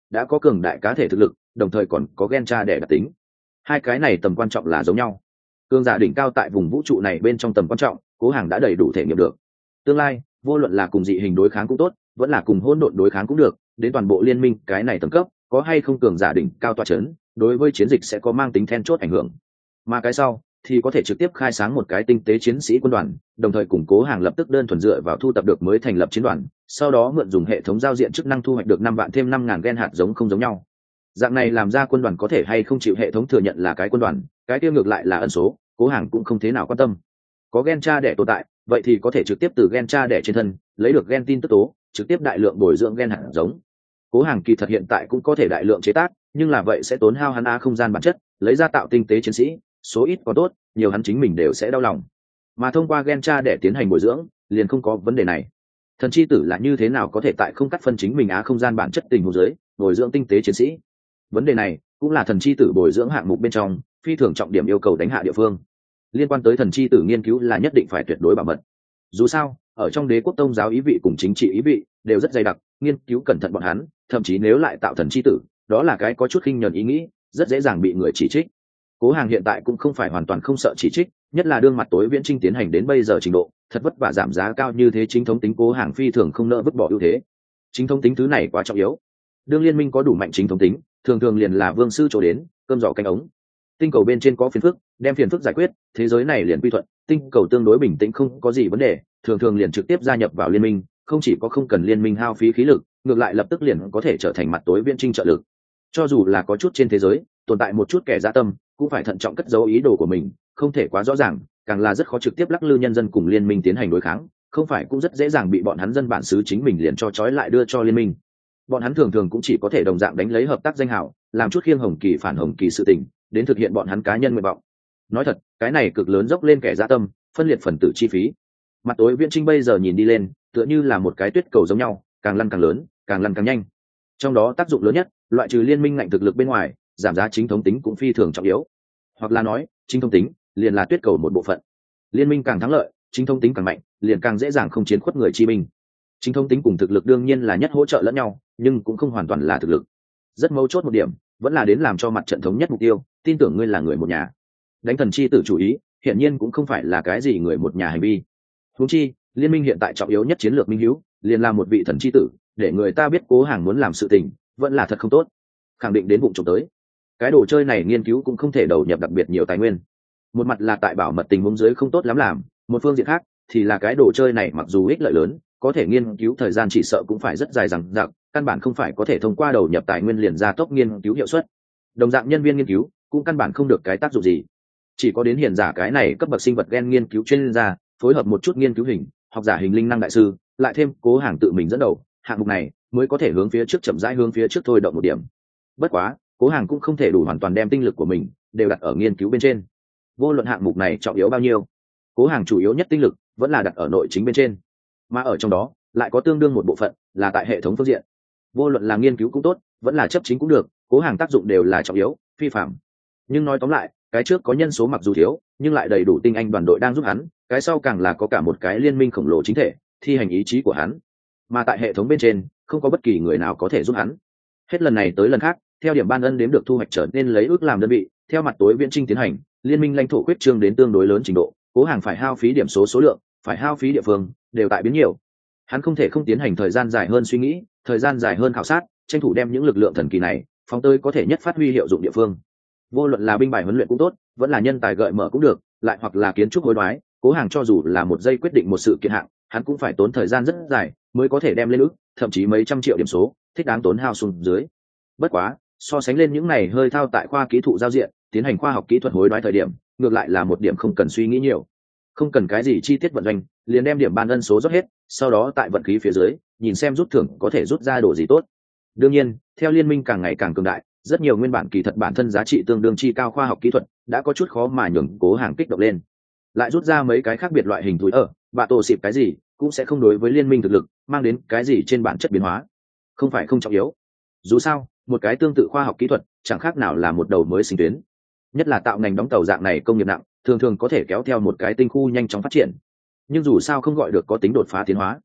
đã có cường đại cá thể thực lực, đồng thời còn có gen cha đẻ đặc tính. Hai cái này tầm quan trọng là giống nhau. Cường giả đỉnh cao tại vùng vũ trụ này bên trong tầm quan trọng, Cố Hàng đã đầy đủ thể nghiệm được. Tương lai, vô luận là cùng dị hình đối kháng cũng tốt, vẫn là cùng hỗn độn đối kháng cũng được, đến toàn bộ liên minh cái này tầm cấp, có hay không cường giả đỉnh cao tọa chấn, đối với chiến dịch sẽ có mang tính then chốt ảnh hưởng. Mà cái sau thì có thể trực tiếp khai sáng một cái tinh tế chiến sĩ quân đoàn, đồng thời củng cố Hàng lập tức đơn thuần dựa vào thu tập được mới thành lập chiến đoàn, sau đó mượn dùng hệ thống giao diện chức năng thu hoạch được năm vạn thêm năm ngàn gen hạt giống không giống nhau. Dạng này làm ra quân đoàn có thể hay không chịu hệ thống thừa nhận là cái quân đoàn, cái tiêu ngược lại là ẩn số, Cố Hàng cũng không thế nào quan tâm. Có gen cha đẻ tồn tại, vậy thì có thể trực tiếp từ gen cha đẻ trên thân lấy được gen tin tức tố, trực tiếp đại lượng bồi dưỡng gen hạt giống. Cố Hàng kỳ thật hiện tại cũng có thể đại lượng chế tác, nhưng là vậy sẽ tốn hao hắn a không gian bản chất, lấy ra tạo tinh tế chiến sĩ, số ít có tốt, nhiều hắn chính mình đều sẽ đau lòng. Mà thông qua gen cha để tiến hành bồi dưỡng, liền không có vấn đề này. Thần chi tử là như thế nào có thể tại không cắt phân chính mình á không gian bản chất tình huống dưới, bồi dưỡng tinh tế chiến sĩ? Vấn đề này cũng là thần chi tử bồi dưỡng hạng mục bên trong phi thường trọng điểm yêu cầu đánh hạ địa phương. Liên quan tới thần chi tử nghiên cứu là nhất định phải tuyệt đối bảo mật. Dù sao, ở trong đế quốc tông giáo ý vị cùng chính trị ý vị đều rất dày đặc, nghiên cứu cẩn thận bọn hắn, thậm chí nếu lại tạo thần chi tử, đó là cái có chút khinh nhẫn ý nghĩ, rất dễ dàng bị người chỉ trích. Cố Hàng hiện tại cũng không phải hoàn toàn không sợ chỉ trích, nhất là đương mặt tối viễn trinh tiến hành đến bây giờ trình độ, thật vất vả giảm giá cao như thế, chính thống tính Cố Hàng phi thường không nỡ vứt bỏ ưu thế. Chính thống tính thứ này quá trọng yếu. Đương liên minh có đủ mạnh chính thống tính, thường thường liền là vương sư chỗ đến, cơm giỏ canh ống. Tinh cầu bên trên có phiền phức, đem phiền phức giải quyết, thế giới này liền quy thuận, tinh cầu tương đối bình tĩnh không có gì vấn đề, thường thường liền trực tiếp gia nhập vào liên minh, không chỉ có không cần liên minh hao phí khí lực, ngược lại lập tức liền có thể trở thành mặt tối viễn trinh trợ lực. Cho dù là có chút trên thế giới tồn tại một chút kẻ dã tâm, cũng phải thận trọng cất giấu ý đồ của mình, không thể quá rõ ràng, càng là rất khó trực tiếp lắc lư nhân dân cùng liên minh tiến hành đối kháng, không phải cũng rất dễ dàng bị bọn hắn dân bản xứ chính mình liền cho trói lại đưa cho liên minh. Bọn hắn thường thường cũng chỉ có thể đồng dạng đánh lấy hợp tác danh hào, làm chút khiêng hồng kỳ phản hồng kỳ sự tình, đến thực hiện bọn hắn cá nhân nguyện vọng. Nói thật, cái này cực lớn dốc lên kẻ dã tâm, phân liệt phần tử chi phí. Mặt tối viễn trinh bây giờ nhìn đi lên, tựa như là một cái tuyết cầu giống nhau, càng lăn càng lớn, càng lăn càng nhanh. Trong đó tác dụng lớn nhất, loại trừ liên minh ngạnh thực lực bên ngoài, giảm giá chính thống tính cũng phi thường trọng yếu. Hoặc là nói, chính thống tính liền là tuyết cầu một bộ phận. Liên minh càng thắng lợi, chính thống tính càng mạnh, liền càng dễ dàng không chiến khuất người chi binh. Chính thống tính cùng thực lực đương nhiên là nhất hỗ trợ lẫn nhau, nhưng cũng không hoàn toàn là thực lực. Rất mấu chốt một điểm, vẫn là đến làm cho mặt trận thống nhất mục tiêu, tin tưởng ngươi là người một nhà. Đánh thần chi tử chủ ý, hiển nhiên cũng không phải là cái gì người một nhà hành vi. Huống chi, liên minh hiện tại trọng yếu nhất chiến lược minh hữu, liền là một vị thần chi tử, để người ta biết Cố Hàng muốn làm sự tình, vẫn là thật không tốt. Khẳng định đến bụng trộm tới. Cái đồ chơi này nghiên cứu cũng không thể đầu nhập đặc biệt nhiều tài nguyên. Một mặt là tại bảo mật tình huống dưới không tốt lắm làm, một phương diện khác thì là cái đồ chơi này mặc dù ích lợi lớn, có thể nghiên cứu thời gian chỉ sợ cũng phải rất dài dằng dặc, căn bản không phải có thể thông qua đầu nhập tài nguyên liền ra tốc nghiên cứu hiệu suất. Đồng dạng nhân viên nghiên cứu cũng căn bản không được cái tác dụng gì. Chỉ có đến hiền giả cái này cấp bậc sinh vật gen nghiên cứu chuyên gia, phối hợp một chút nghiên cứu hình, học giả hình linh năng đại sư, lại thêm Cố Hàng tự mình dẫn đầu, hạng mục này mới có thể hướng phía trước chậm rãi hướng phía trước thôi động một điểm. Bất quá, Cố Hàng cũng không thể đủ hoàn toàn đem tinh lực của mình đều đặt ở nghiên cứu bên trên. Vô luận hạng mục này trọng yếu bao nhiêu, Cố Hàng chủ yếu nhất tinh lực vẫn là đặt ở nội chính bên trên, mà ở trong đó lại có tương đương một bộ phận là tại hệ thống phương diện. Vô luận là nghiên cứu cũng tốt, vẫn là chấp chính cũng được, Cố Hàng tác dụng đều là trọng yếu, phi phạm. Nhưng nói tóm lại, cái trước có nhân số mặc dù thiếu, nhưng lại đầy đủ tinh anh đoàn đội đang giúp hắn, cái sau càng là có cả một cái liên minh khổng lồ chính thể, thi hành ý chí của hắn. Mà tại hệ thống bên trên, không có bất kỳ người nào có thể giúp hắn. Hết lần này tới lần khác, theo điểm ban ân đếm được thu hoạch trở nên lấy ước làm đơn vị, theo mặt tối viễn trinh tiến hành, liên minh lãnh thổ quyết trương đến tương đối lớn trình độ, Cố Hàng phải hao phí điểm số số lượng, phải hao phí địa phương, đều tại biến nhiều. Hắn không thể không tiến hành thời gian dài hơn suy nghĩ, thời gian dài hơn khảo sát, tranh thủ đem những lực lượng thần kỳ này phóng tới có thể nhất phát huy hiệu dụng địa phương. Vô luận là binh bài huấn luyện cũng tốt, vẫn là nhân tài gợi mở cũng được, lại hoặc là kiến trúc hối đoái, Cố Hàng cho dù là một giây quyết định một sự kiện hạng, hắn cũng phải tốn thời gian rất dài mới có thể đem lên ước, thậm chí mấy trăm triệu điểm số, thích đáng tốn hao xuống dưới. Bất quá, so sánh lên những này hơi thao tại khoa kỹ thụ giao diện, tiến hành khoa học kỹ thuật hối đoái thời điểm, ngược lại là một điểm không cần suy nghĩ nhiều. Không cần cái gì chi tiết vận doanh, liền đem điểm ban ân số rót hết, sau đó tại vận khí phía dưới, nhìn xem rút thưởng có thể rút ra đồ gì tốt. Đương nhiên, theo liên minh càng ngày càng cường đại, rất nhiều nguyên bản kỳ thật bản thân giá trị tương đương chi cao khoa học kỹ thuật đã có chút khó mà nhường Cố Hàng kích động lên. Lại rút ra mấy cái khác biệt loại hình túi ở, bạ tổ xịp cái gì, cũng sẽ không đối với liên minh thực lực mang đến cái gì trên bản chất biến hóa. Không phải không trọng yếu. Dù sao, một cái tương tự khoa học kỹ thuật chẳng khác nào là một đầu mới sinh tuyến. Nhất là tạo ngành đóng tàu dạng này công nghiệp nặng, thường thường có thể kéo theo một cái tinh khu nhanh chóng phát triển. Nhưng dù sao không gọi được có tính đột phá tiến hóa.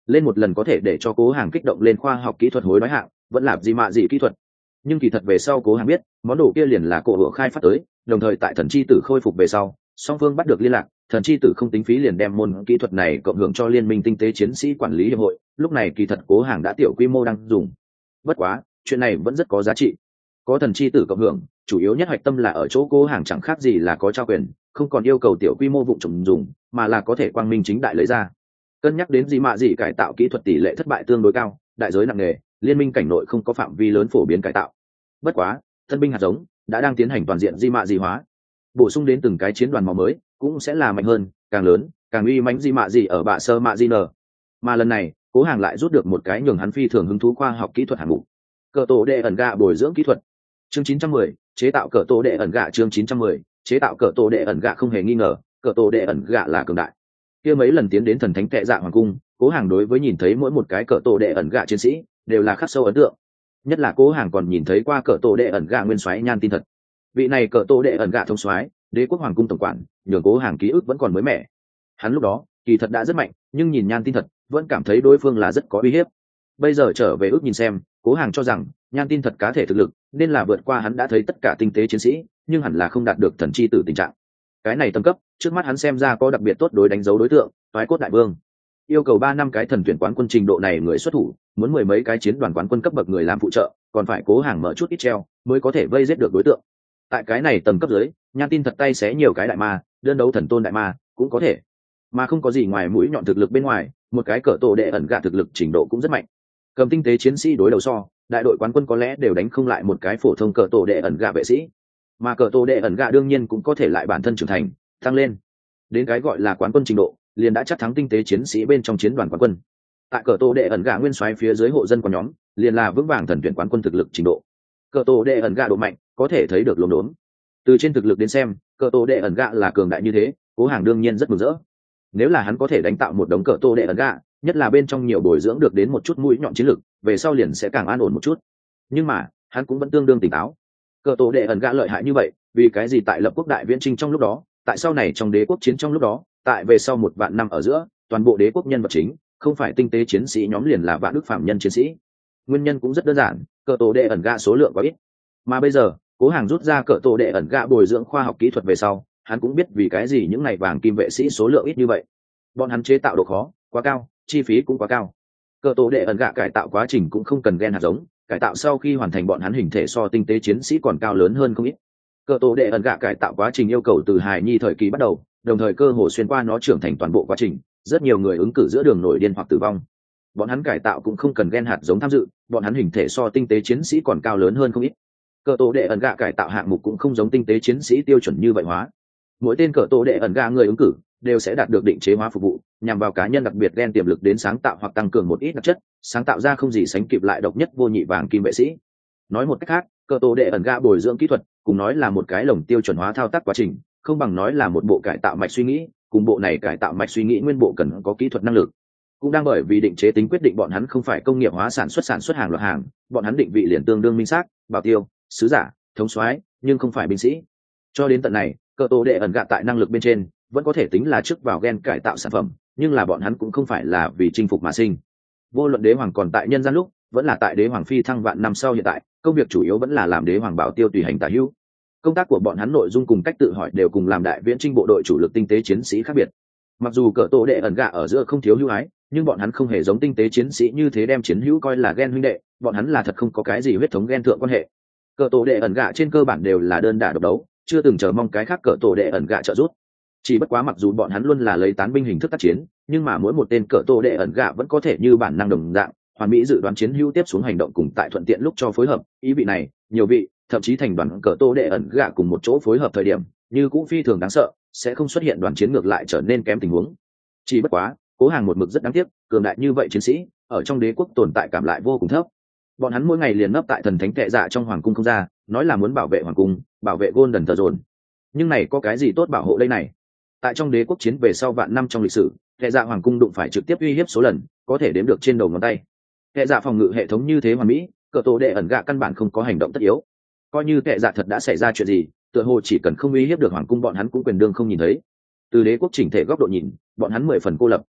lên một lần có thể để cho cố hàng kích động lên khoa học kỹ thuật hối đoái hạng vẫn là gì mạ gì kỹ thuật. Nhưng kỳ thật về sau cố hàng biết món đồ kia liền là cổ hựa khai phát tới, đồng thời tại thần chi tử khôi phục về sau song phương bắt được liên lạc, thần chi tử không tính phí liền đem môn kỹ thuật này cộng hưởng cho liên minh tinh tế chiến sĩ quản lý hiệp hội. Lúc này kỳ thật cố hàng đã tiểu quy mô đang dùng, bất quá chuyện này vẫn rất có giá trị. Có thần chi tử cộng hưởng, chủ yếu nhất hoạch tâm là ở chỗ cố hàng chẳng khác gì là có trao quyền, không còn yêu cầu tiểu quy mô vụ trồng dùng, mà là có thể quang minh chính đại lấy ra. Cân nhắc đến gì mạ gì cải tạo kỹ thuật tỷ lệ thất bại tương đối cao, đại giới nặng nề, liên minh cảnh nội không có phạm vi lớn phổ biến cải tạo. Bất quá thân binh hạt giống đã đang tiến hành toàn diện di mạ di hóa, bổ sung đến từng cái chiến đoàn màu mới cũng sẽ là mạnh hơn, càng lớn càng uy mãnh di mạ gì ở bạ sơ mạ di nờ. Mà lần này cố hàng lại rút được một cái nhường hắn phi thường hứng thú khoa học kỹ thuật hạng mục, cờ tổ đệ ẩn gạ bồi dưỡng kỹ thuật. Chương chín trăm mười chế tạo cờ tổ đệ ẩn gạ. Chương chín trăm mười chế tạo cờ tổ đệ ẩn gạ. Không hề nghi ngờ cờ tổ đệ ẩn gạ là cường đại. Kia mấy lần tiến đến thần thánh tệ dạ hoàng cung, cố hàng đối với nhìn thấy mỗi một cái cờ tổ đệ ẩn gạ chiến sĩ đều là khắc sâu ấn tượng. Nhất là cố hàng còn nhìn thấy qua cờ tổ đệ ẩn gạ nguyên soái Nhan Tin Thật. Vị này cờ tổ đệ ẩn gạ thông soái, đế quốc hoàng cung tổng quản, nhường cố hàng ký ức vẫn còn mới mẻ. Hắn lúc đó kỳ thật đã rất mạnh, nhưng nhìn Nhan Tin Thật vẫn cảm thấy đối phương là rất có uy hiếp. Bây giờ trở về ước nhìn xem, cố hàng cho rằng Nhan Tin Thật cá thể thực lực nên là vượt qua hắn đã thấy tất cả tinh tế chiến sĩ, nhưng hẳn là không đạt được thần chi tử tình trạng. Cái này tầm cấp trước mắt hắn xem ra có đặc biệt tốt đối đánh dấu đối tượng toái cốt đại vương. Yêu cầu ba năm cái thần tuyển quán quân trình độ này người xuất thủ, muốn mười mấy cái chiến đoàn quán quân cấp bậc người làm phụ trợ, còn phải cố hàng mở chút ít treo mới có thể vây giết được đối tượng. Tại cái này tầm cấp dưới, Nhan Tin Thật tay xé nhiều cái đại ma, đơn đấu thần tôn đại ma cũng có thể, mà không có gì ngoài mũi nhọn thực lực bên ngoài, một cái cờ tổ đệ ẩn gạ thực lực trình độ cũng rất mạnh. Cầm tinh tế chiến sĩ đối đầu so, đại đội quán quân có lẽ đều đánh không lại một cái phổ thông cờ tổ đệ ẩn gạ vệ sĩ, mà cờ tổ đệ ẩn gạ đương nhiên cũng có thể lại bản thân trưởng thành tăng lên đến cái gọi là quán quân trình độ, liền đã chắc thắng tinh tế chiến sĩ bên trong chiến đoàn quán quân. Tại cờ tổ đệ ẩn gạ nguyên soái phía dưới hộ dân của nhóm liền là vững vàng thần tuyển quán quân thực lực trình độ. Cờ tổ đệ ẩn gạ độ mạnh có thể thấy được lồn đốn. Từ trên thực lực đến xem, cờ tổ đệ ẩn gạ là cường đại như thế, cố hàng đương nhiên rất mừng rỡ. Nếu là hắn có thể đánh tạo một đống cờ tổ đệ ẩn gạ, nhất là bên trong nhiều bồi dưỡng được đến một chút mũi nhọn chiến lực, về sau liền sẽ càng an ổn một chút. Nhưng mà hắn cũng vẫn tương đương tỉnh táo. Cờ tổ đệ ẩn gạ lợi hại như vậy, vì cái gì tại lập quốc đại viễn trinh trong lúc đó, tại sau này trong đế quốc chiến trong lúc đó, tại về sau một vạn năm ở giữa, toàn bộ đế quốc nhân vật chính không phải tinh tế chiến sĩ nhóm liền là vạn đức phạm nhân chiến sĩ. Nguyên nhân cũng rất đơn giản, cờ tổ đệ ẩn gạ số lượng quá ít. Mà bây giờ cố hàng rút ra cờ tổ đệ ẩn gạ bồi dưỡng khoa học kỹ thuật về sau, hắn cũng biết vì cái gì những ngày vàng kim vệ sĩ số lượng ít như vậy. Bọn hắn chế tạo độ khó quá cao, chi phí cũng quá cao. Cờ tổ đệ ẩn gạ cải tạo quá trình cũng không cần gen hạt giống, cải tạo sau khi hoàn thành bọn hắn hình thể so tinh tế chiến sĩ còn cao lớn hơn không ít. Cờ tổ đệ ẩn gạ cải tạo quá trình yêu cầu từ hài nhi thời kỳ bắt đầu, đồng thời cơ hồ xuyên qua nó trưởng thành toàn bộ quá trình, rất nhiều người ứng cử giữa đường nổi điên hoặc tử vong. Bọn hắn cải tạo cũng không cần gen hạt giống tham dự, bọn hắn hình thể so tinh tế chiến sĩ còn cao lớn hơn không ít. Cờ tổ đệ ẩn gạ cải tạo hạng mục cũng không giống tinh tế chiến sĩ tiêu chuẩn như vậy hóa. Mỗi tên cờ tổ đệ ẩn gạ người ứng cử đều sẽ đạt được định chế hóa phục vụ, nhằm vào cá nhân đặc biệt gen tiềm lực đến sáng tạo hoặc tăng cường một ít đặc chất, sáng tạo ra không gì sánh kịp lại độc nhất vô nhị vàng kim vệ sĩ. Nói một cách khác, cờ tổ đệ ẩn gạ bồi dưỡng kỹ thuật cùng nói là một cái lồng tiêu chuẩn hóa thao tác quá trình, không bằng nói là một bộ cải tạo mạch suy nghĩ, cùng bộ này cải tạo mạch suy nghĩ nguyên bộ cần có kỹ thuật năng lực. Cũng đang bởi vì định chế tính quyết định bọn hắn không phải công nghiệp hóa sản xuất sản xuất hàng loạt hàng, bọn hắn định vị liền tương đương minh xác, bảo tiêu, sứ giả, thống soái, nhưng không phải binh sĩ. Cho đến tận này, cờ tổ đệ ẩn gạ tại năng lực bên trên vẫn có thể tính là trước vào gen cải tạo sản phẩm, nhưng là bọn hắn cũng không phải là vì chinh phục mà sinh. Vô luận đế hoàng còn tại nhân gian lúc, vẫn là tại đế hoàng phi thăng vạn năm sau hiện tại, công việc chủ yếu vẫn là làm đế hoàng bảo tiêu tùy hành tả hữu. Công tác của bọn hắn nội dung cùng cách tự hỏi đều cùng làm đại viễn trinh bộ đội chủ lực tinh tế chiến sĩ khác biệt. Mặc dù cờ tổ đệ ẩn gạ ở giữa không thiếu hữu ái, nhưng bọn hắn không hề giống tinh tế chiến sĩ như thế đem chiến hữu coi là gen huynh đệ, bọn hắn là thật không có cái gì huyết thống gen thượng quan hệ. Cờ tổ đệ ẩn gạ trên cơ bản đều là đơn đả độc đấu, chưa từng chờ mong cái khác cờ tổ đệ ẩn gạ trợ giúp. Chỉ bất quá mặc dù bọn hắn luôn là lấy tán binh hình thức tác chiến, nhưng mà mỗi một tên cờ tổ đệ ẩn gạ vẫn có thể như bản năng đồng dạng hoàn mỹ dự đoán chiến hữu tiếp xuống hành động cùng tại thuận tiện lúc cho phối hợp. Ý vị này nhiều vị thậm chí thành đoàn cờ tổ đệ ẩn gạ cùng một chỗ phối hợp thời điểm như cũng phi thường đáng sợ, sẽ không xuất hiện đoàn chiến ngược lại trở nên kém tình huống. Chỉ bất quá cố hàng một mực rất đáng tiếc, cường đại như vậy chiến sĩ ở trong đế quốc tồn tại cảm lại vô cùng thấp. Bọn hắn mỗi ngày liền nấp tại thần thánh tệ dạ trong hoàng cung không ra, nói là muốn bảo vệ hoàng cung, bảo vệ Golden Throne. Nhưng này có cái gì tốt bảo hộ đây này? Tại trong đế quốc chiến về sau vạn năm trong lịch sử, tệ dạ hoàng cung đụng phải trực tiếp uy hiếp số lần có thể đếm được trên đầu ngón tay. Tệ dạ phòng ngự hệ thống như thế hoàn mỹ, cờ tổ đệ ẩn gạ căn bản không có hành động tất yếu. Coi như tệ dạ thật đã xảy ra chuyện gì, tựa hồ chỉ cần không uy hiếp được hoàng cung bọn hắn cũng quyền đương không nhìn thấy. Từ đế quốc chỉnh thể góc độ nhìn, bọn hắn mười phần cô lập.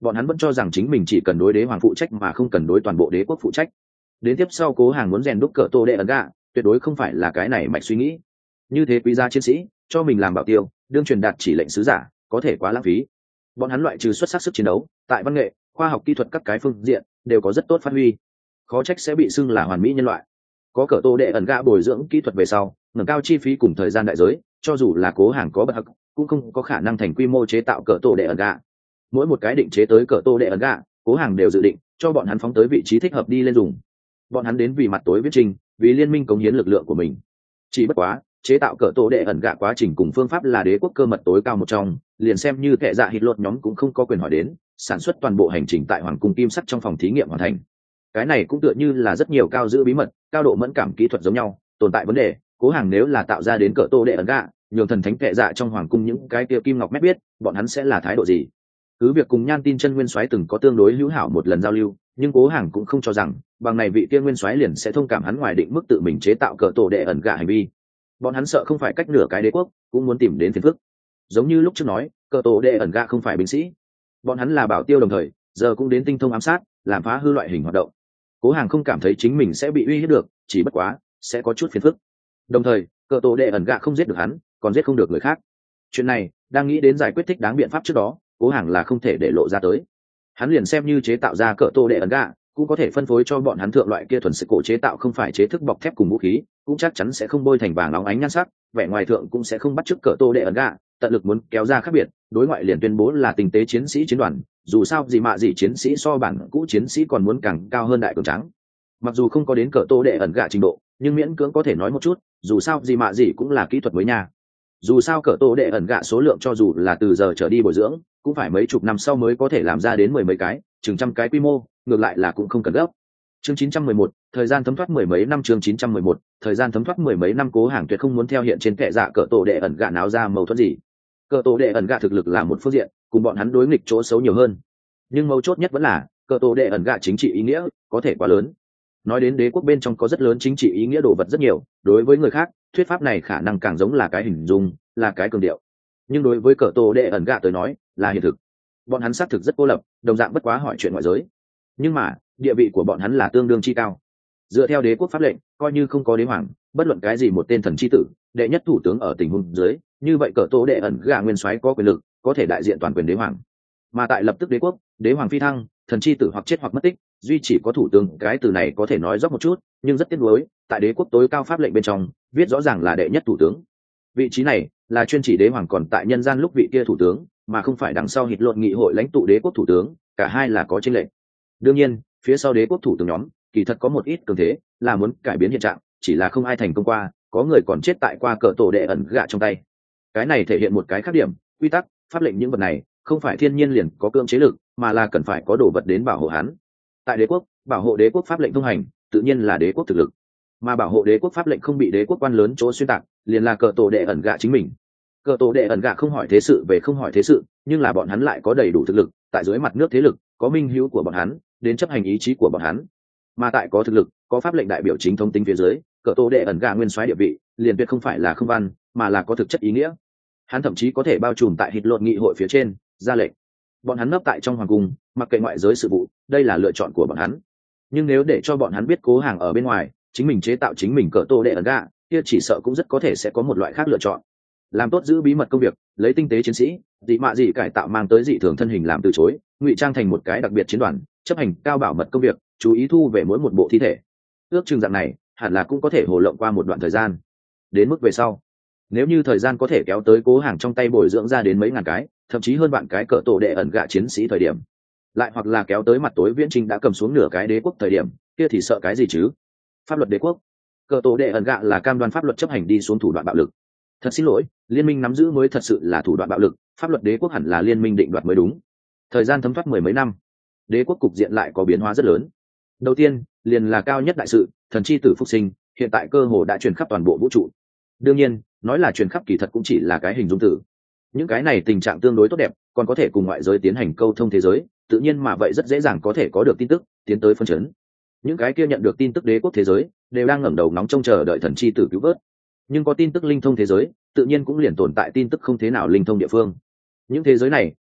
bọn hắn vẫn cho rằng chính mình chỉ cần đối đế hoàng phụ trách mà không cần đối toàn bộ đế quốc phụ trách. Đến tiếp sau cố hàng muốn rèn đúc cờ tô đệ ẩn gạ tuyệt đối không phải là cái này mạch suy nghĩ. Như thế quý gia chiến sĩ cho mình làm bảo tiêu đương truyền đạt chỉ lệnh sứ giả có thể quá lãng phí. Bọn hắn loại trừ xuất sắc sức chiến đấu, tại văn nghệ khoa học kỹ thuật các cái phương diện đều có rất tốt phát huy, khó trách sẽ bị xưng là hoàn mỹ nhân loại. Có cờ tô đệ ẩn gạ bồi dưỡng kỹ thuật về sau ngẩng cao chi phí cùng thời gian đại giới, cho dù là cố hàng có bậc hắc cũng không có khả năng thành quy mô chế tạo cờ tô đệ ẩn gạ. Mỗi một cái định chế tới cờ tô đệ ẩn gạ cố hàng đều dự định cho bọn hắn phóng tới vị trí thích hợp đi lên dùng. Bọn hắn đến vì mặt tối viết trình, vì liên minh cống hiến lực lượng của mình. Chỉ bất quá chế tạo cờ tô đệ ẩn gạ quá trình cùng phương pháp là đế quốc cơ mật tối cao một trong, liền xem như kẻ dạ hít lột nhóm cũng không có quyền hỏi đến. Sản xuất toàn bộ hành trình tại hoàng cung kim sắc trong phòng thí nghiệm hoàn thành. Cái này cũng tựa như là rất nhiều cao giữ bí mật cao độ mẫn cảm kỹ thuật giống nhau, tồn tại vấn đề cố hàng nếu là tạo ra đến cỡ tô đệ ẩn gạ nhường thần thánh kệ dạ trong hoàng cung những cái kia kim ngọc mét biết bọn hắn sẽ là thái độ gì. Cứ việc cùng Nhan Tin chân nguyên soái từng có tương đối hữu hảo một lần giao lưu, nhưng cố hàng cũng không cho rằng bằng này vị kia nguyên soái liền sẽ thông cảm hắn ngoài định mức tự mình chế tạo cỡ tô đệ ẩn gạ hành vi. Bọn hắn sợ không phải cách nửa cái đế quốc cũng muốn tìm đến phiền phức. Giống như lúc trước nói cỡ tô đệ ẩn gạ không phải binh sĩ, bọn hắn là bảo tiêu đồng thời giờ cũng đến tinh thông ám sát làm phá hư loại hình hoạt động. Cố hàng không cảm thấy chính mình sẽ bị uy hiếp được, chỉ bất quá sẽ có chút phiền phức. Đồng thời cờ tổ đệ ẩn gạ không giết được hắn còn giết không được người khác. Chuyện này đang nghĩ đến giải quyết thích đáng biện pháp trước đó cố hàng là không thể để lộ ra tới. Hắn liền xem như chế tạo ra cờ tổ đệ ẩn gạ cũng có thể phân phối cho bọn hắn thượng loại kia thuần sự cổ chế tạo, không phải chế thức bọc thép cùng vũ khí, cũng chắc chắn sẽ không bôi thành vàng óng ánh nhan sắc, vẻ ngoài thượng cũng sẽ không bắt chước cờ tô đệ ẩn gạ, tận lực muốn kéo ra khác biệt. Đối ngoại liền tuyên bố là tinh tế chiến sĩ chiến đoàn, dù sao gì mà gì chiến sĩ so bản cũ chiến sĩ còn muốn càng cao hơn đại cường trắng. Mặc dù không có đến cờ tô đệ ẩn gạ trình độ, nhưng miễn cưỡng có thể nói một chút, dù sao gì mà gì cũng là kỹ thuật mới nha. Dù sao cờ tô đệ ẩn gạ số lượng cho dù là từ giờ trở đi bồi dưỡng cũng phải mấy chục năm sau mới có thể làm ra đến mười mấy cái, chừng trăm cái quy mô, ngược lại là cũng không cần gấp. Chương chín trăm mười một, thời gian thấm thoát mười mấy năm. Chương chín trăm mười một, thời gian thấm thoát mười mấy năm. Cố hàng tuyệt không muốn theo hiện trên kệ dạ cờ tổ đệ ẩn gạ náo ra mâu thuẫn gì. Cờ tổ đệ ẩn gạ thực lực là một phương diện, cùng bọn hắn đối nghịch chỗ xấu nhiều hơn. Nhưng mấu chốt nhất vẫn là cờ tổ đệ ẩn gạ chính trị ý nghĩa có thể quá lớn. Nói đến đế quốc bên trong có rất lớn chính trị ý nghĩa đồ vật rất nhiều, đối với người khác thuyết pháp này khả năng càng giống là cái hình dung, là cái cường điệu. Nhưng đối với cờ tổ đệ ẩn gạ tới nói là hiện thực. Bọn hắn xác thực rất cô lập, đồng dạng bất quá hỏi chuyện ngoại giới. Nhưng mà địa vị của bọn hắn là tương đương chi cao. Dựa theo đế quốc pháp lệnh, coi như không có đế hoàng, bất luận cái gì một tên thần chi tử, đệ nhất thủ tướng ở tình huống dưới, như vậy cờ tổ đệ ẩn gạ nguyên soái có quyền lực, có thể đại diện toàn quyền đế hoàng. Mà tại lập tức đế quốc, đế hoàng phi thăng, thần chi tử hoặc chết hoặc mất tích, duy chỉ có thủ tướng, cái từ này có thể nói rõ một chút, nhưng rất tiếc nuối, tại đế quốc tối cao pháp lệnh bên trong, viết rõ ràng là đệ nhất thủ tướng. Vị trí này là chuyên chỉ đế hoàng còn tại nhân gian lúc vị kia thủ tướng, mà không phải đằng sau hịt lộn nghị hội lãnh tụ đế quốc thủ tướng, cả hai là có chênh lệch. Đương nhiên phía sau đế quốc thủ tướng nhóm kỳ thật có một ít cường thế, là muốn cải biến hiện trạng, chỉ là không ai thành công qua, có người còn chết tại qua cờ tổ đệ ẩn gạ trong tay. Cái này thể hiện một cái khác điểm, quy tắc pháp lệnh những vật này không phải thiên nhiên liền có cưỡng chế lực, mà là cần phải có đồ vật đến bảo hộ hắn. Tại đế quốc, bảo hộ đế quốc pháp lệnh thông hành tự nhiên là đế quốc thực lực, mà bảo hộ đế quốc pháp lệnh không bị đế quốc quan lớn chỗ xuyên tạc liền là cờ tổ đệ ẩn gạ chính mình. Cờ tổ đệ ẩn gạ không hỏi thế sự về không hỏi thế sự, nhưng là bọn hắn lại có đầy đủ thực lực, tại dưới mặt nước thế lực có minh hữu của bọn hắn đến chấp hành ý chí của bọn hắn. Mà tại có thực lực có pháp lệnh đại biểu chính thống tính phía dưới, cờ tổ đệ ẩn gạ nguyên soái địa vị liền tuyệt không phải là không văn, mà là có thực chất ý nghĩa. Hắn thậm chí có thể bao trùm tại hịt lộn nghị hội phía trên ra lệnh. Bọn hắn nấp tại trong hoàng cung, mặc kệ ngoại giới sự vụ, đây là lựa chọn của bọn hắn. Nhưng nếu để cho bọn hắn biết cố hàng ở bên ngoài chính mình chế tạo chính mình cờ tổ đệ ẩn gạ, kia chỉ sợ cũng rất có thể sẽ có một loại khác lựa chọn. Làm tốt giữ bí mật công việc, lấy tinh tế chiến sĩ dị mạ dị cải tạo mang tới dị thường thân hình làm từ chối, ngụy trang thành một cái đặc biệt chiến đoàn, chấp hành cao bảo mật công việc, chú ý thu về mỗi một bộ thi thể. Ước chừng dạng này hẳn là cũng có thể hồ lộng qua một đoạn thời gian. Đến mức về sau, nếu như thời gian có thể kéo tới cố hàng trong tay bồi dưỡng ra đến mấy ngàn cái, thậm chí hơn bạn cái cỡ tổ đệ ẩn gạ chiến sĩ thời điểm, lại hoặc là kéo tới mặt tối viễn trình đã cầm xuống nửa cái đế quốc thời điểm, kia thì sợ cái gì chứ? Pháp luật đế quốc, cỡ tổ đệ ẩn gạ là cam đoan pháp luật chấp hành đi xuống thủ đoạn bạo lực. Thật xin lỗi, liên minh nắm giữ mới thật sự là thủ đoạn bạo lực, pháp luật đế quốc hẳn là liên minh định đoạt mới đúng. Thời gian thấm thoát mười mấy năm, đế quốc cục diện lại có biến hóa rất lớn. Đầu tiên liền là cao nhất đại sự, thần chi tử phục sinh, hiện tại cơ hồ đã truyền khắp toàn bộ vũ trụ. Đương nhiên nói là truyền khắp kỳ thật cũng chỉ là cái hình dung tử. Những cái này tình trạng tương đối tốt đẹp, còn có thể cùng ngoại giới tiến hành câu thông thế giới, tự nhiên mà vậy rất dễ dàng có thể có được tin tức tiến tới phân chấn. Những cái kia nhận được tin tức đế quốc thế giới đều đang ngẩng đầu nóng trông chờ đợi thần chi tử cứu vớt. Nhưng có tin tức linh thông thế giới tự nhiên cũng liền tồn tại tin tức không thế nào linh thông địa phương. Những thế giới này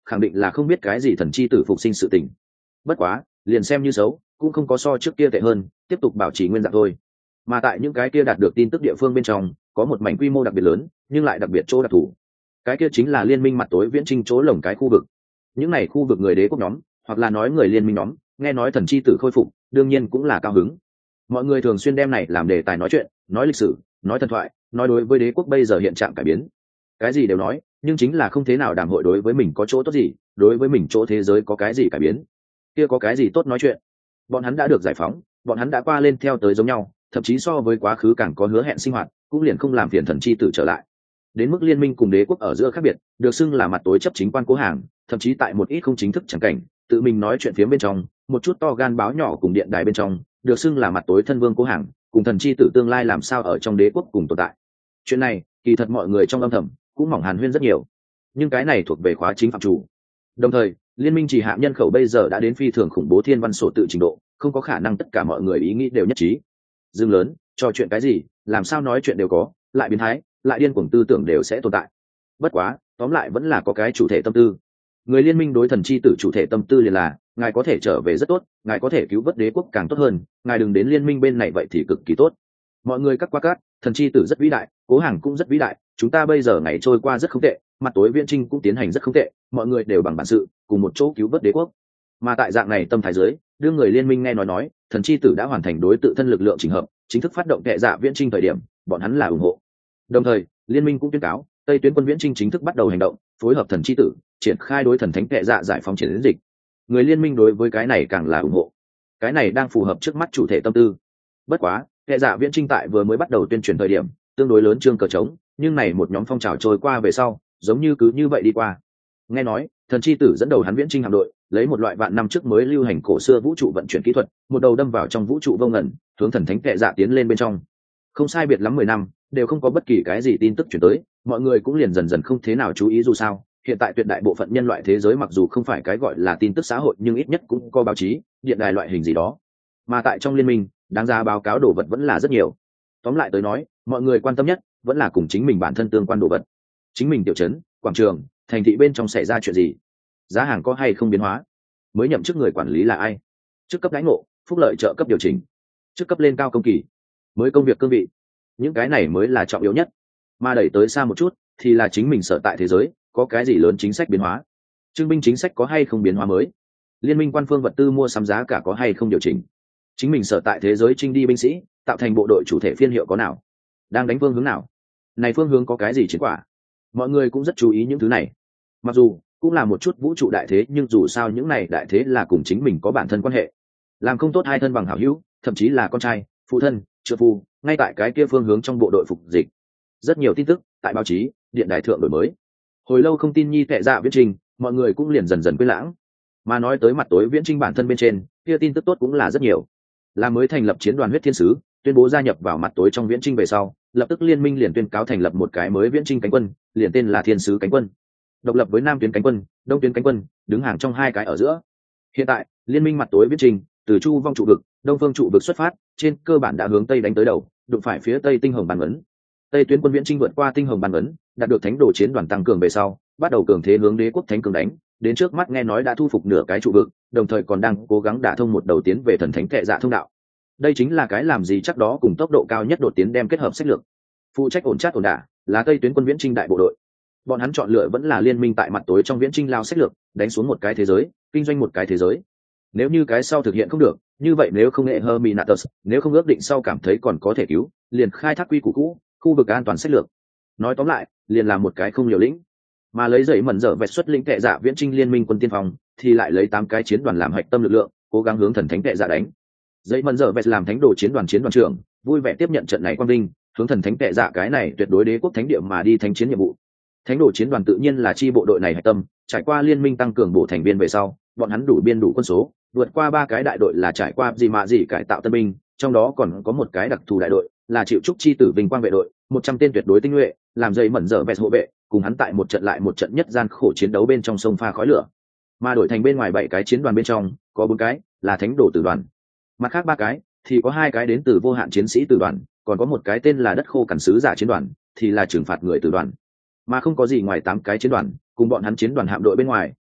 khẳng định là không biết cái gì thần chi tử phục sinh sự tình. Bất quá liền xem như xấu cũng không có so trước kia tệ hơn, tiếp tục bảo trì nguyên dạng thôi. Mà tại những cái kia đạt được tin tức địa phương bên trong có một mảnh quy mô đặc biệt lớn nhưng lại đặc biệt chỗ đặc thù, cái kia chính là liên minh mặt tối viễn trinh chỗ lồng cái khu vực. Những này khu vực người đế quốc nhóm hoặc là nói người liên minh nhóm nghe nói thần chi tử khôi phục đương nhiên cũng là cao hứng. Mọi người thường xuyên đem này làm đề tài nói chuyện, nói lịch sử, nói thần thoại, nói đối với đế quốc bây giờ hiện trạng cải biến, cái gì đều nói, nhưng chính là không thế nào đàm hội đối với mình có chỗ tốt gì, đối với mình chỗ thế giới có cái gì cải biến, kia có cái gì tốt nói chuyện. Bọn hắn đã được giải phóng, bọn hắn đã qua lên theo tới giống nhau, thậm chí so với quá khứ càng có hứa hẹn sinh hoạt, cũng liền không làm phiền thần chi tử trở lại. Đến mức liên minh cùng đế quốc ở giữa khác biệt, được xưng là mặt tối chấp chính quan cố hàng, thậm chí tại một ít không chính thức chẳng cảnh, tự mình nói chuyện phía bên trong, một chút to gan báo nhỏ cùng điện đài bên trong, được xưng là mặt tối thân vương cố hàng, cùng thần chi tử tương lai làm sao ở trong đế quốc cùng tồn tại. Chuyện này, kỳ thật mọi người trong âm thầm cũng mỏng hàn huyên rất nhiều, nhưng cái này thuộc về khóa chính phạm chủ. Đồng thời, liên minh chỉ hạ nhân khẩu bây giờ đã đến phi thường khủng bố thiên văn sổ tự trình độ, không có khả năng tất cả mọi người ý nghĩ đều nhất trí. Dương lớn, trò chuyện cái gì, làm sao nói chuyện đều có, lại biến thái, lại điên cuồng tư tưởng đều sẽ tồn tại. Bất quá, tóm lại vẫn là có cái chủ thể tâm tư. Người liên minh đối thần chi tử chủ thể tâm tư liền là, ngài có thể trở về rất tốt, ngài có thể cứu vớt đế quốc càng tốt hơn, ngài đừng đến liên minh bên này vậy thì cực kỳ tốt. Mọi người cắt qua cắt, thần chi tử rất vĩ đại, cố hàng cũng rất vĩ đại, chúng ta bây giờ ngày trôi qua rất không tệ, mặt tối viễn trinh cũng tiến hành rất không tệ, mọi người đều bằng bản sự cùng một chỗ cứu vớt đế quốc. Mà tại dạng này tâm thái dưới, đưa người liên minh nghe nói nói thần chi tử đã hoàn thành đối tự thân lực lượng chỉnh hợp, chính thức phát động kệ dạ viễn trinh thời điểm, bọn hắn là ủng hộ. Đồng thời, liên minh cũng tuyên cáo tây tuyến quân viễn trinh chính thức bắt đầu hành động, phối hợp thần chi tử triển khai đối thần thánh kệ dạ giải phóng chiến dịch. Người liên minh đối với cái này càng là ủng hộ, cái này đang phù hợp trước mắt chủ thể tâm tư. Bất quá kệ dạ viễn trinh tại vừa mới bắt đầu tuyên truyền thời điểm tương đối lớn trương cờ trống, nhưng này một nhóm phong trào trôi qua về sau giống như cứ như vậy đi qua. Nghe nói thần chi tử dẫn đầu hắn viễn trinh hạm đội lấy một loại vạn năm trước mới lưu hành cổ xưa vũ trụ vận chuyển kỹ thuật, một đầu đâm vào trong vũ trụ vô ngẩn, hướng thần thánh kệ dạ tiến lên bên trong. Không sai biệt lắm mười năm đều không có bất kỳ cái gì tin tức chuyển tới, mọi người cũng liền dần dần không thế nào chú ý. Dù sao hiện tại tuyệt đại bộ phận nhân loại thế giới mặc dù không phải cái gọi là tin tức xã hội, nhưng ít nhất cũng có báo chí, điện đài loại hình gì đó. Mà tại trong liên minh đáng ra báo cáo đồ vật vẫn là rất nhiều. Tóm lại tới nói, mọi người quan tâm nhất vẫn là cùng chính mình bản thân tương quan đồ vật. Chính mình tiểu trấn, quảng trường, thành thị bên trong xảy ra chuyện gì, giá hàng có hay không biến hóa, mới nhậm chức người quản lý là ai, chức cấp đãi ngộ, phúc lợi trợ cấp điều chỉnh, chức cấp lên cao công kỳ, mới công việc cương vị, những cái này mới là trọng yếu nhất. Mà đẩy tới xa một chút thì là chính mình sở tại thế giới có cái gì lớn chính sách biến hóa, trưng binh chính sách có hay không biến hóa mới, liên minh quan phương vật tư mua sắm giá cả có hay không điều chỉnh, chính mình sở tại thế giới trinh đi binh sĩ tạo thành bộ đội chủ thể phiên hiệu có nào, đang đánh phương hướng nào, này phương hướng có cái gì chiến quả. Mọi người cũng rất chú ý những thứ này. Mặc dù cũng là một chút vũ trụ đại thế, nhưng dù sao những này đại thế là cùng chính mình có bản thân quan hệ, làm không tốt hai thân bằng hảo hữu, thậm chí là con trai, phụ thân, trợ phu, ngay tại cái kia phương hướng trong bộ đội phục dịch. Rất nhiều tin tức tại báo chí, điện đài thượng đổi mới. Hồi lâu không tin nhi tệ dạ viễn trình, mọi người cũng liền dần dần quên lãng. Mà nói tới mặt tối viễn trinh bản thân bên trên, kia tin tức tốt cũng là rất nhiều. Là mới thành lập chiến đoàn huyết thiên sứ, tuyên bố gia nhập vào mặt tối trong viễn trinh về sau, lập tức liên minh liền tuyên cáo thành lập một cái mới viễn trinh cánh quân, liền tên là thiên sứ cánh quân, độc lập với nam tuyến cánh quân, đông tuyến cánh quân, đứng hàng trong hai cái ở giữa. Hiện tại liên minh mặt tối viễn trinh từ chu vong trụ vực, đông phương trụ vực xuất phát, trên cơ bản đã hướng tây đánh tới đầu, đụng phải phía tây tinh hồng bàn ấn. Tây tuyến quân viễn trinh vượt qua tinh hồng bàn ấn, đạt được thánh đồ chiến đoàn tăng cường về sau, bắt đầu cường thế hướng đế quốc thánh cường đánh, đến trước mắt nghe nói đã thu phục nửa cái trụ vực, đồng thời còn đang cố gắng đả thông một đầu tiến về thần thánh kệ dạ thông đạo. Đây chính là cái làm gì chắc đó cùng tốc độ cao nhất đột tiến đem kết hợp sách lược. Phụ trách ổn chát ổn đả là tây tuyến quân viễn trinh đại bộ đội. Bọn hắn chọn lựa vẫn là liên minh tại mặt tối trong viễn trinh lao sách lược, đánh xuống một cái thế giới, kinh doanh một cái thế giới. Nếu như cái sau thực hiện không được, như vậy nếu không nghệ Herminatus, nếu không ước định sau cảm thấy còn có thể cứu, liền khai thác quy củ cũ, khu vực an toàn sách lược. Nói tóm lại, liền làm một cái không liều lĩnh. Mà lấy giấy mẩn dở vẹt xuất lĩnh kệ dạ viễn trinh liên minh quân tiên phong, thì lại lấy tám cái chiến đoàn làm hạch tâm lực lượng, cố gắng hướng thần thánh kệ dạ đánh. Giấy mẩn dở vẹt làm thánh đồ chiến đoàn chiến đoàn trưởng, vui vẻ tiếp nhận trận này quang vinh, hướng thần thánh kệ dạ cái này tuyệt đối đế quốc thánh địa mà đi thánh chiến nhiệm vụ. Thánh đồ chiến đoàn tự nhiên là chi bộ đội này hạch tâm, trải qua liên minh tăng cường bổ thành viên về sau, bọn hắn đủ biên đủ quân số, vượt qua ba cái đại đội là trải qua gì mà gì cải tạo tân binh, trong đó còn có một cái đặc thù đại đội, là chịu trúc chi tử vinh quang vệ đội, một trăm tên tuyệt đối tinh nhuệ, làm dây mẩn dở vẹt hộ vệ, cùng hắn tại một trận lại một trận nhất gian khổ chiến đấu bên trong sông pha khói lửa. Mà đổi thành bên ngoài bảy cái chiến đoàn bên trong, có bốn cái là thánh đồ tử đoàn, mặt khác ba cái thì có hai cái đến từ vô hạn chiến sĩ tử đoàn, còn có một cái tên là đất khô cằn sứ giả chiến đoàn, thì là trừng phạt người tử đoàn. Mà không có gì ngoài tám cái chiến đoàn, cùng bọn hắn chiến đoàn hạm đội bên ngoài,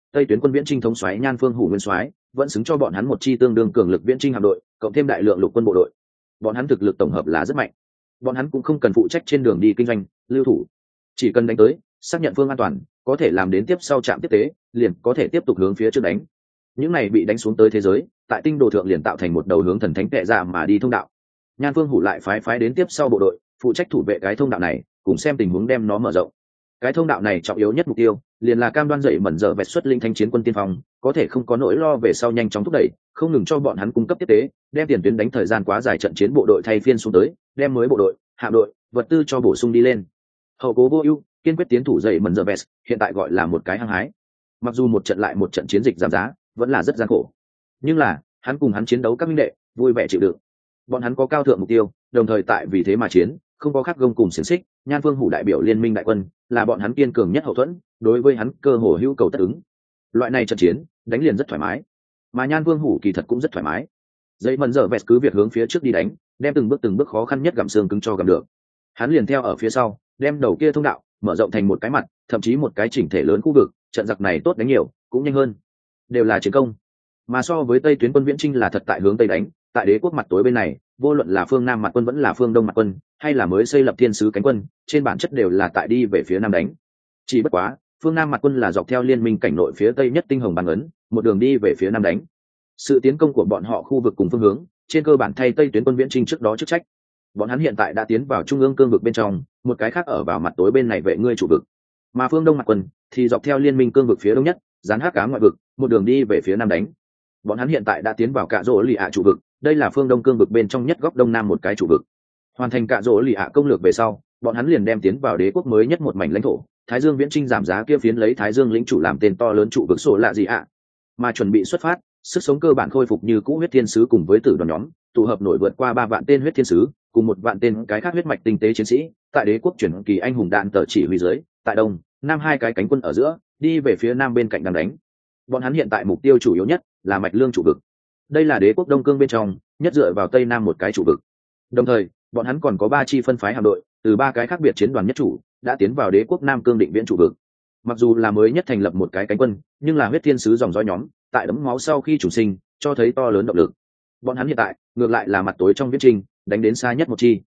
tây tuyến quân viễn trinh thống soái Nhan Phương Hủ nguyên soái vẫn xứng cho bọn hắn một chi tương đương cường lực viễn trinh hạm đội, cộng thêm đại lượng lục quân bộ đội. Bọn hắn thực lực tổng hợp là rất mạnh. Bọn hắn cũng không cần phụ trách trên đường đi kinh doanh, lưu thủ, chỉ cần đánh tới, xác nhận phương an toàn, có thể làm đến tiếp sau trạm tiếp tế, liền có thể tiếp tục hướng phía trước đánh. Những này bị đánh xuống tới thế giới, tại tinh đồ thượng liền tạo thành một đầu hướng thần thánh tệ ra mà đi thông đạo. Nhan Phương Hủ lại phái phái đến tiếp sau bộ đội, phụ trách thủ vệ cái thông đạo này, cùng xem tình huống đem nó mở rộng. Cái thông đạo này trọng yếu nhất mục tiêu liền là cam đoan dậy mẩn dở vẹt xuất linh thanh chiến quân tiên phong, có thể không có nỗi lo về sau nhanh chóng thúc đẩy, không ngừng cho bọn hắn cung cấp tiếp tế, đem tiền tuyến đánh thời gian quá dài trận chiến bộ đội thay phiên xuống tới, đem mới bộ đội, hạm đội, vật tư cho bổ sung đi lên. Hậu cố vô ưu, kiên quyết tiến thủ dậy mẩn dở vẹt, hiện tại gọi là một cái hăng hái. Mặc dù một trận lại một trận chiến dịch giảm giá, vẫn là rất gian khổ, nhưng là hắn cùng hắn chiến đấu các minh đệ vui vẻ chịu đựng. Bọn hắn có cao thượng mục tiêu, đồng thời tại vì thế mà chiến, không có khắc gông cùng xiềng xích. Nhan Phương Hủ đại biểu liên minh đại quân, là bọn hắn kiên cường nhất hậu thuẫn, đối với hắn cơ hồ hữu cầu tất ứng. Loại này trận chiến đánh liền rất thoải mái, mà Nhan Phương Hủ kỳ thật cũng rất thoải mái. Dậy mẩn dở vẹt cứ việc hướng phía trước đi đánh, đem từng bước từng bước khó khăn nhất gặm xương cứng cho gặm được. Hắn liền theo ở phía sau, đem đầu kia thông đạo mở rộng thành một cái mặt, thậm chí một cái chỉnh thể lớn khu vực. Trận giặc này tốt đánh nhiều, cũng nhanh hơn, đều là chiến công. Mà so với tây tuyến quân viễn trinh là thật tại hướng tây đánh, tại đế quốc mặt tối bên này, vô luận là phương nam mặt quân vẫn là phương đông mặt quân, hay là mới xây lập thiên sứ cánh quân, trên bản chất đều là tại đi về phía nam đánh. Chỉ bất quá phương nam mặt quân là dọc theo liên minh cảnh nội phía tây nhất tinh hồng bàn ấn, một đường đi về phía nam đánh. Sự tiến công của bọn họ khu vực cùng phương hướng, trên cơ bản thay tây tuyến quân viễn trinh trước đó chức trách. Bọn hắn hiện tại đã tiến vào trung ương cương vực bên trong, một cái khác ở vào mặt tối bên này vệ ngươi chủ vực. Mà phương đông mặt quân thì dọc theo liên minh cương vực phía đông nhất, dán hắc cá ngoại vực, một đường đi về phía nam đánh. Bọn hắn hiện tại đã tiến vào cạ rỗ lì ạ chủ vực, đây là phương đông cương vực bên trong nhất góc đông nam một cái chủ vực. Hoàn thành cạ rỗ lì ạ công lược về sau, bọn hắn liền đem tiến vào đế quốc mới nhất một mảnh lãnh thổ, Thái Dương viễn trinh giảm giá kia phiến lấy Thái Dương lĩnh chủ làm tên to lớn trụ vực sổ lạ gì ạ. Mà chuẩn bị xuất phát, sức sống cơ bản khôi phục như cũ huyết thiên sứ cùng với tử đoàn nhóm, tụ hợp nổi vượt qua ba vạn tên huyết thiên sứ, cùng một vạn tên cái khác huyết mạch tinh tế chiến sĩ, tại đế quốc chuyển kỳ anh hùng đạn tờ chỉ huy dưới, tại đông, nam hai cái cánh quân ở giữa, đi về phía nam bên cạnh đang đánh. Bọn hắn hiện tại mục tiêu chủ yếu nhất là mạch lương chủ vực. Đây là đế quốc đông cương bên trong nhất dựa vào tây nam một cái chủ vực. Đồng thời bọn hắn còn có ba chi phân phái hạm đội, từ ba cái khác biệt chiến đoàn nhất chủ đã tiến vào đế quốc nam cương định viễn chủ vực. Mặc dù là mới nhất thành lập một cái cánh quân, nhưng là huyết thiên sứ dòng dõi nhóm tại đấm máu sau khi chủ sinh cho thấy to lớn động lực. Bọn hắn hiện tại ngược lại là mặt tối trong viễn trinh đánh đến xa nhất một chi.